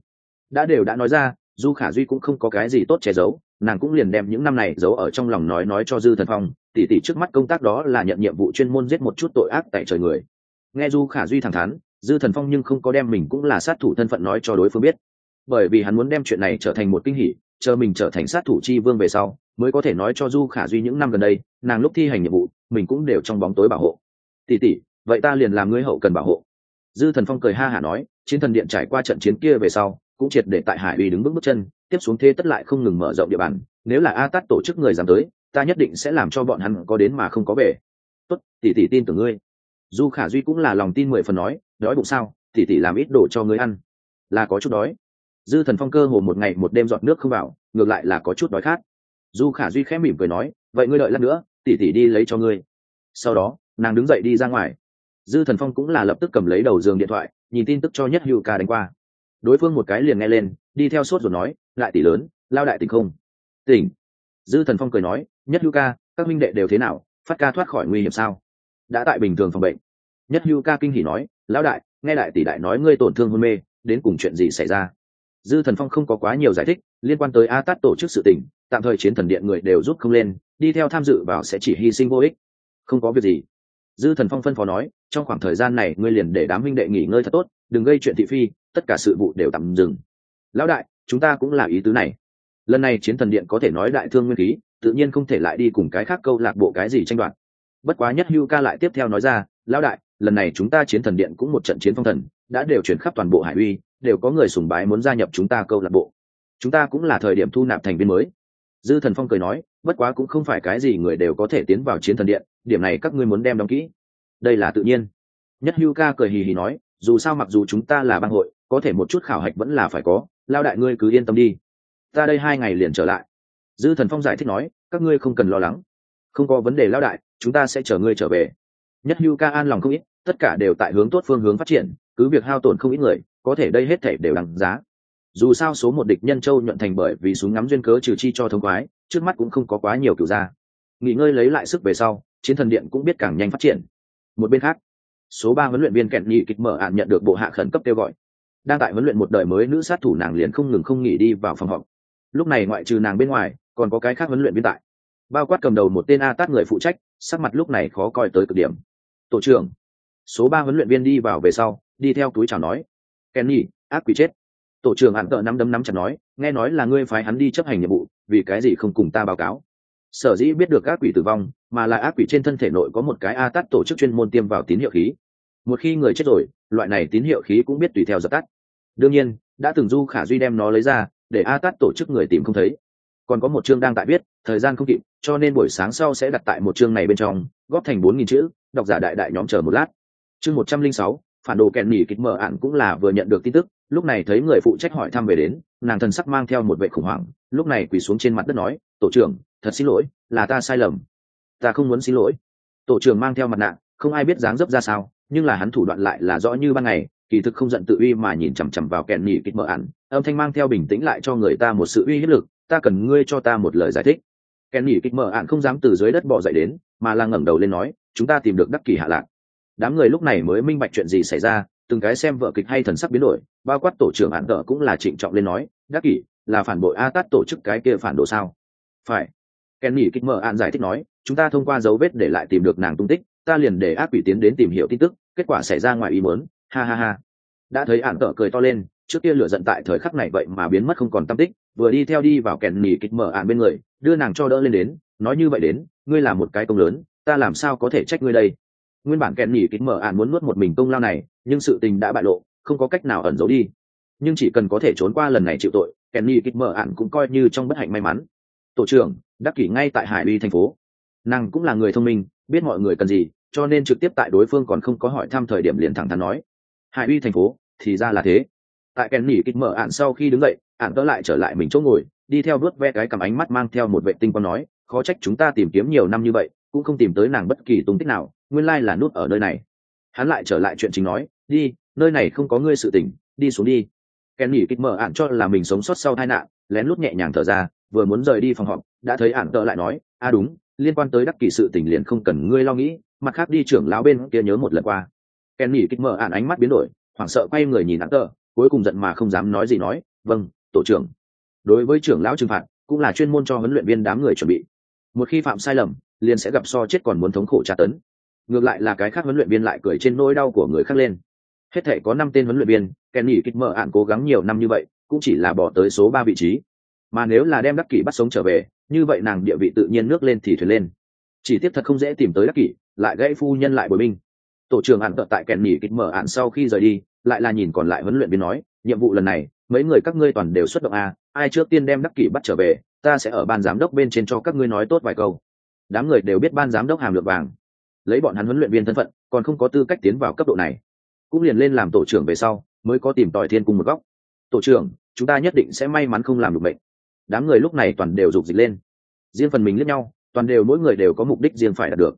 Đã nói ra, Du Khả Duy cũng không có cái gì tốt che giấu, nàng cũng liền đem những năm này giấu ở trong lòng nói cho Dư Thần Phong, tỷ tỷ trước mắt công tác đó là nhận nhiệm vụ chuyên môn giết một chút tội ác tại trời người. Nghe Du Khả Duy thẳng thắn, Dư Thần Phong nhưng không có đem mình cũng là sát thủ thân phận nói cho đối phương biết, bởi vì hắn muốn đem chuyện này trở thành một kinh hỉ, chờ mình trở thành sát thủ chi vương về sau, mới có thể nói cho Du Khả Duy những năm gần đây, nàng lúc thi hành nhiệm vụ, mình cũng đều trong bóng tối bảo hộ. Tỷ tỷ, vậy ta liền làm ngươi hậu cần bảo hộ. Dư Thần Phong cười ha hả nói, Chiến Thần Điện trải qua trận chiến kia về sau, cũng triệt để tại Hải Uy đứng bước chân, tiếp xuống thế tất lại không ngừng mở rộng địa bàn, nếu là a tát tổ chức người dám tới, ta nhất định sẽ làm cho bọn hắn có đến mà không có về. Tốt, tỷ tỷ tin tưởng ngươi. Du Khả Duy cũng là lòng tin 10 phần nói, đói bụng sao, tỷ tỷ làm ít đồ cho ngươi ăn. Là có chút đói. Dư Thần Phong cơ hồ một ngày một đêm giọt nước không vào, ngược lại là có chút đói khát. Du Khả Duy khẽ mỉm cười nói, vậy ngươi đợi lát nữa, tỷ tỷ đi lấy cho ngươi. Sau đó nàng đứng dậy đi ra ngoài. Dư Thần Phong cũng là lập tức cầm lấy đầu giường điện thoại, nhìn tin tức cho Nhất Hữu Ca đánh qua. Đối phương một cái liền nghe lên, đi theo sốt rồi nói, lại tỷ lớn, lao đại tỉnh không? Tỉnh. Dư Thần Phong cười nói, Nhất Hữu Ca, các minh đệ đều thế nào, Phát ca thoát khỏi nguy hiểm sao? Đã tại bình thường phòng bệnh. Nhất Hữu Ca kinh hỉ nói, lão đại, nghe đại tỷ đại nói ngươi tổn thương hôn mê, đến cùng chuyện gì xảy ra? Dư Thần Phong không có quá nhiều giải thích, liên quan tới A Tát tổ chức sự tình, tạm thời Chiến Thần Điện người đều giúp không lên, đi theo tham dự vào sẽ chỉ hy sinh vô ích. Không có việc gì. Dư Thần Phong phân phó nói, trong khoảng thời gian này ngươi liền để đám huynh đệ nghỉ ngơi thật tốt, đừng gây chuyện thị phi, tất cả sự vụ đều tạm dừng. Lão đại, chúng ta cũng là ý tứ này. Lần này Chiến Thần Điện có thể nói đại thương nguyên khí, tự nhiên không thể lại đi cùng cái khác câu lạc bộ cái gì tranh đoạt. Bất quá Nhất Hữu Ca lại tiếp theo nói ra, lão đại, lần này chúng ta Chiến Thần Điện cũng một trận chiến phong thần, đã đều chuyển khắp toàn bộ Hải Uy, đều có người sùng bái muốn gia nhập chúng ta câu lạc bộ. Chúng ta cũng là thời điểm thu nạp thành viên mới. Dư Thần Phong cười nói, bất quá cũng không phải cái gì người đều có thể tiến vào Chiến Thần Điện, điểm này các ngươi muốn đem đóng kỹ. Đây là tự nhiên. Nhất Hữu Ca cười hì hì nói, dù sao mặc dù chúng ta là bang hội, có thể một chút khảo hạch vẫn là phải có, lao đại ngươi cứ yên tâm đi. Ta đây 2 ngày liền trở lại. Dư Thần Phong giải thích nói, các ngươi không cần lo lắng, không có vấn đề lao đại, chúng ta sẽ chở ngươi trở về. Nhất Hữu Ca an lòng không ít, tất cả đều tại hướng tốt phương hướng phát triển, cứ việc hao tổn không ít người, có thể đây hết thảy đều đáng giá. Dù sao số một địch nhân Châu nhuận thành bởi vì súng ngắm duyên cớ trừ chi cho thông khoái, trước mắt cũng không có quá nhiều cửu gia. Nghỉ ngơi lấy lại sức về sau, Chiến Thần Điện cũng biết càng nhanh phát triển. Một bên khác, số 3 huấn luyện viên Kẹn Nhị Kịch mở ạn nhận được bộ hạ khẩn cấp kêu gọi. Đang tại huấn luyện một đời mới nữ sát thủ nàng liền không ngừng không nghỉ đi vào phòng họp. Lúc này ngoại trừ nàng bên ngoài, còn có cái khác huấn luyện viên tại. Bao quát cầm đầu một tên A Tát người phụ trách, sắc mặt lúc này khó coi tới cực điểm. Tổ trưởng. Số 3 huấn luyện viên đi vào về sau, đi theo túi chào nói, Kenny, ác quỷ chết. Tổ trưởng ạn tợ nắm chặt nói, nghe nói là ngươi phái hắn đi chấp hành nhiệm vụ, vì cái gì không cùng ta báo cáo? Sở dĩ biết được ác quỷ tử vong, mà là ác quỷ trên thân thể nội có một cái A Tát tổ chức chuyên môn tiêm vào tín hiệu khí. Một khi người chết rồi, loại này tín hiệu khí cũng biết tùy theo dập tắt. Đương nhiên, đã từng Du Khả Duy đem nó lấy ra, để A Tát tổ chức người tìm không thấy. Còn có một chương đang tại viết, thời gian không kịp, cho nên buổi sáng sau sẽ đặt tại một chương này bên trong, góp thành 4000 chữ, độc giả đại nhóm chờ một lát. Chương 106, phản đồ Kẹn Nhị Kịch mở ạn cũng là vừa nhận được tin tức, lúc này thấy người phụ trách hỏi thăm về đến, nàng thần sắc mang theo một vẻ khủng hoảng, lúc này quỳ xuống trên mặt đất nói, tổ trưởng, thật xin lỗi, là ta sai lầm. Ta không muốn xin lỗi. Tổ trưởng mang theo mặt nạ, không ai biết dáng dấp ra sao, nhưng là hắn thủ đoạn lại là rõ như ban ngày, kỳ thực không giận tự uy mà nhìn chằm chằm vào Kẹn Nhị Kịch mở ạn, âm thanh mang theo bình tĩnh lại cho người ta một sự uy hiếp lực, ta cần ngươi cho ta một lời giải thích. Kẹn Nhị Kịch mở ạn không dám từ dưới đất bò dậy đến, mà là ngẩng đầu lên nói, chúng ta tìm được Đắc Kỷ hạ lạc. Đám người lúc này mới minh bạch chuyện gì xảy ra, từng cái xem vợ kịch hay thần sắc biến đổi, bao quát tổ trưởng ạn tợ cũng là trịnh trọng lên nói, Đắc Kỷ là phản bội A Tát tổ chức cái kia phản đồ sao? Phải. Kẹn Nhị Kịch mở ạn giải thích nói, chúng ta thông qua dấu vết để lại tìm được nàng tung tích, ta liền để ác quỷ tiến đến tìm hiểu tin tức, kết quả xảy ra ngoài ý muốn, ha ha ha. Đã thấy ạn tợ cười to lên, trước kia lửa giận tại thời khắc này vậy mà biến mất không còn tăm tích, vừa đi theo đi vào Kẹn Nhị Kịch mở ạn bên người, đưa nàng cho đỡ lên đến, nói như vậy đến, ngươi là một cái công lớn, ta làm sao có thể trách ngươi đây? Nguyên bản Kẹn Nhị Kịch mở ạn muốn nuốt một mình công lao này, nhưng sự tình đã bại lộ, không có cách nào ẩn giấu đi. Nhưng chỉ cần có thể trốn qua lần này chịu tội, Kẹn Nhị Kịch mở ạn cũng coi như trong bất hạnh may mắn. Tổ trưởng, Đắc Kỷ ngay tại Hải Uy thành phố, nàng cũng là người thông minh, biết mọi người cần gì, cho nên trực tiếp tại đối phương còn không có hỏi thăm thời điểm liền thẳng thắn nói, Hải Uy thành phố, thì ra là thế. Tại Kẹn Nhị Kịch mở ạn sau khi đứng dậy, ạn đỡ lại trở lại mình chỗ ngồi, đi theo vuốt ve cái cầm ánh mắt mang theo một vệ tinh quang nói, khó trách chúng ta tìm kiếm nhiều năm như vậy, cũng không tìm tới nàng bất kỳ tung tích nào, nguyên lai là nút ở nơi này. Hắn lại trở lại chuyện chính nói, đi, nơi này không có ngươi sự tình, đi xuống đi. Kẹn Nhị Kịch mở ạn cho là mình sống sót sau tai nạn, lén lút nhẹ nhàng thở ra, vừa muốn rời đi phòng họp, đã thấy ạn tợ lại nói, đúng, liên quan tới Đắc Kỷ sự tình liền không cần ngươi lo nghĩ, mặt khác đi trưởng lão bên kia nhớ một lần qua. Kẹn Nhị Kịch mở ạn ánh mắt biến đổi, hoảng sợ quay người nhìn ạn tợ, cuối cùng giận mà không dám nói gì nói, vâng, tổ trưởng. Đối với trưởng lão trừng phạt, cũng là chuyên môn cho huấn luyện viên đám người chuẩn bị. Một khi phạm sai lầm, liền sẽ gặp so chết còn muốn thống khổ tra tấn. Ngược lại là cái khác huấn luyện viên lại cười trên nỗi đau của người khác lên. Hết thể có 5 tên huấn luyện viên, Kẹn Nhị Kịch mở ạn cố gắng nhiều năm như vậy, cũng chỉ là bỏ tới số 3 vị trí. Mà nếu là đem Đắc Kỷ bắt sống trở về, như vậy nàng địa vị tự nhiên nước lên thì thuyền lên. Chỉ tiếc thật không dễ tìm tới Đắc Kỷ, lại gãy phu nhân lại bồi binh. Tổ trưởng ạn tợ tại Kẹn Nhị Kịch mở ạn sau khi rời đi, lại là nhìn còn lại huấn luyện viên nói, nhiệm vụ lần này, mấy người các ngươi toàn đều xuất động a, ai trước tiên đem Đắc Kỷ bắt trở về, ta sẽ ở ban giám đốc bên trên cho các ngươi nói tốt vài câu. Đám người đều biết ban giám đốc hàm lượng vàng, lấy bọn hắn huấn luyện viên thân phận, còn không có tư cách tiến vào cấp độ này, cũng liền lên làm tổ trưởng về sau, mới có tìm tòi thiên cung một góc. Tổ trưởng, chúng ta nhất định sẽ may mắn không làm được bệnh. Đám người lúc này toàn đều rục dịch lên, riêng phần mình liếc nhau, toàn đều mỗi người đều có mục đích riêng phải đạt được.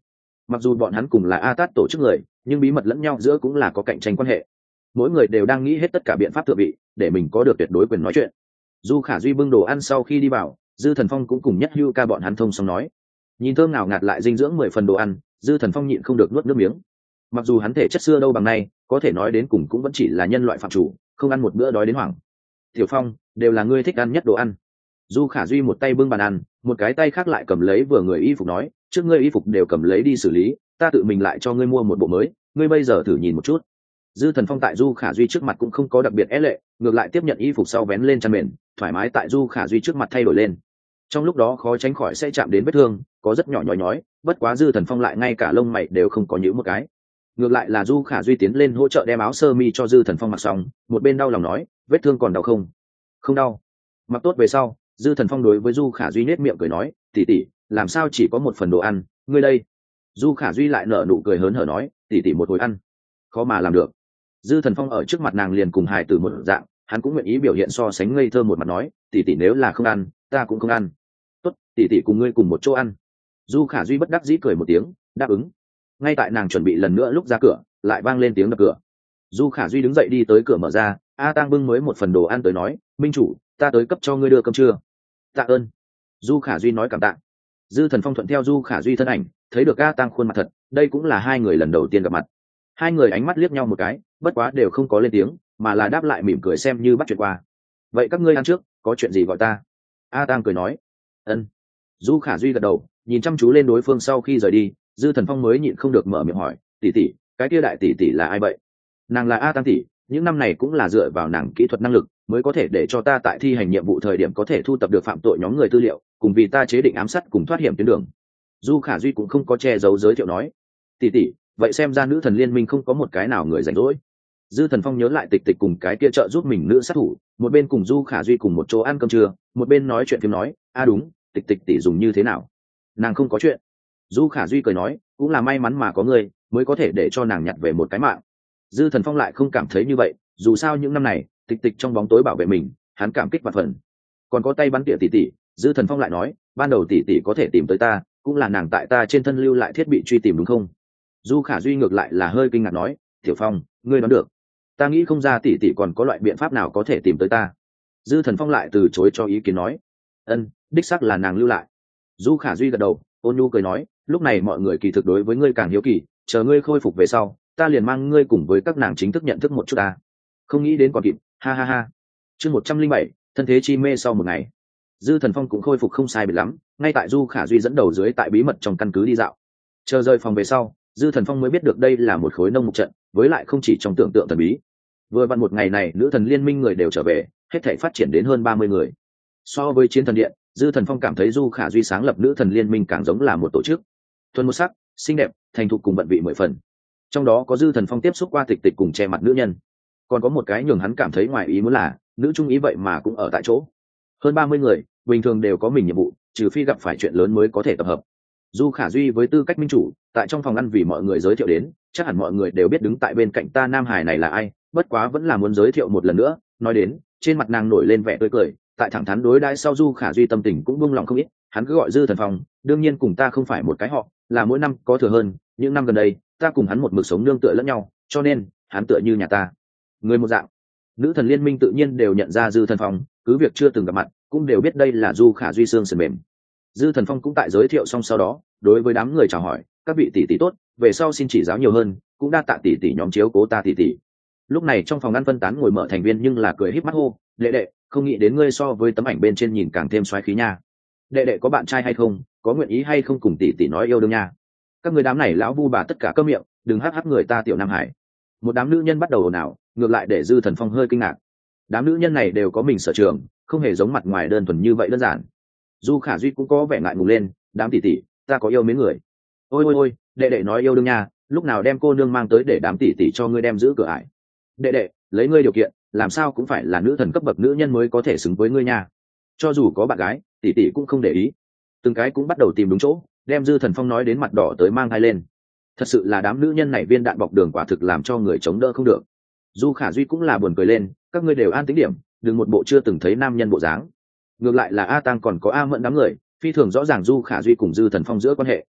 Mặc dù bọn hắn cùng là A Tát tổ chức người, nhưng bí mật lẫn nhau giữa cũng là có cạnh tranh quan hệ. Mỗi người đều đang nghĩ hết tất cả biện pháp thượng vị để mình có được tuyệt đối quyền nói chuyện. Du Khả Duy bưng đồ ăn sau khi đi vào, Dư Thần Phong cũng cùng Nhất Hưu Ca bọn hắn thông xong nói. Nhìn thơm nào ngạt lại dinh dưỡng 10 phần đồ ăn, Dư Thần Phong nhịn không được nuốt nước miếng. Mặc dù hắn thể chất xưa đâu bằng nay, có thể nói đến cùng cũng vẫn chỉ là nhân loại phạm chủ, không ăn một bữa đói đến hoảng. Tiểu Phong, đều là ngươi thích ăn nhất đồ ăn. Du Khả Duy một tay bưng bàn ăn, một cái tay khác lại cầm lấy vừa người y phục nói, trước ngươi y phục đều cầm lấy đi xử lý, ta tự mình lại cho ngươi mua một bộ mới, ngươi bây giờ thử nhìn một chút. Dư Thần Phong tại Du Khả Duy trước mặt cũng không có đặc biệt é lệ, ngược lại tiếp nhận y phục sau vén lên chăn mền, thoải mái tại Du Khả Duy trước mặt thay đổi lên. Trong lúc đó khó tránh khỏi sẽ chạm đến vết thương, có rất nhỏ nhói nhói, bất quá Dư Thần Phong lại ngay cả lông mày đều không có nhíu một cái. Ngược lại là Du Khả Duy tiến lên hỗ trợ đem áo sơ mi cho Dư Thần Phong mặc xong, một bên đau lòng nói, vết thương còn đau không? Không đau. Mặc tốt về sau, Dư Thần Phong đối với Du Khả Duy nết miệng cười nói, tỷ tỷ, làm sao chỉ có một phần đồ ăn, ngươi đây? Du Khả Duy lại nở nụ cười hớn hở nói, tỷ tỷ một hồi ăn, khó mà làm được. Dư Thần Phong ở trước mặt nàng liền cùng hài tử một dạng, hắn cũng nguyện ý biểu hiện so sánh ngây thơ một mặt nói, tỷ tỷ nếu là không ăn, ta cũng không ăn. Tốt, tỷ tỷ cùng ngươi cùng một chỗ ăn. Du Khả Duy bất đắc dĩ cười một tiếng, đáp ứng. Ngay tại nàng chuẩn bị lần nữa lúc ra cửa, lại vang lên tiếng đập cửa. Du Khả Duy đứng dậy đi tới cửa mở ra, A Tang bưng mới một phần đồ ăn tới nói, minh chủ, ta tới cấp cho ngươi đưa cơm trưa. Tạ ơn. Du Khả Duy nói cảm tạ. Dư Thần Phong thuận theo Du Khả Duy thân ảnh, thấy được A Tang khuôn mặt thật, đây cũng là hai người lần đầu tiên gặp mặt. Hai người ánh mắt liếc nhau một cái, bất quá đều không có lên tiếng, mà là đáp lại mỉm cười xem như bắt chuyện qua. Vậy các ngươi ăn trước, có chuyện gì gọi ta? A Tang cười nói. Ân. Du Khả Duy gật đầu, nhìn chăm chú lên đối phương sau khi rời đi, Dư Thần Phong mới nhịn không được mở miệng hỏi, tỷ tỷ, cái kia đại tỷ tỷ là ai vậy? Nàng là A Tang tỷ, những năm này cũng là dựa vào nàng kỹ thuật năng lực mới có thể để cho ta tại thi hành nhiệm vụ thời điểm có thể thu tập được phạm tội nhóm người tư liệu, cùng vì ta chế định ám sát cùng thoát hiểm tuyến đường. Du Khả Duy cũng không có che giấu giới thiệu nói, tỷ tỷ, vậy xem ra nữ thần liên minh không có một cái nào người rảnh rỗi. Dư Thần Phong nhớ lại Tịch Tịch cùng cái kia trợ giúp mình nữ sát thủ, một bên cùng Du Khả Duy cùng một chỗ ăn cơm trưa, một bên nói chuyện phim nói, a đúng, Tịch Tịch tỷ dùng như thế nào? Nàng không có chuyện. Du Khả Duy cười nói, cũng là may mắn mà có người mới có thể để cho nàng nhặt về một cái mạng. Dư Thần Phong lại không cảm thấy như vậy, dù sao những năm này Tịch Tịch trong bóng tối bảo vệ mình, hắn cảm kích vạn phần. Còn có tay bắn tỉa tỷ tỷ, Dư Thần Phong lại nói, ban đầu tỷ tỷ có thể tìm tới ta, cũng là nàng tại ta trên thân lưu lại thiết bị truy tìm đúng không? Du Khả Duy ngược lại là hơi kinh ngạc nói, Tiểu Phong, ngươi đoán được? Ta nghĩ không ra tỷ tỷ còn có loại biện pháp nào có thể tìm tới ta. Dư Thần Phong lại từ chối cho ý kiến nói, ân, đích xác là nàng lưu lại. Du Khả Duy gật đầu, ôn nhu cười nói, lúc này mọi người kỳ thực đối với ngươi càng hiếu kỳ, chờ ngươi khôi phục về sau, ta liền mang ngươi cùng với các nàng chính thức nhận thức một chút ta. Không nghĩ đến còn kịp, ha ha ha. Chương 107, thân thế chi mê sau một ngày. Dư Thần Phong cũng khôi phục không sai biệt lắm, ngay tại Du Khả Duy dẫn đầu dưới tại bí mật trong căn cứ đi dạo. Chờ rời phòng về sau, Dư Thần Phong mới biết được đây là một khối nông mục trận, với lại không chỉ trong tưởng tượng thần bí. Vừa vặn một ngày này nữ thần liên minh người đều trở về, hết thảy phát triển đến hơn 30 người. So với chiến thần điện, Dư Thần Phong cảm thấy Du Khả Duy sáng lập nữ thần liên minh càng giống là một tổ chức. Thuần một sắc, xinh đẹp, thành thục cùng bận vị 10 phần. Trong đó có Dư Thần Phong tiếp xúc qua Tịch Tịch cùng che mặt nữ nhân. Còn có một cái nhường hắn cảm thấy ngoài ý muốn là, nữ trung ý vậy mà cũng ở tại chỗ. Hơn 30 người, bình thường đều có mình nhiệm vụ, trừ phi gặp phải chuyện lớn mới có thể tập hợp. Du Khả Duy với tư cách minh chủ, tại trong phòng ăn vì mọi người giới thiệu đến, chắc hẳn mọi người đều biết đứng tại bên cạnh ta Nam Hải này là ai, bất quá vẫn là muốn giới thiệu một lần nữa. Nói đến, trên mặt nàng nổi lên vẻ tươi cười, tại thẳng thắn đối đãi sau Du Khả Duy tâm tình cũng buông lòng không ít, hắn cứ gọi Dư Thần Phong, đương nhiên cùng ta không phải một cái họ, là mỗi năm có thừa hơn, những năm gần đây, ta cùng hắn một mực sống nương tựa lẫn nhau, cho nên, hắn tựa như nhà ta. Người một dạng. Nữ thần liên minh tự nhiên đều nhận ra Dư Thần Phong, cứ việc chưa từng gặp mặt, cũng đều biết đây là Du Khả Duy xương sườn mềm. Dư Thần Phong cũng tại giới thiệu xong sau đó, đối với đám người chào hỏi, các vị tỷ tỷ tốt, về sau xin chỉ giáo nhiều hơn, cũng đa tạ tỷ tỷ nhóm chiếu cố ta tỷ tỷ. Lúc này trong phòng ăn phân tán ngồi mở thành viên nhưng là cười híp mắt hô, đệ đệ, không nghĩ đến ngươi so với tấm ảnh bên trên nhìn càng thêm xoáy khí nha. Đệ đệ có bạn trai hay không, có nguyện ý hay không cùng tỷ tỷ nói yêu đương nha. Các người đám này lão vu bà tất cả câm miệng, đừng hắc hắc người ta Tiểu Nam Hải. Một đám nữ nhân bắt đầu ồn ào, ngược lại để Dư Thần Phong hơi kinh ngạc. Đám nữ nhân này đều có mình sở trường, không hề giống mặt ngoài đơn thuần như vậy đơn giản. Du Khả Duy cũng có vẻ ngại ngùng lên, đám tỷ tỷ, ta có yêu mấy người. Ôi ôi ôi, đệ đệ nói yêu đương nha, lúc nào đem cô nương mang tới để đám tỷ tỷ cho ngươi đem giữ cửa ải. Đệ đệ, lấy ngươi điều kiện, làm sao cũng phải là nữ thần cấp bậc nữ nhân mới có thể xứng với ngươi nha. Cho dù có bạn gái, tỷ tỷ cũng không để ý. Từng cái cũng bắt đầu tìm đúng chỗ, đem Dư Thần Phong nói đến mặt đỏ tới mang thai lên. Thật sự là đám nữ nhân này viên đạn bọc đường quả thực làm cho người chống đỡ không được. Du Khả Duy cũng là buồn cười lên, các ngươi đều an tính điểm, đừng một bộ chưa từng thấy nam nhân bộ dáng. Ngược lại là A Tang còn có A Mẫn đám người, phi thường rõ ràng Du Khả Duy cùng Dư Thần Phong giữa quan hệ.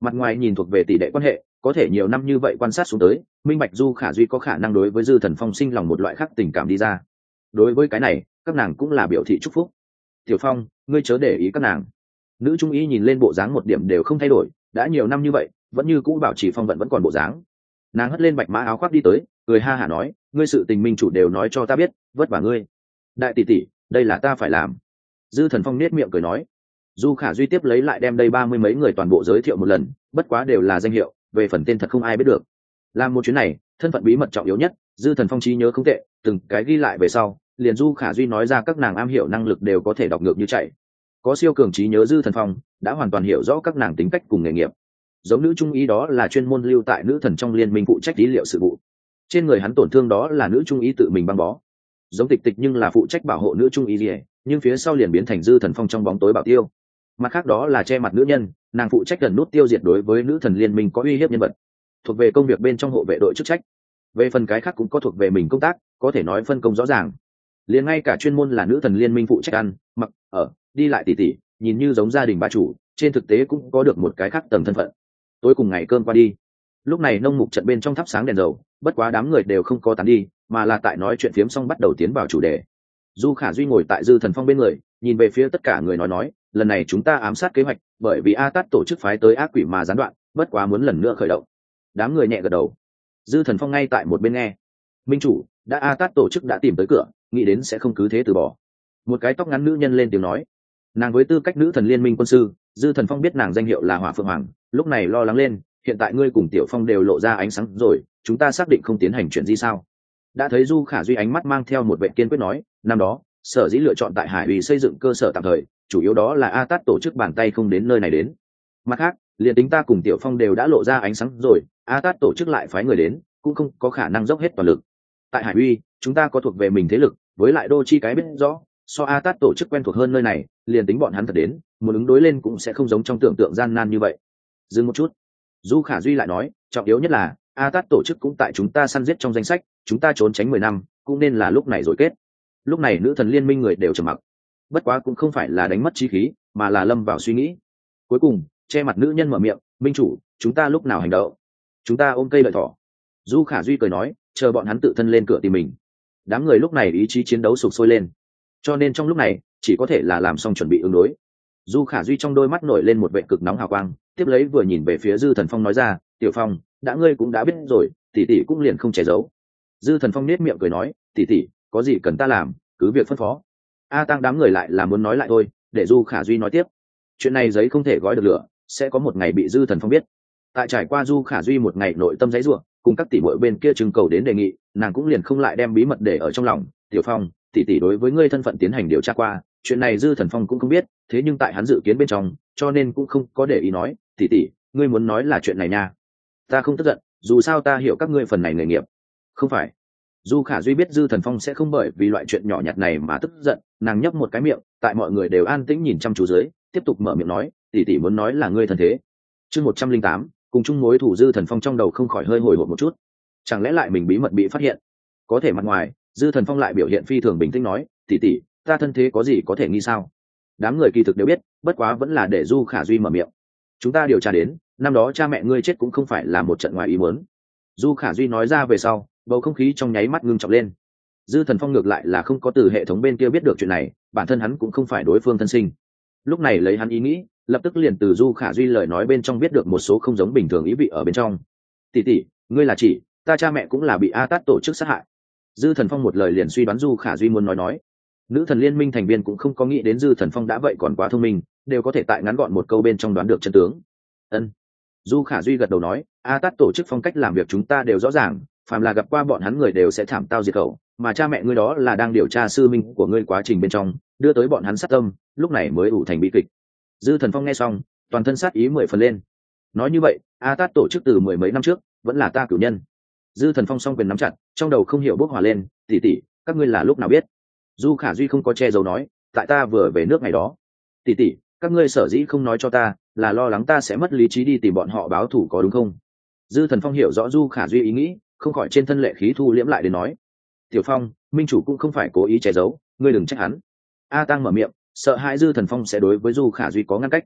mặt ngoài nhìn thuộc về tỷ đệ quan hệ, có thể nhiều năm như vậy quan sát xuống tới, minh bạch Du Khả Duy có khả năng đối với Dư Thần Phong sinh lòng một loại khác tình cảm đi ra. Đối với cái này, các nàng cũng là biểu thị chúc phúc. Tiểu Phong, ngươi chớ để ý các nàng. Nữ trung y nhìn lên bộ dáng một điểm đều không thay đổi, đã nhiều năm như vậy, vẫn như cũ bảo trì phong vận vẫn còn bộ dáng. Nàng hất lên bạch mã áo khoác đi tới, cười ha hả nói, ngươi sự tình minh chủ đều nói cho ta biết, vất vả ngươi. Đại tỷ tỷ, đây là ta phải làm. Dư Thần Phong nết miệng cười nói. Du Khả Duy tiếp lấy lại đem đây 30 mấy người toàn bộ giới thiệu một lần, bất quá đều là danh hiệu, về phần tên thật không ai biết được. Làm một chuyến này, thân phận bí mật trọng yếu nhất, Dư Thần Phong trí nhớ không tệ, từng cái ghi lại về sau, liền Du Khả Duy nói ra các nàng am hiểu năng lực đều có thể đọc ngược như chạy. Có siêu cường trí nhớ Dư Thần Phong đã hoàn toàn hiểu rõ các nàng tính cách cùng nghề nghiệp. Giống nữ trung y đó là chuyên môn lưu tại nữ thần trong liên minh phụ trách lý liệu sự vụ. Trên người hắn tổn thương đó là nữ trung y tự mình băng bó. Giống Tịch Tịch nhưng là phụ trách bảo hộ nữ trung y liễu, nhưng phía sau liền biến thành Dư Thần Phong trong bóng tối bảo tiêu. Mặt khác đó là che mặt nữ nhân, nàng phụ trách gần nút tiêu diệt đối với nữ thần liên minh có uy hiếp nhân vật, thuộc về công việc bên trong hộ vệ đội chức trách. Về phần cái khác cũng có thuộc về mình công tác, có thể nói phân công rõ ràng. Liền ngay cả chuyên môn là nữ thần liên minh phụ trách ăn mặc ở đi lại tỉ tỉ, nhìn như giống gia đình bà chủ, trên thực tế cũng có được một cái khác tầng thân phận. Tối cùng ngày cơm qua đi, lúc này nông mục trận bên trong thắp sáng đèn dầu, bất quá đám người đều không có tán đi, mà là tại nói chuyện phiếm xong bắt đầu tiến vào chủ đề. Du Khả Duy ngồi tại Dư Thần Phong bên người, nhìn về phía tất cả người nói, lần này chúng ta ám sát kế hoạch, bởi vì A Tát tổ chức phái tới ác quỷ mà gián đoạn, bất quá muốn lần nữa khởi động. Đám người nhẹ gật đầu. Dư Thần Phong ngay tại một bên nghe. Minh chủ, đã A Tát tổ chức đã tìm tới cửa, nghĩ đến sẽ không cứ thế từ bỏ. Một cái tóc ngắn nữ nhân lên tiếng nói. Nàng với tư cách nữ thần liên minh quân sư, Dư Thần Phong biết nàng danh hiệu là Hỏa Phượng Hoàng, lúc này lo lắng lên, hiện tại ngươi cùng Tiểu Phong đều lộ ra ánh sáng rồi, chúng ta xác định không tiến hành chuyện gì sao? Đã thấy Du Khả Duy ánh mắt mang theo một vẻ kiên quyết nói, năm đó sở dĩ lựa chọn tại Hải Uy xây dựng cơ sở tạm thời, chủ yếu đó là A Tát tổ chức bàn tay không đến nơi này đến. Mặt khác, liền tính ta cùng Tiểu Phong đều đã lộ ra ánh sáng rồi, A Tát tổ chức lại phái người đến, cũng không có khả năng dốc hết toàn lực. Tại Hải Uy, chúng ta có thuộc về mình thế lực, với lại Đô Chi cái biết rõ, so A Tát tổ chức quen thuộc hơn nơi này, liền tính bọn hắn thật đến, muốn ứng đối lên cũng sẽ không giống trong tưởng tượng gian nan như vậy. Dừng một chút, Du Khả Duy lại nói, trọng yếu nhất là A Tát tổ chức cũng tại chúng ta săn giết trong danh sách, chúng ta trốn tránh 10 năm, cũng nên là lúc này rồi kết. Lúc này nữ thần liên minh người đều trầm mặc, bất quá cũng không phải là đánh mất trí khí, mà là lâm vào suy nghĩ. Cuối cùng, che mặt nữ nhân mở miệng, minh chủ, chúng ta lúc nào hành động? Chúng ta ôm cây lợi thỏ. Du Khả Duy cười nói, chờ bọn hắn tự thân lên cửa tìm mình. Đám người lúc này ý chí chiến đấu sục sôi lên, cho nên trong lúc này chỉ có thể là làm xong chuẩn bị ứng đối. Du Khả Duy trong đôi mắt nổi lên một vệ cực nóng hào quang, tiếp lấy vừa nhìn về phía Dư Thần Phong nói ra, Tiểu Phong, đã ngươi cũng đã biết rồi, tỷ tỷ cũng liền không che giấu. Dư Thần Phong nết miệng cười nói, tỷ tỷ, có gì cần ta làm, cứ việc phân phó. A Tăng đám người lại là muốn nói lại thôi, để Du Khả Duy nói tiếp. Chuyện này giấy không thể gói được lửa, sẽ có một ngày bị Dư Thần Phong biết. Tại trải qua Du Khả Duy một ngày nội tâm giấy ruộng, cùng các tỷ muội bên kia trưng cầu đến đề nghị, nàng cũng liền không lại đem bí mật để ở trong lòng. Tiểu Phong, tỷ tỷ đối với ngươi thân phận tiến hành điều tra qua, chuyện này Dư Thần Phong cũng không biết, thế nhưng tại hắn dự kiến bên trong, cho nên cũng không có để ý nói. Tỷ tỷ, ngươi muốn nói là chuyện này nha. Ta không tức giận, dù sao ta hiểu các ngươi phần này nghề nghiệp. Không phải. Du Khả Duy biết Dư Thần Phong sẽ không bởi vì loại chuyện nhỏ nhặt này mà tức giận, nàng nhấp một cái miệng, tại mọi người đều an tĩnh nhìn chăm chú dưới, tiếp tục mở miệng nói, tỷ tỷ muốn nói là ngươi thân thế. Chương 108, cùng chung mối thủ. Dư Thần Phong trong đầu không khỏi hơi hồi hộp một chút. Chẳng lẽ lại mình bí mật bị phát hiện? Có thể mặt ngoài, Dư Thần Phong lại biểu hiện phi thường bình tĩnh nói, tỷ tỷ, ta thân thế có gì có thể nghi sao? Đám người kỳ thực đều biết, bất quá vẫn là để Du Khả Duy mở miệng. Chúng ta điều tra đến, năm đó cha mẹ ngươi chết cũng không phải là một trận ngoài ý muốn. Du Khả Duy nói ra về sau, bầu không khí trong nháy mắt ngưng trọng lên. Dư Thần Phong ngược lại là không có từ hệ thống bên kia biết được chuyện này, bản thân hắn cũng không phải đối phương thân sinh. Lúc này lấy hắn ý nghĩ, lập tức liền từ Du Khả Duy lời nói bên trong biết được một số không giống bình thường ý vị ở bên trong. Tỷ tỷ, ngươi là chỉ, ta cha mẹ cũng là bị A Tát tổ chức sát hại. Dư Thần Phong một lời liền suy đoán Du Khả Duy muốn nói. Nữ thần liên minh thành viên cũng không có nghĩ đến Dư Thần Phong đã vậy còn quá thông minh, đều có thể tại ngắn gọn một câu bên trong đoán được chân tướng. Ân. Du Khả Duy gật đầu nói, A Tát tổ chức phong cách làm việc chúng ta đều rõ ràng, phàm là gặp qua bọn hắn người đều sẽ thảm tao diệt khẩu, mà cha mẹ ngươi đó là đang điều tra sư minh của ngươi quá trình bên trong, đưa tới bọn hắn sát tâm, lúc này mới ủ thành bi kịch. Dư Thần Phong nghe xong, toàn thân sát ý 10 phần lên. Nói như vậy, A Tát tổ chức từ 10 mấy năm trước, vẫn là ta cửu nhân. Dư Thần Phong song quyền nắm chặt, trong đầu không hiểu bốc hỏa lên, tỷ tỷ, các ngươi là lúc nào biết? Du Khả Duy không có che giấu nói, tại ta vừa về nước ngày đó. Tỷ tỷ, các ngươi sở dĩ không nói cho ta, là lo lắng ta sẽ mất lý trí đi tìm bọn họ báo thù có đúng không? Dư Thần Phong hiểu rõ Du Khả Duy ý nghĩ, không khỏi trên thân lệ khí thu liễm lại để nói, Tiểu Phong, minh chủ cũng không phải cố ý che giấu, ngươi đừng trách hắn. A Tăng mở miệng, sợ hãi Dư Thần Phong sẽ đối với Du Khả Duy có ngăn cách.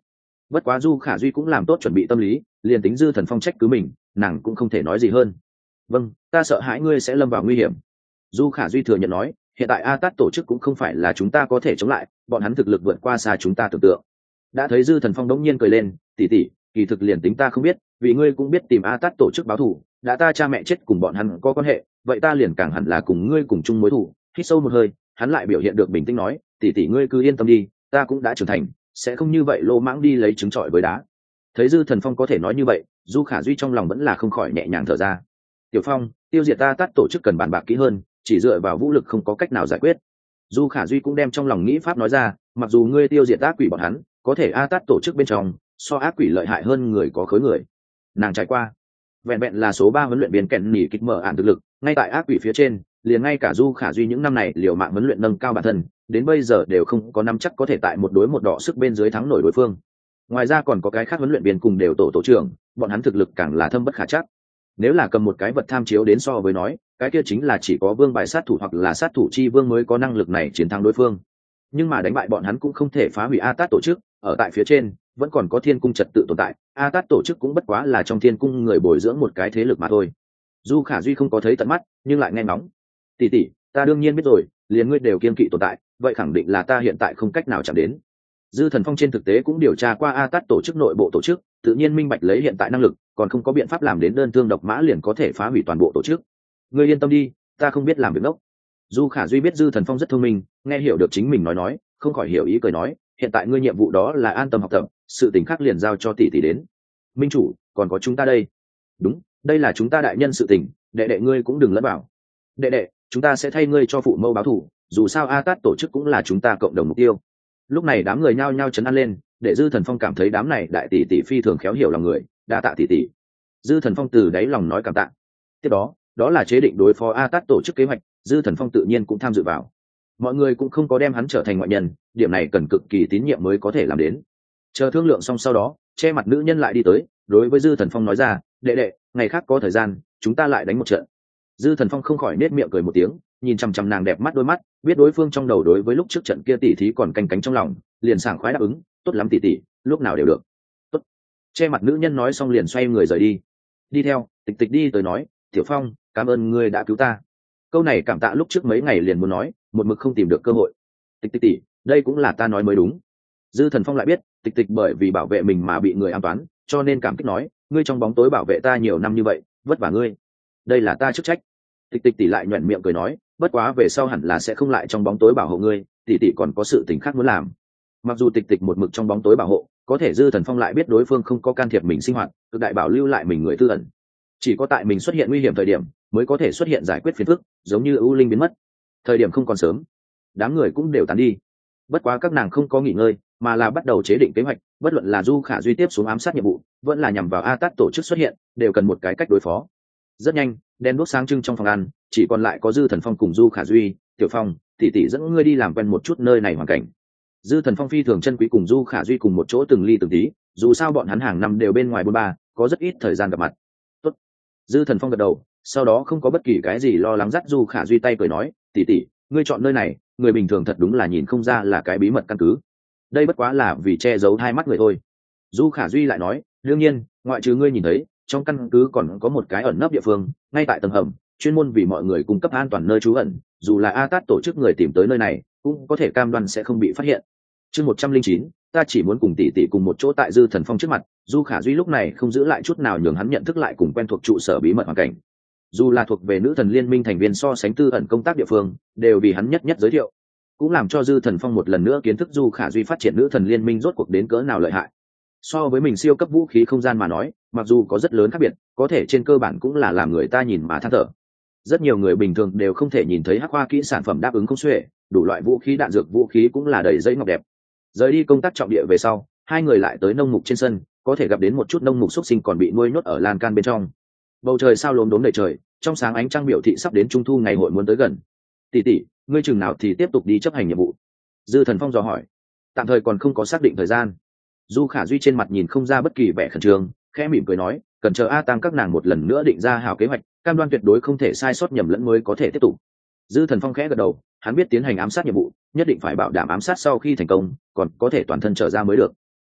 bất quá Du Khả Duy cũng làm tốt chuẩn bị tâm lý, liền tính Dư Thần Phong trách cứ mình, nàng cũng không thể nói gì hơn. Vâng, ta sợ hãi ngươi sẽ lâm vào nguy hiểm. Du Khả Duy thừa nhận nói, hiện tại A Tát tổ chức cũng không phải là chúng ta có thể chống lại, bọn hắn thực lực vượt qua xa chúng ta tưởng tượng. Đã thấy Dư Thần Phong đống nhiên cười lên, tỷ tỷ, kỳ thực liền tính ta không biết, vì ngươi cũng biết tìm A Tát tổ chức báo thù, đã ta cha mẹ chết cùng bọn hắn có quan hệ, vậy ta liền càng hẳn là cùng ngươi cùng chung mối thù. Hít sâu một hơi, hắn lại biểu hiện được bình tĩnh nói, tỷ tỷ ngươi cứ yên tâm đi, ta cũng đã trưởng thành, sẽ không như vậy lô mãng đi lấy trứng trọi với đá. Thấy Dư Thần Phong có thể nói như vậy, Du Khả Duy trong lòng vẫn là không khỏi nhẹ nhàng thở ra. Tiểu Phong, tiêu diệt A Tát tổ chức cần bàn bạc kỹ hơn, chỉ dựa vào vũ lực không có cách nào giải quyết. Du Khả Duy cũng đem trong lòng nghĩ pháp nói ra, mặc dù ngươi tiêu diệt ác quỷ bọn hắn, có thể A Tát tổ chức bên trong so ác quỷ lợi hại hơn người có khối người. Nàng trải qua vẹn vẹn là số 3 huấn luyện viên kèn nỉ kịch mở ản thực lực, ngay tại ác quỷ phía trên, liền ngay cả Du Khả Duy những năm này liều mạng huấn luyện nâng cao bản thân, đến bây giờ đều không có nắm chắc có thể tại một đối một đọ sức bên dưới thắng nổi đối phương. Ngoài ra còn có cái khác huấn luyện viên cùng đều tổ trưởng, bọn hắn thực lực càng là thâm bất khả trắc. Nếu là cầm một cái vật tham chiếu đến so với nói, cái kia chính là chỉ có vương bài sát thủ hoặc là sát thủ chi vương mới có năng lực này chiến thắng đối phương. Nhưng mà đánh bại bọn hắn cũng không thể phá hủy A Tát tổ chức, ở tại phía trên vẫn còn có thiên cung trật tự tồn tại, A Tát tổ chức cũng bất quá là trong thiên cung người bồi dưỡng một cái thế lực mà thôi. Du Khả Duy không có thấy tận mắt, nhưng lại nghe ngóng. Tỷ tỷ, ta đương nhiên biết rồi, liền ngươi đều kiên kỵ tồn tại, vậy khẳng định là ta hiện tại không cách nào chạm đến. Dư Thần Phong trên thực tế cũng điều tra qua A Tát tổ chức nội bộ tổ chức, tự nhiên minh bạch lấy hiện tại năng lực, còn không có biện pháp làm đến đơn thương độc mã liền có thể phá hủy toàn bộ tổ chức. Ngươi yên tâm đi, ta không biết làm việc ngốc. Du Khả Duy biết Dư Thần Phong rất thông minh, nghe hiểu được chính mình nói, không khỏi hiểu ý cười nói, hiện tại ngươi nhiệm vụ đó là an tâm học tập, sự tình khác liền giao cho tỷ tỷ đến. Minh chủ, còn có chúng ta đây. Đúng, đây là chúng ta đại nhân sự tình, đệ đệ ngươi cũng đừng lẫn vào. Đệ đệ, chúng ta sẽ thay ngươi cho phụ mẫu báo thù, dù sao A Tát tổ chức cũng là chúng ta cộng đồng mục tiêu. Lúc này đám người nhao nhao trấn an lên, để Dư Thần Phong cảm thấy đám này đại tỷ tỷ phi thường khéo hiểu lòng người, đa tạ tỷ tỷ. Dư Thần Phong từ đáy lòng nói cảm tạ. Tiếp đó là chế định đối phó A Tát tổ chức kế hoạch, Dư Thần Phong tự nhiên cũng tham dự vào. Mọi người cũng không có đem hắn trở thành ngoại nhân, điểm này cần cực kỳ tín nhiệm mới có thể làm đến. Chờ thương lượng xong sau đó, che mặt nữ nhân lại đi tới, đối với Dư Thần Phong nói ra, đệ đệ, ngày khác có thời gian, chúng ta lại đánh một trận. Dư Thần Phong không khỏi nết miệng cười một tiếng, nhìn chằm chằm nàng đẹp mắt đôi mắt, biết đối phương trong đầu đối với lúc trước trận kia tỉ thí còn canh cánh trong lòng, liền sảng khoái đáp ứng, tốt lắm tỷ tỷ, lúc nào đều được. Tốt. Che mặt nữ nhân nói xong liền xoay người rời đi. Đi theo, Tịch Tịch đi tới nói, Tiểu Phong, cảm ơn ngươi đã cứu ta. Câu này cảm tạ lúc trước mấy ngày liền muốn nói, một mực không tìm được cơ hội. Tịch Tịch tỷ, đây cũng là ta nói mới đúng. Dư Thần Phong lại biết, Tịch Tịch bởi vì bảo vệ mình mà bị người ám toán, cho nên cảm kích nói, ngươi trong bóng tối bảo vệ ta nhiều năm như vậy, vất vả ngươi. Đây là ta chức trách. Tịch Tịch tỷ lại nhoẻn miệng cười nói, bất quá về sau hẳn là sẽ không lại trong bóng tối bảo hộ ngươi, tỷ tỷ còn có sự tình khác muốn làm. Mặc dù Tịch Tịch một mực trong bóng tối bảo hộ, có thể Dư Thần Phong lại biết đối phương không có can thiệp mình sinh hoạt, cực đại bảo lưu lại mình người tư ẩn. Chỉ có tại mình xuất hiện nguy hiểm thời điểm, mới có thể xuất hiện giải quyết phiền phức, giống như ưu linh biến mất. Thời điểm không còn sớm, đám người cũng đều tán đi. Bất quá các nàng không có nghỉ ngơi, mà là bắt đầu chế định kế hoạch, bất luận là Du Khả Duy tiếp xuống ám sát nhiệm vụ, vẫn là nhằm vào A Tát tổ chức xuất hiện, đều cần một cái cách đối phó. Rất nhanh, đèn đuốc sáng trưng trong phòng ăn, chỉ còn lại có Dư Thần Phong cùng Du Khả Duy. Tiểu Phong, tỷ tỷ dẫn ngươi đi làm quen một chút nơi này hoàn cảnh. Dư Thần Phong phi thường chân quý cùng Du Khả Duy cùng một chỗ từng ly từng tí, dù sao bọn hắn hàng năm đều bên ngoài bôn ba, có rất ít thời gian gặp mặt. Tốt. Dư Thần Phong gật đầu, sau đó không có bất kỳ cái gì lo lắng, dắt Du Khả Duy tay cười nói, tỷ tỷ, ngươi chọn nơi này, người bình thường thật đúng là nhìn không ra là cái bí mật căn cứ. Đây bất quá là vì che giấu hai mắt người thôi. Du Khả Duy lại nói, đương nhiên, ngoại trừ ngươi nhìn thấy, trong căn cứ còn có một cái ẩn nấp địa phương, ngay tại tầng hầm, chuyên môn vì mọi người cung cấp an toàn nơi trú ẩn, dù là A Tát tổ chức người tìm tới nơi này, cũng có thể cam đoan sẽ không bị phát hiện. Chương 109, ta chỉ muốn cùng tỷ tỷ cùng một chỗ tại Dư Thần Phong trước mặt, Du Khả Duy lúc này không giữ lại chút nào nhường hắn nhận thức lại cùng quen thuộc trụ sở bí mật hoàn cảnh. Dù là thuộc về nữ thần liên minh thành viên so sánh tư ẩn công tác địa phương, đều vì hắn nhất nhất giới thiệu, cũng làm cho Dư Thần Phong một lần nữa kiến thức Du Khả Duy phát triển nữ thần liên minh rốt cuộc đến cỡ nào lợi hại. So với mình siêu cấp vũ khí không gian mà nói, mặc dù có rất lớn khác biệt, có thể trên cơ bản cũng là làm người ta nhìn mà than thở. Rất nhiều người bình thường đều không thể nhìn thấy hắc hoa kỹ sản phẩm đáp ứng không xuể, đủ loại vũ khí đạn dược vũ khí cũng là đầy dây ngọc đẹp. Rời đi công tác trọng địa về sau, hai người lại tới nông mục trên sân, có thể gặp đến một chút nông mục xuất sinh còn bị nuôi nhốt ở lan can bên trong. Bầu trời sao lốm đốm đầy trời, trong sáng ánh trăng biểu thị sắp đến trung thu ngày hội muốn tới gần. Tỷ tỷ, ngươi chừng nào thì tiếp tục đi chấp hành nhiệm vụ? Dư Thần Phong dò hỏi. Tạm thời còn không có xác định thời gian. Du Khả Duy trên mặt nhìn không ra bất kỳ vẻ khẩn trương, khẽ mỉm cười nói, cần chờ A Tăng các nàng một lần nữa định ra hảo kế hoạch, cam đoan tuyệt đối không thể sai sót nhầm lẫn mới có thể tiếp tục. Dư Thần Phong khẽ gật đầu, hắn biết tiến hành ám sát nhiệm vụ, nhất định phải bảo đảm ám sát sau khi thành công, còn có thể toàn thân trở ra mới được.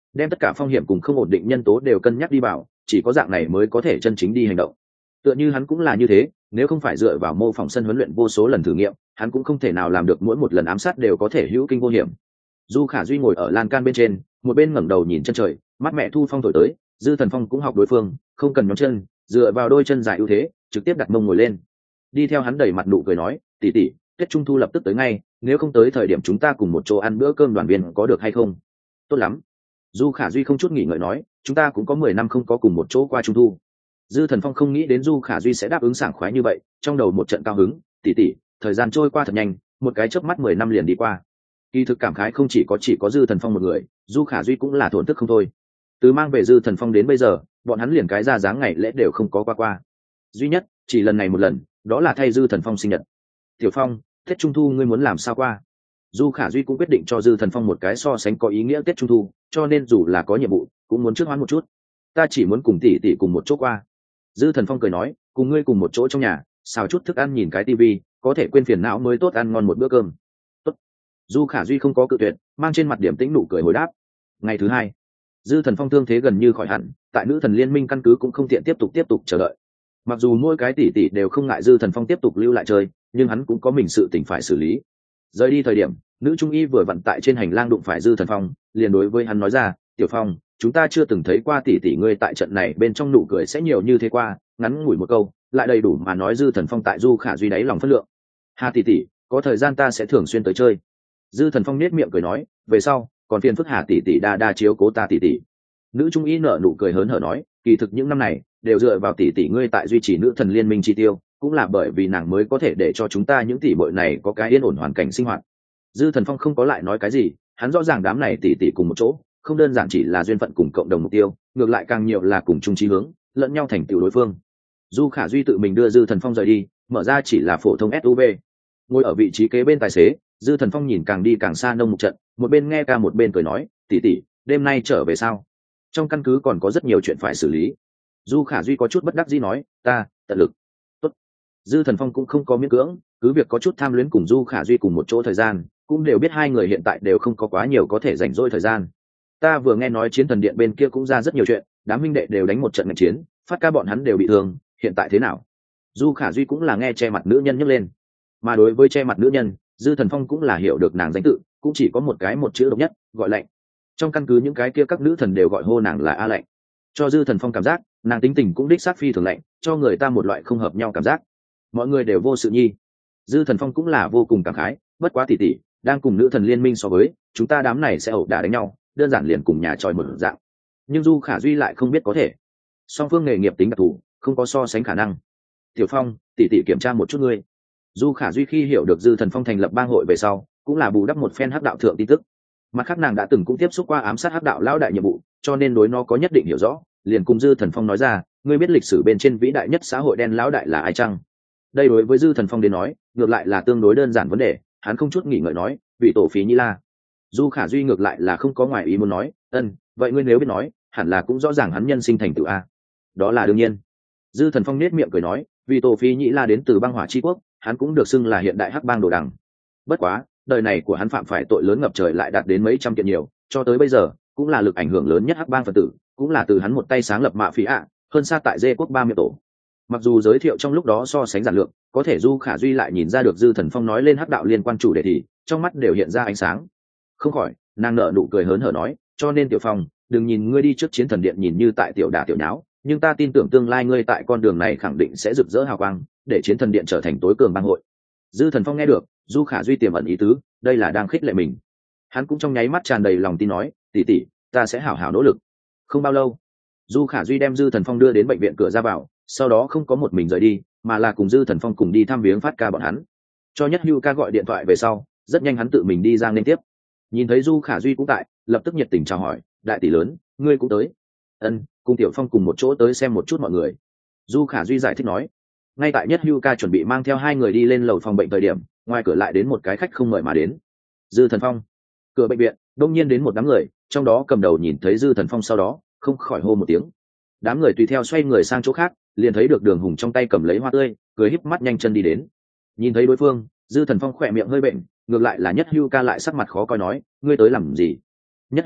đem tất cả phong hiểm cùng không ổn định nhân tố đều cân nhắc đi vào, chỉ có dạng này mới có thể chân chính đi hành động. Tựa như hắn cũng là như thế, nếu không phải dựa vào mô phỏng sân huấn luyện vô số lần thử nghiệm, hắn cũng không thể nào làm được mỗi một lần ám sát đều có thể hữu kinh vô hiểm. Du Khả Duy ngồi ở lan can bên trên, một bên ngẩng đầu nhìn chân trời, mắt mẹ thu phong thổi tới, Dư Thần Phong cũng học đối phương, không cần nhóm chân, dựa vào đôi chân dài ưu thế, trực tiếp đặt mông ngồi lên. Đi theo hắn đầy mặt nụ cười nói, tỷ tỷ, Tết Trung thu lập tức tới ngay, nếu không tới thời điểm chúng ta cùng một chỗ ăn bữa cơm đoàn viên có được hay không? Tốt lắm. Du Khả Duy không chút nghỉ ngợi nói, chúng ta cũng có 10 năm không có cùng một chỗ qua Trung thu. Dư Thần Phong không nghĩ đến Du Khả Duy sẽ đáp ứng sảng khoái như vậy, trong đầu một trận cao hứng, tỷ tỷ, thời gian trôi qua thật nhanh, một cái chớp mắt 10 năm liền đi qua. Kỳ thực cảm khái không chỉ có Dư Thần Phong một người, Du Khả Duy cũng là thổn thức không thôi. Từ mang về Dư Thần Phong đến bây giờ, bọn hắn liền cái ra dáng ngày lễ đều không có qua. Duy nhất, chỉ lần này một lần, đó là thay Dư Thần Phong sinh nhật. Tiểu Phong, Tết Trung thu ngươi muốn làm sao qua? Du Khả Duy cũng quyết định cho Dư Thần Phong một cái so sánh có ý nghĩa Tết Trung thu, cho nên dù là có nhiệm vụ, cũng muốn trước hoãn một chút. Ta chỉ muốn cùng tỷ tỷ cùng một chỗ qua. Dư Thần Phong cười nói, cùng ngươi cùng một chỗ trong nhà, xào chút thức ăn nhìn cái tivi, có thể quên phiền não mới tốt ăn ngon một bữa cơm. Tốt. Du Khả Duy không có cự tuyệt, mang trên mặt điểm tĩnh nụ cười hồi đáp. Ngày thứ hai, Dư Thần Phong thương thế gần như khỏi hẳn, tại Nữ Thần Liên Minh căn cứ cũng không tiện tiếp tục chờ đợi. Mặc dù mỗi cái tỷ tỷ đều không ngại Dư Thần Phong tiếp tục lưu lại chơi, nhưng hắn cũng có mình sự tình phải xử lý. Rời đi thời điểm, nữ trung y vừa vặn tại trên hành lang đụng phải Dư Thần Phong, liền đối với hắn nói ra, "Tiểu Phong, chúng ta chưa từng thấy qua tỷ tỷ ngươi tại trận này bên trong nụ cười sẽ nhiều như thế qua." Ngắn ngủi một câu, lại đầy đủ mà nói Dư Thần Phong tại Du Khả Duy đáy lòng phất lượng. "Hà tỷ tỷ, có thời gian ta sẽ thường xuyên tới chơi." Dư Thần Phong nết miệng cười nói, "Về sau, còn phiền phức Hà tỷ tỷ đa chiếu cố ta tỷ tỷ." Nữ trung y nở nụ cười hớn hở nói, "Kỳ thực những năm này đều dựa vào tỷ tỷ ngươi tại duy trì Nữ Thần Liên Minh chi tiêu, cũng là bởi vì nàng mới có thể để cho chúng ta những tỷ muội này có cái yên ổn hoàn cảnh sinh hoạt." Dư Thần Phong không có lại nói cái gì, hắn rõ ràng đám này tỷ tỷ cùng một chỗ, không đơn giản chỉ là duyên phận cùng cộng đồng mục tiêu, ngược lại càng nhiều là cùng chung chí hướng, lẫn nhau thành tựu đối phương. Du Khả Duy tự mình đưa Dư Thần Phong rời đi, mở ra chỉ là phổ thông SUV. Ngồi ở vị trí kế bên tài xế, Dư Thần Phong nhìn càng đi càng xa nông mục trận, một bên nghe ca một bên cười nói, tỷ tỷ, đêm nay trở về sao? Trong căn cứ còn có rất nhiều chuyện phải xử lý. Du Khả Duy có chút bất đắc dĩ nói, ta tận lực. Tốt. Dư Thần Phong cũng không có miễn cưỡng, cứ việc có chút tham luyến cùng Du Khả Duy cùng một chỗ thời gian, cũng đều biết hai người hiện tại đều không có quá nhiều có thể rảnh rỗi thời gian. Ta vừa nghe nói Chiến Thần Điện bên kia cũng ra rất nhiều chuyện, đám minh đệ đều đánh một trận ngành chiến, Phát ca bọn hắn đều bị thương, hiện tại thế nào? Du Khả Duy cũng là nghe che mặt nữ nhân nhấc lên, mà đối với che mặt nữ nhân, Dư Thần Phong cũng là hiểu được nàng danh tự, cũng chỉ có một chữ độc nhất, gọi Lạnh. Trong căn cứ những cái kia các nữ thần đều gọi hô nàng là A Lạnh. Cho Dư Thần Phong cảm giác, nàng tính tình cũng đích xác phi thường lạnh, cho người ta một loại không hợp nhau cảm giác. Mọi người đều vô sự nhi. Dư Thần Phong cũng là vô cùng cảm khái, bất quá tỷ tỷ, đang cùng Nữ Thần Liên Minh so với, chúng ta đám này sẽ ẩu đả đánh nhau, đơn giản liền cùng nhà tròi một dạng. Nhưng Du Khả Duy lại không biết có thể. Song phương nghề nghiệp tính đặc thù, không có so sánh khả năng. Tiểu Phong, tỷ tỷ kiểm tra một chút ngươi. Du Khả Duy khi hiểu được Dư Thần Phong thành lập bang hội về sau, cũng là bù đắp một phen hắc đạo thượng tin tức. Mặt khác nàng đã từng cũng tiếp xúc qua ám sát hắc đạo lão đại nhiệm vụ, cho nên đối nó có nhất định hiểu rõ, liền cùng Dư Thần Phong nói ra, ngươi biết lịch sử bên trên vĩ đại nhất xã hội đen lão đại là ai chăng? Đây đối với Dư Thần Phong đến nói, ngược lại là tương đối đơn giản vấn đề, hắn không chút nghỉ ngợi nói, vị tổ phí Nhĩ La. Du Khả Duy ngược lại là không có ngoài ý muốn nói, vậy ngươi nếu biết nói, hẳn là cũng rõ ràng hắn nhân sinh thành tựu a. Đó là đương nhiên. Dư Thần Phong nết miệng cười nói, vị tổ phí Nhĩ La đến từ băng hỏa chi quốc, hắn cũng được xưng là hiện đại hắc bang đồ đằng. Bất quá, đời này của hắn phạm phải tội lớn ngập trời lại đạt đến mấy trăm kiện nhiều, cho tới bây giờ cũng là lực ảnh hưởng lớn nhất hắc bang phần tử, cũng là từ hắn một tay sáng lập mạ phí ạ, hơn xa tại Dê quốc 30 tổ. Mặc dù giới thiệu trong lúc đó so sánh giản lược, có thể Du Khả Duy lại nhìn ra được Dư Thần Phong nói lên hắc đạo liên quan chủ đề thì trong mắt đều hiện ra ánh sáng. Không khỏi, nàng nở nụ cười hớn hở nói, cho nên Tiểu Phong, đừng nhìn ngươi đi trước Chiến Thần Điện nhìn như tại tiểu đả tiểu nháo, nhưng ta tin tưởng tương lai ngươi tại con đường này khẳng định sẽ rực rỡ hào quang, để Chiến Thần Điện trở thành tối cường bang hội. Dư Thần Phong nghe được, Du Khả Duy tiềm ẩn ý tứ, đây là đang khích lệ mình. Hắn cũng trong nháy mắt tràn đầy lòng tin nói, tỷ tỷ, ta sẽ hảo hảo nỗ lực. Không bao lâu, Du Khả Duy đem Dư Thần Phong đưa đến bệnh viện cửa ra vào, sau đó không có một mình rời đi, mà là cùng Dư Thần Phong cùng đi thăm viếng Phát ca bọn hắn. Cho Nhất Hưu ca gọi điện thoại về sau, rất nhanh hắn tự mình đi ra nên tiếp. Nhìn thấy Du Khả Duy cũng tại, lập tức nhiệt tình chào hỏi, đại tỷ lớn, ngươi cũng tới. Cùng Tiểu Phong cùng một chỗ tới xem một chút mọi người. Du Khả Duy giải thích nói. Ngay tại Nhất Hưu ca chuẩn bị mang theo hai người đi lên lầu phòng bệnh thời điểm, ngoài cửa lại đến một cái khách không mời mà đến. Dư Thần Phong. Cửa bệnh viện đông nhiên đến một đám người, trong đó cầm đầu nhìn thấy Dư Thần Phong sau đó không khỏi hô một tiếng. Đám người tùy theo xoay người sang chỗ khác, liền thấy được Đường Hùng trong tay cầm lấy hoa tươi, cười híp mắt nhanh chân đi đến. Nhìn thấy đối phương, Dư Thần Phong khỏe miệng hơi bệnh, ngược lại là Nhất Hưu ca lại sắc mặt khó coi nói, ngươi tới làm gì? Nhất Hưu ca,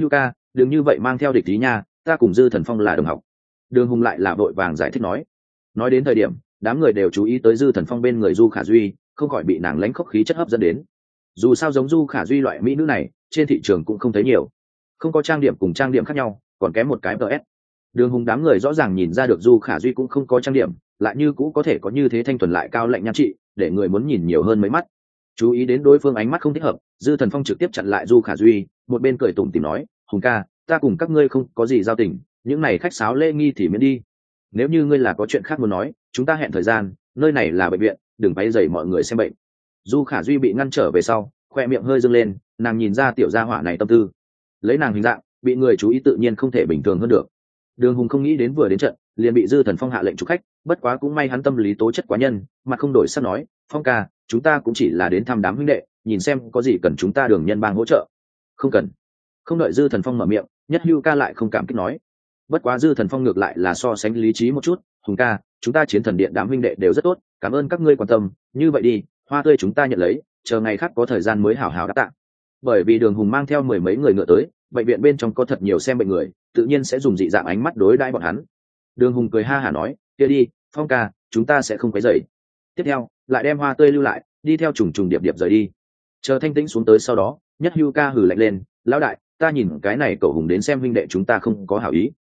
đừng như vậy mang theo địch ý nha, ta cùng Dư Thần Phong là đồng học. Đường Hùng lại là vội vàng giải thích nói đến thời điểm đám người đều chú ý tới Dư Thần Phong bên người Du Khả Duy, không khỏi bị nàng lãnh khốc khí chất hấp dẫn đến. Dù sao giống Du Khả Duy loại mỹ nữ này trên thị trường cũng không thấy nhiều, không có trang điểm cùng trang điểm khác nhau, còn kém một cái ts. Đường Hùng đám người rõ ràng nhìn ra được Du Khả Duy cũng không có trang điểm, lại như cũ có thể có như thế thanh thuần lại cao lạnh nhan trị, để người muốn nhìn nhiều hơn mấy mắt. Chú ý đến đối phương ánh mắt không thích hợp, Dư Thần Phong trực tiếp chặn lại Du Khả Duy, một bên cười tủm tỉm nói, Hùng ca, ta cùng các ngươi không có gì giao tình, những này khách sáo lễ nghi thì miễn đi. Nếu như ngươi là có chuyện khác muốn nói, chúng ta hẹn thời gian, nơi này là bệnh viện, đừng quấy rầy mọi người xem bệnh. Du Khả Duy bị ngăn trở về sau, khoe miệng hơi dâng lên, nàng nhìn ra tiểu gia hỏa này tâm tư. Lấy nàng hình dạng, bị người chú ý tự nhiên không thể bình thường hơn được. Đường Hùng không nghĩ đến vừa đến trận, liền bị Dư Thần Phong hạ lệnh chụp khách, bất quá cũng may hắn tâm lý tố chất quá nhân, mặt không đổi sắc nói, Phong ca, chúng ta cũng chỉ là đến thăm đám huynh đệ, nhìn xem có gì cần chúng ta Đường Nhân Bang hỗ trợ. Không cần. Không đợi Dư Thần Phong mở miệng, Nhất Hưu ca lại không cảm kích nói. Bất quá Dư Thần Phong ngược lại là so sánh lý trí một chút, Hùng ca, chúng ta Chiến Thần Điện đám huynh đệ đều rất tốt, cảm ơn các ngươi quan tâm, như vậy đi, hoa tươi chúng ta nhận lấy, chờ ngày khác có thời gian mới hảo hảo đáp tạ. Bởi vì Đường Hùng mang theo mười mấy người ngựa tới, bệnh viện bên trong có thật nhiều xem bệnh người, tự nhiên sẽ dùng dị dạng ánh mắt đối đãi bọn hắn. Đường Hùng cười ha hả nói, kia đi, Phong ca, chúng ta sẽ không quấy rầy. Tiếp theo, lại đem hoa tươi lưu lại, đi theo trùng trùng điệp điệp rời đi. Chờ thanh tĩnh xuống tới sau đó, Nhất Hưu ca hừ lạnh lên, lão đại, ta nhìn cái này cậu Hùng đến xem huynh đệ chúng ta không có hảo ý.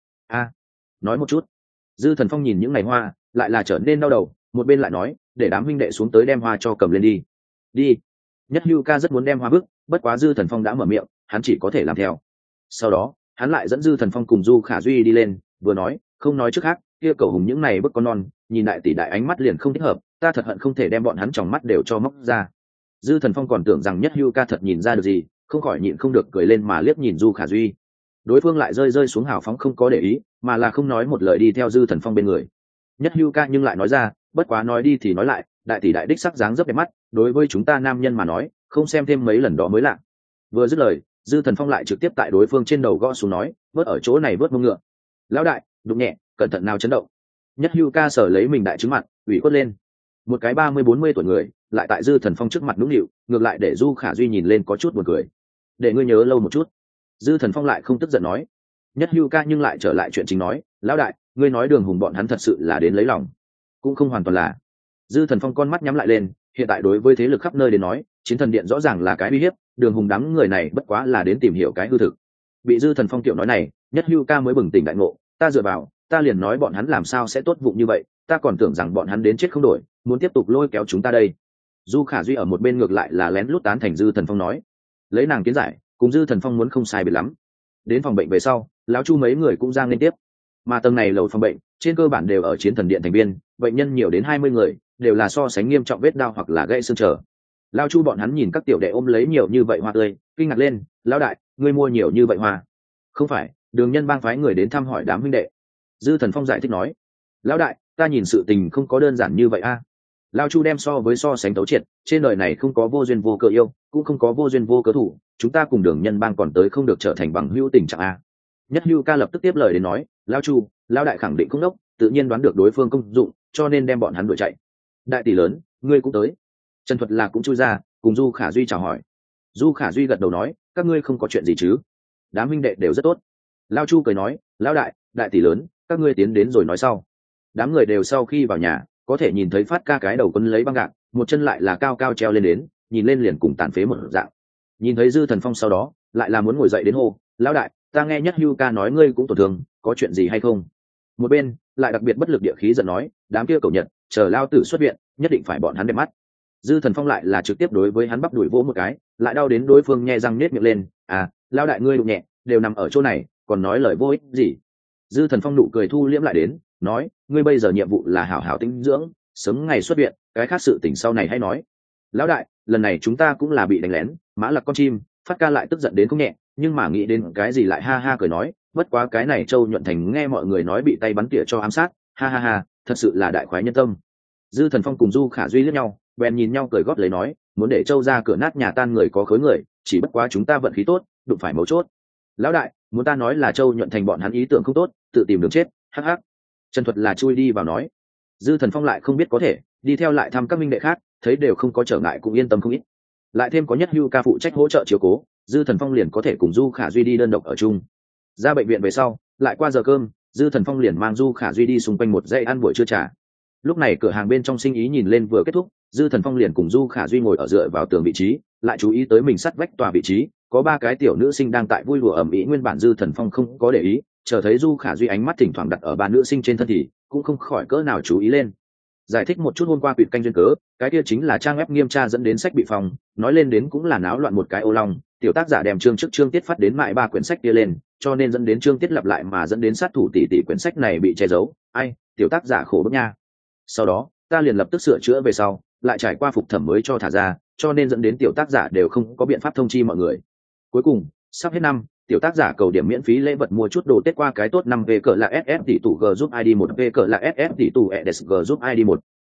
Nói một chút. Dư Thần Phong nhìn những ngày hoa, lại là trở nên đau đầu, một bên lại nói, để đám huynh đệ xuống tới đem hoa cho cầm lên đi. Đi. Nhất Hưu ca rất muốn đem hoa bức, bất quá Dư Thần Phong đã mở miệng, hắn chỉ có thể làm theo. Sau đó, hắn lại dẫn Dư Thần Phong cùng Du Khả Duy đi lên, vừa nói, không nói trước khác, kia cầu Hùng những này bức con non, nhìn đại tỷ đại ánh mắt liền không thích hợp, ta thật hận không thể đem bọn hắn tròng mắt đều cho móc ra. Dư Thần Phong còn tưởng rằng Nhất Hưu ca thật nhìn ra được gì, không khỏi nhịn không được cười lên mà liếc nhìn Du Khả Duy. Đối phương lại rơi xuống hào phóng không có để ý, mà là không nói một lời đi theo Dư Thần Phong bên người. Nhất Hưu ca nhưng lại nói ra, bất quá nói đi thì nói lại, đại tỷ đại đích sắc dáng dấp đẹp mắt, đối với chúng ta nam nhân mà nói, không xem thêm mấy lần đó mới lạ. Vừa dứt lời, Dư Thần Phong lại trực tiếp tại đối phương trên đầu gõ xuống nói, vớt ở chỗ này vớt mông ngựa. Lão đại, đụng nhẹ, cẩn thận nào chấn động. Nhất Hưu ca sở lấy mình đại trứng mặt, ủy khuất lên. Một cái 30-40 tuổi người, lại tại Dư Thần Phong trước mặt nũng nịu, ngược lại để Du Khả Duy nhìn lên có chút buồn cười. Để ngươi nhớ lâu một chút. Dư Thần Phong lại không tức giận nói. Nhất Hưu ca nhưng lại trở lại chuyện chính nói, lão đại, ngươi nói Đường Hùng bọn hắn thật sự là đến lấy lòng, cũng không hoàn toàn là. Dư Thần Phong con mắt nhắm lại lên, hiện tại đối với thế lực khắp nơi đến nói, Chiến Thần Điện rõ ràng là cái uy hiếp, Đường Hùng đám người này bất quá là đến tìm hiểu cái hư thực. Bị Dư Thần Phong tiểu nói này, Nhất Hưu ca mới bừng tỉnh đại ngộ, ta dựa vào, ta liền nói bọn hắn làm sao sẽ tốt vụng như vậy, ta còn tưởng rằng bọn hắn đến chết không đổi, muốn tiếp tục lôi kéo chúng ta đây. Du Khả Duy ở một bên ngược lại là lén lút tán thành Dư Thần Phong nói, lấy nàng kiến giải, cùng Dư Thần Phong muốn không sai biệt lắm. Đến phòng bệnh về sau, lão Chu mấy người cũng giang lên tiếp, mà tầng này lầu phòng bệnh trên cơ bản đều ở Chiến Thần Điện thành viên, bệnh nhân nhiều đến 20 người, đều là so sánh nghiêm trọng vết đau hoặc là gãy xương trở. Lão Chu bọn hắn nhìn các tiểu đệ ôm lấy nhiều như vậy hoa tươi, kinh ngạc lên, lão đại, ngươi mua nhiều như vậy hoa? Không phải, Đường Nhân Bang phái người đến thăm hỏi đám huynh đệ. Dư Thần Phong giải thích nói, lão đại, ta nhìn sự tình không có đơn giản như vậy a. Lão Chu đem so sánh tấu triệt, trên đời này không có vô duyên vô cớ yêu, cũng không có vô duyên vô cớ thủ, chúng ta cùng Đường Nhân Bang còn tới không được trở thành bằng hữu tình trạng a. Nhất Hưu ca lập tức tiếp lời đến nói, lão Chu, lão đại khẳng định không đốc, tự nhiên đoán được đối phương công dụng, cho nên đem bọn hắn đuổi chạy. Đại tỷ lớn, ngươi cũng tới. Trần Thuật là cũng chui ra, cùng Du Khả Duy chào hỏi. Du Khả Duy gật đầu nói, các ngươi không có chuyện gì chứ? Đám huynh đệ đều rất tốt. Lão Chu cười nói, lão đại, đại tỷ lớn, các ngươi tiến đến rồi nói sau. Đám người đều sau khi vào nhà, có thể nhìn thấy Phát ca cái đầu quấn lấy băng gạc, một chân lại là cao cao treo lên đến, nhìn lên liền cùng tàn phế một dạng. Nhìn thấy Dư Thần Phong sau đó, lại là muốn ngồi dậy đến hô, lão đại, ta nghe Nhất Hưu ca nói ngươi cũng tổn thương, có chuyện gì hay không? Một bên lại đặc biệt bất lực địa khí giận nói, đám kia cầu Nhật, chờ lao tử xuất viện, nhất định phải bọn hắn đẹp mắt. Dư Thần Phong lại là trực tiếp đối với hắn bắp đuổi vỗ một cái, lại đau đến đối phương nhe răng nết miệng lên, lao đại ngươi đụng nhẹ, đều nằm ở chỗ này, còn nói lời vô ích gì? Dư Thần Phong nụ cười thu liễm lại đến, nói, ngươi bây giờ nhiệm vụ là hảo hảo tĩnh dưỡng, sớm ngày xuất viện, cái khác sự tình sau này hãy nói. Lão đại, lần này chúng ta cũng là bị đánh lén, Mã Lặc con chim, Phát ca lại tức giận đến không nhẹ, nhưng mà nghĩ đến cái gì lại ha ha cười nói, bất quá cái này Châu Nhuận Thành nghe mọi người nói bị tay bắn tỉa cho ám sát, ha ha ha, thật sự là đại khoái nhân tâm. Dư Thần Phong cùng Du Khả Duy liếc nhau, bèn nhìn nhau cười gót lấy nói, muốn để Châu ra cửa nát nhà tan người có khối người, chỉ bất quá chúng ta vận khí tốt, đụng phải mấu chốt. Lão đại, muốn ta nói là Châu Nhuận Thành bọn hắn ý tưởng không tốt, tự tìm đường chết, hắc hắc. Trần Thuật là chui đi vào nói. Dư Thần Phong lại không biết có thể đi theo lại thăm các minh đệ khác, thấy đều không có trở ngại cũng yên tâm không ít. Lại thêm có Nhất Hưu ca phụ trách hỗ trợ chiếu cố, Dư Thần Phong liền có thể cùng Du Khả Duy đi đơn độc ở chung. Ra bệnh viện về sau lại qua giờ cơm, Dư Thần Phong liền mang Du Khả Duy đi xung quanh một dãy ăn buổi trưa trà. Lúc này cửa hàng bên trong sinh ý nhìn lên vừa kết thúc, Dư Thần Phong liền cùng Du Khả Duy ngồi ở dựa vào tường vị trí, lại chú ý tới mình sắt vách tòa vị trí có ba cái tiểu nữ sinh đang tại vui đùa ầm ĩ. Nguyên bản Dư Thần Phong không có để ý, chờ thấy Du Khả Duy ánh mắt thỉnh thoảng đặt ở ba nữ sinh trên thân thì cũng không khỏi cỡ nào chú ý lên. Giải thích một chút hôm qua quỵt canh duyên cớ, cái kia chính là trang web nghiêm tra dẫn đến sách bị phòng, nói lên đến cũng là náo loạn một cái ô long, tiểu tác giả đem chương trước chương tiết phát đến mại ba quyển sách kia lên, cho nên dẫn đến chương tiết lặp lại mà dẫn đến sát thủ tỷ quyển sách này bị che giấu. Ai, tiểu tác giả khổ bức nha. Sau đó ta liền lập tức sửa chữa về sau, lại trải qua phục thẩm mới cho thả ra, cho nên dẫn đến tiểu tác giả đều không có biện pháp thông chi mọi người. Cuối cùng sắp hết năm, tiểu tác giả cầu điểm miễn phí lễ vật mua chút đồ Tết qua cái tốt 5 v cỡ là ss tỷ tủ g giúp id 1 v cỡ là ss tỷ tủ edsg giúp id 1